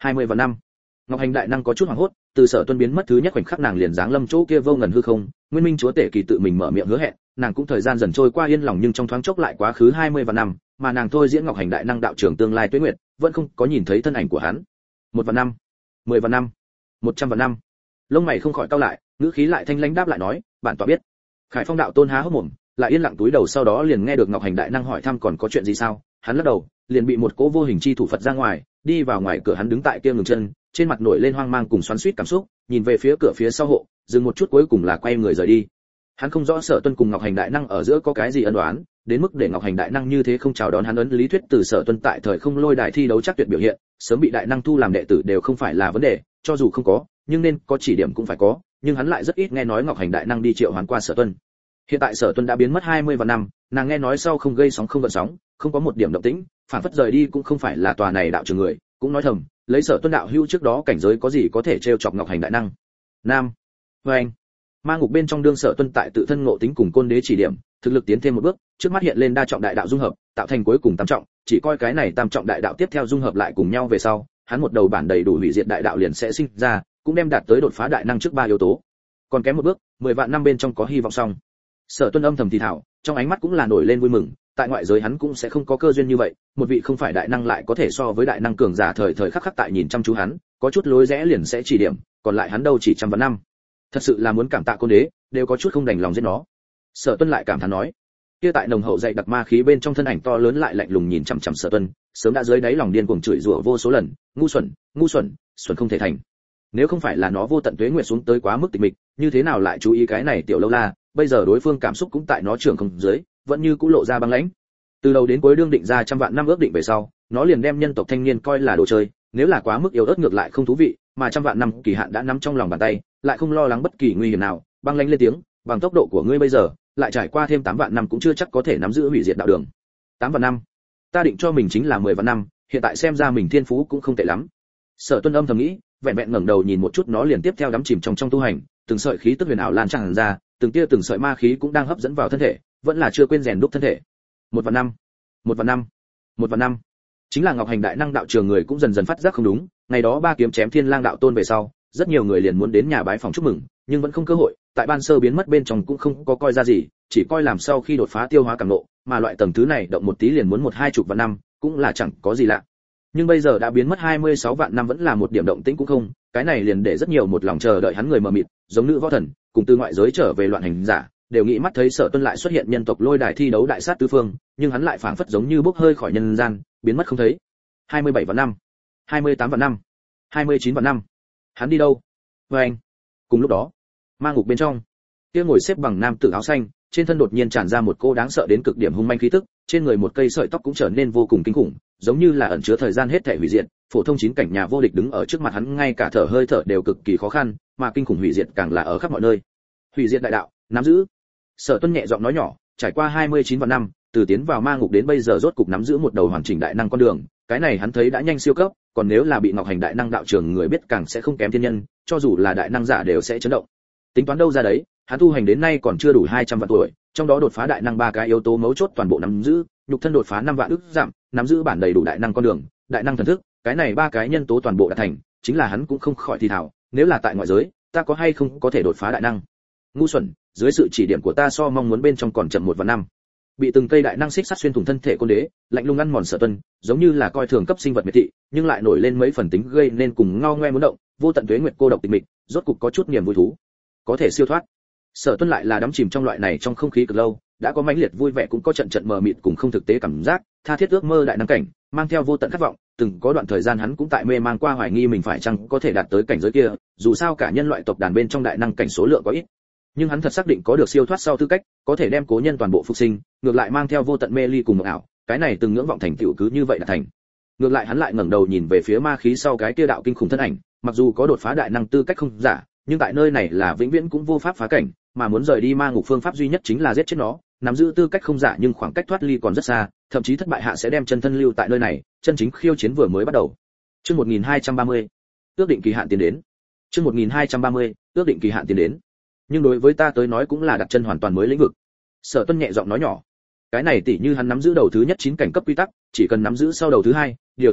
Speaker 1: hai mươi vạn năm. Ngọc Hành đại năng có chút hoảng hốt, từ Sở Tuân biến mất thứ nhất khoảnh khắc nàng liền giáng lâm chỗ kia vô ngần hư không, Nguyên Minh chúa tể kỳ tự mình mở miệng hứa hẹn, nàng cũng thời gian dần trôi qua yên lòng nhưng trong thoáng chốc lại quá khứ hai mươi vạn năm, mà nàng thôi diễn Ngọc Hành đại năng đạo trưởng tương lai tuế nguyệt, vẫn không có nhìn thấy thân ảnh của hắn. Một vạn năm, mười vạn năm, một trăm vạn năm. Lông mày không khỏi cau lại, ngữ khí lại thanh lãnh đáp lại nói, bản tọa biết. Khải Phong đạo tôn há hốc mồm, lại yên lặng túi đầu, sau đó liền nghe được Ngọc Hành đại năng hỏi thăm còn có chuyện gì sao, hắn lắc đầu, liền bị một cỗ vô hình chi thủ Phật ra ngoài, đi vào ngoài cửa hắn đứng tại kia ngừng chân, trên mặt nổi lên hoang mang cùng xoắn xuýt cảm xúc, nhìn về phía cửa phía sau hộ, dừng một chút cuối cùng là quay người rời đi. Hắn không rõ Sở Tuân cùng Ngọc Hành đại năng ở giữa có cái gì ân oán, đến mức để Ngọc Hành đại năng như thế không chào đón hắn. Ấn lý thuyết từ Sở Tuân tại thời không lôi đài thi đấu chắc tuyệt biểu hiện, sớm bị đại năng thu làm đệ tử đều không phải là vấn đề, cho dù không có, nhưng nên có chỉ điểm cũng phải có, nhưng hắn lại rất ít nghe nói Ngọc Hành đại năng đi triệu hoán qua Sở Tuân. Hiện tại Sở Tuân đã biến mất hai mươi vạn năm, nàng nghe nói sau không gây sóng không gợn sóng, không có một điểm động tĩnh, phản phất rời đi cũng không phải là tòa này đạo trường người, cũng nói thầm, lấy Sở Tuân đạo hưu trước đó cảnh giới có gì có thể trêu chọc Ngọc Hành đại năng. Nam, với anh, ma ngục bên trong đương Sở Tuân tại tự thân ngộ tính cùng côn đế chỉ điểm, thực lực tiến thêm một bước, trước mắt hiện lên đa trọng đại đạo dung hợp, tạo thành cuối cùng tam trọng, chỉ coi cái này tam trọng đại đạo tiếp theo dung hợp lại cùng nhau về sau, hắn một đầu bản đầy đủ hủy diệt đại đạo liền sẽ sinh ra, cũng đem đạt tới đột phá đại năng trước ba yếu tố. Còn kém một bước, mười vạn năm bên trong có hy vọng xong. Sở Tuân âm thầm thì thảo, trong ánh mắt cũng là nổi lên vui mừng, tại ngoại giới hắn cũng sẽ không có cơ duyên như vậy, một vị không phải đại năng lại có thể so với đại năng cường giả thời thời khắc khắc tại nhìn chăm chú hắn, có chút lối rẽ liền sẽ chỉ điểm, còn lại hắn đâu chỉ trăm vạn năm. Thật sự là muốn cảm tạ côn đế, đều có chút không đành lòng giết nó. Sở Tuân lại cảm thán nói, kia tại nồng hậu dày đặc ma khí bên trong thân ảnh to lớn lại lạnh lùng nhìn chằm chằm Sở Tuân, sớm đã dưới đáy lòng điên cuồng chửi rủa vô số lần, ngu xuẩn, ngu xuẩn, xuẩn không thể thành. Nếu không phải là nó vô tận tuế nguyệt xuống tới quá mức tịch mịch, như thế nào lại chú ý cái này tiểu lâu la, bây giờ đối phương cảm xúc cũng tại nó trưởng không dưới, vẫn như cũ lộ ra băng lãnh. Từ đầu đến cuối đương định ra trăm vạn năm ước định về sau, nó liền đem nhân tộc thanh niên coi là đồ chơi, nếu là quá mức yếu ớt ngược lại không thú vị, mà trăm vạn năm kỳ hạn đã nắm trong lòng bàn tay, lại không lo lắng bất kỳ nguy hiểm nào, băng lãnh lên tiếng, bằng tốc độ của ngươi bây giờ, lại trải qua thêm tám vạn năm cũng chưa chắc có thể nắm giữ hủy diệt đạo đường. tám vạn năm, ta định cho mình chính là mười vạn năm, hiện tại xem ra mình thiên phú cũng không tệ lắm. Sở Tuân âm thầm nghĩ, vẹn vẹn ngẩng đầu nhìn một chút nó liền tiếp theo đắm chìm trong trong tu hành, từng sợi khí tức huyền ảo lan tràn ra, từng tia từng sợi ma khí cũng đang hấp dẫn vào thân thể, vẫn là chưa quên rèn đúc thân thể. Một vạn năm, một vạn năm, một vạn năm. Chính là Ngọc Hành đại năng đạo trường người cũng dần dần phát giác không đúng, ngày đó ba kiếm chém Thiên Lang đạo tôn về sau, rất nhiều người liền muốn đến nhà bái phòng chúc mừng, nhưng vẫn không cơ hội, tại ban sơ biến mất bên trong cũng không có coi ra gì, chỉ coi làm sau khi đột phá tiêu hóa cảm nộ, mà loại tầng thứ này động một tí liền muốn một hai chục vạn năm, cũng là chẳng có gì lạ. Nhưng bây giờ đã biến mất hai mươi sáu vạn năm vẫn là một điểm động tĩnh cũng không, cái này liền để rất nhiều một lòng chờ đợi hắn người mờ mịt, giống nữ võ thần, cùng từ ngoại giới trở về loạn hành giả, đều nghĩ mắt thấy Sở Tuân lại xuất hiện nhân tộc lôi đài thi đấu đại sát tứ phương, nhưng hắn lại phảng phất giống như bốc hơi khỏi nhân gian, biến mất không thấy. hai mươi bảy vạn năm, hai mươi tám vạn năm, hai mươi chín vạn năm. Hắn đi đâu? Với anh. Cùng lúc đó, ma ngục bên trong, kia ngồi xếp bằng nam tử áo xanh, trên thân đột nhiên tràn ra một cô đáng sợ đến cực điểm hung manh khí tức, trên người một cây sợi tóc cũng trở nên vô cùng kinh khủng, giống như là ẩn chứa thời gian hết thảy hủy diệt, phổ thông chín cảnh nhà vô địch đứng ở trước mặt hắn ngay cả thở hơi thở đều cực kỳ khó khăn, mà kinh khủng hủy diệt càng là ở khắp mọi nơi. Hủy diệt đại đạo, nắm giữ. Sở Tuân nhẹ giọng nói nhỏ, trải qua hai mươi chín vạn năm, từ tiến vào ma ngục đến bây giờ rốt cục nắm giữ một đầu hoàn chỉnh đại năng con đường, cái này hắn thấy đã nhanh siêu cấp, còn nếu là bị Ngọc Hành đại năng đạo trường người biết càng sẽ không kém thiên nhân, cho dù là đại năng giả đều sẽ chấn động. Tính toán đâu ra đấy, hắn tu hành đến nay còn chưa đủ hai trăm vạn tuổi, trong đó đột phá đại năng ba cái yếu tố mấu chốt toàn bộ nắm giữ, nhục thân đột phá năm vạn ức giảm, nắm giữ bản đầy đủ đại năng con đường, đại năng thần thức, cái này ba cái nhân tố toàn bộ đã thành, chính là hắn cũng không khỏi thì thào, nếu là tại ngoại giới, ta có hay không có thể đột phá đại năng? Ngu xuẩn, dưới sự chỉ điểm của ta so mong muốn bên trong còn chậm một vạn năm. Bị từng cây đại năng xích sắt xuyên thủng thân thể côn đế, lạnh lùng ăn mòn Sở Tuân, giống như là coi thường cấp sinh vật miệt thị, nhưng lại nổi lên mấy phần tính gây nên cùng ngao ngoe muốn động, vô tận tuế nguyệt cô độc tịch mịch, rốt cục có chút niềm vui thú. Có thể siêu thoát. Sở Tuân lại là đắm chìm trong loại này trong không khí cực lâu, đã có mãnh liệt vui vẻ cũng có trận trận mờ mịt cùng không thực tế cảm giác, tha thiết ước mơ đại năng cảnh, mang theo vô tận khát vọng, từng có đoạn thời gian hắn cũng tại mê mang qua hoài nghi mình phải chăng có thể đạt tới cảnh giới kia, dù sao cả nhân loại tộc đàn bên trong đại năng cảnh số lượng có ít. Nhưng hắn thật xác định có được siêu thoát sau tư cách, có thể đem cố nhân toàn bộ phục sinh, ngược lại mang theo vô tận mê ly cùng mộng ảo, cái này từng ngưỡng vọng thành tựu cứ như vậy đã thành. Ngược lại hắn lại ngẩng đầu nhìn về phía ma khí sau cái kia đạo kinh khủng thân ảnh, mặc dù có đột phá đại năng tư cách không giả, nhưng tại nơi này là vĩnh viễn cũng vô pháp phá cảnh, mà muốn rời đi ma ngục phương pháp duy nhất chính là giết chết nó, nắm giữ tư cách không giả nhưng khoảng cách thoát ly còn rất xa, thậm chí thất bại hạ sẽ đem chân thân lưu tại nơi này, chân chính khiêu chiến vừa mới bắt đầu. Chương một nghìn hai trăm ba mươi, ước định kỳ hạn tiến đến. Chương một nghìn hai trăm ba mươi, ước định kỳ hạn tiến đến. Nhưng đối với ta tới nói cũng là đặt chân hoàn toàn mới lĩnh vực. Sở Tuân nhẹ giọng nói nhỏ. Cái này tỉ như hắn nắm giữ đầu thứ nhất chín cảnh cấp quy tắc, chỉ cần nắm giữ sau đầu thứ hai, điều thứ ba,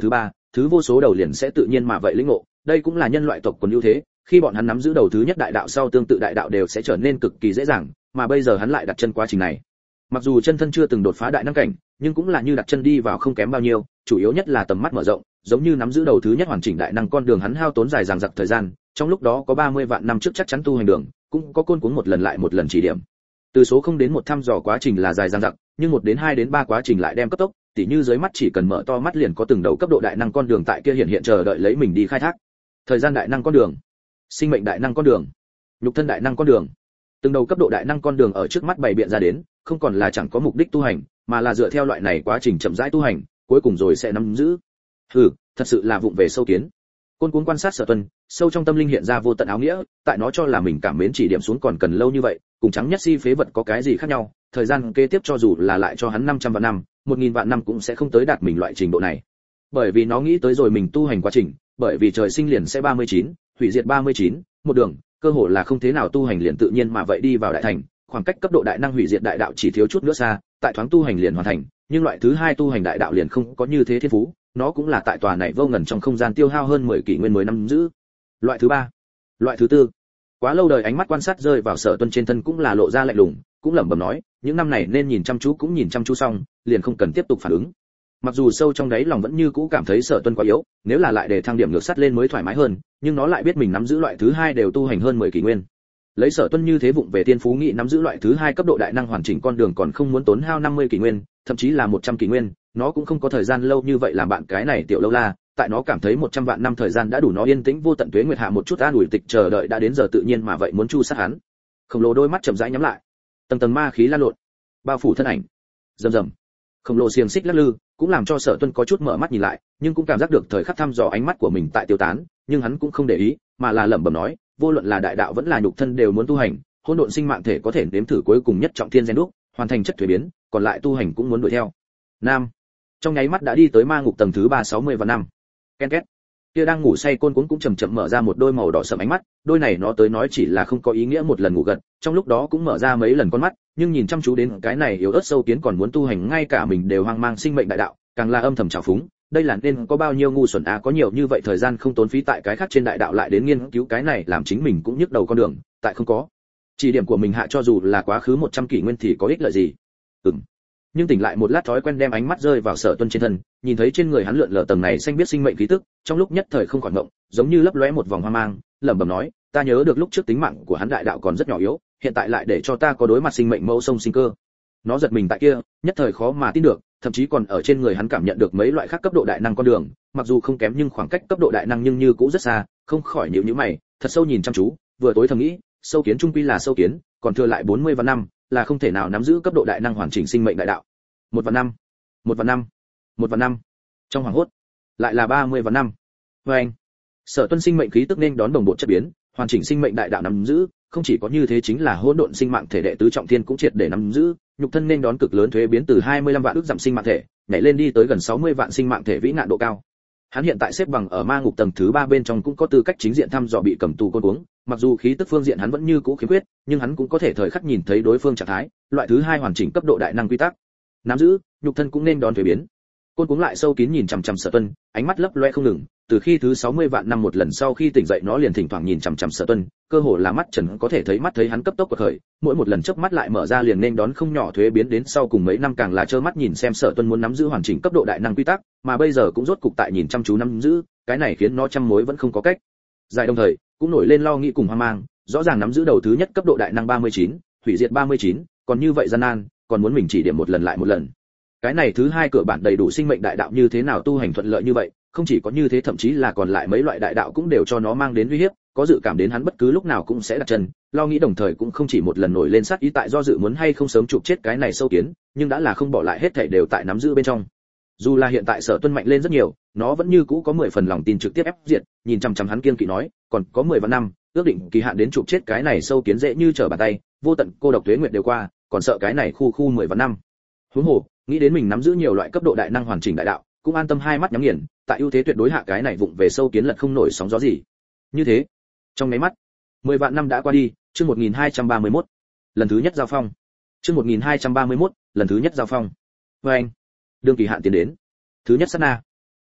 Speaker 1: thứ vô số đầu liền sẽ tự nhiên mà vậy lĩnh ngộ, đây cũng là nhân loại tộc quần ưu thế, khi bọn hắn nắm giữ đầu thứ nhất đại đạo sau tương tự đại đạo đều sẽ trở nên cực kỳ dễ dàng, mà bây giờ hắn lại đặt chân quá trình này. Mặc dù chân thân chưa từng đột phá đại năng cảnh, nhưng cũng là như đặt chân đi vào không kém bao nhiêu, chủ yếu nhất là tầm mắt mở rộng, giống như nắm giữ đầu thứ nhất hoàn chỉnh đại năng con đường hắn hao tốn dài dằng dặc thời gian, trong lúc đó có ba mươi vạn năm trước chắc chắn tu hành đường, cũng có côn cuống một lần lại một lần chỉ điểm. Từ số không đến một thăm dò quá trình là dài dằng dặc, nhưng một đến hai đến ba quá trình lại đem cấp tốc, tỉ như dưới mắt chỉ cần mở to mắt liền có từng đầu cấp độ đại năng con đường tại kia hiện hiện chờ đợi lấy mình đi khai thác. Thời gian đại năng con đường, sinh mệnh đại năng con đường, nhục thân đại năng con đường. Từng đầu cấp độ đại năng con đường ở trước mắt bày biện ra đến, không còn là chẳng có mục đích tu hành, mà là dựa theo loại này quá trình chậm rãi tu hành, cuối cùng rồi sẽ nắm giữ. Hừ, thật sự là vụng về sâu kiến. Côn cuốn quan sát Sở Tuân, sâu trong tâm linh hiện ra vô tận áo nghĩa, tại nó cho là mình cảm mến chỉ điểm xuống còn cần lâu như vậy, cùng trắng nhất si phế vật có cái gì khác nhau, thời gian kế tiếp cho dù là lại cho hắn năm trăm vạn năm, một nghìn vạn năm cũng sẽ không tới đạt mình loại trình độ này. Bởi vì nó nghĩ tới rồi mình tu hành quá trình, bởi vì trời sinh liền sẽ ba mươi chín, hủy diệt ba mươi chín, một đường, cơ hội là không thế nào tu hành liền tự nhiên mà vậy đi vào đại thành, khoảng cách cấp độ đại năng hủy diệt đại đạo chỉ thiếu chút nữa xa, tại thoáng tu hành liền hoàn thành, nhưng loại thứ hai tu hành đại đạo liền không có như thế thiên phú, nó cũng là tại tòa này vô ngần trong không gian tiêu hao hơn mười kỷ nguyên mới nắm giữ. Loại thứ ba, loại thứ tư. Quá lâu đời ánh mắt quan sát rơi vào Sở Tuân trên thân cũng là lộ ra lạnh lùng, cũng lẩm bẩm nói, những năm này nên nhìn chăm chú cũng nhìn chăm chú xong, liền không cần tiếp tục phản ứng. Mặc dù sâu trong đáy lòng vẫn như cũ cảm thấy Sở Tuân quá yếu, nếu là lại để thăng điểm ngược sắt lên mới thoải mái hơn, nhưng nó lại biết mình nắm giữ loại thứ hai đều tu hành hơn mười kỷ nguyên. Lấy Sở Tuân như thế vụng về tiên phú nghị nắm giữ loại thứ hai cấp độ đại năng hoàn chỉnh con đường còn không muốn tốn hao năm mươi kỷ nguyên, thậm chí là một trăm kỷ nguyên, nó cũng không có thời gian lâu như vậy làm bạn cái này tiểu lâu la, tại nó cảm thấy một trăm vạn năm thời gian đã đủ nó yên tĩnh vô tận tuế nguyệt hạ một chút an ủi tịch chờ đợi đã đến giờ tự nhiên mà vậy muốn chu sát hắn. Khổng lồ đôi mắt chậm rãi nhắm lại, tầng tầng ma khí lan lộn, bao phủ thân ảnh. Rầm rầm. Khổng lồ xiềng xích lắc lư, cũng làm cho Sở Tuân có chút mở mắt nhìn lại, nhưng cũng cảm giác được thời khắc thăm dò ánh mắt của mình tại tiêu tán, nhưng hắn cũng không để ý, mà là lẩm bẩm nói, vô luận là đại đạo vẫn là nhục thân đều muốn tu hành, hỗn độn sinh mạng thể có thể nếm thử cuối cùng nhất trọng thiên gen đúc, hoàn thành chất thuế biến, còn lại tu hành cũng muốn đuổi theo. Nam. Trong nháy mắt đã đi tới ma ngục tầng thứ ba trăm sáu mươi và năm. Ken két. Kia đang ngủ say côn cuống cũng chậm chậm mở ra một đôi màu đỏ sẫm ánh mắt, đôi này nó tới nói chỉ là không có ý nghĩa một lần ngủ gật, trong lúc đó cũng mở ra mấy lần con mắt, nhưng nhìn chăm chú đến cái này yếu ớt sâu kiến còn muốn tu hành ngay cả mình đều hoang mang sinh mệnh đại đạo, càng là âm thầm trào phúng, đây là nên có bao nhiêu ngu xuẩn à, có nhiều như vậy thời gian không tốn phí tại cái khác trên đại đạo lại đến nghiên cứu cái này làm chính mình cũng nhức đầu con đường, tại không có chỉ điểm của mình hạ cho dù là quá khứ một trăm kỷ nguyên thì có ích lợi gì. Ừm. Nhưng tỉnh lại một lát thói quen đem ánh mắt rơi vào Sở Tuân trên thân, nhìn thấy trên người hắn lượn lờ tầng này xanh biết sinh mệnh khí tức, trong lúc nhất thời không khỏi ngộng, giống như lấp lóe một vòng hoang mang, lẩm bẩm nói, ta nhớ được lúc trước tính mạng của hắn đại đạo còn rất nhỏ yếu, hiện tại lại để cho ta có đối mặt sinh mệnh mẫu sông sinh cơ. Nó giật mình tại kia, nhất thời khó mà tin được, thậm chí còn ở trên người hắn cảm nhận được mấy loại khác cấp độ đại năng con đường, mặc dù không kém nhưng khoảng cách cấp độ đại năng nhưng như cũng rất xa, không khỏi nhíu nhíu mày, thật sâu nhìn chăm chú, vừa tối thầm nghĩ, sâu kiến trung quy là sâu kiến, còn thừa lại bốn mươi vạn năm, là không thể nào nắm giữ cấp độ đại năng hoàn chỉnh sinh mệnh đại đạo. Một vạn năm, một vạn năm, một vạn năm. Trong hoàng hốt, lại là ba mươi vạn năm. Và anh, Sở Tuân sinh mệnh khí tức nên đón đồng bộ chất biến, hoàn chỉnh sinh mệnh đại đạo nắm giữ, không chỉ có như thế chính là hỗn độn sinh mạng thể đệ tứ trọng thiên cũng triệt để nắm giữ, nhục thân nên đón cực lớn thuế biến từ hai mươi lăm vạn ước giảm sinh mạng thể, nhảy lên đi tới gần sáu mươi vạn sinh mạng thể vĩ nạn độ cao. Hắn hiện tại xếp bằng ở ma ngục tầng thứ ba bên trong cũng có tư cách chính diện thăm dò bị cầm tù côn cuống, mặc dù khí tức phương diện hắn vẫn như cũ khiếm khuyết, nhưng hắn cũng có thể thời khắc nhìn thấy đối phương trạng thái, loại thứ hai hoàn chỉnh cấp độ đại năng quy tắc. Nắm giữ, nhục thân cũng nên đón thuế biến. Côn cuống lại sâu kín nhìn chằm chằm Sở Tuân, ánh mắt lấp loe không ngừng, từ khi thứ sáu mươi vạn năm một lần sau khi tỉnh dậy nó liền thỉnh thoảng nhìn chằm chằm Sở Tuân, cơ hồ là mắt trần có thể thấy mắt thấy hắn cấp tốc quật khởi, mỗi một lần chớp mắt lại mở ra liền nên đón không nhỏ thuế biến đến sau cùng mấy năm càng là trơ mắt nhìn xem Sở Tuân muốn nắm giữ hoàn chỉnh cấp độ đại năng quy tắc, mà bây giờ cũng rốt cục tại nhìn chăm chú nắm giữ, cái này khiến nó trăm mối vẫn không có cách. Dài đồng thời, cũng nổi lên lo nghĩ cùng hoang mang, rõ ràng nắm giữ đầu thứ nhất cấp độ đại năng ba mươi chín, hủy diệt ba mươi chín, còn như vậy gian nan, còn muốn mình chỉ điểm một lần lại một lần. Cái này thứ hai cửa bản đầy đủ sinh mệnh đại đạo như thế nào tu hành thuận lợi như vậy, không chỉ có như thế thậm chí là còn lại mấy loại đại đạo cũng đều cho nó mang đến uy hiếp, có dự cảm đến hắn bất cứ lúc nào cũng sẽ đặt chân, lo nghĩ đồng thời cũng không chỉ một lần nổi lên sát ý tại do dự muốn hay không sớm chụp chết cái này sâu kiến, nhưng đã là không bỏ lại hết thảy đều tại nắm giữ bên trong. Dù là hiện tại Sở Tuân mạnh lên rất nhiều, nó vẫn như cũ có mười phần lòng tin trực tiếp ép diệt, nhìn chằm chằm hắn kiên kỵ nói, còn có mười vạn năm, ước định kỳ hạn đến chụp chết cái này sâu kiến dễ như trở bàn tay, vô tận cô độc tuế nguyệt đều qua, còn sợ cái này khu khu mười vạn năm. Huống hồ, nghĩ đến mình nắm giữ nhiều loại cấp độ đại năng hoàn chỉnh đại đạo, cũng an tâm hai mắt nhắm nghiền, tại ưu thế tuyệt đối hạ cái này vụng về sâu kiến lật không nổi sóng gió gì. Như thế, trong mấy mắt, mười vạn năm đã qua đi, chương một nghìn hai trăm ba mươi mốt, lần thứ nhất giao phong. Chương một nghìn hai trăm ba mươi mốt, lần thứ nhất giao phong. Và anh, đương kỳ hạn tiến đến. Thứ nhất sát na,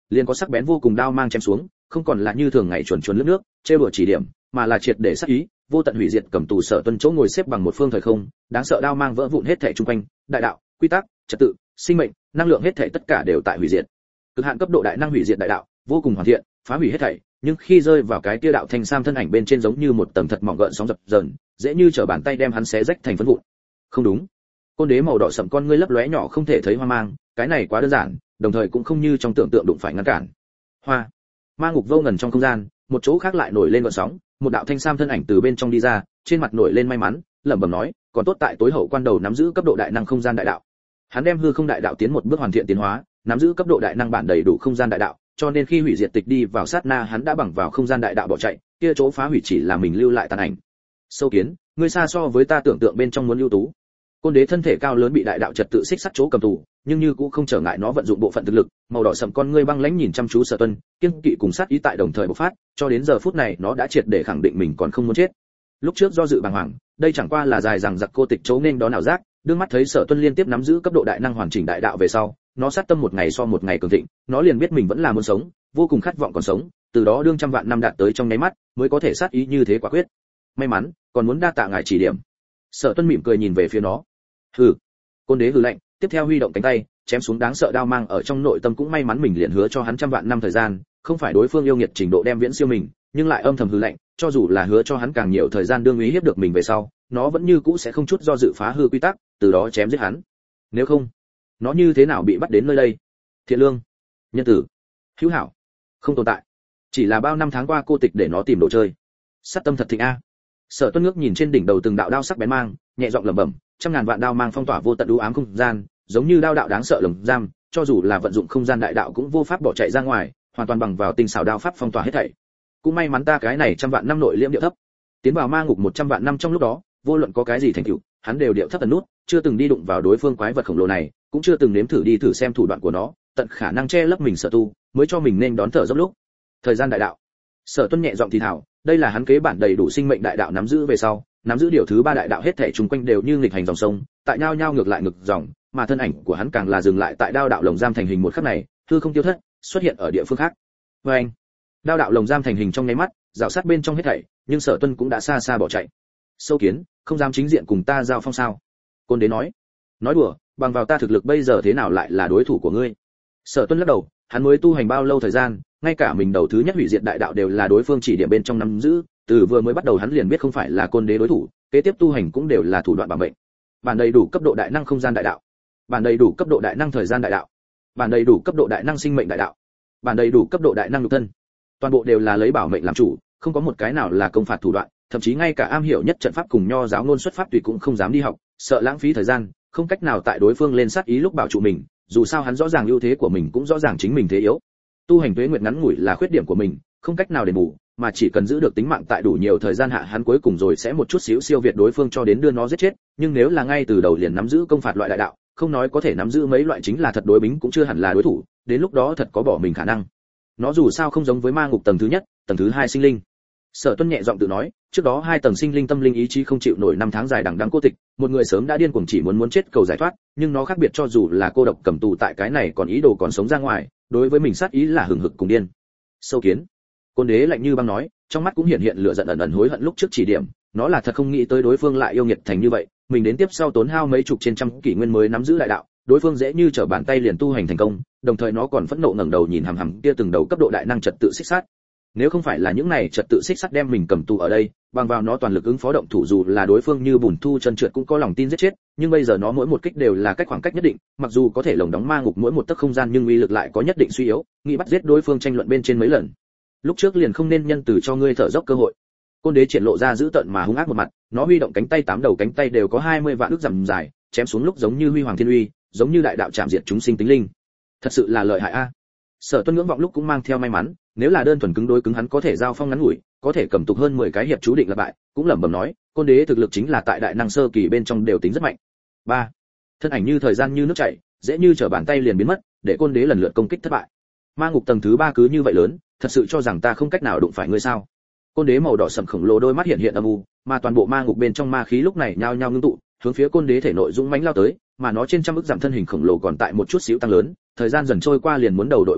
Speaker 1: liền có sắc bén vô cùng đao mang chém xuống, không còn là như thường ngày chuẩn chuẩn lướt nước, trêu đùa chỉ điểm, mà là triệt để sát ý, vô tận hủy diệt cầm tù Sở Tuân chỗ ngồi xếp bằng một phương thời không, đáng sợ đao mang vỡ vụn hết thảy xung quanh, đại đạo, quy tắc, trật tự, sinh mệnh, năng lượng hết thảy tất cả đều tại hủy diệt. Cực hạn cấp độ đại năng hủy diệt đại đạo, vô cùng hoàn thiện, phá hủy hết thảy, nhưng khi rơi vào cái kia đạo thanh sam thân ảnh bên trên giống như một tầng thật mỏng gợn sóng dập dờn, dễ như trở bàn tay đem hắn xé rách thành phấn vụn. Không đúng. Côn đế màu đỏ sẫm con ngươi lấp lóe nhỏ không thể thấy hoang mang, cái này quá đơn giản, đồng thời cũng không như trong tưởng tượng đụng phải ngăn cản. Hoa. Ma ngục vô ngần trong không gian, một chỗ khác lại nổi lên gợn sóng, một đạo thanh sam thân ảnh từ bên trong đi ra, trên mặt nổi lên may mắn, lẩm bẩm nói, còn tốt tại tối hậu quan đầu nắm giữ cấp độ đại năng không gian đại đạo. Hắn đem hư không đại đạo tiến một bước hoàn thiện tiến hóa, nắm giữ cấp độ đại năng bản đầy đủ không gian đại đạo, cho nên khi hủy diệt tịch đi vào sát na hắn đã bằng vào không gian đại đạo bỏ chạy, kia chỗ phá hủy chỉ là mình lưu lại tàn ảnh. Sâu kiến, ngươi xa so với ta tưởng tượng bên trong muốn ưu tú. Côn đế thân thể cao lớn bị đại đạo trật tự xích sắt chỗ cầm tù, nhưng như cũng không trở ngại nó vận dụng bộ phận thực lực, màu đỏ sẫm con ngươi băng lãnh nhìn chăm chú Sở Tuân, kiêng kỵ cùng sát ý tại đồng thời bộc phát, cho đến giờ phút này nó đã triệt để khẳng định mình còn không muốn chết. Lúc trước do dự bàng hoàng, đây chẳng qua là dài rằng giặc cô tịch chỗ nên đó nào giác, đương mắt thấy Sở Tuân liên tiếp nắm giữ cấp độ đại năng hoàn chỉnh đại đạo về sau, nó sát tâm một ngày so một ngày cường thịnh, nó liền biết mình vẫn là muốn sống, vô cùng khát vọng còn sống, từ đó đương trăm vạn năm đạt tới trong nháy mắt, mới có thể sát ý như thế quả quyết. May mắn, còn muốn đa tạ ngài chỉ điểm. Sở Tuân mỉm cười nhìn về phía nó. Hừ. Côn đế hừ lạnh, tiếp theo huy động cánh tay, chém xuống đáng sợ đao mang ở trong nội tâm cũng may mắn mình liền hứa cho hắn trăm vạn năm thời gian, không phải đối phương yêu nghiệt trình độ đem viễn siêu mình, nhưng lại âm thầm hừ lạnh, cho dù là hứa cho hắn càng nhiều thời gian đương ý hiếp được mình về sau, nó vẫn như cũ sẽ không chút do dự phá hư quy tắc, từ đó chém giết hắn. Nếu không, nó như thế nào bị bắt đến nơi đây? Thiện lương, nhân tử, hữu hảo, không tồn tại. Chỉ là bao năm tháng qua cô tịch để nó tìm đồ chơi. Sát tâm thật thịnh a. Sở Tuân ngước nhìn trên đỉnh đầu từng đạo đao sắc bén mang, nhẹ giọng lẩm bẩm, trăm ngàn vạn đao mang phong tỏa vô tận u ám không gian, giống như đao đạo đáng sợ lồng giam, cho dù là vận dụng không gian đại đạo cũng vô pháp bỏ chạy ra ngoài, hoàn toàn bằng vào tinh xảo đao pháp phong tỏa hết thảy. Cũng may mắn ta cái này trăm vạn năm nội liễm điệu thấp. Tiến vào ma ngục một trăm vạn năm trong lúc đó, vô luận có cái gì thành tựu, hắn đều điệu thấp tận nút, chưa từng đi đụng vào đối phương quái vật khổng lồ này, cũng chưa từng nếm thử đi thử xem thủ đoạn của nó, tận khả năng che lấp mình sở tu, mới cho mình nên đón thở dốc lúc. Thời gian đại đạo. Sở Tuân nhẹ giọng thì thào, đây là hắn kế bản đầy đủ sinh mệnh đại đạo nắm giữ về sau, nắm giữ điều thứ ba đại đạo hết thảy chung quanh đều như nghịch hành dòng sông, tại nhau nhau ngược lại ngược dòng, mà thân ảnh của hắn càng là dừng lại tại đao đạo lồng giam thành hình một khắc này, hư không tiêu thất, xuất hiện ở địa phương khác. Và anh, đao đạo lồng giam thành hình trong nháy mắt, rào sát bên trong hết thảy, nhưng Sở Tuân cũng đã xa xa bỏ chạy. Sâu kiến, không dám chính diện cùng ta giao phong sao? Côn đế nói. Nói đùa, bằng vào ta thực lực bây giờ thế nào lại là đối thủ của ngươi? Sở Tuân lắc đầu, hắn mới tu hành bao lâu thời gian, ngay cả mình đầu thứ nhất hủy diệt đại đạo đều là đối phương chỉ điểm bên trong nắm giữ, từ vừa mới bắt đầu hắn liền biết không phải là côn đế đối thủ, kế tiếp tu hành cũng đều là thủ đoạn bảo mệnh. Bản đầy đủ cấp độ đại năng không gian đại đạo, bản đầy đủ cấp độ đại năng thời gian đại đạo, bản đầy đủ cấp độ đại năng sinh mệnh đại đạo, bản đầy đủ cấp độ đại năng nhục thân. Toàn bộ đều là lấy bảo mệnh làm chủ, không có một cái nào là công phạt thủ đoạn, thậm chí ngay cả am hiểu nhất trận pháp cùng nho giáo ngôn xuất pháp tùy cũng không dám đi học, sợ lãng phí thời gian, không cách nào tại đối phương lên sát ý lúc bảo trụ mình, dù sao hắn rõ ràng ưu thế của mình cũng rõ ràng chính mình thế yếu. Tu hành tuế nguyệt ngắn ngủi là khuyết điểm của mình, không cách nào đền bù, mà chỉ cần giữ được tính mạng tại đủ nhiều thời gian hạ hắn cuối cùng rồi sẽ một chút xíu siêu việt đối phương cho đến đưa nó giết chết, nhưng nếu là ngay từ đầu liền nắm giữ công phạt loại đại đạo, không nói có thể nắm giữ mấy loại chính là thật đối bính cũng chưa hẳn là đối thủ, đến lúc đó thật có bỏ mình khả năng. Nó dù sao không giống với ma ngục tầng thứ nhất, tầng thứ hai sinh linh. Sở Tuân nhẹ giọng tự nói, trước đó hai tầng sinh linh tâm linh ý chí không chịu nổi năm tháng dài đằng đẵng cô tịch, một người sớm đã điên cuồng chỉ muốn muốn chết cầu giải thoát, nhưng nó khác biệt cho dù là cô độc cầm tù tại cái này còn ý đồ còn sống ra ngoài, đối với mình sát ý là hừng hực cùng điên. Sâu kiến. Côn đế lạnh như băng nói, trong mắt cũng hiện hiện lửa giận ẩn ẩn hối hận lúc trước chỉ điểm, nó là thật không nghĩ tới đối phương lại yêu nghiệt thành như vậy, mình đến tiếp sau tốn hao mấy chục trên trăm kỷ nguyên mới nắm giữ đại đạo, đối phương dễ như trở bàn tay liền tu hành thành công, đồng thời nó còn phẫn nộ ngẩng đầu nhìn hằm hằm kia từng đầu cấp độ đại năng trật tự xích sát. Nếu không phải là những này trật tự xích sắt đem mình cầm tù ở đây, bằng vào nó toàn lực ứng phó động thủ dù là đối phương như bùn thu chân trượt cũng có lòng tin giết chết, nhưng bây giờ nó mỗi một kích đều là cách khoảng cách nhất định, mặc dù có thể lồng đóng ma ngục mỗi một tấc không gian nhưng uy lực lại có nhất định suy yếu, nghĩ bắt giết đối phương tranh luận bên trên mấy lần. Lúc trước liền không nên nhân từ cho ngươi thở dốc cơ hội. Côn đế triển lộ ra dữ tợn mà hung ác một mặt, nó huy động cánh tay tám đầu cánh tay đều có hai mươi vạn ức dặm dài, chém xuống lúc giống như huy hoàng thiên uy, giống như đại đạo chạm diệt chúng sinh tính linh. Thật sự là lợi hại a. Sở Tuân ngưỡng vọng lúc cũng mang theo may mắn, nếu là đơn thuần cứng đối cứng hắn có thể giao phong ngắn ngủi, có thể cầm tục hơn mười cái hiệp chú định là bại, cũng lẩm bẩm nói, côn đế thực lực chính là tại đại năng sơ kỳ bên trong đều tính rất mạnh. ba Thân ảnh như thời gian như nước chảy, dễ như trở bàn tay liền biến mất, để côn đế lần lượt công kích thất bại. Ma ngục tầng thứ ba cứ như vậy lớn, thật sự cho rằng ta không cách nào đụng phải ngươi sao? Côn đế màu đỏ sẫm khổng lồ đôi mắt hiện hiện âm u, mà toàn bộ ma ngục bên trong ma khí lúc này nhao nhao ngưng tụ, hướng phía côn đế thể nội dũng mãnh lao tới, mà nó trên trăm ức giảm thân hình khổng lồ còn tại một chút xíu tăng lớn, thời gian dần trôi qua liền muốn đầu đội bầu trời,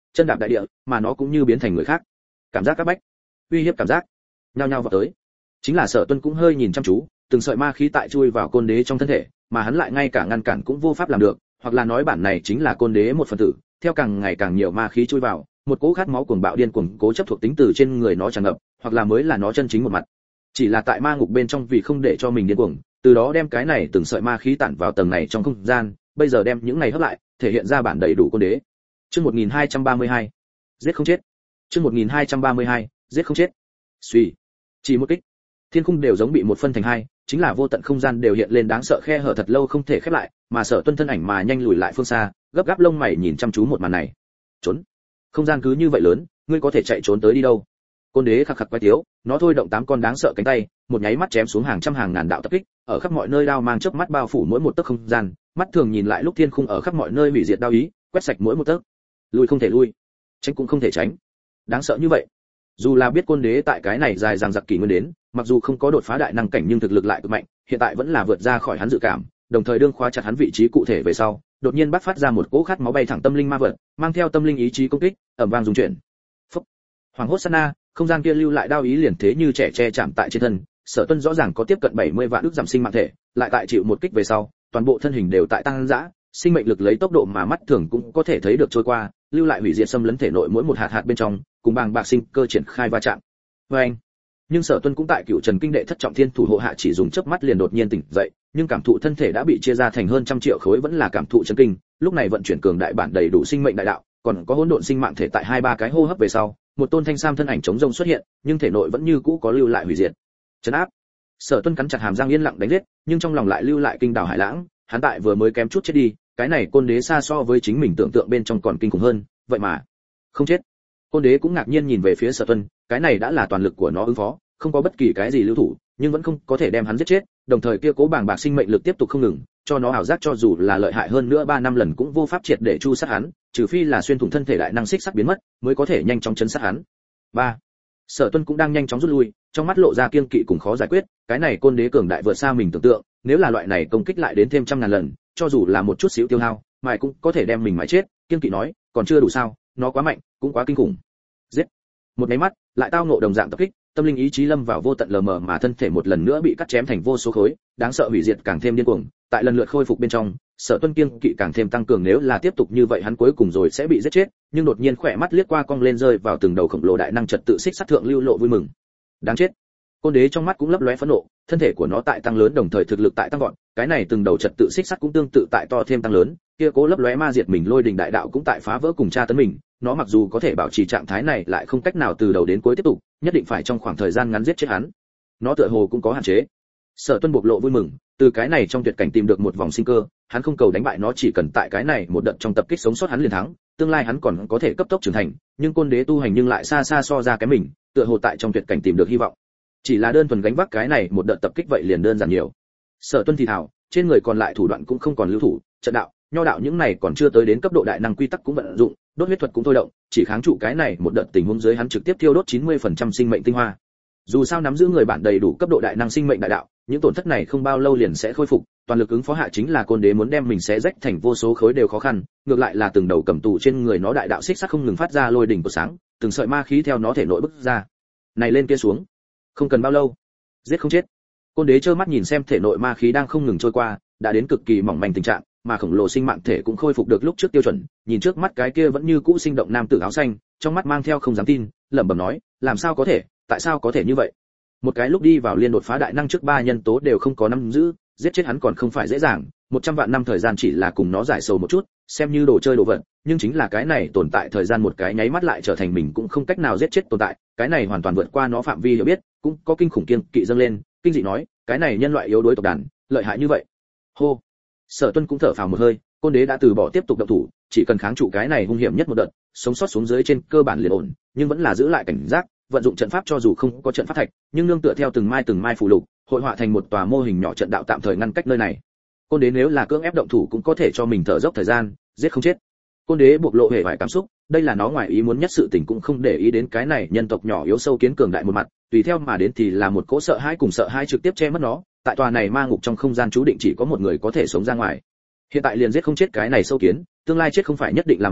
Speaker 1: chân đạp đại địa, mà nó cũng như biến thành người khác. Cảm giác các bách, uy hiếp cảm giác, nhao nhao vào tới. Chính là Sở Tuân cũng hơi nhìn chăm chú, từng sợi ma khí tại chui vào côn đế trong thân thể, mà hắn lại ngay cả ngăn cản cũng vô pháp làm được, hoặc là nói bản này chính là côn đế một phần tử, theo càng ngày càng nhiều ma khí chui vào, một cỗ khát máu cuồng bạo điên cuồng cố chấp thuộc tính từ trên người nó tràn ngập, hoặc là mới là nó chân chính một mặt. Chỉ là tại ma ngục bên trong vì không để cho mình điên cuồng, từ đó đem cái này từng sợi ma khí tản vào tầng này trong không gian, bây giờ đem những này hấp lại, thể hiện ra bản đầy đủ côn đế. Chương một nghìn hai trăm ba mươi hai, giết không chết. Chương một nghìn hai trăm ba mươi hai, giết không chết. Suy, chỉ một kích, thiên khung đều giống bị một phân thành hai, chính là vô tận không gian đều hiện lên đáng sợ khe hở thật lâu không thể khép lại, mà Sở Tuân thân ảnh mà nhanh lùi lại phương xa, gấp gáp lông mày nhìn chăm chú một màn này. Trốn. Không gian cứ như vậy lớn, ngươi có thể chạy trốn tới đi đâu? Côn đế khặc khặc quái tiếu, nó thôi động tám con đáng sợ cánh tay, một nháy mắt chém xuống hàng trăm hàng ngàn đạo tập kích, ở khắp mọi nơi đao mang chớp mắt bao phủ mỗi một tấc không gian, mắt thường nhìn lại lúc thiên khung ở khắp mọi nơi hủy diệt đao ý, quét sạch mỗi một tấc. Lùi không thể lui, tránh cũng không thể tránh. Đáng sợ như vậy. Dù là biết côn đế tại cái này dài dằng dặc kỷ nguyên đến, mặc dù không có đột phá đại năng cảnh nhưng thực lực lại cực mạnh, hiện tại vẫn là vượt ra khỏi hắn dự cảm, đồng thời đương khóa chặt hắn vị trí cụ thể về sau, đột nhiên bắt phát ra một cỗ khát máu bay thẳng tâm linh ma vật, mang theo tâm linh ý chí công kích, ầm vang rung chuyển. Phốc. Hoàng hốt sát na, không gian kia lưu lại đao ý liền thế như trẻ che chạm tại trên thân, Sở Tuân rõ ràng có tiếp cận bảy mươi vạn ức giảm sinh mạng thể, lại tại chịu một kích về sau, toàn bộ thân hình đều tại tăng dã, sinh mệnh lực lấy tốc độ mà mắt thường cũng có thể thấy được trôi qua, lưu lại hủy diệt xâm lấn thể nội mỗi một hạt hạt bên trong, cùng bàng bạc sinh cơ triển khai va chạm. Oeng. Nhưng Sở Tuân cũng tại Cựu Trần Kinh đệ thất trọng thiên thủ hộ hạ chỉ dùng chớp mắt liền đột nhiên tỉnh dậy, nhưng cảm thụ thân thể đã bị chia ra thành hơn trăm triệu khối vẫn là cảm thụ chấn kinh, lúc này vận chuyển cường đại bản đầy đủ sinh mệnh đại đạo, còn có hỗn độn sinh mạng thể tại hai ba cái hô hấp về sau, một tôn thanh sam thân ảnh chống rông xuất hiện, nhưng thể nội vẫn như cũ có lưu lại hủy diệt. Trấn áp. Sở Tuân cắn chặt hàm răng yên lặng đánh giết, nhưng trong lòng lại lưu lại kinh đảo hải lãng, hắn tại vừa mới kém chút chết đi, cái này côn đế xa so với chính mình tưởng tượng bên trong còn kinh khủng hơn, vậy mà không chết. Côn đế cũng ngạc nhiên nhìn về phía Sở Tuân, cái này đã là toàn lực của nó ứng phó, không có bất kỳ cái gì lưu thủ, nhưng vẫn không có thể đem hắn giết chết, đồng thời kia cố bàng bạc sinh mệnh lực tiếp tục không ngừng, cho nó ảo giác cho dù là lợi hại hơn nữa ba năm lần cũng vô pháp triệt để chu sát hắn, trừ phi là xuyên thủng thân thể đại năng xích sắt biến mất, mới có thể nhanh chóng chấn sát hắn. ba. Sở Tuân cũng đang nhanh chóng rút lui, trong mắt lộ ra kiên kỵ cùng khó giải quyết, cái này côn đế cường đại vượt xa mình tưởng tượng, nếu là loại này công kích lại đến thêm trăm ngàn lần, cho dù là một chút xíu tiêu hao, mày cũng có thể đem mình mãi chết, kiên kỵ nói, còn chưa đủ sao, nó quá mạnh, cũng quá kinh khủng. Giết. Một cái mắt, lại tao ngộ đồng dạng tập kích, tâm linh ý chí lâm vào vô tận lờ mờ mà thân thể một lần nữa bị cắt chém thành vô số khối, đáng sợ hủy diệt càng thêm điên cuồng, tại lần lượt khôi phục bên trong, Sở Tuân kiên kỵ càng thêm tăng cường, nếu là tiếp tục như vậy hắn cuối cùng rồi sẽ bị giết chết, nhưng đột nhiên khỏe mắt liếc qua cong lên rơi vào từng đầu khổng lồ đại năng trật tự xích sát thượng lưu lộ vui mừng. Đáng chết. Côn đế trong mắt cũng lấp lóe phẫn nộ, thân thể của nó tại tăng lớn đồng thời thực lực tại tăng vọt, cái này từng đầu trật tự xích sắt cũng tương tự tại to thêm tăng lớn, kia cố lấp lóe ma diệt mình lôi đình đại đạo cũng tại phá vỡ cùng tra tấn mình, nó mặc dù có thể bảo trì trạng thái này lại không cách nào từ đầu đến cuối tiếp tục, nhất định phải trong khoảng thời gian ngắn giết chết hắn. Nó tựa hồ cũng có hạn chế. Sở Tuân bộc lộ vui mừng, từ cái này trong tuyệt cảnh tìm được một vòng sinh cơ, hắn không cầu đánh bại nó, chỉ cần tại cái này một đợt trong tập kích sống sót hắn liền thắng, tương lai hắn còn có thể cấp tốc trưởng thành, nhưng côn đế tu hành nhưng lại xa xa so ra cái mình, tựa hồ tại trong tuyệt cảnh tìm được hy vọng. Chỉ là đơn thuần gánh vác cái này một đợt tập kích vậy liền đơn giản nhiều. Sở Tuân thì thào, trên người còn lại thủ đoạn cũng không còn lưu thủ, trận đạo, nho đạo những này còn chưa tới đến cấp độ đại năng quy tắc cũng vận dụng, đốt huyết thuật cũng thôi động, chỉ kháng trụ cái này một đợt tình huống dưới hắn trực tiếp thiêu đốt chín mươi phần trăm sinh mệnh tinh hoa. Dù sao nắm giữ người bản đầy đủ cấp độ đại năng sinh mệnh đại đạo, những tổn thất này không bao lâu liền sẽ khôi phục, toàn lực ứng phó hạ chính là côn đế muốn đem mình xé rách thành vô số khối đều khó khăn, ngược lại là từng đầu cầm tù trên người nó đại đạo xích sắt không ngừng phát ra lôi đỉnh của sáng, từng sợi ma khí theo nó thể nội bức ra. Này lên kia xuống, không cần bao lâu, giết không chết. Côn đế trơ mắt nhìn xem thể nội ma khí đang không ngừng trôi qua, đã đến cực kỳ mỏng manh tình trạng, mà khổng lồ sinh mạng thể cũng khôi phục được lúc trước tiêu chuẩn, nhìn trước mắt cái kia vẫn như cũ sinh động nam tử áo xanh, trong mắt mang theo không dám tin, lẩm bẩm nói, làm sao có thể, tại sao có thể như vậy? Một cái lúc đi vào liên đột phá đại năng trước ba nhân tố đều không có nắm giữ, giết chết hắn còn không phải dễ dàng, một trăm vạn năm thời gian chỉ là cùng nó giải sầu một chút, xem như đồ chơi đồ vật, nhưng chính là cái này tồn tại thời gian một cái nháy mắt lại trở thành mình cũng không cách nào giết chết tồn tại, cái này hoàn toàn vượt qua nó phạm vi hiểu biết, cũng có kinh khủng kiên kỵ dâng lên, kinh dị nói, cái này nhân loại yếu đuối tộc đàn, lợi hại như vậy. Hô. Sở Tuân cũng thở phào một hơi, côn đế đã từ bỏ tiếp tục động thủ, chỉ cần kháng trụ cái này hung hiểm nhất một đợt, sống sót xuống dưới trên cơ bản liền ổn, nhưng vẫn là giữ lại cảnh giác, vận dụng trận pháp cho dù không có trận pháp thạch, nhưng nương tựa theo từng mai từng mai phù lục, hội họa thành một tòa mô hình nhỏ trận đạo tạm thời ngăn cách nơi này. Côn đế nếu là cưỡng ép động thủ cũng có thể cho mình thở dốc thời gian, giết không chết. Côn đế buộc lộ hề vài cảm xúc, đây là nó ngoài ý muốn nhất sự tình, cũng không để ý đến cái này nhân tộc nhỏ yếu sâu kiến cường đại một mặt, tùy theo mà đến thì là một cỗ sợ hãi cùng sợ hãi trực tiếp che mất nó, tại tòa này ma ngục trong không gian chú định chỉ có một người có thể sống ra ngoài. Hiện tại liền giết không chết cái này sâu kiến, tương lai chết không phải nhất định là mình,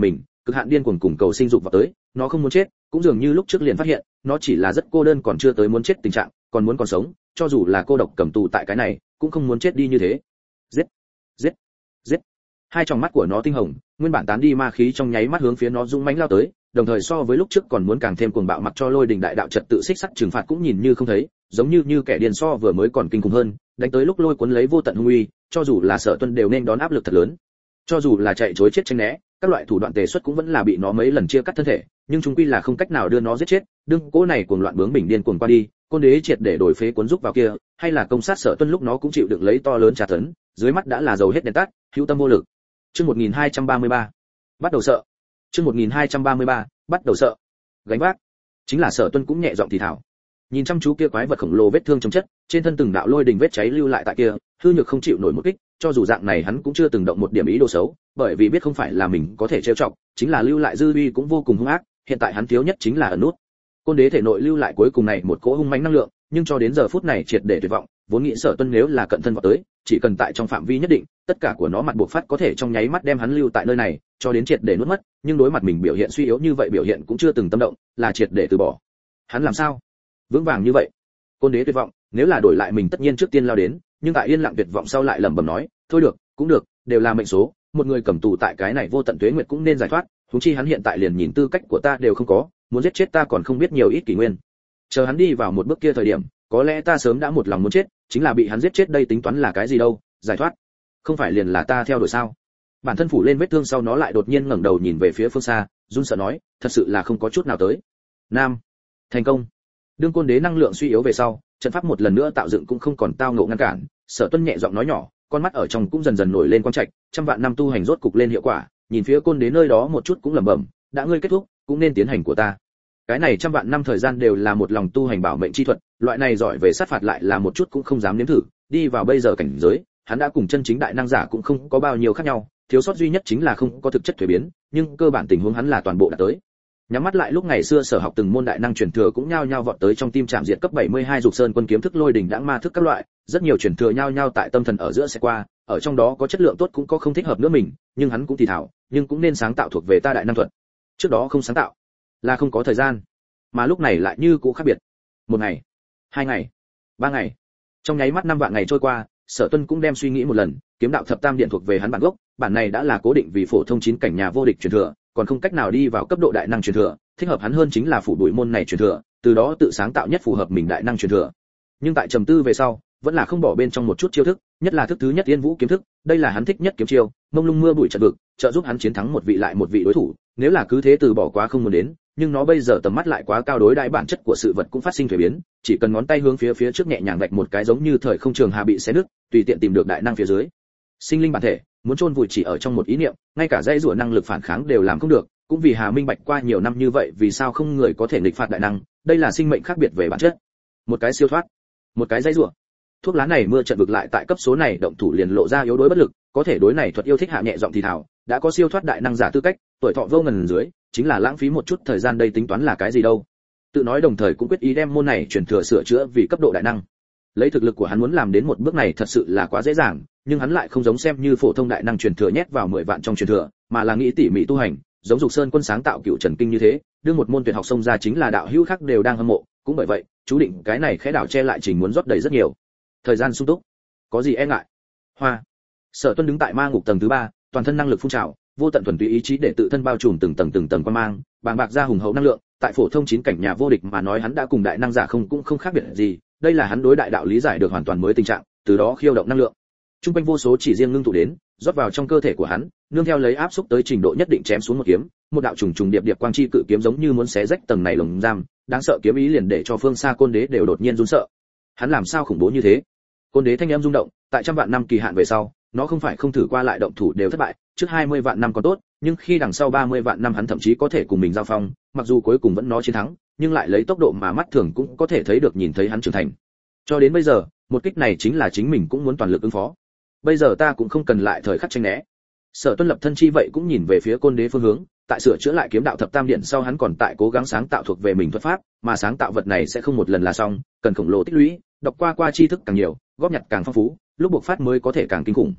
Speaker 1: cực hạn điên cuồng cùng cầu sinh dục vào tới, nó không muốn chết, cũng dường như lúc trước liền phát hiện, nó chỉ là rất cô đơn còn chưa tới muốn chết tình trạng, còn muốn còn sống, cho dù là cô độc cầm tù tại cái này, cũng không muốn chết đi như thế. Giết, giết, giết. Hai tròng mắt của nó tinh hồng, nguyên bản tán đi ma khí trong nháy mắt hướng phía nó dũng mãnh lao tới, đồng thời so với lúc trước còn muốn càng thêm cuồng bạo, mặc cho lôi đình đại đạo trật tự xích sắt trừng phạt cũng nhìn như không thấy, giống như như kẻ điên so vừa mới còn kinh khủng hơn, đánh tới lúc lôi cuốn lấy vô tận hung uy, cho dù là Sở Tuân đều nên đón áp lực thật lớn. Cho dù là chạy trối chết tránh né, các loại thủ đoạn tề xuất cũng vẫn là bị nó mấy lần chia cắt thân thể, nhưng chúng quy là không cách nào đưa nó giết chết. Đương cỗ này cuồng loạn bướng bỉnh điên cuồng qua đi, Côn Đế triệt để đổi phế cuốn rúc vào kia, hay là công sát Sở Tuân lúc nó cũng chịu đựng lấy to lớn tra tấn, dưới mắt đã là dầu hết đèn tắt, hữu tâm vô lực. Chương một nghìn hai trăm ba mươi ba, bắt đầu sợ. Chương một nghìn hai trăm ba mươi ba, bắt đầu sợ. Gánh vác. Chính là Sở Tuân cũng nhẹ giọng thì thào. Nhìn chăm chú kia quái vật khổng lồ vết thương chồng chất, trên thân từng đạo lôi đình vết cháy lưu lại tại kia, hư nhược không chịu nổi một kích, cho dù dạng này hắn cũng chưa từng động một điểm ý đồ xấu, bởi vì biết không phải là mình có thể trêu chọc, chính là lưu lại dư uy cũng vô cùng hung ác, hiện tại hắn thiếu nhất chính là ẩn nút. Côn Đế thể nội lưu lại cuối cùng này một cỗ hung mãnh năng lượng, nhưng cho đến giờ phút này triệt để tuyệt vọng, vốn nghĩ Sở Tuân nếu là cận thân vào tới, chỉ cần tại trong phạm vi nhất định, tất cả của nó mặt buộc phát có thể trong nháy mắt đem hắn lưu tại nơi này, cho đến triệt để nuốt mất, nhưng đối mặt mình biểu hiện suy yếu như vậy biểu hiện cũng chưa từng tâm động, là triệt để từ bỏ. Hắn làm sao? Vững vàng như vậy. Côn Đế tuyệt vọng, nếu là đổi lại mình tất nhiên trước tiên lao đến, nhưng tại yên lặng tuyệt vọng sau lại lẩm bẩm nói, thôi được, cũng được, đều là mệnh số, một người cầm tù tại cái này vô tận tuế nguyệt cũng nên giải thoát, huống chi hắn hiện tại liền nhìn tư cách của ta đều không có, muốn giết chết ta còn không biết nhiều ít kỷ nguyên. Chờ hắn đi vào một bước kia thời điểm, có lẽ ta sớm đã một lòng muốn chết, chính là bị hắn giết chết đây tính toán là cái gì đâu, giải thoát. Không phải liền là ta theo đuổi sao? Bản thân phủ lên vết thương sau nó lại đột nhiên ngẩng đầu nhìn về phía phương xa, run sợ nói, thật sự là không có chút nào tới. Nam, thành công. Đương Côn Đế năng lượng suy yếu về sau, trận pháp một lần nữa tạo dựng cũng không còn tao ngộ ngăn cản, Sở Tuân nhẹ giọng nói nhỏ, con mắt ở trong cũng dần dần nổi lên quang trạch, trăm vạn năm tu hành rốt cục lên hiệu quả, nhìn phía Côn Đế nơi đó một chút cũng lẩm bẩm, đã ngươi kết thúc, cũng nên tiến hành của ta. Cái này trăm vạn năm thời gian đều là một lòng tu hành bảo mệnh chi thuật, loại này giỏi về sát phạt lại là một chút cũng không dám nếm thử, đi vào bây giờ cảnh giới, hắn đã cùng chân chính đại năng giả cũng không có bao nhiêu khác nhau, thiếu sót duy nhất chính là không có thực chất thuế biến, nhưng cơ bản tình huống hắn là toàn bộ đã tới. Nhắm mắt lại lúc ngày xưa sở học từng môn đại năng truyền thừa cũng nhao nhao vọt tới trong tim chạm diệt cấp bảy mươi hai dục sơn quân kiếm thức lôi đỉnh đãng ma thức các loại, rất nhiều truyền thừa nhao nhao tại tâm thần ở giữa sẽ qua, ở trong đó có chất lượng tốt cũng có không thích hợp nữa mình, nhưng hắn cũng thì thảo, nhưng cũng nên sáng tạo thuộc về ta đại năng thuật. Trước đó không sáng tạo, là không có thời gian, mà lúc này lại như cũ khác biệt. Một ngày, hai ngày, ba ngày, trong nháy mắt năm vạn ngày trôi qua, Sở Tuân cũng đem suy nghĩ một lần, kiếm đạo thập tam điện thuộc về hắn bản gốc, bản này đã là cố định vì phổ thông chín cảnh nhà vô địch truyền thừa, còn không cách nào đi vào cấp độ đại năng truyền thừa, thích hợp hắn hơn chính là phủ đuổi môn này truyền thừa, từ đó tự sáng tạo nhất phù hợp mình đại năng truyền thừa. Nhưng tại trầm tư về sau, vẫn là không bỏ bên trong một chút chiêu thức, nhất là thức thứ nhất Tiên Vũ kiếm thức, đây là hắn thích nhất kiếm chiêu, mông lung mưa bụi trận vực, trợ giúp hắn chiến thắng một vị lại một vị đối thủ, nếu là cứ thế từ bỏ quá không muốn đến, nhưng nó bây giờ tầm mắt lại quá cao, đối đại bản chất của sự vật cũng phát sinh thay biến, chỉ cần ngón tay hướng phía phía trước nhẹ nhàng vạch một cái giống như thời không trường hà bị xé nứt, tùy tiện tìm được đại năng phía dưới. Sinh linh bản thể, muốn chôn vùi chỉ ở trong một ý niệm, ngay cả dây rủa năng lực phản kháng đều làm không được, cũng vì Hà Minh Bạch qua nhiều năm như vậy, vì sao không người có thể nghịch phạt đại năng, đây là sinh mệnh khác biệt về bản chất. Một cái siêu thoát, một cái dây rủa. Thuốc lá này mưa trận vực lại tại cấp số này động thủ liền lộ ra yếu đuối bất lực, có thể đối này thuật yêu thích hạ nhẹ giọng thì thào, đã có siêu thoát đại năng giả tư cách, tuổi thọ vô ngần dưới, chính là lãng phí một chút thời gian, đây tính toán là cái gì đâu. Tự nói đồng thời cũng quyết ý đem môn này truyền thừa sửa chữa vì cấp độ đại năng. Lấy thực lực của hắn muốn làm đến một bước này thật sự là quá dễ dàng, nhưng hắn lại không giống xem như phổ thông đại năng truyền thừa nhét vào mười vạn trong truyền thừa, mà là nghĩ tỉ mỉ tu hành, giống Dục Sơn quân sáng tạo Cựu Trần Kinh như thế, đưa một môn tuyệt học xông ra chính là đạo hữu khác đều đang hâm mộ, cũng bởi vậy, chú định cái này khẽ đảo che lại trình muốn rót đầy rất nhiều. Thời gian sung túc, có gì e ngại. Hoa. Sở Tuân đứng tại ma ngục tầng thứ ba, toàn thân năng lực phun trào, vô tận thuần túy ý chí để tự thân bao trùm từng tầng từng tầng quan mang, bàng bạc ra hùng hậu năng lượng, tại phổ thông chín cảnh nhà vô địch mà nói hắn đã cùng đại năng giả không cũng không khác biệt gì, đây là hắn đối đại đạo lý giải được hoàn toàn mới tình trạng, từ đó khiêu động năng lượng. Trung quanh vô số chỉ riêng ngưng tụ đến, rót vào trong cơ thể của hắn, nương theo lấy áp xúc tới trình độ nhất định chém xuống một kiếm, một đạo trùng trùng điệp điệp quang chi cự kiếm giống như muốn xé rách tầng này lồng giam, đáng sợ kiếm ý liền để cho phương xa Côn Đế đều đột nhiên run sợ. Hắn làm sao khủng bố như thế? Côn Đế thanh âm rung động, tại trăm vạn năm kỳ hạn về sau, nó không phải không thử qua lại động thủ đều thất bại, trước hai mươi vạn năm còn tốt, nhưng khi đằng sau ba mươi vạn năm hắn thậm chí có thể cùng mình giao phong, mặc dù cuối cùng vẫn nó chiến thắng, nhưng lại lấy tốc độ mà mắt thường cũng có thể thấy được nhìn thấy hắn trưởng thành. Cho đến bây giờ, một kích này chính là chính mình cũng muốn toàn lực ứng phó. Bây giờ ta cũng không cần lại thời khắc tranh né. Sở Tuân lập thân chi vậy cũng nhìn về phía Côn Đế phương hướng, tại sửa chữa lại kiếm đạo thập tam điện sau hắn còn tại cố gắng sáng tạo thuộc về mình thuật pháp, mà sáng tạo vật này sẽ không một lần là xong, cần khổng lồ tích lũy, đọc qua qua tri thức càng nhiều, góp nhặt càng phong phú, lúc buộc phát mới có thể càng kinh khủng.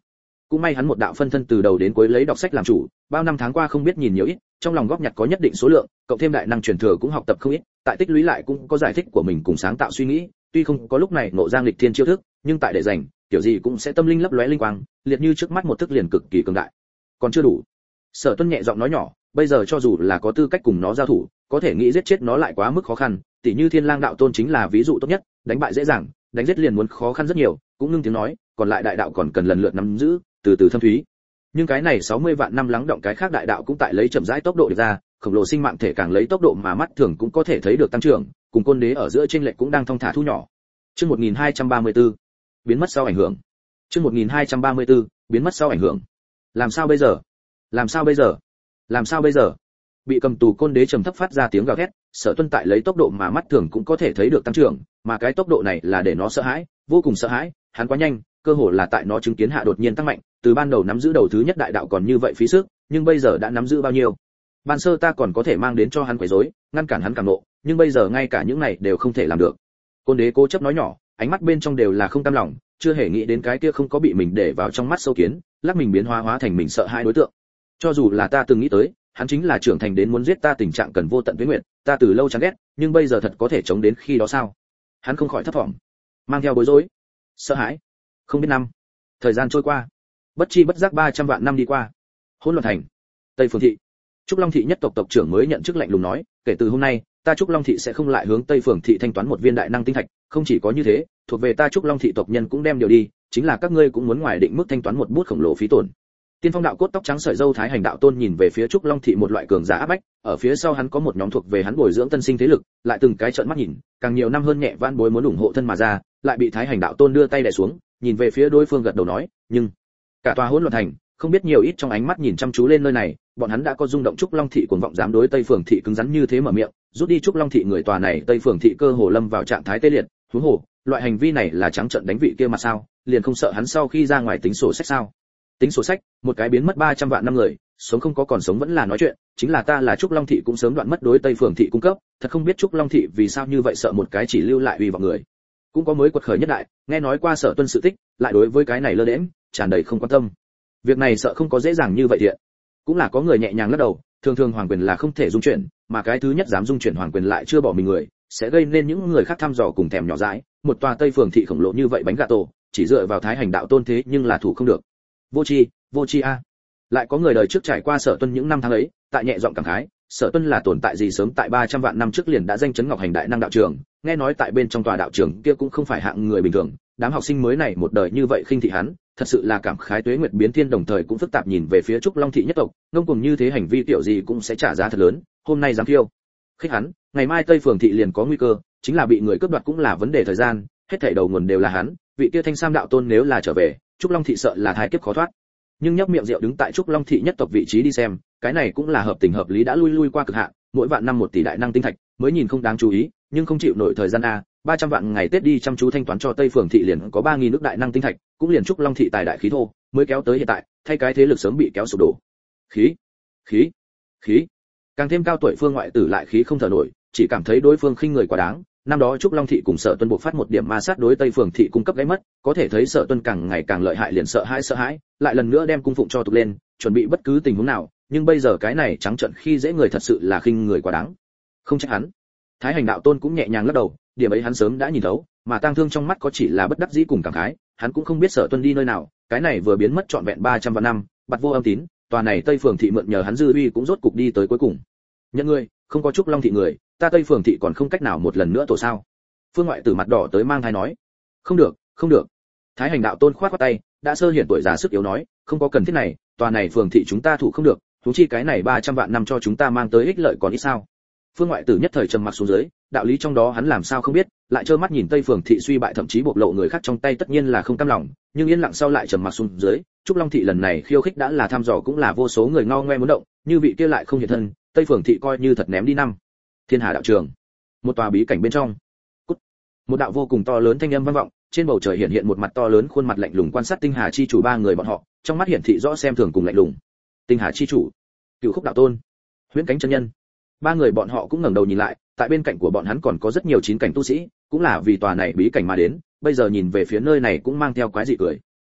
Speaker 1: Cũng may hắn một đạo phân thân từ đầu đến cuối lấy đọc sách làm chủ, bao năm tháng qua không biết nhìn nhiều ít, trong lòng góp nhặt có nhất định số lượng, cộng thêm đại năng truyền thừa cũng học tập không ít, tại tích lũy lại cũng có giải thích của mình cùng sáng tạo suy nghĩ, tuy không có lúc này ngộ giang lịch thiên chiêu thức, nhưng tại để dành, kiểu gì cũng sẽ tâm linh lấp lóe linh quang, liệt như trước mắt một thức liền cực kỳ cường đại. Còn chưa đủ. Sở Tuân nhẹ giọng nói nhỏ, bây giờ cho dù là có tư cách cùng nó giao thủ, có thể nghĩ giết chết nó lại quá mức khó khăn, tỉ như Thiên Lang đạo tôn chính là ví dụ tốt nhất, đánh bại dễ dàng, đánh giết liền muốn khó khăn rất nhiều, cũng ngưng tiếng nói, còn lại đại đạo còn cần lần lượt nắm giữ, từ từ thâm thúy. Nhưng cái này sáu mươi vạn năm lắng động cái khác đại đạo cũng tại lấy chậm rãi tốc độ được ra, khổng lồ sinh mạng thể càng lấy tốc độ mà mắt thường cũng có thể thấy được tăng trưởng, cùng côn đế ở giữa chênh lệch cũng đang thong thả thu nhỏ. Chương một nghìn hai trăm ba mươi tư, biến mất sau ảnh hưởng. Chương một nghìn hai trăm ba mươi tư, biến mất sau ảnh hưởng. Làm sao bây giờ? Làm sao bây giờ? Làm sao bây giờ? Bị cầm tù côn đế trầm thấp phát ra tiếng gào thét, Sở Tuân tại lấy tốc độ mà mắt thường cũng có thể thấy được tăng trưởng, mà cái tốc độ này là để nó sợ hãi, vô cùng sợ hãi, hắn quá nhanh, cơ hồ là tại nó chứng kiến hạ đột nhiên tăng mạnh, từ ban đầu nắm giữ đầu thứ nhất đại đạo còn như vậy phí sức, nhưng bây giờ đã nắm giữ bao nhiêu? Ban sơ ta còn có thể mang đến cho hắn quấy rối, ngăn cản hắn cảm nộ, nhưng bây giờ ngay cả những này đều không thể làm được. Côn đế cố chấp nói nhỏ, ánh mắt bên trong đều là không cam lòng, chưa hề nghĩ đến cái kia không có bị mình để vào trong mắt sâu kiến, lắc mình biến hóa hóa thành mình sợ hãi đối tượng. Cho dù là ta từng nghĩ tới, hắn chính là trưởng thành đến muốn giết ta tình trạng cần vô tận tuyết nguyện, ta từ lâu chán ghét, nhưng bây giờ thật có thể chống đến khi đó sao? Hắn không khỏi thấp thỏm, mang theo bối rối, sợ hãi. Không biết năm, thời gian trôi qua, bất chi bất giác ba trăm vạn năm đi qua. Hỗn Loạn Thành, Tây Phường thị. Trúc Long thị nhất tộc tộc trưởng mới nhận chức lạnh lùng nói, kể từ hôm nay, ta Trúc Long thị sẽ không lại hướng Tây Phường thị thanh toán một viên đại năng tinh thạch, không chỉ có như thế, thuộc về ta Trúc Long thị tộc nhân cũng đem điều đi, chính là các ngươi cũng muốn ngoài định mức thanh toán một bút khổng lồ phí tổn. Tiên Phong đạo cốt tóc trắng sợi râu Thái Hành đạo tôn nhìn về phía Trúc Long thị một loại cường giả áp bách, ở phía sau hắn có một nhóm thuộc về hắn bồi dưỡng tân sinh thế lực, lại từng cái trợn mắt nhìn, càng nhiều năm hơn nhẹ vãn bối muốn ủng hộ thân mà ra, lại bị Thái Hành đạo tôn đưa tay đè xuống, nhìn về phía đối phương gật đầu nói, nhưng cả tòa Hỗn Loạn Thành, không biết nhiều ít trong ánh mắt nhìn chăm chú lên nơi này, bọn hắn đã có rung động Trúc Long thị cuồng vọng dám đối Tây Phường thị cứng rắn như thế mở miệng, rút đi Trúc Long thị người tòa này Tây Phường thị cơ hồ lâm vào trạng thái tê liệt, huống hồ, loại hành vi này là trắng trợn đánh vị kia mà sao, liền không sợ hắn sau khi ra ngoài tính sổ sách sao? Tính sổ sách, một cái biến mất ba trăm vạn năm người, sống không có còn sống vẫn là nói chuyện, chính là ta là Trúc Long thị cũng sớm đoạn mất đối Tây Phường thị cung cấp, thật không biết Trúc Long thị vì sao như vậy sợ một cái chỉ lưu lại uy vọng người. Cũng có mới quật khởi nhất đại, nghe nói qua Sở Tuân sự tích, lại đối với cái này lơ đễnh, tràn đầy không quan tâm. Việc này sợ không có dễ dàng như vậy thiện. Cũng là có người nhẹ nhàng lắc đầu, thường thường hoàng quyền là không thể dung chuyển, mà cái thứ nhất dám dung chuyển hoàng quyền lại chưa bỏ mình người, sẽ gây nên những người khác thăm dò cùng thèm nhỏ dãi, một tòa Tây Phường thị khổng lồ như vậy bánh gà tổ, chỉ dựa vào Thái Hành đạo tôn thế nhưng là thủ không được. Vô tri, vô tri a. Lại có người đời trước trải qua Sở Tuân những năm tháng ấy, tại nhẹ giọng cảm khái, Sở Tuân là tồn tại gì sớm tại ba trăm vạn năm trước liền đã danh chấn Ngọc Hành đại năng đạo trường, nghe nói tại bên trong tòa đạo trường kia cũng không phải hạng người bình thường, đám học sinh mới này một đời như vậy khinh thị hắn, thật sự là cảm khái tuế nguyệt biến thiên, đồng thời cũng phức tạp nhìn về phía Trúc Long thị nhất tộc, ngông cuồng như thế hành vi tiểu gì cũng sẽ trả giá thật lớn, hôm nay dám khiêu khích hắn, ngày mai Tây Phường thị liền có nguy cơ, chính là bị người cướp đoạt cũng là vấn đề thời gian, hết thảy đầu nguồn đều là hắn, vị kia Thanh Sam đạo tôn nếu là trở về, Trúc Long thị sợ là thái kiếp khó thoát. Nhưng nhấp miệng rượu đứng tại Trúc Long thị nhất tộc vị trí đi xem, cái này cũng là hợp tình hợp lý đã lui lui qua cực hạn, mỗi vạn năm một tỷ đại năng tinh thạch, mới nhìn không đáng chú ý, nhưng không chịu nổi thời gian a, ba trăm vạn ngày Tết đi chăm chú thanh toán cho Tây Phường thị liền có ba nghìn nước đại năng tinh thạch, cũng liền Trúc Long thị tài đại khí thô, mới kéo tới hiện tại, thay cái thế lực sớm bị kéo sụp đổ. Khí, khí, khí. Càng thêm cao tuổi Phương ngoại tử lại khí không thở nổi, chỉ cảm thấy đối phương khinh người quá đáng. Năm đó Trúc Long thị cùng Sở Tuân buộc phát một điểm ma sát đối Tây Phường thị cung cấp gãy mất, có thể thấy Sở Tuân càng ngày càng lợi hại, liền sợ hãi sợ hãi, lại lần nữa đem cung phụng cho tục lên, chuẩn bị bất cứ tình huống nào, nhưng bây giờ cái này trắng trợn khi dễ người thật sự là khinh người quá đáng. Không trách hắn. Thái Hành đạo tôn cũng nhẹ nhàng lắc đầu, điểm ấy hắn sớm đã nhìn thấu, mà tang thương trong mắt có chỉ là bất đắc dĩ cùng cảm khái, hắn cũng không biết Sở Tuân đi nơi nào, cái này vừa biến mất trọn vẹn ba trăm vạn năm, bặt vô âm tín, tòa này Tây Phường thị mượn nhờ hắn dư uy cũng rốt cục đi tới cuối cùng. Nhận ngươi, không có Trúc Long thị người, ta Tây Phường thị còn không cách nào một lần nữa tổ sao? Phương ngoại tử mặt đỏ tới mang thai nói, không được, không được. Thái Hành đạo tôn khoát khoát tay, đã sơ hiển tuổi già sức yếu nói, không có cần thiết này, tòa này phường thị chúng ta thủ không được, huống chi cái này ba trăm vạn năm cho chúng ta mang tới ích lợi còn ít sao? Phương ngoại tử nhất thời trầm mặc xuống dưới, đạo lý trong đó hắn làm sao không biết, lại trơ mắt nhìn Tây Phường thị suy bại thậm chí bộc lộ người khác trong tay, tất nhiên là không cam lòng, nhưng yên lặng sau lại trầm mặc xuống dưới, Trúc Long thị lần này khiêu khích đã là thăm dò cũng là vô số người ngao ngoe muốn động, như vị kia lại không hiện thân, Tây Phường thị coi như thật ném đi năm. Thiên Hà đạo trường, một tòa bí cảnh bên trong, Cút. Một đạo vô cùng to lớn thanh âm vang vọng, trên bầu trời hiện hiện một mặt to lớn khuôn mặt lạnh lùng quan sát Tinh Hà chi chủ ba người bọn họ, trong mắt hiển thị rõ xem thường cùng lạnh lùng. Tinh Hà chi chủ, Cửu Khúc đạo tôn, Huyễn Cánh chân nhân, ba người bọn họ cũng ngẩng đầu nhìn lại, tại bên cạnh của bọn hắn còn có rất nhiều chín cảnh tu sĩ, cũng là vì tòa này bí cảnh mà đến, bây giờ nhìn về phía nơi này cũng mang theo quái dị cười.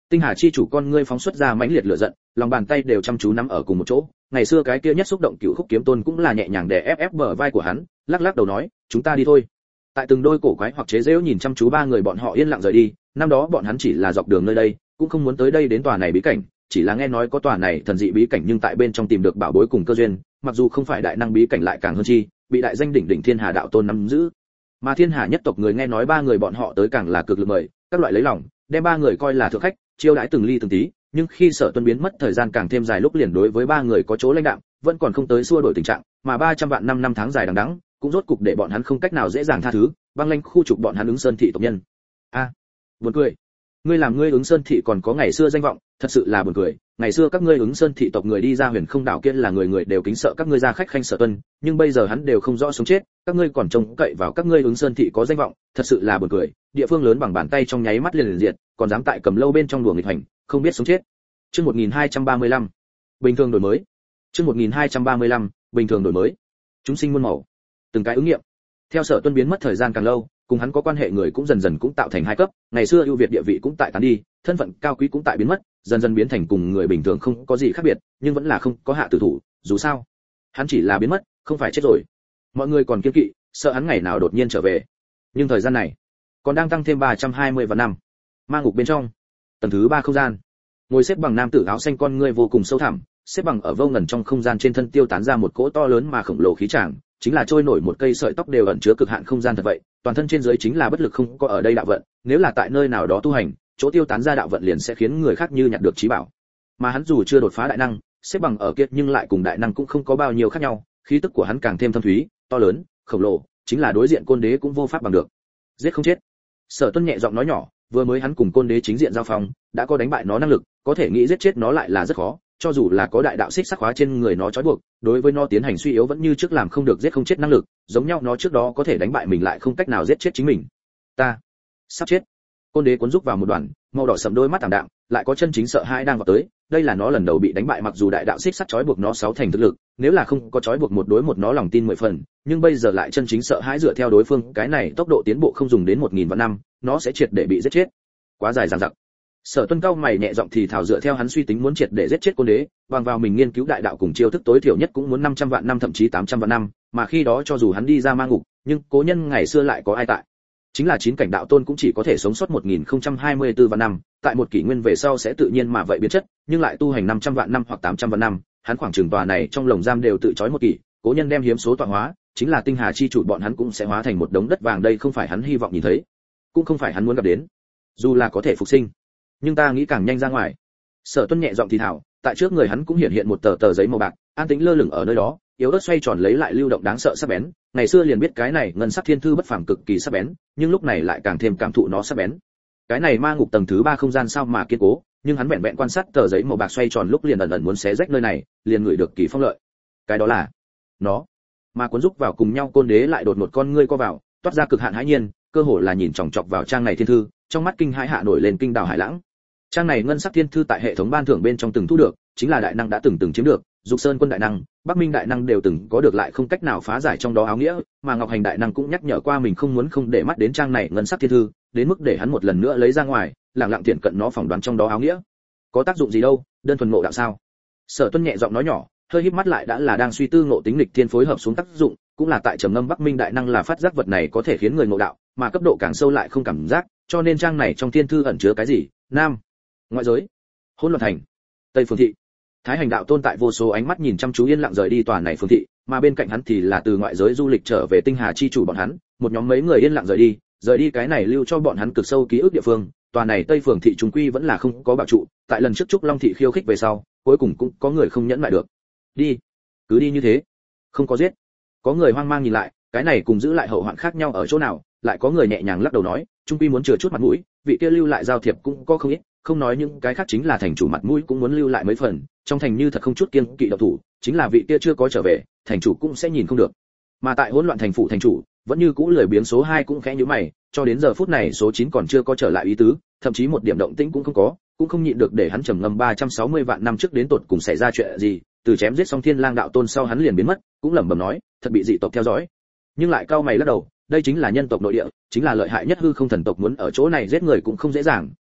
Speaker 1: Tinh Hà chi chủ con ngươi phóng xuất ra mãnh liệt lửa giận, lòng bàn tay đều chăm chú nắm ở cùng một chỗ. Ngày xưa cái kia nhất xúc động Cửu Khúc kiếm tôn cũng là nhẹ nhàng đè ép ép bờ vai của hắn, lắc lắc đầu nói, chúng ta đi thôi. Tại từng đôi cổ quái hoặc chế giễu nhìn chăm chú ba người bọn họ yên lặng rời đi. Năm đó bọn hắn chỉ là dọc đường nơi đây, cũng không muốn tới đây đến tòa này bí cảnh, chỉ là nghe nói có tòa này thần dị bí cảnh nhưng tại bên trong tìm được bảo bối cùng cơ duyên, mặc dù không phải đại năng bí cảnh lại càng hơn chi, bị đại danh đỉnh đỉnh Thiên Hà đạo tôn nắm giữ. Mà Thiên Hà nhất tộc người nghe nói ba người bọn họ tới càng là cực lực mời, các loại lấy lòng, đem ba người coi là thượng khách, chiêu đãi từng ly từng tí, nhưng khi Sở Tuân biến mất thời gian càng thêm dài lúc liền đối với ba người có chỗ lãnh đạm, vẫn còn không tới xua đổi tình trạng, mà ba trăm vạn năm năm tháng dài đằng đẵng, cũng rốt cục để bọn hắn không cách nào dễ dàng tha thứ, băng lãnh khu trục bọn hắn ứng sơn thị tộc nhân. A, buồn cười. Ngươi làm ngươi ứng sơn thị còn có ngày xưa danh vọng, thật sự là buồn cười. Ngày xưa các ngươi ứng sơn thị tộc người đi ra Huyền Không đảo kia là người người đều kính sợ các ngươi ra khách khanh Sở Tuân, nhưng bây giờ hắn đều không rõ sống chết, các ngươi còn trông cậy vào các ngươi ứng sơn thị có danh vọng, thật sự là buồn cười. Địa phương lớn bằng bàn tay trong nháy mắt liền liền diệt, còn dám tại Cầm Lâu bên trong đùa nghịch hành, không biết sống chết. Chương một nghìn hai trăm ba mươi lăm, bình thường đổi mới. Chương một nghìn hai trăm ba mươi lăm, bình thường đổi mới. Chúng sinh muôn màu, từng cái ứng nghiệm. Theo Sở Tuân biến mất thời gian càng lâu, cùng hắn có quan hệ người cũng dần dần cũng tạo thành hai cấp, ngày xưa ưu việt địa vị cũng tại tán đi, thân phận cao quý cũng tại biến mất, dần dần biến thành cùng người bình thường không có gì khác biệt, nhưng vẫn là không có hạ tử thủ, dù sao, hắn chỉ là biến mất, không phải chết rồi. Mọi người còn kiêng kỵ, sợ hắn ngày nào đột nhiên trở về. Nhưng thời gian này, còn đang tăng thêm ba trăm hai mươi vạn năm. Ma ngục bên trong, tầng thứ ba không gian. Ngồi xếp bằng nam tử áo xanh con ngươi vô cùng sâu thẳm, xếp bằng ở vô ngần trong không gian trên thân tiêu tán ra một cỗ to lớn mà khổng lồ khí tràng, chính là trôi nổi một cây sợi tóc đều ẩn chứa cực hạn không gian thật vậy, toàn thân trên dưới chính là bất lực không có ở đây đạo vận, nếu là tại nơi nào đó tu hành, chỗ tiêu tán ra đạo vận liền sẽ khiến người khác như nhặt được trí bảo. Mà hắn dù chưa đột phá đại năng, xếp bằng ở kia nhưng lại cùng đại năng cũng không có bao nhiêu khác nhau, khí tức của hắn càng thêm thâm thúy, to lớn, khổng lồ, chính là đối diện Côn Đế cũng vô pháp bằng được. Giết không chết. Sở Tuân nhẹ giọng nói nhỏ, vừa mới hắn cùng Côn Đế chính diện giao phong, đã có đánh bại nó năng lực, có thể nghĩ giết chết nó lại là rất khó, cho dù là có đại đạo xích sắc khóa trên người nó trói buộc, đối với nó tiến hành suy yếu vẫn như trước làm không được giết không chết năng lực, giống nhau nó trước đó có thể đánh bại mình lại không cách nào giết chết chính mình. Ta sắp chết. Côn Đế cuốn rúc vào một đoàn, màu đỏ sẫm đôi mắt ảm đạm, lại có chân chính sợ hãi đang vào tới, đây là nó lần đầu bị đánh bại, mặc dù đại đạo xích sắt trói buộc nó sáu thành thực lực, nếu là không có trói buộc một đối một nó lòng tin mười phần, nhưng bây giờ lại chân chính sợ hãi dựa theo đối phương, cái này tốc độ tiến bộ không dùng đến một nghìn vạn năm, nó sẽ triệt để bị giết chết. Quá dài dằng dặc. Sở Tuân cao mày nhẹ giọng thì thảo dựa theo hắn suy tính muốn triệt để giết chết Côn Đế, bằng vào mình nghiên cứu đại đạo cùng chiêu thức tối thiểu nhất cũng muốn năm trăm vạn năm thậm chí tám trăm vạn năm, mà khi đó cho dù hắn đi ra ma ngục, nhưng cố nhân ngày xưa lại có ai tại? Chính là chín cảnh đạo tôn cũng chỉ có thể sống sót một nghìn không trăm hai mươi tư vạn năm, tại một kỷ nguyên về sau sẽ tự nhiên mà vậy biến chất, nhưng lại tu hành năm trăm vạn năm hoặc tám trăm vạn năm, hắn khoảng trường tòa này trong lồng giam đều tự trói một kỷ, cố nhân đem hiếm số tọa hóa, chính là Tinh Hà chi chủ bọn hắn cũng sẽ hóa thành một đống đất vàng, đây không phải hắn hy vọng nhìn thấy, cũng không phải hắn muốn gặp đến. Dù là có thể phục sinh, nhưng ta nghĩ càng nhanh ra ngoài. Sở Tuân nhẹ giọng thì thào, tại trước người hắn cũng hiện hiện một tờ tờ giấy màu bạc, an tĩnh lơ lửng ở nơi đó, yếu ớt xoay tròn lấy lại lưu động đáng sợ sắc bén. Ngày xưa liền biết cái này ngân sắc thiên thư bất phàm cực kỳ sắc bén, nhưng lúc này lại càng thêm cảm thụ nó sắc bén. Cái này ma ngục tầng thứ ba không gian sao mà kiên cố, nhưng hắn vẹn vẹn quan sát tờ giấy màu bạc xoay tròn lúc liền ẩn ẩn muốn xé rách nơi này, liền ngửi được kỳ phong lợi. Cái đó là nó. Mà cuốn rúc vào cùng nhau Côn Đế lại đột một con ngươi co vào, toát ra cực hạn hãi nhiên, cơ hồ là nhìn chòng chọc vào trang này thiên thư, trong mắt kinh hãi hạ nổi lên kinh đảo hải lãng. Trang này ngân sắc thiên thư tại hệ thống ban thưởng bên trong từng thu được, chính là đại năng đã từng từng chiếm được, Dục Sơn quân đại năng, Bắc Minh đại năng đều từng có được lại không cách nào phá giải trong đó áo nghĩa, mà Ngọc Hành đại năng cũng nhắc nhở qua mình không muốn không để mắt đến trang này ngân sắc thiên thư, đến mức để hắn một lần nữa lấy ra ngoài, lặng lặng tiện cận nó phỏng đoán trong đó áo nghĩa. Có tác dụng gì đâu, đơn thuần ngộ đạo sao? Sở Tuân nhẹ giọng nói nhỏ, hơi híp mắt lại đã là đang suy tư ngộ tính lịch thiên phối hợp xuống tác dụng, cũng là tại trầm ngâm Bắc Minh đại năng là phát giác vật này có thể khiến người ngộ đạo, mà cấp độ càng sâu lại không cảm giác, cho nên trang này trong thiên thư ẩn chứa cái gì? Nam, ngoại giới, Hỗn Loạn Thành, Tây Phương thị. Thái Hành đạo tôn tại vô số ánh mắt nhìn chăm chú yên lặng rời đi tòa này phương thị, mà bên cạnh hắn thì là từ ngoại giới du lịch trở về Tinh Hà chi chủ bọn hắn, một nhóm mấy người yên lặng rời đi, rời đi cái này lưu cho bọn hắn cực sâu ký ức địa phương. Tòa này Tây Phương thị chúng quy vẫn là không có bảo trụ, tại lần trước Trúc Long thị khiêu khích về sau, cuối cùng cũng có người không nhẫn lại được. Đi, cứ đi như thế, không có giết. Có người hoang mang nhìn lại, cái này cùng giữ lại hậu hoạn khác nhau ở chỗ nào? Lại có người nhẹ nhàng lắc đầu nói, trung quy muốn chừa chút mặt mũi, vị kia lưu lại giao thiệp cũng có không ít, không nói những cái khác chính là thành chủ mặt mũi cũng muốn lưu lại mấy phần, trong thành như thật không chút kiêng kỵ độc thủ, chính là vị kia chưa có trở về, thành chủ cũng sẽ nhìn không được. Mà tại hỗn loạn thành phủ thành chủ, vẫn như cũ lười biếng số hai cũng khẽ nhíu mày, cho đến giờ phút này số chín còn chưa có trở lại ý tứ, thậm chí một điểm động tĩnh cũng không có, cũng không nhịn được để hắn trầm ngâm ba trăm sáu mươi vạn năm trước đến tột cùng xảy ra chuyện gì, từ chém giết xong Thiên Lang đạo tôn sau hắn liền biến mất, cũng lẩm bẩm nói, thật bị dị tộc theo dõi. Nhưng lại cao mày lắc đầu, đây chính là nhân tộc nội địa, chính là lợi hại nhất hư không thần tộc muốn ở chỗ này giết người cũng không dễ dàng,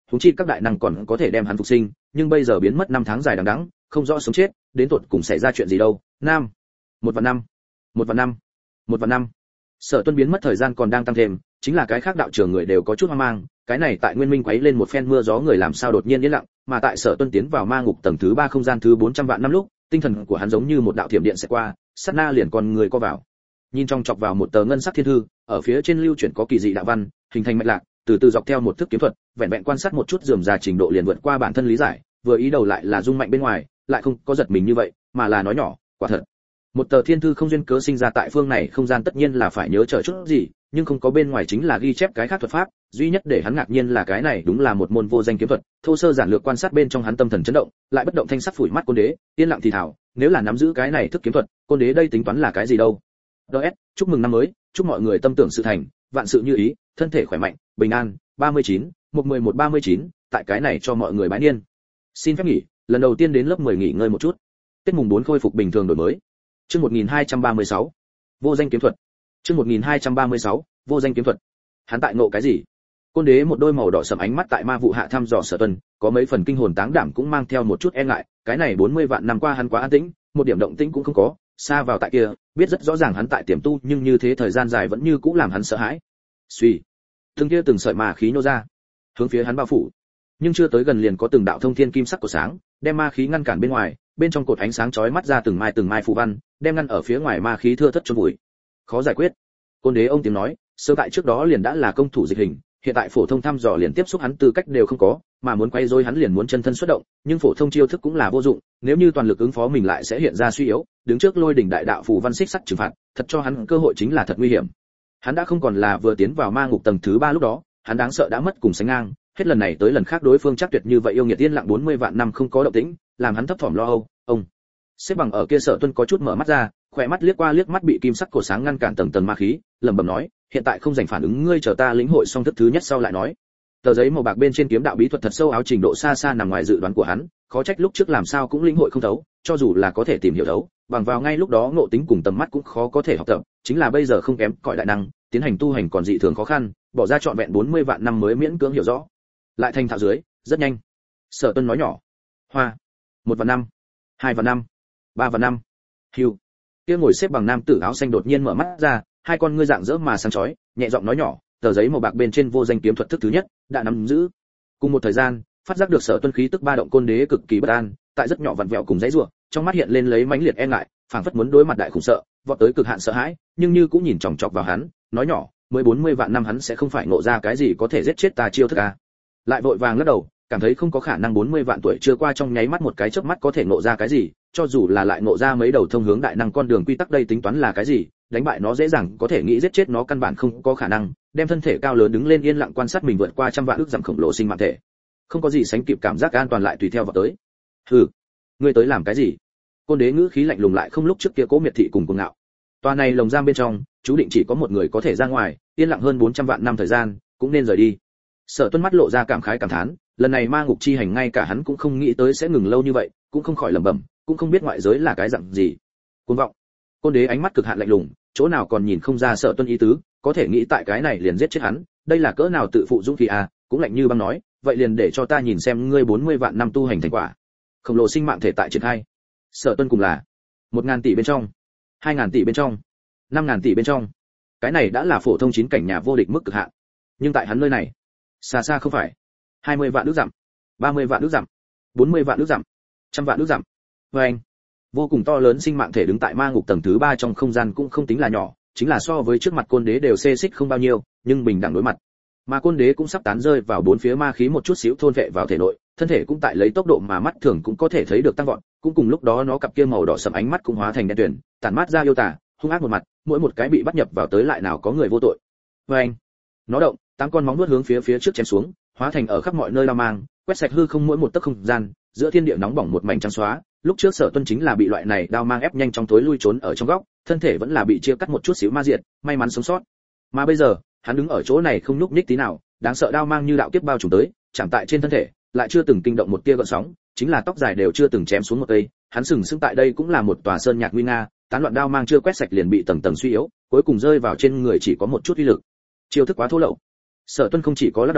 Speaker 1: huống chi các đại năng còn có thể đem hắn phục sinh, nhưng bây giờ biến mất năm tháng dài đằng đẵng, không rõ sống chết, đến tột cùng xảy ra chuyện gì đâu. Nam, một vạn năm, một vạn năm, một vạn năm. Sở Tuân biến mất thời gian còn đang tăng thêm, chính là cái khác đạo trưởng người đều có chút hoang mang, cái này tại Nguyên Minh quấy lên một phen mưa gió người làm sao đột nhiên yên lặng, mà tại Sở Tuân tiến vào ma ngục tầng thứ ba không gian thứ bốn trăm vạn năm lúc, tinh thần của hắn giống như một đạo thiểm điện sẽ qua, sát na liền con người co vào. Nhìn trong chọc vào một tờ ngân sắc thiên thư, ở phía trên lưu chuyển có kỳ dị đạo văn, hình thành mạch lạc, từ từ dọc theo một thức kiếm thuật, vẹn vẹn quan sát một chút rườm rà trình độ liền vượt qua bản thân lý giải, vừa ý đầu lại là rung mạnh bên ngoài, lại không có giật mình như vậy, mà là nói nhỏ, quả thật. Một tờ thiên thư không duyên cớ sinh ra tại phương này không gian tất nhiên là phải nhớ chờ chút gì, nhưng không có bên ngoài chính là ghi chép cái khác thuật pháp, duy nhất để hắn ngạc nhiên là cái này đúng là một môn vô danh kiếm thuật. Thô sơ giản lược quan sát bên trong hắn tâm thần chấn động, lại bất động thanh sắc phủi mắt Côn Đế, yên lặng thì thào, nếu là nắm giữ cái này thức kiếm thuật, Côn Đế đây tính toán là cái gì đâu. đê ét, chúc mừng năm mới, chúc mọi người tâm tưởng sự thành, vạn sự như ý, thân thể khỏe mạnh, bình an. ba mươi chín, một mười một ba mươi chín, tại cái này cho mọi người bái niên. Xin phép nghỉ, lần đầu tiên đến lớp mười nghỉ ngơi một chút. Tết mùng bốn khôi phục bình thường đổi mới. Chương một nghìn hai trăm ba mươi sáu, vô danh kiếm thuật. Chương một nghìn hai trăm ba mươi sáu, vô danh kiếm thuật. Hắn tại ngộ cái gì? Côn Đế một đôi màu đỏ sẫm ánh mắt tại ma vụ hạ thăm dò Sở Tuân, có mấy phần kinh hồn táng đảm cũng mang theo một chút e ngại, cái này bốn mươi vạn năm qua hắn quá an tĩnh, một điểm động tĩnh cũng không có, xa vào tại kia, biết rất rõ ràng hắn tại tiềm tu, nhưng như thế thời gian dài vẫn như cũ làm hắn sợ hãi. Suy, từng kia từng sợi ma khí nô ra, hướng phía hắn bao phủ. Nhưng chưa tới gần liền có từng đạo thông thiên kim sắc của sáng, đem ma khí ngăn cản bên ngoài, bên trong cột ánh sáng chói mắt ra từng mai từng mai phù văn, đem ngăn ở phía ngoài ma khí thưa thất chôn vùi. Khó giải quyết. Côn Đế ông tiếng nói, sơ tại trước đó liền đã là công thủ dịch hình, hiện tại phổ thông thăm dò liền tiếp xúc hắn tư cách đều không có, mà muốn quay rối hắn liền muốn chân thân xuất động, nhưng phổ thông chiêu thức cũng là vô dụng, nếu như toàn lực ứng phó mình lại sẽ hiện ra suy yếu, đứng trước lôi đỉnh đại đạo phù văn xích sắt trừng phạt, thật cho hắn cơ hội chính là thật nguy hiểm. Hắn đã không còn là vừa tiến vào ma ngục tầng thứ ba lúc đó, hắn đáng sợ đã mất cùng sánh ngang, hết lần này tới lần khác đối phương chắc tuyệt như vậy yêu nghiệt tiên lặng bốn mươi vạn năm không có động tĩnh, làm hắn thấp thỏm lo âu. Ông xếp bằng ở kia Sở Tuân có chút mở mắt ra, khỏe mắt liếc qua liếc mắt bị kim sắc cổ sáng ngăn cản tầng tầng ma khí, lẩm bẩm nói, hiện tại không dành phản ứng ngươi, chờ ta lĩnh hội xong thức thứ nhất sau lại nói. Tờ giấy màu bạc bên trên kiếm đạo bí thuật thật sâu áo trình độ xa xa nằm ngoài dự đoán của hắn, khó trách lúc trước làm sao cũng lĩnh hội không thấu, cho dù là có thể tìm hiểu thấu, bằng vào ngay lúc đó ngộ tính cùng tầm mắt cũng khó có thể học tập, chính là bây giờ không kém cỏi đại năng, tiến hành tu hành còn dị thường khó khăn, bỏ ra trọn vẹn bốn mươi vạn năm mới miễn cưỡng hiểu rõ. Lại thành thạo dưới, rất nhanh. Sở Tuân nói nhỏ, hoa, một vạn năm, hai vạn năm, ba vạn năm. Hưu. Kia ngồi xếp bằng nam tử áo xanh đột nhiên mở mắt ra, hai con ngươi dạng dỡ mà sáng chói, nhẹ giọng nói nhỏ, tờ giấy màu bạc bên trên vô danh kiếm thuật thức thứ nhất đã nắm giữ. Cùng một thời gian, phát giác được Sở Tuân khí tức ba động, Côn Đế cực kỳ bất an, tại rất nhỏ vặn vẹo cùng dãy rủa, trong mắt hiện lên lấy mãnh liệt e ngại, phảng phất muốn đối mặt đại khủng sợ, vọt tới cực hạn sợ hãi, nhưng như cũng nhìn chòng chọc vào hắn, nói nhỏ, mới bốn mươi vạn năm hắn sẽ không phải ngộ ra cái gì có thể giết chết ta chiêu thức à? Lại vội vàng lắc đầu, cảm thấy không có khả năng bốn mươi vạn tuổi chưa qua trong nháy mắt một cái chớp mắt có thể ngộ ra cái gì, cho dù là lại ngộ ra mấy đầu thông hướng đại năng con đường quy tắc đây tính toán là cái gì, đánh bại nó dễ dàng có thể nghĩ giết chết nó căn bản không có khả năng, đem thân thể cao lớn đứng lên yên lặng quan sát mình vượt qua trăm vạn ước dặm khổng lồ sinh mạng thể. Không có gì sánh kịp cảm giác an toàn lại tùy theo vào tới. Hừ, ngươi tới làm cái gì? Côn Đế ngữ khí lạnh lùng lại không lúc trước kia cố miệt thị cùng cuồng ngạo. Toa này lồng giam bên trong, chú định chỉ có một người có thể ra ngoài, yên lặng hơn bốn trăm vạn năm thời gian, cũng nên rời đi. Sở Tuân mắt lộ ra cảm khái cảm thán, lần này ma ngục chi hành ngay cả hắn cũng không nghĩ tới sẽ ngừng lâu như vậy, cũng không khỏi lẩm bẩm, cũng không biết ngoại giới là cái dạng gì. Cuồng vọng. Côn Đế ánh mắt cực hạn lạnh lùng, chỗ nào còn nhìn không ra Sở Tuân ý tứ, có thể nghĩ tại cái này liền giết chết hắn, đây là cỡ nào tự phụ dũng khí à, cũng lạnh như băng nói, vậy liền để cho ta nhìn xem ngươi bốn mươi vạn năm tu hành thành quả. Khổng lồ sinh mạng thể tại triển khai. Sở Tuân cùng là một ngàn tỷ bên trong, hai ngàn tỷ bên trong, năm ngàn tỷ bên trong. Cái này đã là phổ thông chín cảnh nhà vô địch mức cực hạn. Nhưng tại hắn nơi này, xa xa không phải. hai mươi vạn ước dặm, ba mươi vạn ước dặm, bốn mươi vạn ước dặm, trăm vạn ước dặm. Và anh, vô cùng to lớn sinh mạng thể đứng tại ma ngục tầng thứ ba trong không gian cũng không tính là nhỏ, chính là so với trước mặt Côn Đế đều xê xích không bao nhiêu, nhưng bình đẳng đối mặt. Mà Côn Đế cũng sắp tán rơi vào bốn phía ma khí một chút xíu thôn vệ vào thể nội, thân thể cũng tại lấy tốc độ mà mắt thường cũng có thể thấy được tăng vọt, cũng cùng lúc đó nó cặp kia màu đỏ sẫm ánh mắt cũng hóa thành đen tuyền, tản mát ra yêu tả, hung ác một mặt, mỗi một cái bị bắt nhập vào tới lại nào có người vô tội. Và anh, nó động, tám con móng vuốt hướng phía phía trước chém xuống, hóa thành ở khắp mọi nơi lao mang, quét sạch hư không mỗi một tấc không gian, giữa thiên địa nóng bỏng một mảnh trắng xóa. Lúc trước Sở Tuân chính là bị loại này đao mang ép nhanh trong tối lui trốn ở trong góc, thân thể vẫn là bị chia cắt một chút xíu ma diệt, may mắn sống sót. Mà bây giờ, hắn đứng ở chỗ này không nhúc nhích tí nào, đáng sợ đao mang như đạo kiếp bao trùm tới, chạm tại trên thân thể, lại chưa từng kinh động một tia gợn sóng, chính là tóc dài đều chưa từng chém xuống một cây, hắn sừng sững tại đây cũng là một tòa sơn nhạc nguy nga, tán loạn đao mang chưa quét sạch liền bị tầng tầng suy yếu, cuối cùng rơi vào trên người chỉ có một chút uy lực. Chiêu thức quá thô lậu. Sở Tuân không chỉ có lắc đầu,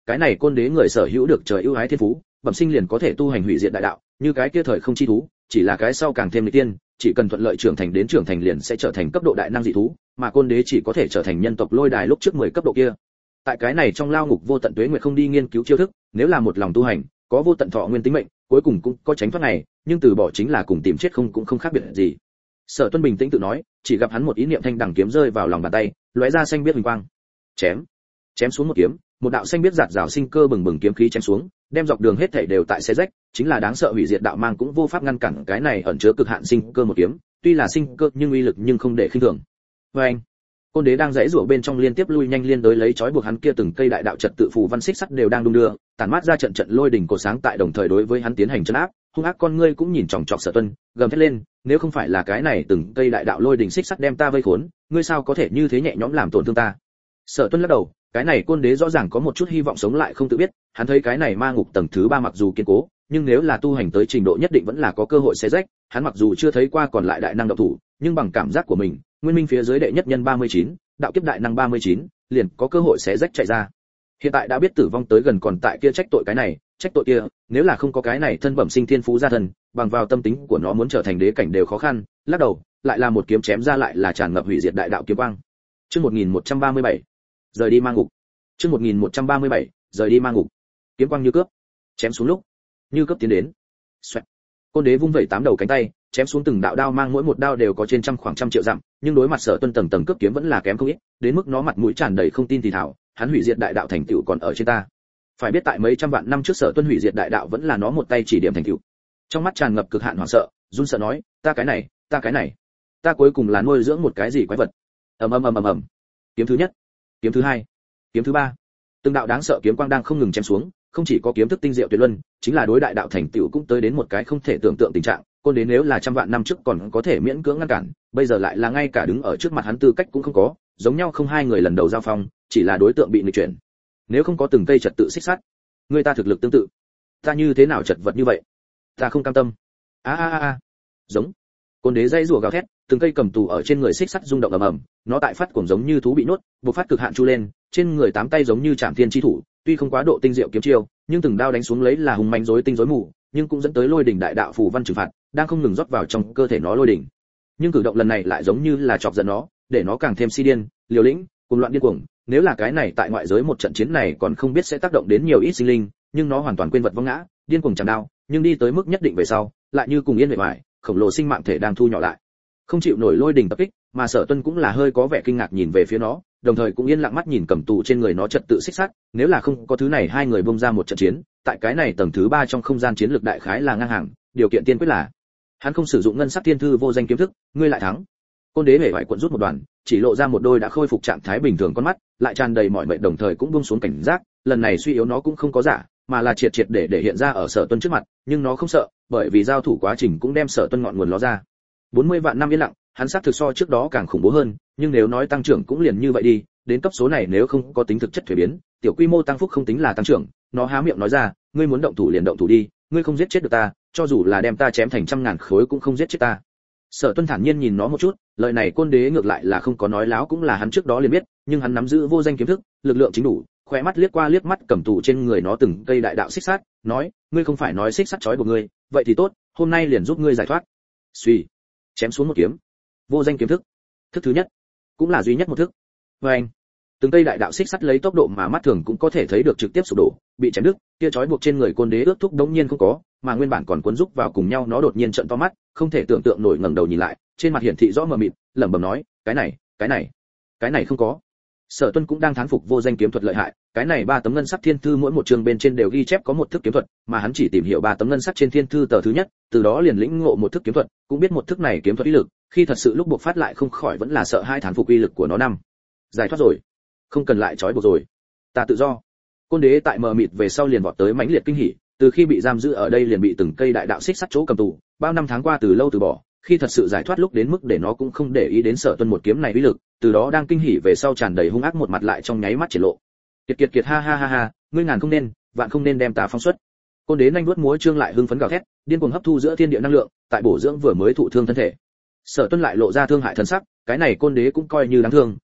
Speaker 1: cái này côn đế người sở hữu được trời ưu ái thiên phú, bẩm sinh liền có thể tu hành hủy diệt đại đạo, như cái kia thời không chi thú, chỉ là cái sau càng thêm lịch tiên, chỉ cần thuận lợi trưởng thành đến trưởng thành liền sẽ trở thành cấp độ đại năng dị thú, mà côn đế chỉ có thể trở thành nhân tộc lôi đài lúc trước mười cấp độ kia. Tại cái này trong lao ngục vô tận tuế nguyệt không đi nghiên cứu chiêu thức, nếu là một lòng tu hành, có vô tận thọ nguyên tính mệnh, cuối cùng cũng có tránh thoát này, nhưng từ bỏ chính là cùng tìm chết không cũng không khác biệt gì. Sở Tuân bình tĩnh tự nói, chỉ gặp hắn một ý niệm thanh đằng kiếm rơi vào lòng bàn tay, lóe ra xanh biết huỳnh quang. Chém, chém xuống một kiếm, một đạo xanh biết giạt rào sinh cơ bừng bừng kiếm khí chém xuống, đem dọc đường hết thảy đều tại xé rách, chính là đáng sợ hủy diệt đạo mang cũng vô pháp ngăn cản cái này ẩn chứa cực hạn sinh cơ một kiếm, tuy là sinh cơ nhưng uy lực nhưng không để khinh thường. Và anh, côn đế đang giãy giụa bên trong liên tiếp lui nhanh liên đối lấy chói buộc hắn kia từng cây đại đạo trật tự phù văn xích sắt đều đang đung đưa, tản mát ra trận trận lôi đỉnh cổ sáng tại đồng thời đối với hắn tiến hành trấn áp, hung ác con ngươi cũng nhìn chòng chọc Sở Tuân, gầm thét lên, nếu không phải là cái này từng cây đại đạo lôi đỉnh xích sắt đem ta vây khốn, ngươi sao có thể như thế nhẹ nhõm làm tổn thương ta? Sở Tuân lắc đầu, cái này côn đế rõ ràng có một chút hy vọng sống lại không tự biết, hắn thấy cái này ma ngục tầng thứ ba mặc dù kiên cố, nhưng nếu là tu hành tới trình độ nhất định vẫn là có cơ hội xé rách, hắn mặc dù chưa thấy qua còn lại đại năng động thủ, nhưng bằng cảm giác của mình, nguyên minh phía dưới đệ nhất nhân ba mươi chín, đạo kiếp đại năng ba mươi chín, liền có cơ hội xé rách chạy ra. Hiện tại đã biết tử vong tới gần còn tại kia trách tội cái này, trách tội kia, nếu là không có cái này thân bẩm sinh thiên phú gia thần, bằng vào tâm tính của nó muốn trở thành đế cảnh đều khó khăn, lắc đầu, lại là một kiếm chém ra lại là tràn ngập hủy diệt đại đạo kiếm quang. Chương một nghìn một trăm ba mươi bảy, rời đi ma ngục. Chương một nghìn một trăm ba mươi bảy, rời đi ma ngục. Kiếm quang như cướp, chém xuống lúc, như cướp tiến đến. Xoẹt. Côn đế vung vẩy tám đầu cánh tay, chém xuống từng đạo đao mang mỗi một đao đều có trên trăm khoảng trăm triệu dặm, nhưng đối mặt Sở Tuân tầng tầng cướp kiếm vẫn là kém không ít, đến mức nó mặt mũi tràn đầy không tin thì thảo, hắn hủy diệt đại đạo thành tựu còn ở trên ta. Phải biết tại mấy trăm vạn năm trước Sở Tuân hủy diệt đại đạo vẫn là nó một tay chỉ điểm thành tựu. Trong mắt tràn ngập cực hạn hoảng sợ, run sợ nói, ta cái này, ta cái này, ta cuối cùng là nuôi dưỡng một cái gì quái vật. Ầm ầm ầm ầm ầm. Kiếm thứ nhất, kiếm thứ hai, kiếm thứ ba. Từng đạo đáng sợ kiếm quang đang không ngừng chém xuống, không chỉ có kiếm thức tinh diệu tuyệt luân, chính là đối đại đạo thành tựu cũng tới đến một cái không thể tưởng tượng tình trạng, côn đế nếu là trăm vạn năm trước còn có thể miễn cưỡng ngăn cản, bây giờ lại là ngay cả đứng ở trước mặt hắn tư cách cũng không có, giống nhau không hai người lần đầu giao phong, chỉ là đối tượng bị nghịch chuyển. Nếu không có từng cây trật tự xích sắt, người ta thực lực tương tự, ta như thế nào chật vật như vậy? Ta không cam tâm. A a a a. Giống. Côn đế dây rùa gào thét, từng cây cầm tù ở trên người xích sắt rung động ầm ầm, nó tại phát cuồng giống như thú bị nuốt, bộc phát cực hạn chu lên, trên người tám tay giống như Trảm Thiên chi thủ, tuy không quá độ tinh diệu kiếm chiêu, nhưng từng đao đánh xuống lấy là hùng manh rối tinh rối mù, nhưng cũng dẫn tới lôi đỉnh đại đạo phù văn trừng phạt, đang không ngừng rót vào trong cơ thể nó lôi đỉnh. Nhưng cử động lần này lại giống như là chọc giận nó, để nó càng thêm si điên, liều lĩnh, cuồng loạn điên cuồng, nếu là cái này tại ngoại giới một trận chiến này còn không biết sẽ tác động đến nhiều ít sinh linh, nhưng nó hoàn toàn quên vật vong ngã, điên cuồng chạm đao, nhưng đi tới mức nhất định về sau, lại như cùng yên bề ngoài, khổng lồ sinh mạng thể đang thu nhỏ lại. Không chịu nổi lôi đỉnh tập kích, mà Sở Tuân cũng là hơi có vẻ kinh ngạc nhìn về phía nó, đồng thời cũng yên lặng mắt nhìn cầm tù trên người nó trật tự xích sắt, nếu là không có thứ này hai người bung ra một trận chiến, tại cái này tầng thứ ba trong không gian chiến lược đại khái là ngang hàng, điều kiện tiên quyết là hắn không sử dụng ngân sắc thiên thư vô danh kiếm thức, ngươi lại thắng. Côn đế hề bại cuộn rút một đoàn, chỉ lộ ra một đôi đã khôi phục trạng thái bình thường con mắt, lại tràn đầy mọi mệnh đồng thời cũng buông xuống cảnh giác, lần này suy yếu nó cũng không có giả, mà là triệt triệt để để hiện ra ở Sở Tuân trước mặt, nhưng nó không sợ, bởi vì giao thủ quá trình cũng đem Sở Tuân ngọn nguồn ló ra. bốn mươi vạn năm yên lặng, hắn xác thực so trước đó càng khủng bố hơn, nhưng nếu nói tăng trưởng cũng liền như vậy đi, đến cấp số này nếu không có tính thực chất thuế biến, tiểu quy mô tăng phúc không tính là tăng trưởng, nó há miệng nói ra, ngươi muốn động thủ liền động thủ đi, ngươi không giết chết được ta, cho dù là đem ta chém thành trăm ngàn khối cũng không giết chết ta. Sở Tuân thản nhiên nhìn nó một chút, lời này côn đế ngược lại là không có nói láo cũng là hắn trước đó liền biết, nhưng hắn nắm giữ vô danh kiếm thức, lực lượng chính đủ, khóe mắt liếc qua liếc mắt cầm tù trên người nó từng cây đại đạo xích sắt, nói, ngươi không phải nói xích sắt trói buộc ngươi, vậy thì tốt, hôm nay liền giúp ngươi giải thoát. Suy, chém xuống một kiếm. Vô danh kiếm thức, thức thứ nhất, cũng là duy nhất một thức. Và anh, từng cây đại đạo xích sắt lấy tốc độ mà mắt thường cũng có thể thấy được trực tiếp sụp đổ, bị chém đứt, kia trói buộc trên người côn đế ước thúc đống nhiên không có, mà nguyên bản còn cuốn rúc vào cùng nhau nó đột nhiên trợn to mắt, không thể tưởng tượng nổi ngẩng đầu nhìn lại, trên mặt hiển thị rõ mờ mịt, lẩm bẩm nói, cái này, cái này, cái này không có. Sở Tuân cũng đang thán phục vô danh kiếm thuật lợi hại, cái này ba tấm ngân sắc thiên thư mỗi một chương bên trên đều ghi chép có một thức kiếm thuật, mà hắn chỉ tìm hiểu ba tấm ngân sắc trên thiên thư tờ thứ nhất, từ đó liền lĩnh ngộ một thức kiếm thuật, cũng biết một thức này kiếm thuật uy lực, khi thật sự lúc buộc phát lại không khỏi vẫn là sợ hai thán phục uy lực của nó năm. Giải thoát rồi, không cần lại trói buộc rồi, ta tự do. Côn đế tại mờ mịt về sau liền vọt tới mãnh liệt kinh hỉ, từ khi bị giam giữ ở đây liền bị từng cây đại đạo xích sắt chỗ cầm tù, bao năm tháng qua từ lâu từ bỏ, khi thật sự giải thoát lúc đến mức để nó cũng không để ý đến Sở Tuân một kiếm này uy lực, từ đó đang kinh hỉ về sau tràn đầy hung ác một mặt lại trong nháy mắt triển lộ. Kiệt kiệt kiệt ha ha ha ha, ngươi ngàn không nên, vạn không nên đem ta phóng xuất. Côn đế nhanh đuốt múa trương lại hưng phấn gào thét, điên cuồng hấp thu giữa thiên địa năng lượng, tại bổ dưỡng vừa mới thụ thương thân thể. Sở Tuân lại lộ ra thương hại thần sắc, cái này côn đế cũng coi như đáng thương,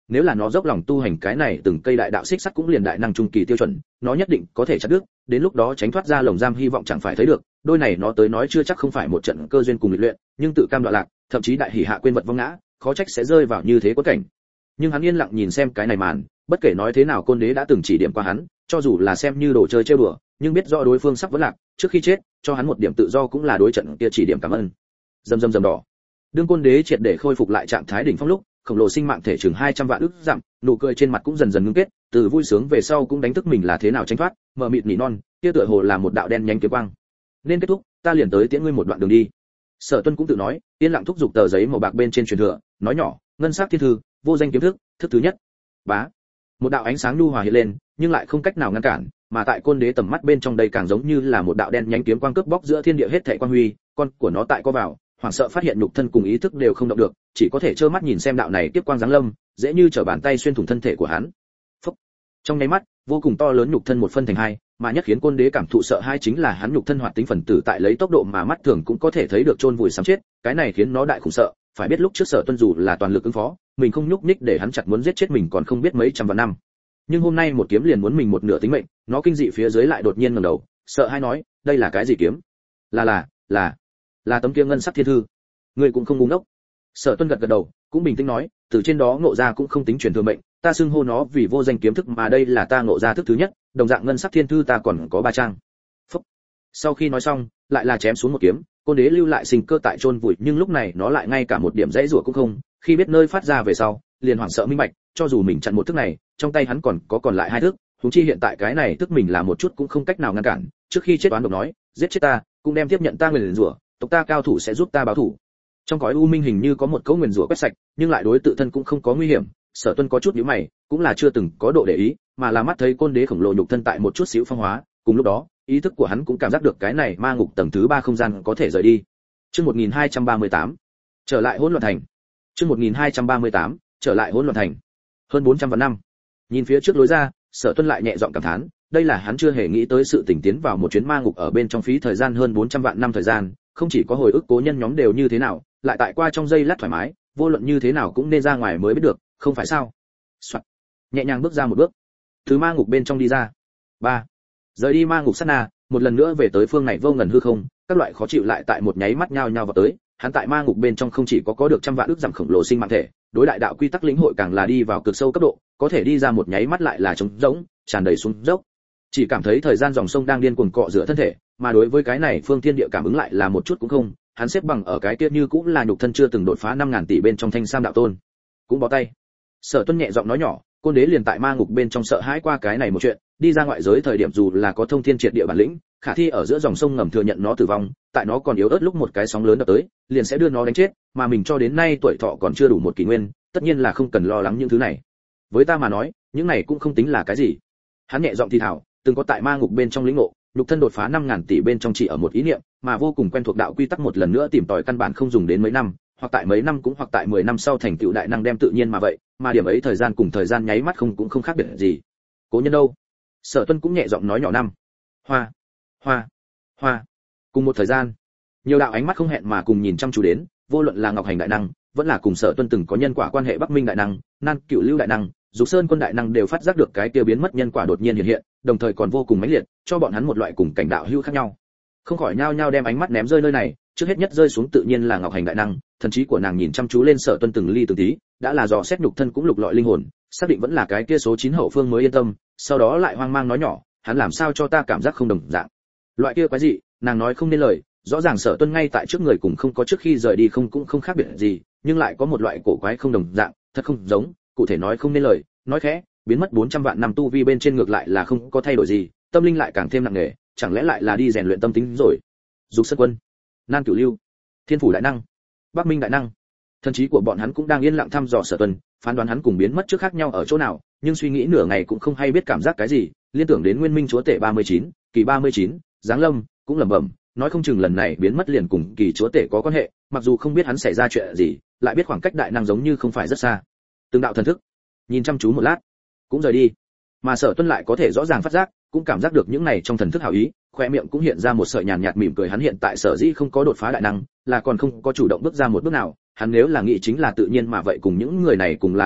Speaker 1: nếu là nó dốc lòng tu hành cái này từng cây đại đạo xích sắt cũng liền đại năng trung kỳ tiêu chuẩn, nó nhất định có thể chặt đứt, đến lúc đó tránh thoát ra lồng giam hy vọng chẳng phải thấy được, đôi này nó tới nói chưa chắc không phải một trận cơ duyên cùng lịch luyện, nhưng tự cam đoạn lạc, thậm chí đại hỉ hạ quên vật vong ngã, khó trách sẽ rơi vào như thế quẫn cảnh. Nhưng hắn yên lặng nhìn xem cái này màn, bất kể nói thế nào Côn Đế đã từng chỉ điểm qua hắn, cho dù là xem như đồ chơi trêu đùa, nhưng biết rõ đối phương sắp vẫn lạc, trước khi chết, cho hắn một điểm tự do cũng là đối trận kia chỉ điểm cảm ơn. Dầm dầm dầm đỏ. Đương Côn Đế triệt để khôi phục lại trạng thái đỉnh phong lúc, khổng lồ sinh mạng thể chừng hai trăm vạn ức dặm, nụ cười trên mặt cũng dần dần ngưng kết, từ vui sướng về sau cũng đánh thức mình là thế nào tránh thoát, mờ mịt nỉ non, kia tựa hồ là một đạo đen nhánh kiếm quang. Nên kết thúc, ta liền tới tiễn ngươi một đoạn đường đi. Sở Tuân cũng tự nói, yên lặng thúc giục tờ giấy màu bạc bên trên truyền thừa, nói nhỏ, ngân sắc thiên thư, vô danh kiếm thức, thức thứ nhất. Bá. Một đạo ánh sáng nhu hòa hiện lên, nhưng lại không cách nào ngăn cản, mà tại Côn Đế tầm mắt bên trong đây càng giống như là một đạo đen nhánh kiếm quang cướp bóc giữa thiên địa hết thảy quang huy, con của nó tại co vào, hoảng sợ phát hiện nhục thân cùng ý thức đều không động được, chỉ có thể trơ mắt nhìn xem đạo này tiếp quang giáng lâm, dễ như trở bàn tay xuyên thủng thân thể của hắn. Phốc. Trong nháy mắt, vô cùng to lớn nhục thân một phân thành hai, mà nhất khiến Côn Đế cảm thụ sợ hai chính là hắn nhục thân hoạt tính phần tử tại lấy tốc độ mà mắt thường cũng có thể thấy được chôn vùi sắp chết, cái này khiến nó đại khủng sợ, phải biết lúc trước Sở Tuân dù là toàn lực ứng phó, mình không nhúc nhích để hắn chặt muốn giết chết mình còn không biết mấy trăm vạn năm. Nhưng hôm nay một kiếm liền muốn mình một nửa tính mệnh, nó kinh dị phía dưới lại đột nhiên ngẩng đầu, sợ hai nói, đây là cái gì kiếm? Là là, là, là tấm kia ngân sắc thiên thư. Ngươi cũng không ngu ngốc. Sở Tuân gật gật đầu, cũng bình tĩnh nói, từ trên đó ngộ ra cũng không tính truyền thừa mệnh, ta xưng hô nó vì vô danh kiếm thức mà đây là ta ngộ ra thức thứ nhất, đồng dạng ngân sắc thiên thư ta còn có ba trang. Phúc. Sau khi nói xong, lại là chém xuống một kiếm, Côn Đế lưu lại sinh cơ tại chôn vùi, nhưng lúc này nó lại ngay cả một điểm dãy rủa cũng không, khi biết nơi phát ra về sau, liền hoảng sợ minh bạch, cho dù mình chặn một thức này, trong tay hắn còn có còn lại hai thức, huống chi hiện tại cái này thức mình là một chút cũng không cách nào ngăn cản, trước khi chết toán độc nói, giết chết ta, cũng đem tiếp nhận ta nguyền rủa, tộc ta cao thủ sẽ giúp ta báo thủ. Trong cõi u minh hình như có một cấu nguyền rủa quét sạch, nhưng lại đối tự thân cũng không có nguy hiểm, Sở Tuân có chút nhíu mày, cũng là chưa từng có độ để ý, mà là mắt thấy Côn Đế khổng lồ nhục thân tại một chút xíu phong hóa, cùng lúc đó, ý thức của hắn cũng cảm giác được cái này ma ngục tầng thứ ba không gian có thể rời đi. Chương một nghìn hai trăm ba mươi tám, trở lại hỗn loạn thành. Chương một nghìn hai trăm ba mươi tám, trở lại hỗn loạn thành. Hơn bốn trăm vạn năm. Nhìn phía trước lối ra, Sở Tuân lại nhẹ giọng cảm thán, đây là hắn chưa hề nghĩ tới sự tỉnh tiến vào một chuyến ma ngục ở bên trong phí thời gian hơn bốn trăm vạn năm thời gian, không chỉ có hồi ức cố nhân nhóm đều như thế nào, lại tại qua trong giây lát thoải mái, vô luận như thế nào cũng nên ra ngoài mới biết được, không phải sao? Soạn. Nhẹ nhàng bước ra một bước, từ ma ngục bên trong đi ra. Ba. Rời đi ma ngục sát na, một lần nữa về tới phương này vô ngần hư không, các loại khó chịu lại tại một nháy mắt nhao nhao vào tới, hắn tại ma ngục bên trong không chỉ có có được trăm vạn ức giảm khổng lồ sinh mạng thể, đối đại đạo quy tắc lĩnh hội càng là đi vào cực sâu cấp độ, có thể đi ra một nháy mắt lại là trống rỗng, tràn đầy xuống dốc. Chỉ cảm thấy thời gian dòng sông đang điên cuồng cọ rửa thân thể, mà đối với cái này phương thiên địa cảm ứng lại là một chút cũng không, hắn xếp bằng ở cái kia như cũng là nhục thân chưa từng đột phá năm ngàn tỷ bên trong thanh sam đạo tôn. Cũng bó tay. Sở Tuân nhẹ giọng nói nhỏ, Côn Đế liền tại ma ngục bên trong sợ hãi qua cái này một chuyện, đi ra ngoại giới thời điểm dù là có thông thiên triệt địa bản lĩnh, khả thi ở giữa dòng sông ngầm thừa nhận nó tử vong, tại nó còn yếu ớt lúc một cái sóng lớn đập tới, liền sẽ đưa nó đánh chết, mà mình cho đến nay tuổi thọ còn chưa đủ một kỷ nguyên, tất nhiên là không cần lo lắng những thứ này. Với ta mà nói, những này cũng không tính là cái gì. Hắn nhẹ giọng thì thào, từng có tại ma ngục bên trong lĩnh ngộ, nhục thân đột phá năm ngàn tỷ bên trong chỉ ở một ý niệm, mà vô cùng quen thuộc đạo quy tắc một lần nữa tìm tòi căn bản không dùng đến mấy năm, hoặc tại mấy năm cũng hoặc tại mười năm sau thành tựu đại năng đem tự nhiên mà vậy, mà điểm ấy thời gian cùng thời gian nháy mắt không cũng không khác biệt gì. Cố nhân đâu? Sở Tuân cũng nhẹ giọng nói nhỏ năm. Hoa, hoa, hoa. Cùng một thời gian, nhiều đạo ánh mắt không hẹn mà cùng nhìn chăm chú đến, vô luận là Ngọc Hành đại năng, vẫn là cùng Sở Tuân từng có nhân quả quan hệ Bắc Minh đại năng, Nan Cửu Lưu đại năng, Dục Sơn quân đại năng đều phát giác được cái kia biến mất nhân quả đột nhiên hiện hiện, đồng thời còn vô cùng mãnh liệt, cho bọn hắn một loại cùng cảnh đạo hữu khác nhau. Không khỏi nhao nhao đem ánh mắt ném rơi nơi này, trước hết nhất rơi xuống tự nhiên là Ngọc Hành đại năng, thần trí của nàng nhìn chăm chú lên Sở Tuân từng ly từng tí, đã là dò xét nhục thân cũng lục lọi linh hồn, xác định vẫn là cái kia số chín hậu phương mới yên tâm, sau đó lại hoang mang nói nhỏ, hắn làm sao cho ta cảm giác không đồng dạng. Loại kia quái gì, nàng nói không nên lời, rõ ràng Sở Tuân ngay tại trước người cùng không có trước khi rời đi không cũng không khác biệt gì, nhưng lại có một loại cổ quái không đồng dạng, thật không giống, cụ thể nói không nên lời, nói khẽ, biến mất bốn trăm vạn năm tu vi bên trên ngược lại là không có thay đổi gì, tâm linh lại càng thêm nặng nề, chẳng lẽ lại là đi rèn luyện tâm tính rồi. Dục Sơn quân, Nan Cửu Lưu, Thiên Phủ đại năng, Bắc Minh đại năng, thần trí của bọn hắn cũng đang yên lặng thăm dò Sở Tuân, phán đoán hắn cùng biến mất trước khác nhau ở chỗ nào, nhưng suy nghĩ nửa ngày cũng không hay biết cảm giác cái gì, liên tưởng đến Nguyên Minh chúa tể ba mươi chín, kỳ ba mươi chín, Giáng Lâm, cũng lẩm bẩm, nói không chừng lần này biến mất liền cùng kỳ chúa tể có quan hệ, mặc dù không biết hắn xảy ra chuyện gì, lại biết khoảng cách đại năng giống như không phải rất xa. Từng đạo thần thức, nhìn chăm chú một lát, cũng rời đi. Mà Sở Tuân lại có thể rõ ràng phát giác, cũng cảm giác được những này trong thần thức hảo ý, khoe miệng cũng hiện ra một sợi nhàn nhạt mỉm cười, hắn hiện tại sở dĩ không có đột phá đại năng, là còn không có chủ động bước ra một bước nào, hắn nếu là nghĩ chính là tự nhiên mà vậy cùng những người này cùng là đạo hữu,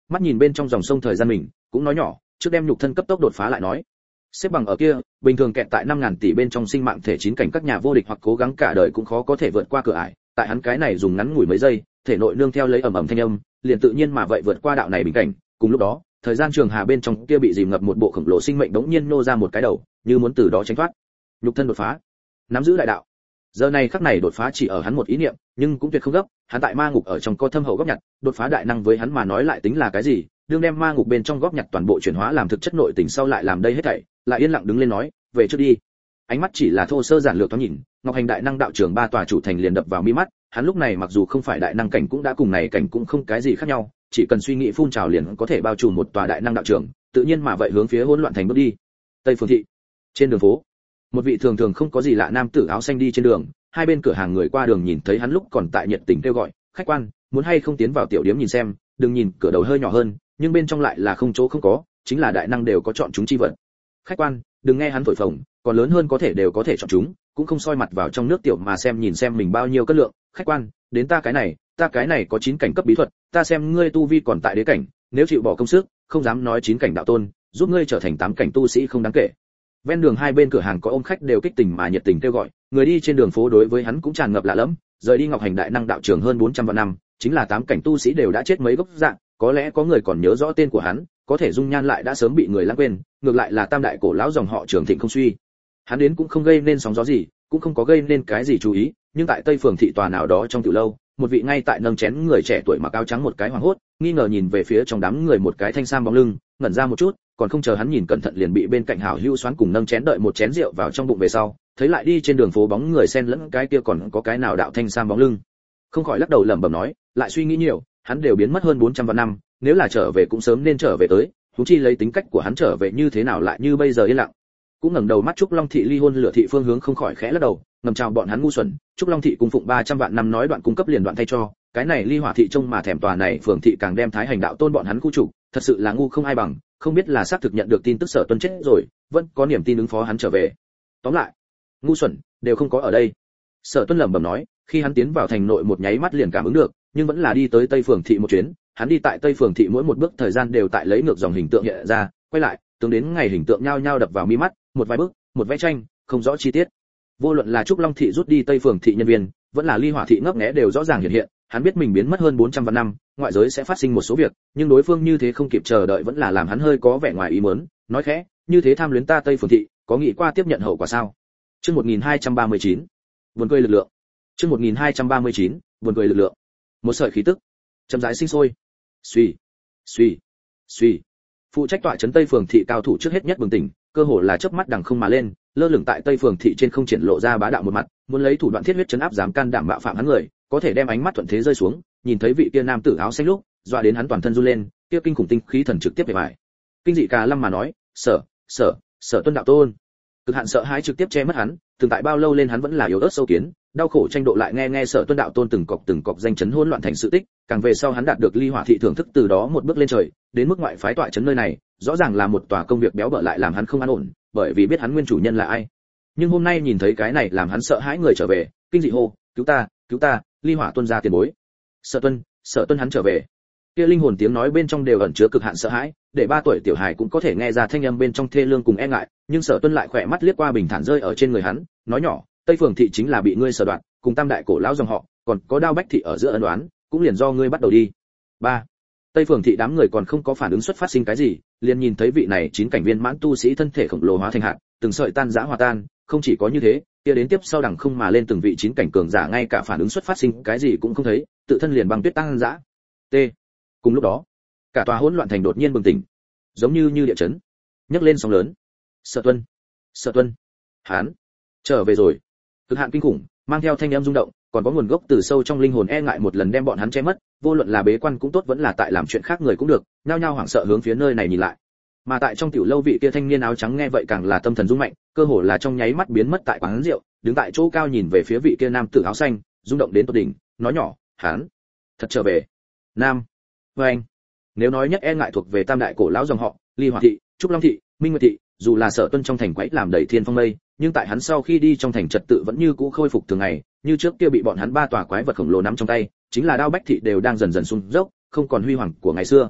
Speaker 1: mắt nhìn bên trong dòng sông thời gian mình, cũng nói nhỏ, trước đem nhục thân cấp tốc đột phá lại nói. Xếp bằng ở kia, bình thường kẹt tại năm ngàn tỷ bên trong sinh mạng thể chín cảnh các nhà vô địch hoặc cố gắng cả đời cũng khó có thể vượt qua cửa ải, tại hắn cái này dùng ngắn ngủi mấy giây, thể nội nương theo lấy ầm ầm thanh âm, liền tự nhiên mà vậy vượt qua đạo này bình cảnh, cùng lúc đó, thời gian trường hà bên trong kia bị dìm ngập một bộ khổng lồ sinh mệnh đống nhiên nô ra một cái đầu, như muốn từ đó tránh thoát. Nhục thân đột phá, nắm giữ đại đạo. Giờ này khắc này đột phá chỉ ở hắn một ý niệm, nhưng cũng tuyệt không gấp, hắn tại ma ngục ở trong có thâm hậu góp nhặt, đột phá đại năng với hắn mà nói lại tính là cái gì, đương đem ma ngục bên trong góp nhặt toàn bộ chuyển hóa làm thực chất nội tình sau lại làm đây hết thảy, lại yên lặng đứng lên nói, về trước đi. Ánh mắt chỉ là thô sơ giản lược thoáng nhìn, Ngọc Hành đại năng đạo trưởng ba tòa chủ thành liền đập vào mi mắt, hắn lúc này mặc dù không phải đại năng cảnh cũng đã cùng này cảnh cũng không cái gì khác nhau, chỉ cần suy nghĩ phun trào liền có thể bao trùm một tòa đại năng đạo trưởng, tự nhiên mà vậy hướng phía hỗn loạn thành bước đi. Tây Phương thị, trên đường phố, một vị thường thường không có gì lạ nam tử áo xanh đi trên đường, hai bên cửa hàng người qua đường nhìn thấy hắn lúc còn tại nhiệt tình kêu gọi, khách quan, muốn hay không tiến vào tiểu điếm nhìn xem, đừng nhìn cửa đầu hơi nhỏ hơn, nhưng bên trong lại là không chỗ không có, chính là đại năng đều có chọn chúng chi vật. Khách quan, đừng nghe hắn thổi phồng, còn lớn hơn có thể đều có thể chọn chúng, cũng không soi mặt vào trong nước tiểu mà xem nhìn xem mình bao nhiêu cân lượng. Khách quan, đến ta cái này, ta cái này có chín cảnh cấp bí thuật, ta xem ngươi tu vi còn tại đế cảnh, nếu chịu bỏ công sức, không dám nói chín cảnh đạo tôn, giúp ngươi trở thành tám cảnh tu sĩ không đáng kể. Ven đường hai bên cửa hàng có ôm khách đều kích tình mà nhiệt tình kêu gọi, người đi trên đường phố đối với hắn cũng tràn ngập lạ lẫm, rời đi Ngọc Hành đại năng đạo trưởng hơn bốn trăm vạn năm, chính là tám cảnh tu sĩ đều đã chết mấy gốc dạng, có lẽ có người còn nhớ rõ tên của hắn, có thể dung nhan lại đã sớm bị người lãng quên, ngược lại là tam đại cổ lão dòng họ Trường Thịnh không suy. Hắn đến cũng không gây nên sóng gió gì, cũng không có gây nên cái gì chú ý, nhưng tại Tây Phường thị tòa nào đó trong tiểu lâu, một vị ngay tại nâng chén người trẻ tuổi mặc áo trắng một cái hoảng hốt, nghi ngờ nhìn về phía trong đám người một cái thanh sam bóng lưng, ngẩn ra một chút, còn không chờ hắn nhìn cẩn thận liền bị bên cạnh hảo hữu xoán cùng nâng chén đợi một chén rượu vào trong bụng về sau, thấy lại đi trên đường phố bóng người xen lẫn cái kia còn có cái nào đạo thanh sam bóng lưng, không khỏi lắc đầu lẩm bẩm nói, lại suy nghĩ nhiều, hắn đều biến mất hơn bốn trăm vạn năm, nếu là trở về cũng sớm nên trở về tới, huống chi lấy tính cách của hắn trở về như thế nào lại như bây giờ yên lặng. Cũng ngẩng đầu mắt Trúc Long thị ly hôn lửa thị phương hướng không khỏi khẽ lắc đầu, ngầm chào bọn hắn ngu xuẩn, Trúc Long thị cung phụng ba trăm vạn năm nói đoạn cung cấp liền đoạn thay cho, cái này ly hỏa thị trông mà thèm tòa này phường thị càng đem thái hành đạo tôn bọn hắn khu chủ, thật sự là ngu không ai bằng, không biết là xác thực nhận được tin tức Sở Tuân chết rồi, vẫn có niềm tin ứng phó hắn trở về. Tóm lại, ngu xuẩn đều không có ở đây. Sở Tuân lẩm bẩm nói, khi hắn tiến vào thành nội một nháy mắt liền cảm ứng được, nhưng vẫn là đi tới Tây Phường thị một chuyến, hắn đi tại Tây Phường thị mỗi một bước thời gian đều tại lấy ngược dòng hình tượng hiện ra, quay lại, tướng đến ngày hình tượng nhao nhao đập vào mi mắt, một vài bước, một vẽ tranh, không rõ chi tiết. Vô luận là Trúc Long thị rút đi Tây Phường thị nhân viên, vẫn là Ly Hỏa thị ngấp nghé đều rõ ràng hiện hiện, hắn biết mình biến mất hơn bốn trăm vạn năm, ngoại giới sẽ phát sinh một số việc, nhưng đối phương như thế không kịp chờ đợi vẫn là làm hắn hơi có vẻ ngoài ý muốn, nói khẽ, như thế tham luyến ta Tây Phường thị, có nghĩ qua tiếp nhận hậu quả sao? Chương một nghìn hai trăm ba mươi chín, buồn cười lực lượng. Chương một nghìn hai trăm ba mươi chín, buồn cười lực lượng. Một sợi khí tức, chậm rãi sinh sôi. Suy, suy, suy. Phụ trách tọa trấn Tây Phường thị cao thủ trước hết nhất bừng tỉnh, cơ hồ là chớp mắt đằng không mà lên, lơ lửng tại Tây Phường thị trên không triển lộ ra bá đạo một mặt, muốn lấy thủ đoạn thiết huyết trấn áp dám can đảm bạo phạm hắn người, có thể đem ánh mắt thuận thế rơi xuống, nhìn thấy vị kia nam tử áo xanh lúc, dọa đến hắn toàn thân run lên, kia kinh khủng tinh khí thần trực tiếp về bại. Kinh dị Cà Lâm mà nói, "Sở, Sở, Sở Tuân đạo tôn." Cực hạn sợ hãi trực tiếp che mất hắn, từng tại bao lâu lên hắn vẫn là yếu ớt sâu kiến, đau khổ tranh độ lại nghe nghe Sở Tuân đạo tôn từng cọc từng cọc danh chấn hỗn loạn thành sự tích, càng về sau hắn đạt được Ly Hỏa thị thưởng thức từ đó một bước lên trời, đến mức ngoại phái tọa trấn nơi này, rõ ràng là một tòa công việc béo bở lại làm hắn không an ổn, bởi vì biết hắn nguyên chủ nhân là ai. Nhưng hôm nay nhìn thấy cái này làm hắn sợ hãi người trở về, kinh dị hô, "Cứu ta, cứu ta, Ly Hỏa tuân gia tiền bối." Sở Tuân, Sở Tuân hắn trở về. Kia linh hồn tiếng nói bên trong đều ẩn chứa cực hạn sợ hãi, để ba tuổi tiểu hài cũng có thể nghe ra thanh âm bên trong thê lương cùng e ngại, nhưng Sở Tuân lại khỏe mắt liếc qua bình thản rơi ở trên người hắn, nói nhỏ, "Tây Phường thị chính là bị ngươi sở đoạn, cùng tam đại cổ lão dòng họ, còn có Đao Bách thị ở giữa ân oán, cũng liền do ngươi bắt đầu đi." ba Tây Phường thị đám người còn không có phản ứng xuất phát sinh cái gì, liền nhìn thấy vị này chín cảnh viên mãn tu sĩ thân thể khổng lồ hóa thành hạt, từng sợi tan rã hòa tan, không chỉ có như thế, kia đến tiếp sau đẳng không mà lên từng vị chín cảnh cường giả ngay cả phản ứng xuất phát sinh cái gì cũng không thấy, tự thân liền băng tuyết tăng rã. T. Cùng lúc đó, cả tòa hỗn loạn thành đột nhiên bừng tỉnh, giống như như địa chấn, nhấc lên sóng lớn. Sở Tuân, Sở Tuân, hắn trở về rồi. Cực hạn kinh khủng, mang theo thanh âm rung động, còn có nguồn gốc từ sâu trong linh hồn e ngại một lần đem bọn hắn che mất, vô luận là bế quan cũng tốt vẫn là tại làm chuyện khác người cũng được, nhao nhao hoảng sợ hướng phía nơi này nhìn lại. Mà tại trong tiểu lâu vị kia thanh niên áo trắng nghe vậy càng là tâm thần rung mạnh, cơ hồ là trong nháy mắt biến mất tại quán rượu, đứng tại chỗ cao nhìn về phía vị kia nam tử áo xanh, rung động đến tột đỉnh, nói nhỏ, hắn thật trở về. Nam, với anh, nếu nói nhất e ngại thuộc về tam đại cổ lão dòng họ, Ly Hỏa thị, Trúc Long thị, Minh Nguyệt thị, dù là Sở Tuân trong thành quấy làm đầy thiên phong mây, nhưng tại hắn sau khi đi trong thành trật tự vẫn như cũ khôi phục thường ngày, như trước kia bị bọn hắn ba tòa quái vật khổng lồ nắm trong tay, chính là Đao Bách thị đều đang dần dần xuống dốc, không còn huy hoàng của ngày xưa.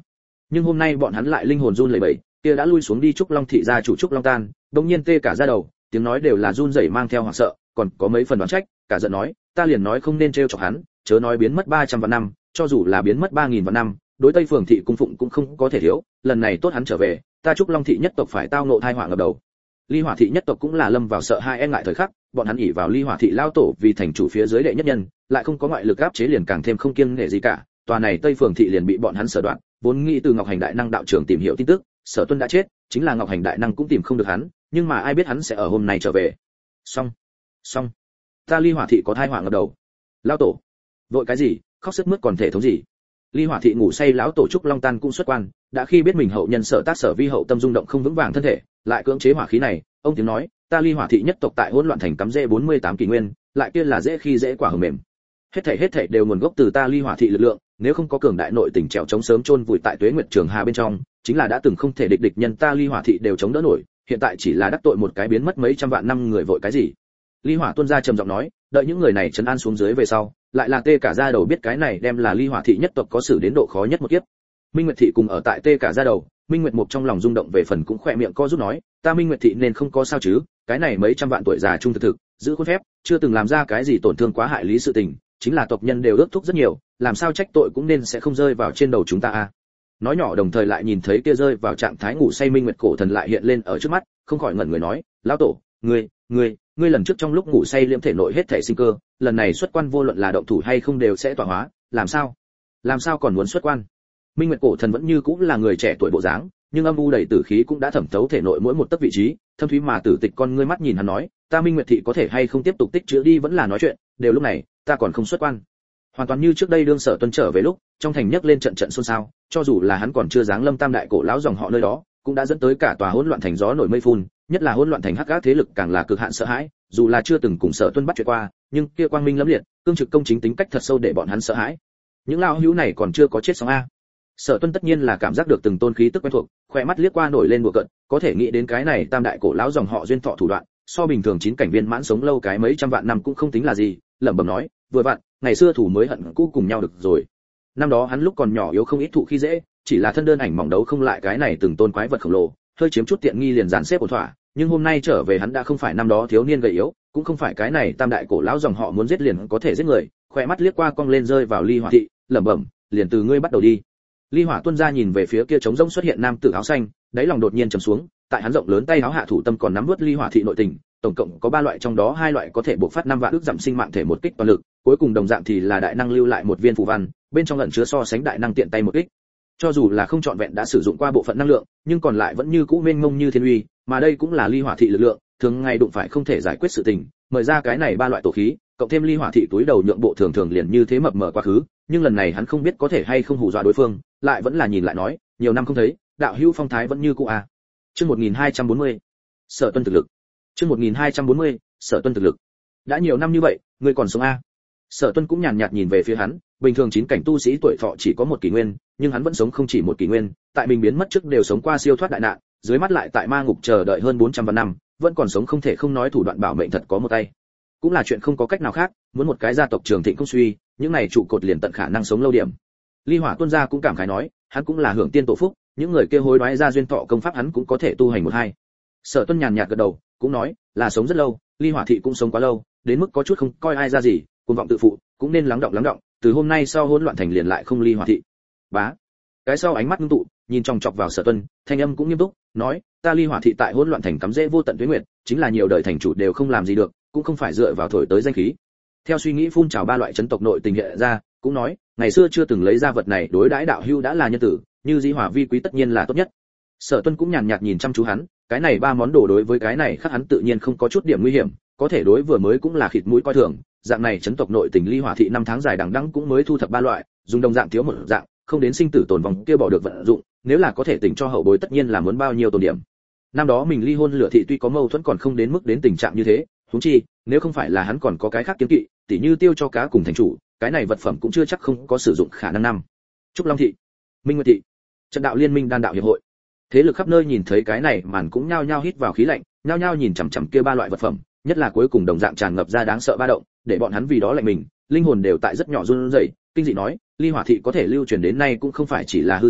Speaker 1: Nhưng hôm nay bọn hắn lại linh hồn run lẩy bẩy, kia đã lui xuống đi Trúc Long thị gia chủ Trúc Long Tan, đột nhiên tê cả da đầu, tiếng nói đều là run rẩy mang theo hoảng sợ, còn có mấy phần đoán trách, cả giận nói, ta liền nói không nên trêu chọc hắn, chớ nói biến mất ba trăm vạn năm, cho dù là biến mất ba nghìn vạn năm, đối Tây Phường thị cung phụng cũng không có thể thiếu, lần này tốt hắn trở về, ta Trúc Long thị nhất tộc phải tao ngộ tai họa ngập đầu. Ly Hỏa thị nhất tộc cũng là lâm vào sợ hai e ngại thời khắc, bọn hắn ỷ vào Ly Hỏa thị lao tổ vì thành chủ phía dưới đệ nhất nhân, lại không có ngoại lực áp chế liền càng thêm không kiêng nể gì cả, tòa này Tây Phường thị liền bị bọn hắn sở đoạn, vốn nghĩ từ Ngọc Hành đại năng đạo trưởng tìm hiểu tin tức, Sở Tuân đã chết, chính là Ngọc Hành đại năng cũng tìm không được hắn, nhưng mà ai biết hắn sẽ ở hôm nay trở về. Xong, xong, ta Ly Hỏa thị có tai họa ngập đầu. Lão tổ, vội cái gì, khóc sướt mướt còn thể thống gì? Ly Hỏa thị ngủ say lão tổ Trúc Long Tan cũng xuất quan, đã khi biết mình hậu nhân Sở Tác Sở Vi hậu tâm rung động không vững vàng thân thể, lại cưỡng chế hỏa khí này, ông tiếng nói, ta Ly Hỏa thị nhất tộc tại hỗn loạn thành cắm rễ bốn mươi tám kỷ nguyên, lại kia là dễ khi dễ quả hờ mềm. Hết thảy hết thảy đều nguồn gốc từ ta Ly Hỏa thị lực lượng, nếu không có cường đại nội tình trèo chống sớm chôn vùi tại Tuế Nguyệt Trường Hà bên trong, chính là đã từng không thể địch địch nhân ta Ly Hỏa thị đều chống đỡ nổi, hiện tại chỉ là đắc tội một cái biến mất mấy trăm vạn năm người vội cái gì? Ly Hỏa tuân gia trầm giọng nói, đợi những người này trấn an xuống dưới về sau, lại là tê cả da đầu biết cái này đem là Ly Hỏa thị nhất tộc có xử đến độ khó nhất một kiếp. Minh Nguyệt thị cùng ở tại tê cả da đầu, Minh Nguyệt Mục trong lòng rung động về phần cũng khỏe miệng co rút nói, ta Minh Nguyệt thị nên không có sao chứ, cái này mấy trăm vạn tuổi già trung thực thực, giữ khuôn phép, chưa từng làm ra cái gì tổn thương quá hại lý sự tình, chính là tộc nhân đều ước thúc rất nhiều, làm sao trách tội cũng nên sẽ không rơi vào trên đầu chúng ta a. Nói nhỏ đồng thời lại nhìn thấy kia rơi vào trạng thái ngủ say Minh Nguyệt cổ thần lại hiện lên ở trước mắt, không khỏi ngẩn người nói, lão tổ, ngươi, ngươi, ngươi lần trước trong lúc ngủ say liễm thể nội hết thể sinh cơ, lần này xuất quan vô luận là động thủ hay không đều sẽ tỏa hóa, làm sao? Làm sao còn muốn xuất quan? Minh Nguyệt cổ thần vẫn như cũng là người trẻ tuổi bộ dáng, nhưng âm u đầy tử khí cũng đã thẩm thấu thể nội mỗi một tấc vị trí, thâm thúy mà tử tịch con ngươi mắt nhìn hắn nói, ta Minh Nguyệt thị có thể hay không tiếp tục tích trữ đi vẫn là nói chuyện, đều lúc này, ta còn không xuất quan. Hoàn toàn như trước đây đương Sở Tuân trở về lúc, trong thành nhấc lên trận trận xôn xao, cho dù là hắn còn chưa giáng lâm tam đại cổ lão dòng họ nơi đó, cũng đã dẫn tới cả tòa hỗn loạn thành gió nổi mây phun, nhất là hỗn loạn thành hắc ác thế lực càng là cực hạn sợ hãi, dù là chưa từng cùng Sở Tuân bắt chuyện qua, nhưng kia quang minh lẫm liệt, cương trực công chính tính cách thật sâu để bọn hắn sợ hãi. Những lão hữu này còn chưa có chết xong a. Sở Tuân tất nhiên là cảm giác được từng tôn khí tức quen thuộc, khỏe mắt liếc qua nổi lên đùa cợt, có thể nghĩ đến cái này tam đại cổ lão dòng họ duyên thọ thủ đoạn, so bình thường chín cảnh viên mãn sống lâu cái mấy trăm vạn năm cũng không tính là gì, lẩm bẩm nói, vừa vặn, ngày xưa thủ mới hận cũ cùng nhau được rồi. Năm đó hắn lúc còn nhỏ yếu không ít thụ khi dễ, chỉ là thân đơn ảnh mỏng đấu không lại cái này từng tôn quái vật khổng lồ, hơi chiếm chút tiện nghi liền dàn xếp ổn thỏa, nhưng hôm nay trở về hắn đã không phải năm đó thiếu niên gầy yếu, cũng không phải cái này tam đại cổ lão dòng họ muốn giết liền có thể giết người, khỏe mắt liếc qua cong lên rơi vào Ly Hỏa thị, lẩm bẩm, liền từ ngươi bắt đầu đi. Ly Hỏa tuân ra nhìn về phía kia trống rỗng xuất hiện nam tử áo xanh, đáy lòng đột nhiên trầm xuống, tại hắn rộng lớn tay áo hạ thủ tâm còn nắm vút Ly Hỏa thị nội tình, tổng cộng có ba loại trong đó hai loại có thể bộc phát năm vạn ước giảm sinh mạng thể một kích toàn lực, cuối cùng đồng dạng thì là đại năng lưu lại một viên phù văn, bên trong ẩn chứa so sánh đại năng tiện tay một kích. Cho dù là không trọn vẹn đã sử dụng qua bộ phận năng lượng, nhưng còn lại vẫn như cũ mênh mông như thiên uy, mà đây cũng là Ly Hỏa thị lực lượng, thường ngày đụng phải không thể giải quyết sự tình, mời ra cái này ba loại tổ khí, cộng thêm Ly Hỏa thị túi đầu nhượng bộ thường thường liền như thế mập mờ quá khứ, nhưng lần này hắn không biết có thể hay không hù dọa đối phương, lại vẫn là nhìn lại nói, nhiều năm không thấy, đạo hữu phong thái vẫn như cũ à. Chương một nghìn hai trăm bốn mươi. Sở Tuân thực lực. Chương một nghìn hai trăm bốn mươi. Sở Tuân thực lực. Đã nhiều năm như vậy, ngươi còn sống a? À? Sở Tuân cũng nhàn nhạt nhìn về phía hắn, bình thường chín cảnh tu sĩ tuổi thọ chỉ có một kỷ nguyên, nhưng hắn vẫn sống không chỉ một kỷ nguyên, tại mình biến mất trước đều sống qua siêu thoát đại nạn, dưới mắt lại tại ma ngục chờ đợi hơn bốn trăm vạn năm, vẫn còn sống không thể không nói thủ đoạn bảo mệnh thật có một tay. Cũng là chuyện không có cách nào khác, muốn một cái gia tộc trường thịnh không suy, những này trụ cột liền tận khả năng sống lâu điểm. Ly Hỏa tuân gia cũng cảm khái nói, hắn cũng là hưởng tiên tổ phúc, những người kia hối đoái ra duyên thọ công pháp hắn cũng có thể tu hành một hai. Sở Tuân nhàn nhạt gật đầu, cũng nói, là sống rất lâu, Ly Hỏa thị cũng sống quá lâu, đến mức có chút không coi ai ra gì, cuồng vọng tự phụ, cũng nên lắng động lắng động, từ hôm nay sau hỗn loạn thành liền lại không Ly Hỏa thị. Bá. Cái sau ánh mắt ngưng tụ, nhìn chòng chọc vào Sở Tuân, thanh âm cũng nghiêm túc, nói, ta Ly Hỏa thị tại hỗn loạn thành cắm rễ vô tận tuế nguyệt, chính là nhiều đời thành chủ đều không làm gì được, cũng không phải dựa vào thổi tới danh khí. Theo suy nghĩ phun trào ba loại chấn tộc nội tình hiện ra, cũng nói, ngày xưa chưa từng lấy ra vật này đối đãi đạo hưu đã là nhân tử, như dĩ hòa vi quý tất nhiên là tốt nhất. Sở Tuân cũng nhàn nhạt nhìn chăm chú hắn, cái này ba món đồ đối với cái này khác hắn tự nhiên không có chút điểm nguy hiểm, có thể đối vừa mới cũng là khịt mũi coi thường, dạng này chấn tộc nội tình Ly Hỏa thị năm tháng dài đằng đẵng cũng mới thu thập ba loại, dùng đồng dạng thiếu một dạng, không đến sinh tử tồn vong kia bỏ được vận dụng, nếu là có thể tỉnh cho hậu bối tất nhiên là muốn bao nhiêu tồn điểm. Năm đó mình ly hôn Lửa thị tuy có mâu thuẫn còn không đến mức đến tình trạng như thế, huống chi, nếu không phải là hắn còn có cái khác kiêng kỵ, tỉ như tiêu cho cá cùng thành chủ, cái này vật phẩm cũng chưa chắc không có sử dụng khả năng năm. Trúc Long thị, Minh Nguyệt thị, trận đạo liên minh đan đạo hiệp hội, thế lực khắp nơi nhìn thấy cái này màn cũng nhao nhao hít vào khí lạnh, nhao nhao nhìn chằm chằm kia ba loại vật phẩm, nhất là cuối cùng đồng dạng tràn ngập ra đáng sợ ba động, để bọn hắn vì đó lạnh mình, linh hồn đều tại rất nhỏ run rẩy, kinh dị nói, Ly Hỏa thị có thể lưu truyền đến nay cũng không phải chỉ là hư danh,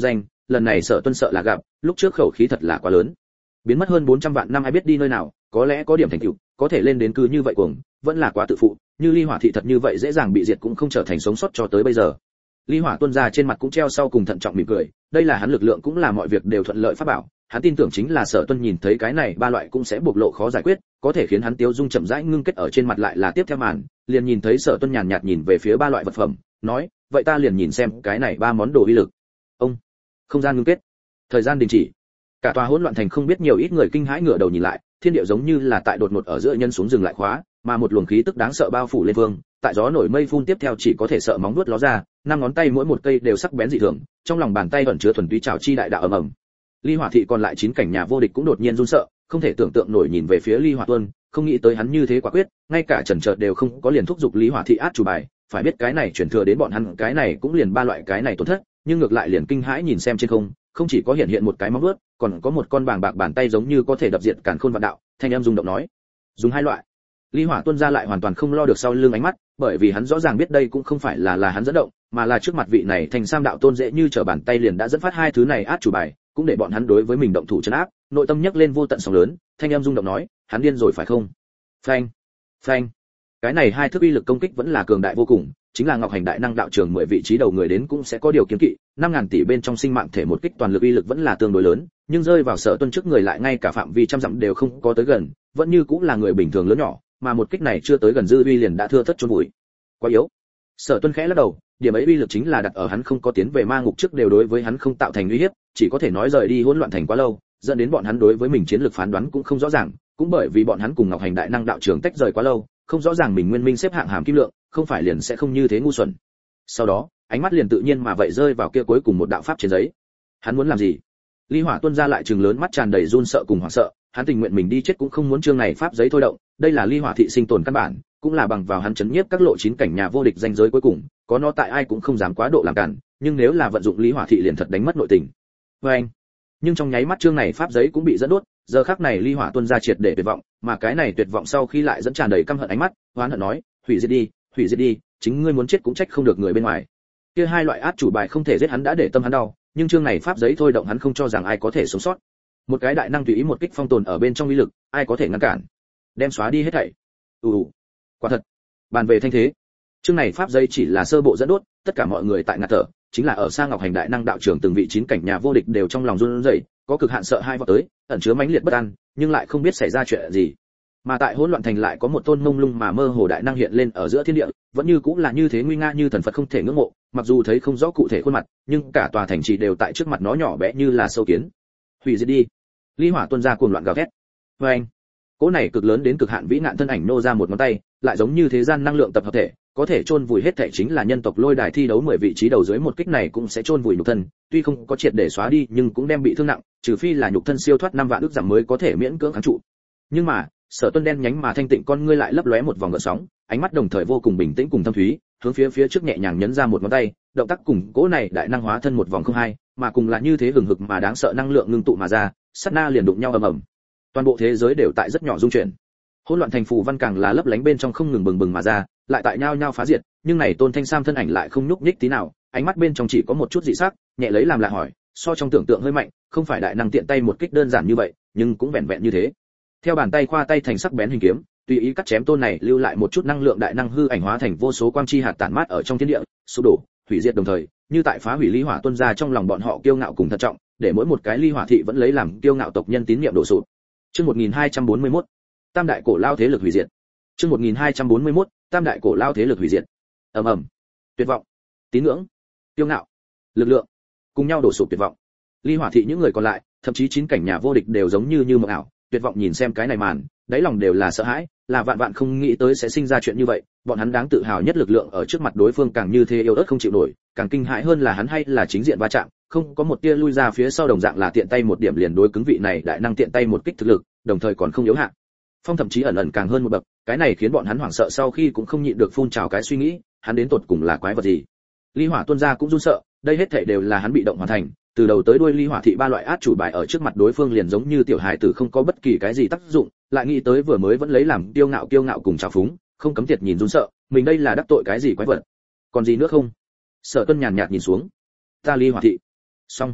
Speaker 1: lần này Sở Tuân sợ là gặp, lúc trước khẩu khí thật là quá lớn. Biến mất hơn bốn trăm vạn năm ai biết đi nơi nào, có lẽ có điểm thành tựu, có thể lên đến cứ như vậy cuồng, vẫn là quá tự phụ, như Ly Hỏa thị thật như vậy dễ dàng bị diệt cũng không trở thành sống sót cho tới bây giờ. Ly Hỏa Tuân ra trên mặt cũng treo sau cùng thận trọng mỉm cười, đây là hắn lực lượng cũng là mọi việc đều thuận lợi pháp bảo, hắn tin tưởng chính là Sở Tuân nhìn thấy cái này ba loại cũng sẽ bộc lộ khó giải quyết, có thể khiến hắn tiêu dung chậm rãi ngưng kết ở trên mặt lại là tiếp theo màn, liền nhìn thấy Sở Tuân nhàn nhạt nhìn về phía ba loại vật phẩm, nói, vậy ta liền nhìn xem cái này ba món đồ uy lực. Ông, không gian ngưng kết, thời gian đình chỉ, cả tòa hỗn loạn thành không biết nhiều ít người kinh hãi ngửa đầu nhìn lại, thiên địa giống như là tại đột ngột ở giữa nhân xuống dừng lại khóa, mà một luồng khí tức đáng sợ bao phủ lên vương, tại gió nổi mây phun tiếp theo chỉ có thể sợ móng vuốt ló ra, năm ngón tay mỗi một cây đều sắc bén dị thường, trong lòng bàn tay ẩn chứa thuần túy trào chi đại đạo ầm ầm. Ly Hỏa thị còn lại chín cảnh nhà vô địch cũng đột nhiên run sợ, không thể tưởng tượng nổi nhìn về phía Ly Hỏa Tuân, không nghĩ tới hắn như thế quả quyết, ngay cả chần chờ đều không có liền thúc giục Ly Hỏa thị át chủ bài, phải biết cái này chuyển thừa đến bọn hắn, cái này cũng liền ba loại cái này tổn thất, nhưng ngược lại liền kinh hãi nhìn xem trên không, không chỉ có hiện hiện một cái móng vuốt, còn có một con bàng bạc bàn tay giống như có thể đập diệt càn khôn vạn đạo, thanh em rung động nói, dùng hai loại. Ly Hỏa Tuân ra lại hoàn toàn không lo được sau lưng ánh mắt, bởi vì hắn rõ ràng biết đây cũng không phải là là hắn dẫn động, mà là trước mặt vị này thành sam đạo tôn dễ như trở bàn tay liền đã dẫn phát hai thứ này át chủ bài, cũng để bọn hắn đối với mình động thủ trấn áp, nội tâm nhấc lên vô tận sóng lớn, thanh em rung động nói, hắn điên rồi phải không? Phanh, phanh. Cái này hai thức uy lực công kích vẫn là cường đại vô cùng, chính là Ngọc Hành đại năng đạo trường mười vị trí đầu người đến cũng sẽ có điều kiêng kỵ, năm ngàn tỷ bên trong sinh mạng thể một kích toàn lực uy lực vẫn là tương đối lớn, nhưng rơi vào Sở Tuân trước người lại ngay cả phạm vi trăm dặm đều không có tới gần, vẫn như cũng là người bình thường lớn nhỏ, mà một kích này chưa tới gần dư uy liền đã thưa thất chôn vùi. Quá yếu. Sở Tuân khẽ lắc đầu, điểm ấy uy lực chính là đặt ở hắn không có tiến về ma ngục trước đều đối với hắn không tạo thành uy hiếp, chỉ có thể nói rời đi hỗn loạn thành quá lâu, dẫn đến bọn hắn đối với mình chiến lược phán đoán cũng không rõ ràng, cũng bởi vì bọn hắn cùng Ngọc Hành đại năng đạo trường tách rời quá lâu, không rõ ràng mình nguyên minh xếp hạng hàm kim lượng, không phải liền sẽ không như thế ngu xuẩn. Sau đó, ánh mắt liền tự nhiên mà vậy rơi vào kia cuối cùng một đạo pháp trên giấy. Hắn muốn làm gì? Ly Hỏa Tuân ra lại trừng lớn mắt tràn đầy run sợ cùng hoảng sợ, hắn tình nguyện mình đi chết cũng không muốn chương này pháp giấy thôi động, đây là Ly Hỏa thị sinh tồn căn bản, cũng là bằng vào hắn chấn nhiếp các lộ chín cảnh nhà vô địch danh giới cuối cùng, có nó tại ai cũng không dám quá độ làm cản, nhưng nếu là vận dụng Ly Hỏa thị liền thật đánh mất nội tình. Anh. Nhưng trong nháy mắt chương này pháp giấy cũng bị dẫn đốt, giờ khắc này Ly Hỏa Tuân ra triệt để tuyệt vọng, mà cái này tuyệt vọng sau khi lại dẫn tràn đầy căm hận ánh mắt, oán hận nói, hủy diệt đi, hủy diệt đi, chính ngươi muốn chết cũng trách không được người bên ngoài. Kia hai loại át chủ bài không thể giết hắn đã để tâm hắn đau, nhưng chương này pháp giấy thôi động hắn không cho rằng ai có thể sống sót. Một cái đại năng tùy ý một kích phong tồn ở bên trong uy lực, ai có thể ngăn cản? Đem xóa đi hết thảy. Ừ, quả thật. Bàn về thanh thế, chương này pháp giấy chỉ là sơ bộ dẫn đốt, tất cả mọi người tại ngạt thở, chính là ở Sa Ngọc Hành đại năng đạo trưởng từng vị chín cảnh nhà vô địch đều trong lòng run rẩy, có cực hạn sợ hai vọt tới, ẩn chứa mãnh liệt bất an, nhưng lại không biết xảy ra chuyện gì. Mà tại hỗn loạn thành lại có một tôn mông lung mà mơ hồ đại năng hiện lên ở giữa thiên địa, vẫn như cũng là như thế nguy nga như thần Phật không thể ngưỡng mộ, mặc dù thấy không rõ cụ thể khuôn mặt, nhưng cả tòa thành trì đều tại trước mặt nó nhỏ bé như là sâu kiến. Hủy diệt đi. Ly Hỏa Tuân ra cuồng loạn gào thét. Và anh, cỗ này cực lớn đến cực hạn vĩ nạn thân ảnh nô ra một ngón tay, lại giống như thế gian năng lượng tập hợp thể, có thể chôn vùi hết thể chính là nhân tộc lôi đài thi đấu mười vị trí đầu dưới một kích này cũng sẽ chôn vùi nhục thân, tuy không có triệt để xóa đi nhưng cũng đem bị thương nặng, trừ phi là nhục thân siêu thoát năm vạn ức giảm mới có thể miễn cưỡng kháng trụ. Nhưng mà, Sở Tuân đen nhánh mà thanh tịnh con ngươi lại lấp lóe một vòng gợn sóng, ánh mắt đồng thời vô cùng bình tĩnh cùng thâm thúy, hướng phía phía trước nhẹ nhàng nhấn ra một ngón tay, động tác cùng cỗ này đại năng hóa thân một vòng không hai, mà cùng là như thế hừng hực mà đáng sợ năng lượng ngưng tụ mà ra, sát na liền đụng nhau ầm ầm. Toàn bộ thế giới đều tại rất nhỏ rung chuyển. Hỗn loạn thành phù văn càng là lấp lánh bên trong không ngừng bừng bừng mà ra, lại tại nhau nhau phá diệt, nhưng này Tôn Thanh Sam thân ảnh lại không nhúc nhích tí nào, ánh mắt bên trong chỉ có một chút dị sắc, nhẹ lấy làm lạ hỏi, so trong tưởng tượng hơi mạnh, không phải đại năng tiện tay một kích đơn giản như vậy, nhưng cũng vẹn vẹn như thế. Theo bàn tay khoa tay thành sắc bén hình kiếm, tùy ý cắt chém tôn này lưu lại một chút năng lượng đại năng hư ảnh hóa thành vô số quang chi hạt tản mát ở trong thiên địa, sụp đổ, hủy diệt đồng thời, như tại phá hủy Ly Hỏa Tuân ra trong lòng bọn họ kiêu ngạo cùng thận trọng, để mỗi một cái Ly Hỏa thị vẫn lấy làm kiêu ngạo tộc nhân tín niệm đổ sụp. Chương một nghìn hai trăm bốn mươi mốt, Tam đại cổ lao thế lực hủy diệt. Chương một nghìn hai trăm bốn mươi mốt, Tam đại cổ lao thế lực hủy diệt. Ầm ầm, tuyệt vọng, tín ngưỡng, kiêu ngạo, lực lượng, cùng nhau đổ sụp tuyệt vọng. Ly Hỏa thị những người còn lại, thậm chí chín cảnh nhà vô địch đều giống như như mộng ảo, tuyệt vọng nhìn xem cái này màn, đáy lòng đều là sợ hãi, là vạn vạn không nghĩ tới sẽ sinh ra chuyện như vậy, bọn hắn đáng tự hào nhất lực lượng ở trước mặt đối phương càng như thế yếu ớt không chịu nổi, càng kinh hãi hơn là hắn hay là chính diện va chạm, không có một tia lui ra phía sau đồng dạng là tiện tay một điểm liền đối cứng vị này đại năng tiện tay một kích thực lực, đồng thời còn không yếu hạng. Phong thậm chí ẩn ẩn càng hơn một bậc, cái này khiến bọn hắn hoảng sợ sau khi cũng không nhịn được phun trào cái suy nghĩ, hắn đến tột cùng là quái vật gì? Ly Hỏa Tuân ra cũng run sợ, đây hết thảy đều là hắn bị động hoàn thành, từ đầu tới đuôi Ly Hỏa thị ba loại át chủ bài ở trước mặt đối phương liền giống như tiểu hài tử không có bất kỳ cái gì tác dụng, lại nghĩ tới vừa mới vẫn lấy làm kiêu ngạo kiêu ngạo cùng trào phúng, không cấm tiệt nhìn run sợ, mình đây là đắc tội cái gì quái vật? Còn gì nữa không? Sở Tuân nhàn nhạt nhìn xuống. Ta Ly Hỏa thị. Xong.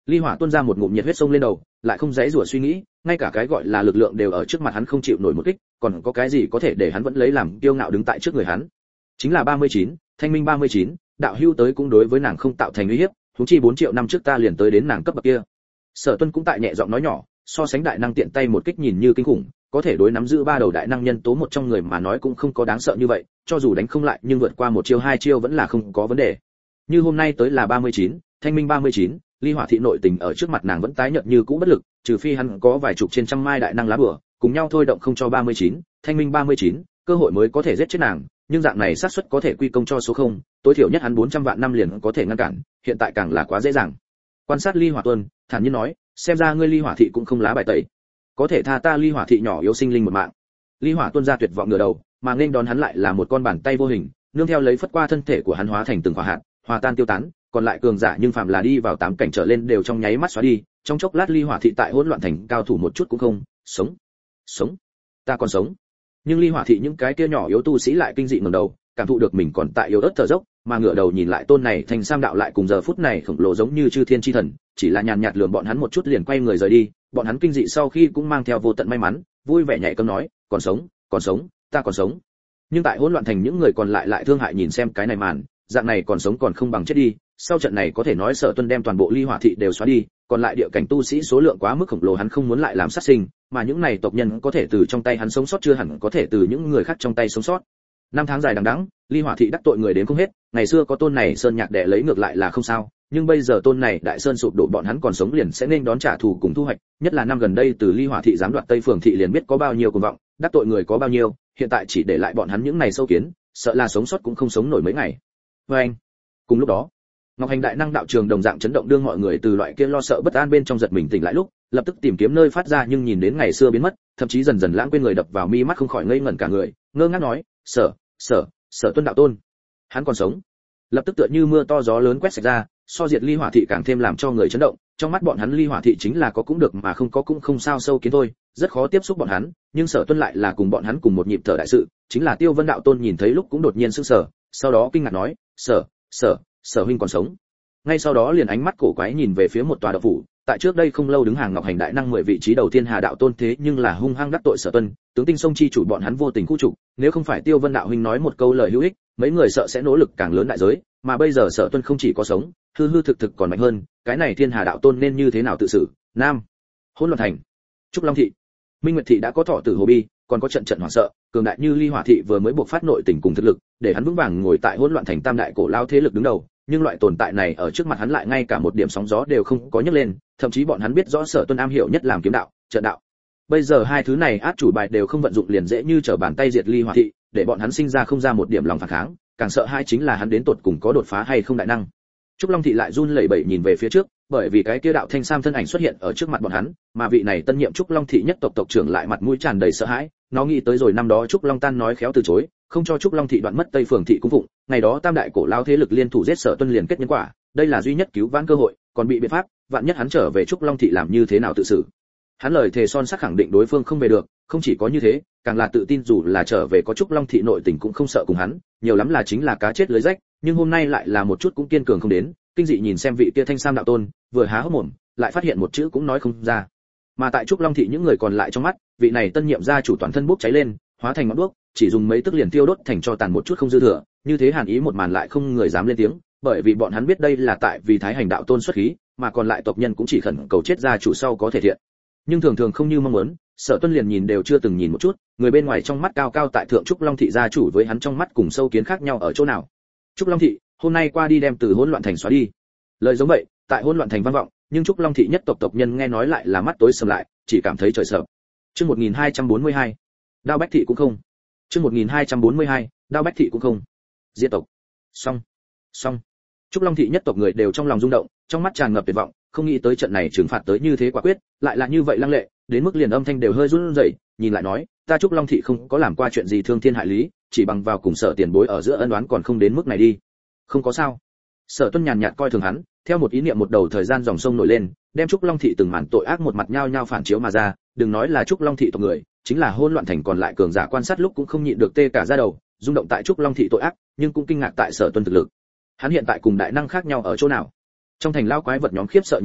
Speaker 1: Ly Hỏa tuôn ra một ngụm nhiệt huyết sông lên đầu, lại không dễ rủa suy nghĩ, ngay cả cái gọi là lực lượng đều ở trước mặt hắn không chịu nổi một kích, còn có cái gì có thể để hắn vẫn lấy làm kiêu ngạo đứng tại trước người hắn. Chính là ba mươi chín, Thanh Minh ba mươi chín, đạo hưu tới cũng đối với nàng không tạo thành uy hiếp, huống chi bốn triệu năm trước ta liền tới đến nàng cấp bậc kia. Sở Tuân cũng tại nhẹ giọng nói nhỏ, so sánh đại năng tiện tay một kích nhìn như kinh khủng, có thể đối nắm giữ ba đầu đại năng nhân tố một trong người mà nói cũng không có đáng sợ như vậy, cho dù đánh không lại nhưng vượt qua một chiêu hai chiêu vẫn là không có vấn đề. Như hôm nay tới là ba mươi chín, Thanh Minh ba mươi chín, Ly Hỏa thị nội tình ở trước mặt nàng vẫn tái nhợt như cũ bất lực, trừ phi hắn có vài chục trên trăm mai đại năng lá bùa, cùng nhau thôi động không cho ba mươi chín, Thanh Minh ba mươi chín, cơ hội mới có thể giết chết nàng, nhưng dạng này xác suất có thể quy công cho số không, tối thiểu nhất hắn bốn trăm vạn năm liền có thể ngăn cản, hiện tại càng là quá dễ dàng. Quan sát Ly Hỏa Tuân, thản nhiên nói, xem ra ngươi Ly Hỏa thị cũng không lá bài tẩy, có thể tha ta Ly Hỏa thị nhỏ yếu sinh linh một mạng. Ly Hỏa Tuân ra tuyệt vọng ngửa đầu, mà nên đón hắn lại là một con bàn tay vô hình, nương theo lấy phất qua thân thể của hắn hóa thành từng hỏa hạt, hòa tan tiêu tán, còn lại cường giả nhưng phàm là đi vào tám cảnh trở lên đều trong nháy mắt xóa đi, trong chốc lát Ly Hỏa thị tại hỗn loạn thành cao thủ một chút cũng không, sống, sống, ta còn sống. Nhưng Ly Hỏa thị những cái kia nhỏ yếu tu sĩ lại kinh dị ngẩng đầu, cảm thụ được mình còn tại yếu ớt thở dốc, mà ngửa đầu nhìn lại tôn này thành sam đạo lại cùng giờ phút này khổng lồ giống như chư thiên chi thần, chỉ là nhàn nhạt lườm bọn hắn một chút liền quay người rời đi, bọn hắn kinh dị sau khi cũng mang theo vô tận may mắn, vui vẻ nhảy cẫng nói, còn sống, còn sống, ta còn sống. Nhưng tại hỗn loạn thành những người còn lại lại thương hại nhìn xem cái này màn, dạng này còn sống còn không bằng chết đi. Sau trận này có thể nói Sở Tuân đem toàn bộ Ly Hỏa thị đều xóa đi, còn lại địa cảnh tu sĩ số lượng quá mức khổng lồ hắn không muốn lại làm sát sinh, mà những này tộc nhân có thể từ trong tay hắn sống sót chưa hẳn có thể từ những người khác trong tay sống sót. Năm tháng dài đằng đẵng, Ly Hỏa thị đắc tội người đến không hết, ngày xưa có tôn này sơn nhạc đẻ lấy ngược lại là không sao, nhưng bây giờ tôn này đại sơn sụp đổ bọn hắn còn sống liền sẽ nên đón trả thù cùng thu hoạch, nhất là năm gần đây từ Ly Hỏa thị giám đoạt Tây Phường thị liền biết có bao nhiêu cuồng vọng, đắc tội người có bao nhiêu, hiện tại chỉ để lại bọn hắn những này sâu kiến, sợ là sống sót cũng không sống nổi mấy ngày. Và anh, cùng lúc đó, Ngọc Hành đại năng đạo trường đồng dạng chấn động đương mọi người từ loại kia lo sợ bất an bên trong giật mình tỉnh lại lúc, lập tức tìm kiếm nơi phát ra nhưng nhìn đến ngày xưa biến mất, thậm chí dần dần lãng quên người đập vào mi mắt không khỏi ngây ngẩn cả người, ngơ ngác nói, "Sở, Sở, Sở Tuân đạo tôn, hắn còn sống." Lập tức tựa như mưa to gió lớn quét sạch ra, so diệt Ly Hỏa thị càng thêm làm cho người chấn động, trong mắt bọn hắn Ly Hỏa thị chính là có cũng được mà không có cũng không sao sâu kiến thôi, rất khó tiếp xúc bọn hắn, nhưng Sở Tuân lại là cùng bọn hắn cùng một nhịp thở đại sự, chính là Tiêu Vân đạo tôn nhìn thấy lúc cũng đột nhiên sửng sở, sau đó kinh ngạc nói, "Sở, Sở, Sở huynh còn sống." Ngay sau đó liền ánh mắt cổ quái nhìn về phía một tòa đạo phủ, tại trước đây không lâu đứng hàng Ngọc Hành đại năng mười vị trí đầu tiên Hà đạo tôn thế nhưng là hung hăng đắc tội Sở Tuân, tướng tinh sông chi chủ bọn hắn vô tình khu trục, nếu không phải Tiêu Vân đạo huynh nói một câu lời hữu ích, mấy người sợ sẽ nỗ lực càng lớn đại giới, mà bây giờ Sở Tuân không chỉ có sống, hư hư thực thực còn mạnh hơn, cái này Thiên Hà đạo tôn nên như thế nào tự xử? Nam, Hỗn Loạn thành, Trúc Long thị, Minh Nguyệt thị đã có thọ tử hồ bi, còn có trận trận hoảng sợ, cường đại như Ly Hỏa thị vừa mới buộc phát nội tình cùng thực lực, để hắn vững vàng ngồi tại Hỗn Loạn thành tam đại cổ lao thế lực đứng đầu, nhưng loại tồn tại này ở trước mặt hắn lại ngay cả một điểm sóng gió đều không có nhấc lên, thậm chí bọn hắn biết rõ Sở Tuân am hiểu nhất làm kiếm đạo, trận đạo. Bây giờ hai thứ này át chủ bài đều không vận dụng liền dễ như trở bàn tay diệt Ly Hỏa thị, để bọn hắn sinh ra không ra một điểm lòng phản kháng, càng sợ hai chính là hắn đến tột cùng có đột phá hay không đại năng. Trúc Long thị lại run lẩy bẩy nhìn về phía trước, bởi vì cái kia đạo thanh sam thân ảnh xuất hiện ở trước mặt bọn hắn, mà vị này tân nhiệm Trúc Long thị nhất tộc tộc trưởng lại mặt mũi tràn đầy sợ hãi, nó nghĩ tới rồi năm đó Trúc Long Tan nói khéo từ chối, không cho Trúc Long thị đoạn mất Tây Phường thị cung phụng, ngày đó tam đại cổ lao thế lực liên thủ giết Sở Tuân liền kết nhân quả, đây là duy nhất cứu vãn cơ hội, còn bị biện pháp, vạn nhất hắn trở về Trúc Long thị làm như thế nào tự xử. Hắn lời thề son sắc khẳng định đối phương không về được, không chỉ có như thế, càng là tự tin dù là trở về có Trúc Long thị nội tình cũng không sợ cùng hắn, nhiều lắm là chính là cá chết lưới rách, nhưng hôm nay lại là một chút cũng kiên cường không đến, kinh dị nhìn xem vị kia thanh sam đạo tôn, vừa há hốc mồm, lại phát hiện một chữ cũng nói không ra. Mà tại Trúc Long thị những người còn lại trong mắt, vị này tân nhiệm gia chủ toàn thân bốc cháy lên, hóa thành ngọn đuốc, chỉ dùng mấy tức liền tiêu đốt thành cho tàn một chút không dư thừa, như thế hàn ý một màn lại không người dám lên tiếng, bởi vì bọn hắn biết đây là tại vì Thái Hành đạo tôn xuất khí, mà còn lại tộc nhân cũng chỉ khẩn cầu chết gia chủ sau có thể thiện. Nhưng thường thường không như mong muốn, Sở Tuân liền nhìn đều chưa từng nhìn một chút, người bên ngoài trong mắt cao cao tại thượng Trúc Long thị gia chủ với hắn trong mắt cùng sâu kiến khác nhau ở chỗ nào. Trúc Long thị, hôm nay qua đi đem từ Hỗn Loạn thành xóa đi. Lời giống vậy, tại Hỗn Loạn thành vang vọng, nhưng Trúc Long thị nhất tộc tộc nhân nghe nói lại là mắt tối sầm lại, chỉ cảm thấy trời sợ. Chương một nghìn hai trăm bốn mươi hai, Đao Bách thị cũng không. Chương một nghìn hai trăm bốn mươi hai, Đao Bách thị cũng không. Diệt tộc. Xong. Xong. Trúc Long thị nhất tộc người đều trong lòng rung động, trong mắt tràn ngập tuyệt vọng, không nghĩ tới trận này trừng phạt tới như thế quả quyết, lại là như vậy lăng lệ, đến mức liền âm thanh đều hơi run rẩy, nhìn lại nói, ta Trúc Long thị không có làm qua chuyện gì thương thiên hại lý, chỉ bằng vào cùng Sở tiền bối ở giữa ân oán còn không đến mức này đi. Không có sao. Sở Tuân nhàn nhạt coi thường hắn, theo một ý niệm một đầu thời gian dòng sông nổi lên, đem Trúc Long thị từng màn tội ác một mặt nhao nhao phản chiếu mà ra, đừng nói là Trúc Long thị tộc người, chính là Hỗn Loạn thành còn lại cường giả quan sát lúc cũng không nhịn được tê cả da đầu, rung động tại Trúc Long thị tội ác, nhưng cũng kinh ngạc tại Sở Tuân thực lực. Hắn hiện tại cùng đại năng khác nhau ở chỗ nào? Trong thành lao quái vật nhóm khiếp sợ nhìn lại,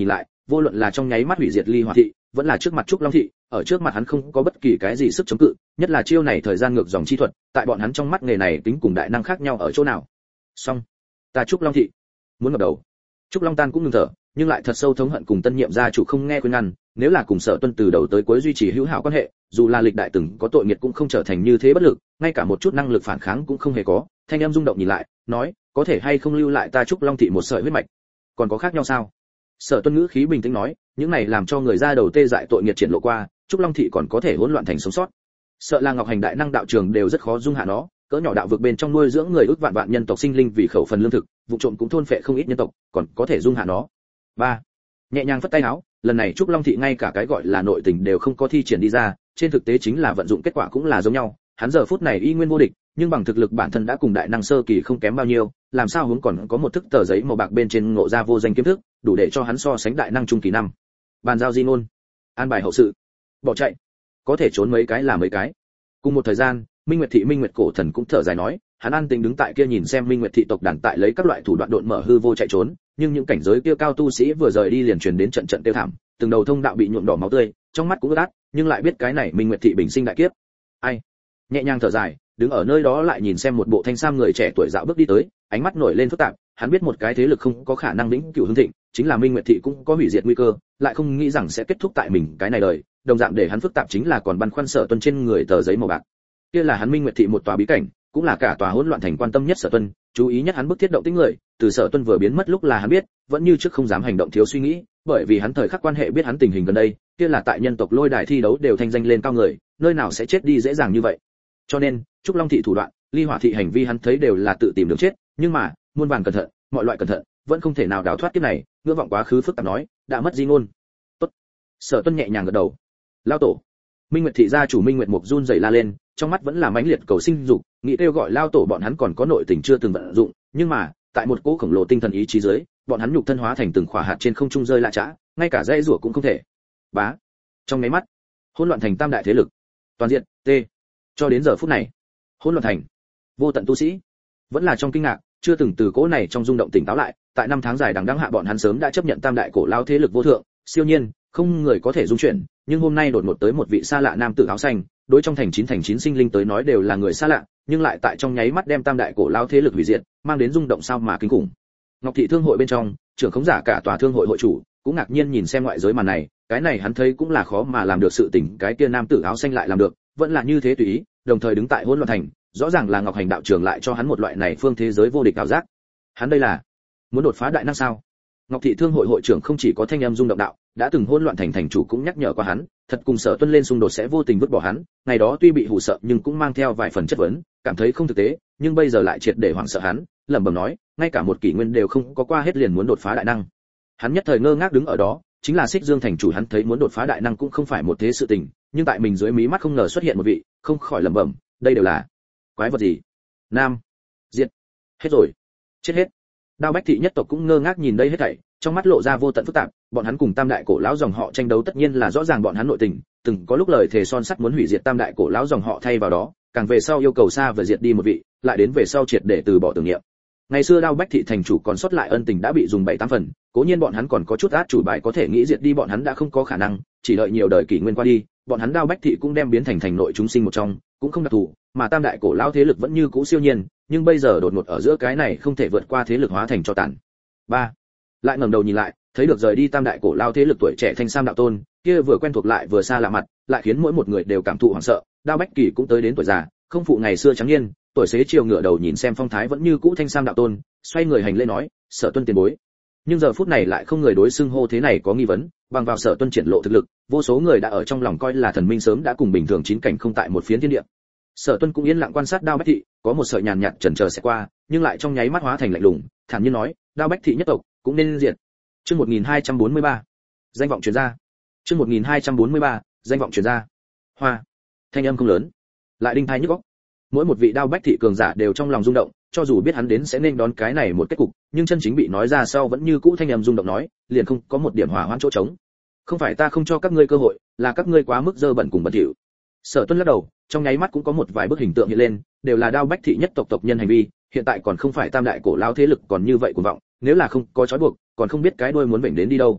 Speaker 1: vô luận là trong nháy mắt hủy diệt Ly Hỏa thị, vẫn là trước mặt Trúc Long thị, ở trước mặt hắn không có bất kỳ cái gì sức chống cự, nhất là chiêu này thời gian ngược dòng chi thuật, tại bọn hắn trong mắt nghề này tính cùng đại năng khác nhau ở chỗ nào. Xong, ta Trúc Long thị muốn ngập đầu. Trúc Long Tan cũng ngừng thở, nhưng lại thật sâu thống hận cùng tân nhiệm gia chủ không nghe khuyên ngăn, nếu là cùng Sở Tuân từ đầu tới cuối duy trì hữu hảo quan hệ, dù là lịch đại từng có tội nghiệp cũng không trở thành như thế bất lực, ngay cả một chút năng lực phản kháng cũng không hề có. Thanh em rung động nhìn lại, nói, có thể hay không lưu lại ta Trúc Long thị một sợi huyết mạch, còn có khác nhau sao? Sở Tuân ngữ khí bình tĩnh nói, những này làm cho người ra đầu tê dại tội nghiệp triển lộ qua, Trúc Long thị còn có thể hỗn loạn thành sống sót. Sợ là Ngọc Hành đại năng đạo trường đều rất khó dung hạ nó, cỡ nhỏ đạo vực bên trong nuôi dưỡng người ước vạn vạn nhân tộc sinh linh vì khẩu phần lương thực, vụ trộm cũng thôn phệ không ít nhân tộc, còn có thể dung hạ nó. Ba, nhẹ nhàng phất tay áo, lần này Trúc Long thị ngay cả cái gọi là nội tình đều không có thi triển đi ra, trên thực tế chính là vận dụng kết quả cũng là giống nhau, hắn giờ phút này y nguyên vô địch, nhưng bằng thực lực bản thân đã cùng đại năng sơ kỳ không kém bao nhiêu, làm sao huống còn có một thức tờ giấy màu bạc bên trên ngộ ra vô danh kiếm thức, đủ để cho hắn so sánh đại năng trung kỳ năm. Bàn giao di ngôn, an bài hậu sự, bỏ chạy, có thể trốn mấy cái là mấy cái. Cùng một thời gian, Minh Nguyệt thị Minh Nguyệt cổ thần cũng thở dài nói, hắn an tình đứng tại kia nhìn xem Minh Nguyệt thị tộc đàn tại lấy các loại thủ đoạn độn mở hư vô chạy trốn, nhưng những cảnh giới kia cao tu sĩ vừa rời đi liền truyền đến trận trận tiêu thảm, từng đầu thông đạo bị nhuộm đỏ máu tươi, trong mắt cũng ướt át, nhưng lại biết cái này Minh Nguyệt thị bình sinh đại kiếp. Ai? Nhẹ nhàng thở dài, đứng ở nơi đó lại nhìn xem một bộ thanh sam người trẻ tuổi dạo bước đi tới, ánh mắt nổi lên phức tạp, hắn biết một cái thế lực không có khả năng vĩnh cửu hưng thịnh, chính là Minh Nguyệt thị cũng có hủy diệt nguy cơ, lại không nghĩ rằng sẽ kết thúc tại mình cái này đời, đồng dạng để hắn phức tạp chính là còn băn khoăn Sở Tuân trên người tờ giấy màu bạc. Kia là hắn Minh Nguyệt thị một tòa bí cảnh, cũng là cả tòa hỗn loạn thành quan tâm nhất Sở Tuân, chú ý nhất hắn bức thiết động tĩnh người, từ Sở Tuân vừa biến mất lúc là hắn biết, vẫn như trước không dám hành động thiếu suy nghĩ, bởi vì hắn thời khắc quan hệ biết hắn tình hình gần đây, kia là tại nhân tộc lôi đài thi đấu đều thanh danh lên cao người, nơi nào sẽ chết đi dễ dàng như vậy. Cho nên, Trúc Long thị thủ đoạn, Ly Hỏa thị hành vi hắn thấy đều là tự tìm đường chết, nhưng mà, muôn vàn cẩn thận, mọi loại cẩn thận, vẫn không thể nào đào thoát kiếp này, ngưỡng vọng quá khứ phức tạp nói, đã mất di ngôn. Tốt. Sở Tuân nhẹ nhàng gật đầu. Lao tổ. Minh Nguyệt thị gia chủ Minh Nguyệt Mục run rẩy la lên, trong mắt vẫn là mãnh liệt cầu sinh dục, nghĩ kêu gọi lao tổ bọn hắn còn có nội tình chưa từng vận dụng, nhưng mà, tại một cỗ khổng lồ tinh thần ý chí dưới, bọn hắn nhục thân hóa thành từng khỏa hạt trên không trung rơi lạ chã, ngay cả dây rủa cũng không thể. Bá. Trong mấy mắt, hỗn loạn thành tam đại thế lực. Toàn diện, T. Cho đến giờ phút này, hỗn loạn thành, vô tận tu sĩ, vẫn là trong kinh ngạc, chưa từng từ cỗ này trong rung động tỉnh táo lại, tại năm tháng dài đằng đẵng hạ bọn hắn sớm đã chấp nhận tam đại cổ lao thế lực vô thượng, siêu nhiên, không người có thể dung chuyển, nhưng hôm nay đột ngột tới một vị xa lạ nam tử áo xanh, đối trong thành chín thành chín sinh linh tới nói đều là người xa lạ, nhưng lại tại trong nháy mắt đem tam đại cổ lao thế lực hủy diệt, mang đến rung động sao mà kinh khủng. Ngọc thị thương hội bên trong, trưởng khống giả cả tòa thương hội hội chủ, cũng ngạc nhiên nhìn xem ngoại giới màn này, cái này hắn thấy cũng là khó mà làm được sự tình, cái kia nam tử áo xanh lại làm được, vẫn là như thế tùy ý, đồng thời đứng tại hỗn loạn thành, rõ ràng là Ngọc Hành đạo trường lại cho hắn một loại này phương thế giới vô địch cảm giác. Hắn đây là muốn đột phá đại năng sao? Ngọc thị thương hội hội trưởng không chỉ có thanh âm rung động đạo, đã từng hỗn loạn thành thành chủ cũng nhắc nhở qua hắn, thật cùng Sở Tuân lên xung đột sẽ vô tình vứt bỏ hắn, ngày đó tuy bị hù sợ nhưng cũng mang theo vài phần chất vấn, cảm thấy không thực tế, nhưng bây giờ lại triệt để hoảng sợ hắn, lẩm bẩm nói, ngay cả một kỷ nguyên đều không có qua hết liền muốn đột phá đại năng. Hắn nhất thời ngơ ngác đứng ở đó, chính là Xích Dương thành chủ hắn thấy muốn đột phá đại năng cũng không phải một thế sự tình, nhưng tại mình dưới mí mắt không ngờ xuất hiện một vị, không khỏi lẩm bẩm, đây đều là quái vật gì? Nam, diệt, hết rồi, chết hết. Đao Bách thị nhất tộc cũng ngơ ngác nhìn đây hết thảy, trong mắt lộ ra vô tận phức tạp, bọn hắn cùng tam đại cổ lão dòng họ tranh đấu tất nhiên là rõ ràng bọn hắn nội tình, từng có lúc lời thề son sắt muốn hủy diệt tam đại cổ lão dòng họ thay vào đó, càng về sau yêu cầu xa và diệt đi một vị, lại đến về sau triệt để từ bỏ tưởng niệm. Ngày xưa Đao Bách thị thành chủ còn sót lại ân tình đã bị dùng bảy tám phần, cố nhiên bọn hắn còn có chút át chủ bài có thể nghĩ diệt đi bọn hắn đã không có khả năng, chỉ đợi nhiều đời kỷ nguyên qua đi, bọn hắn Đao Bách thị cũng đem biến thành thành nội chúng sinh một trong, cũng không đặc thù, mà tam đại cổ lão thế lực vẫn như cũ siêu nhiên, nhưng bây giờ đột ngột ở giữa cái này không thể vượt qua thế lực hóa thành cho tàn. Ba, lại ngẩng đầu nhìn lại, thấy được rời đi tam đại cổ lão thế lực tuổi trẻ thanh sam đạo tôn, kia vừa quen thuộc lại vừa xa lạ mặt, lại khiến mỗi một người đều cảm thụ hoảng sợ. Đao Bách Kỳ cũng tới đến tuổi già, không phụ ngày xưa trắng niên, tuổi xế chiều ngửa đầu nhìn xem phong thái vẫn như cũ thanh sam đạo tôn, xoay người hành lễ nói, Sở Tuân tiền bối. Nhưng giờ phút này lại không người đối xưng hô thế này có nghi vấn, bằng vào Sở Tuân triển lộ thực lực, vô số người đã ở trong lòng coi là thần minh sớm đã cùng bình thường chín cảnh không tại một phiến thiên địa. Sở Tuân cũng yên lặng quan sát Đao Bách thị, có một sợi nhàn nhạt chần chờ sẽ qua, nhưng lại trong nháy mắt hóa thành lạnh lùng, thản nhiên nói, Đao Bách thị nhất tộc cũng nên diệt. Chương một nghìn hai trăm bốn mươi ba, danh vọng truyền ra. Chương một nghìn hai trăm bốn mươi ba, danh vọng truyền ra. Hoa, thanh âm không lớn, lại đinh tai nhức óc. Mỗi một vị Đao Bách thị cường giả đều trong lòng rung động, cho dù biết hắn đến sẽ nên đón cái này một kết cục, nhưng chân chính bị nói ra sau vẫn như cũ thanh âm rung động nói, liền không có một điểm hòa hoãn chỗ trống. Không phải ta không cho các ngươi cơ hội, là các ngươi quá mức dơ bẩn cùng bẩn thỉu. Sở Tuân lắc đầu, trong nháy mắt cũng có một vài bức hình tượng hiện lên, đều là Đao Bách thị nhất tộc tộc nhân hành vi, hiện tại còn không phải tam đại cổ lão thế lực còn như vậy cuồng vọng, nếu là không có trói buộc, còn không biết cái đuôi muốn vểnh đến đi đâu.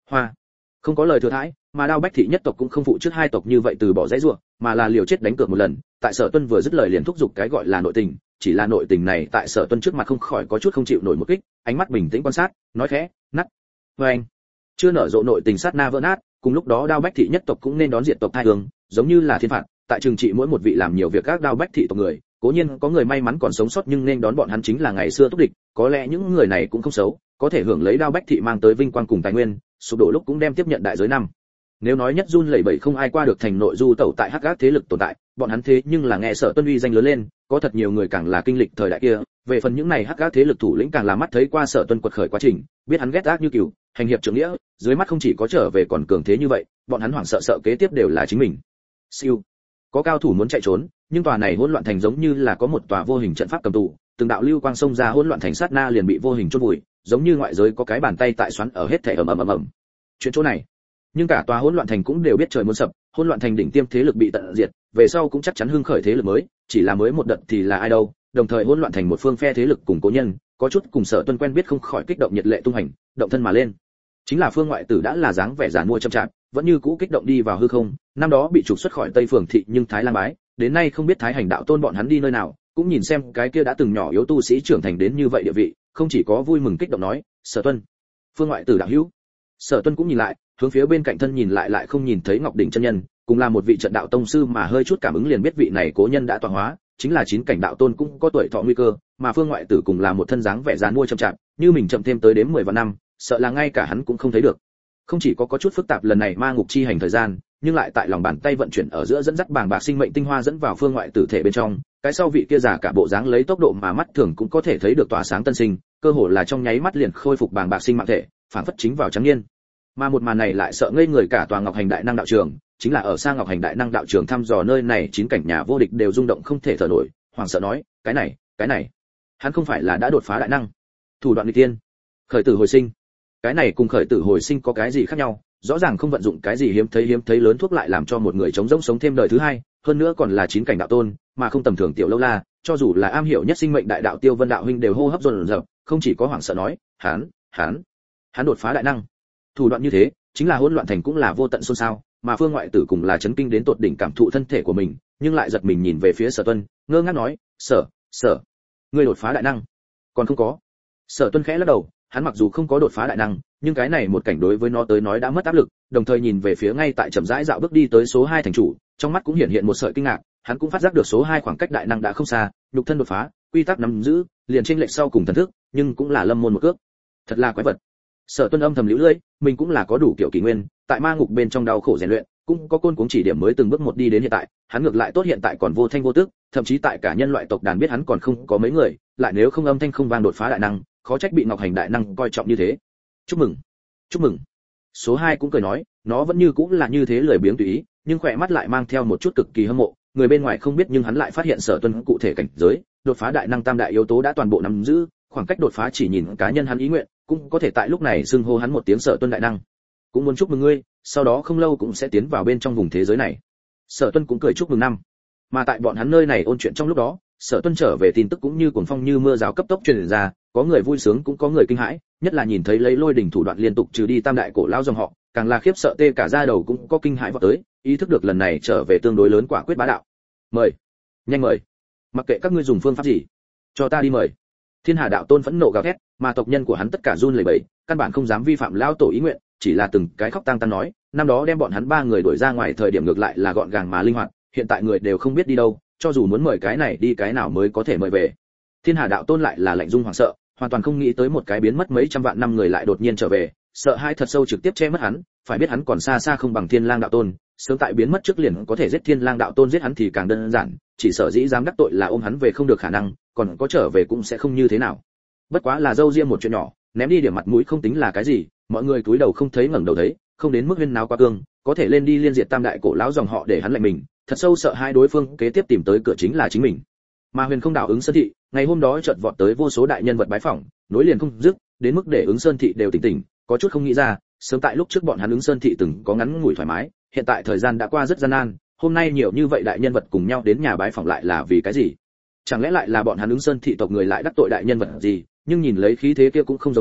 Speaker 1: Hoa. Không có lời thừa thãi, mà Đao Bách thị nhất tộc cũng không phụ trước hai tộc như vậy từ bỏ dãy rủa, mà là liều chết đánh cược một lần. Tại Sở Tuân vừa dứt lời liền thúc giục cái gọi là nội tình, chỉ là nội tình này tại Sở Tuân trước mặt không khỏi có chút không chịu nổi một kích, ánh mắt bình tĩnh quan sát, nói khẽ, nắt. Và anh, chưa nở rộ nội tình sát na vỡ nát, cùng lúc đó Đao Bách thị nhất tộc cũng nên đón diệt tộc thai hương, giống như là thiên phạt, tại trừng trị mỗi một vị làm nhiều việc các Đao Bách thị tộc người, cố nhiên có người may mắn còn sống sót nhưng nên đón bọn hắn chính là ngày xưa túc địch, có lẽ những người này cũng không xấu, có thể hưởng lấy Đao Bách thị mang tới vinh quang cùng tài nguyên, sụp đổ lúc cũng đem tiếp nhận đại giới năm. Nếu nói nhất run lẩy bẩy không ai qua được thành nội du tẩu tại hắc ác thế lực tồn tại, bọn hắn thế nhưng là nghe Sở Tuân uy danh lớn lên, có thật nhiều người càng là kinh lịch thời đại kia, về phần những này hắc ác thế lực thủ lĩnh càng là mắt thấy qua Sở Tuân quật khởi quá trình, biết hắn ghét ác như cừu, hành hiệp trưởng nghĩa, dưới mắt không chỉ có trở về còn cường thế như vậy, bọn hắn hoảng sợ sợ kế tiếp đều là chính mình. Siêu. Có cao thủ muốn chạy trốn, nhưng tòa này hỗn loạn thành giống như là có một tòa vô hình trận pháp cầm tù, từng đạo lưu quang xông ra hỗn loạn thành sát na liền bị vô hình chôn vùi, giống như ngoại giới có cái bàn tay tại xoắn ở hết thể ầm ầm ầm ầm. Chuyện chỗ này, nhưng cả tòa hỗn loạn thành cũng đều biết trời muốn sập, hỗn loạn thành đỉnh tiêm thế lực bị tận diệt, về sau cũng chắc chắn hưng khởi thế lực mới, chỉ là mới một đợt thì là ai đâu, đồng thời hỗn loạn thành một phương phe thế lực cùng cố nhân, có chút cùng Sở Tuân quen biết không khỏi kích động nhiệt lệ tung hành, động thân mà lên. Chính là Phương Ngoại Tử đã là dáng vẻ giản mua chậm chạp, vẫn như cũ kích động đi vào hư không, năm đó bị trục xuất khỏi Tây Phường thị nhưng Thái Lang bái, đến nay không biết Thái Hành đạo tôn bọn hắn đi nơi nào, cũng nhìn xem cái kia đã từng nhỏ yếu tu sĩ trưởng thành đến như vậy địa vị, không chỉ có vui mừng kích động nói, Sở Tuân, Phương Ngoại Tử đạo hữu. Sở Tuân cũng nhìn lại, hướng phía bên cạnh thân nhìn lại lại không nhìn thấy Ngọc Đỉnh chân nhân, cùng là một vị trận đạo tông sư mà hơi chút cảm ứng liền biết vị này cố nhân đã tọa hóa, chính là chín cảnh đạo tôn cũng có tuổi thọ nguy cơ, mà Phương Ngoại Tử cùng là một thân dáng vẻ dán mua chậm chạp, như mình chậm thêm tới đến mười vạn năm, sợ là ngay cả hắn cũng không thấy được. Không chỉ có có chút phức tạp lần này ma ngục chi hành thời gian, nhưng lại tại lòng bàn tay vận chuyển ở giữa dẫn dắt bàng bạc sinh mệnh tinh hoa dẫn vào Phương Ngoại Tử thể bên trong, cái sau vị kia giả cả bộ dáng lấy tốc độ mà mắt thường cũng có thể thấy được tỏa sáng tân sinh, cơ hồ là trong nháy mắt liền khôi phục bàng bạc sinh mạng thể, phản phất chính vào trắng niên. Mà một màn này lại sợ ngây người cả tòa Ngọc Hành Đại Năng đạo trường, chính là ở xa Ngọc Hành Đại Năng đạo trường thăm dò nơi này chín cảnh nhà vô địch đều rung động không thể thở nổi, hoảng sợ nói, cái này, cái này, hắn không phải là đã đột phá đại năng? Thủ đoạn nghịch tiên, khởi tử hồi sinh. Cái này cùng khởi tử hồi sinh có cái gì khác nhau? Rõ ràng không vận dụng cái gì hiếm thấy hiếm thấy lớn thuốc lại làm cho một người chống rỗng sống thêm đời thứ hai, hơn nữa còn là chín cảnh đạo tôn, mà không tầm thường tiểu lâu la, cho dù là am hiểu nhất sinh mệnh đại đạo Tiêu Vân đạo huynh đều hô hấp dồn dập, không chỉ có hoảng sợ nói, hắn, hắn, hắn đột phá đại năng. Thủ đoạn như thế, chính là hỗn loạn thành cũng là vô tận xôn xao, mà Phương Ngoại Tử cùng là chấn kinh đến tột đỉnh cảm thụ thân thể của mình, nhưng lại giật mình nhìn về phía Sở Tuân, ngơ ngác nói, "Sở, Sở, ngươi đột phá đại năng?" "Còn không có." Sở Tuân khẽ lắc đầu, hắn mặc dù không có đột phá đại năng, nhưng cái này một cảnh đối với nó tới nói đã mất áp lực, đồng thời nhìn về phía ngay tại chậm rãi dạo bước đi tới số hai thành chủ, trong mắt cũng hiện hiện một sợi kinh ngạc, hắn cũng phát giác được số hai khoảng cách đại năng đã không xa, nhục thân đột phá, quy tắc nắm giữ, liền chênh lệch sau cùng thần thức, nhưng cũng là lâm môn một cước. Thật là quái vật. Sở Tuân âm thầm liễu lưỡi, mình cũng là có đủ kiểu kỷ nguyên, tại ma ngục bên trong đau khổ rèn luyện, cũng có côn cuống chỉ điểm mới từng bước một đi đến hiện tại, hắn ngược lại tốt hiện tại còn vô thanh vô tức, thậm chí tại cả nhân loại tộc đàn biết hắn còn không có mấy người, lại nếu không âm thanh không vang đột phá đại năng, khó trách bị Ngọc Hành đại năng coi trọng như thế. Chúc mừng, chúc mừng. Số hai cũng cười nói, nó vẫn như cũng là như thế lười biếng tùy ý, nhưng khỏe mắt lại mang theo một chút cực kỳ hâm mộ, người bên ngoài không biết nhưng hắn lại phát hiện Sở Tuân cụ thể cảnh giới, đột phá đại năng tam đại yếu tố đã toàn bộ nắm giữ, khoảng cách đột phá chỉ nhìn cá nhân hắn ý nguyện, cũng có thể tại lúc này xưng hô hắn một tiếng Sở Tuân đại năng. Cũng muốn chúc mừng ngươi, sau đó không lâu cũng sẽ tiến vào bên trong vùng thế giới này. Sở Tuân cũng cười chúc mừng năm. Mà tại bọn hắn nơi này ôn chuyện trong lúc đó, Sở Tuân trở về tin tức cũng như cuồng phong như mưa rào cấp tốc truyền ra, có người vui sướng cũng có người kinh hãi, nhất là nhìn thấy lấy lôi đỉnh thủ đoạn liên tục trừ đi tam đại cổ lão dòng họ, càng là khiếp sợ tê cả da đầu cũng có kinh hãi vọt tới, ý thức được lần này trở về tương đối lớn quả quyết bá đạo. Mời, nhanh mời, mặc kệ các ngươi dùng phương pháp gì, cho ta đi mời. Thiên Hà đạo tôn phẫn nộ gào thét, mà tộc nhân của hắn tất cả run lẩy bẩy, căn bản không dám vi phạm lão tổ ý nguyện, chỉ là từng cái khóc tang tang nói, năm đó đem bọn hắn ba người đuổi ra ngoài thời điểm ngược lại là gọn gàng mà linh hoạt, hiện tại người đều không biết đi đâu, cho dù muốn mời cái này đi cái nào mới có thể mời về. Thiên Hà đạo tôn lại là lạnh dung hoảng sợ, hoàn toàn không nghĩ tới một cái biến mất mấy trăm vạn năm người lại đột nhiên trở về, sợ hai thật sâu trực tiếp che mất hắn, phải biết hắn còn xa xa không bằng Thiên Lang đạo tôn, sớm tại biến mất trước liền có thể giết Thiên Lang đạo tôn, giết hắn thì càng đơn giản, chỉ sợ dĩ dám đắc tội là ôm hắn về không được khả năng, còn có trở về cũng sẽ không như thế nào. Bất quá là dâu riêng một chuyện nhỏ, ném đi điểm mặt mũi không tính là cái gì, mọi người cúi đầu không thấy ngẩng đầu thấy, không đến mức huyên náo quá cương, có thể lên đi liên diệt tam đại cổ lão dòng họ để hắn lạnh mình, thật sâu sợ hai đối phương kế tiếp tìm tới cửa chính là chính mình. Mà Huyền Không đạo ứng Sơn thị, ngày hôm đó chợt vọt tới vô số đại nhân vật bái phỏng, nối liền không dứt, đến mức để ứng Sơn thị đều tỉnh tỉnh, có chút không nghĩ ra, sớm tại lúc trước bọn hắn ứng Sơn thị từng có ngắn ngủi thoải mái, hiện tại thời gian đã qua rất gian nan, hôm nay nhiều như vậy đại nhân vật cùng nhau đến nhà bái phỏng lại là vì cái gì? Chẳng lẽ lại là bọn hắn ứng Sơn thị tộc người lại đắc tội đại nhân vật gì? Nhưng nhìn lấy khí thế kia cũng không giống a,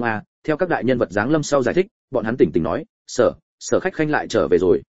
Speaker 1: theo các đại nhân vật giáng lâm sau giải thích, bọn hắn tỉnh tỉnh nói, sở sở khách khanh lại trở về rồi.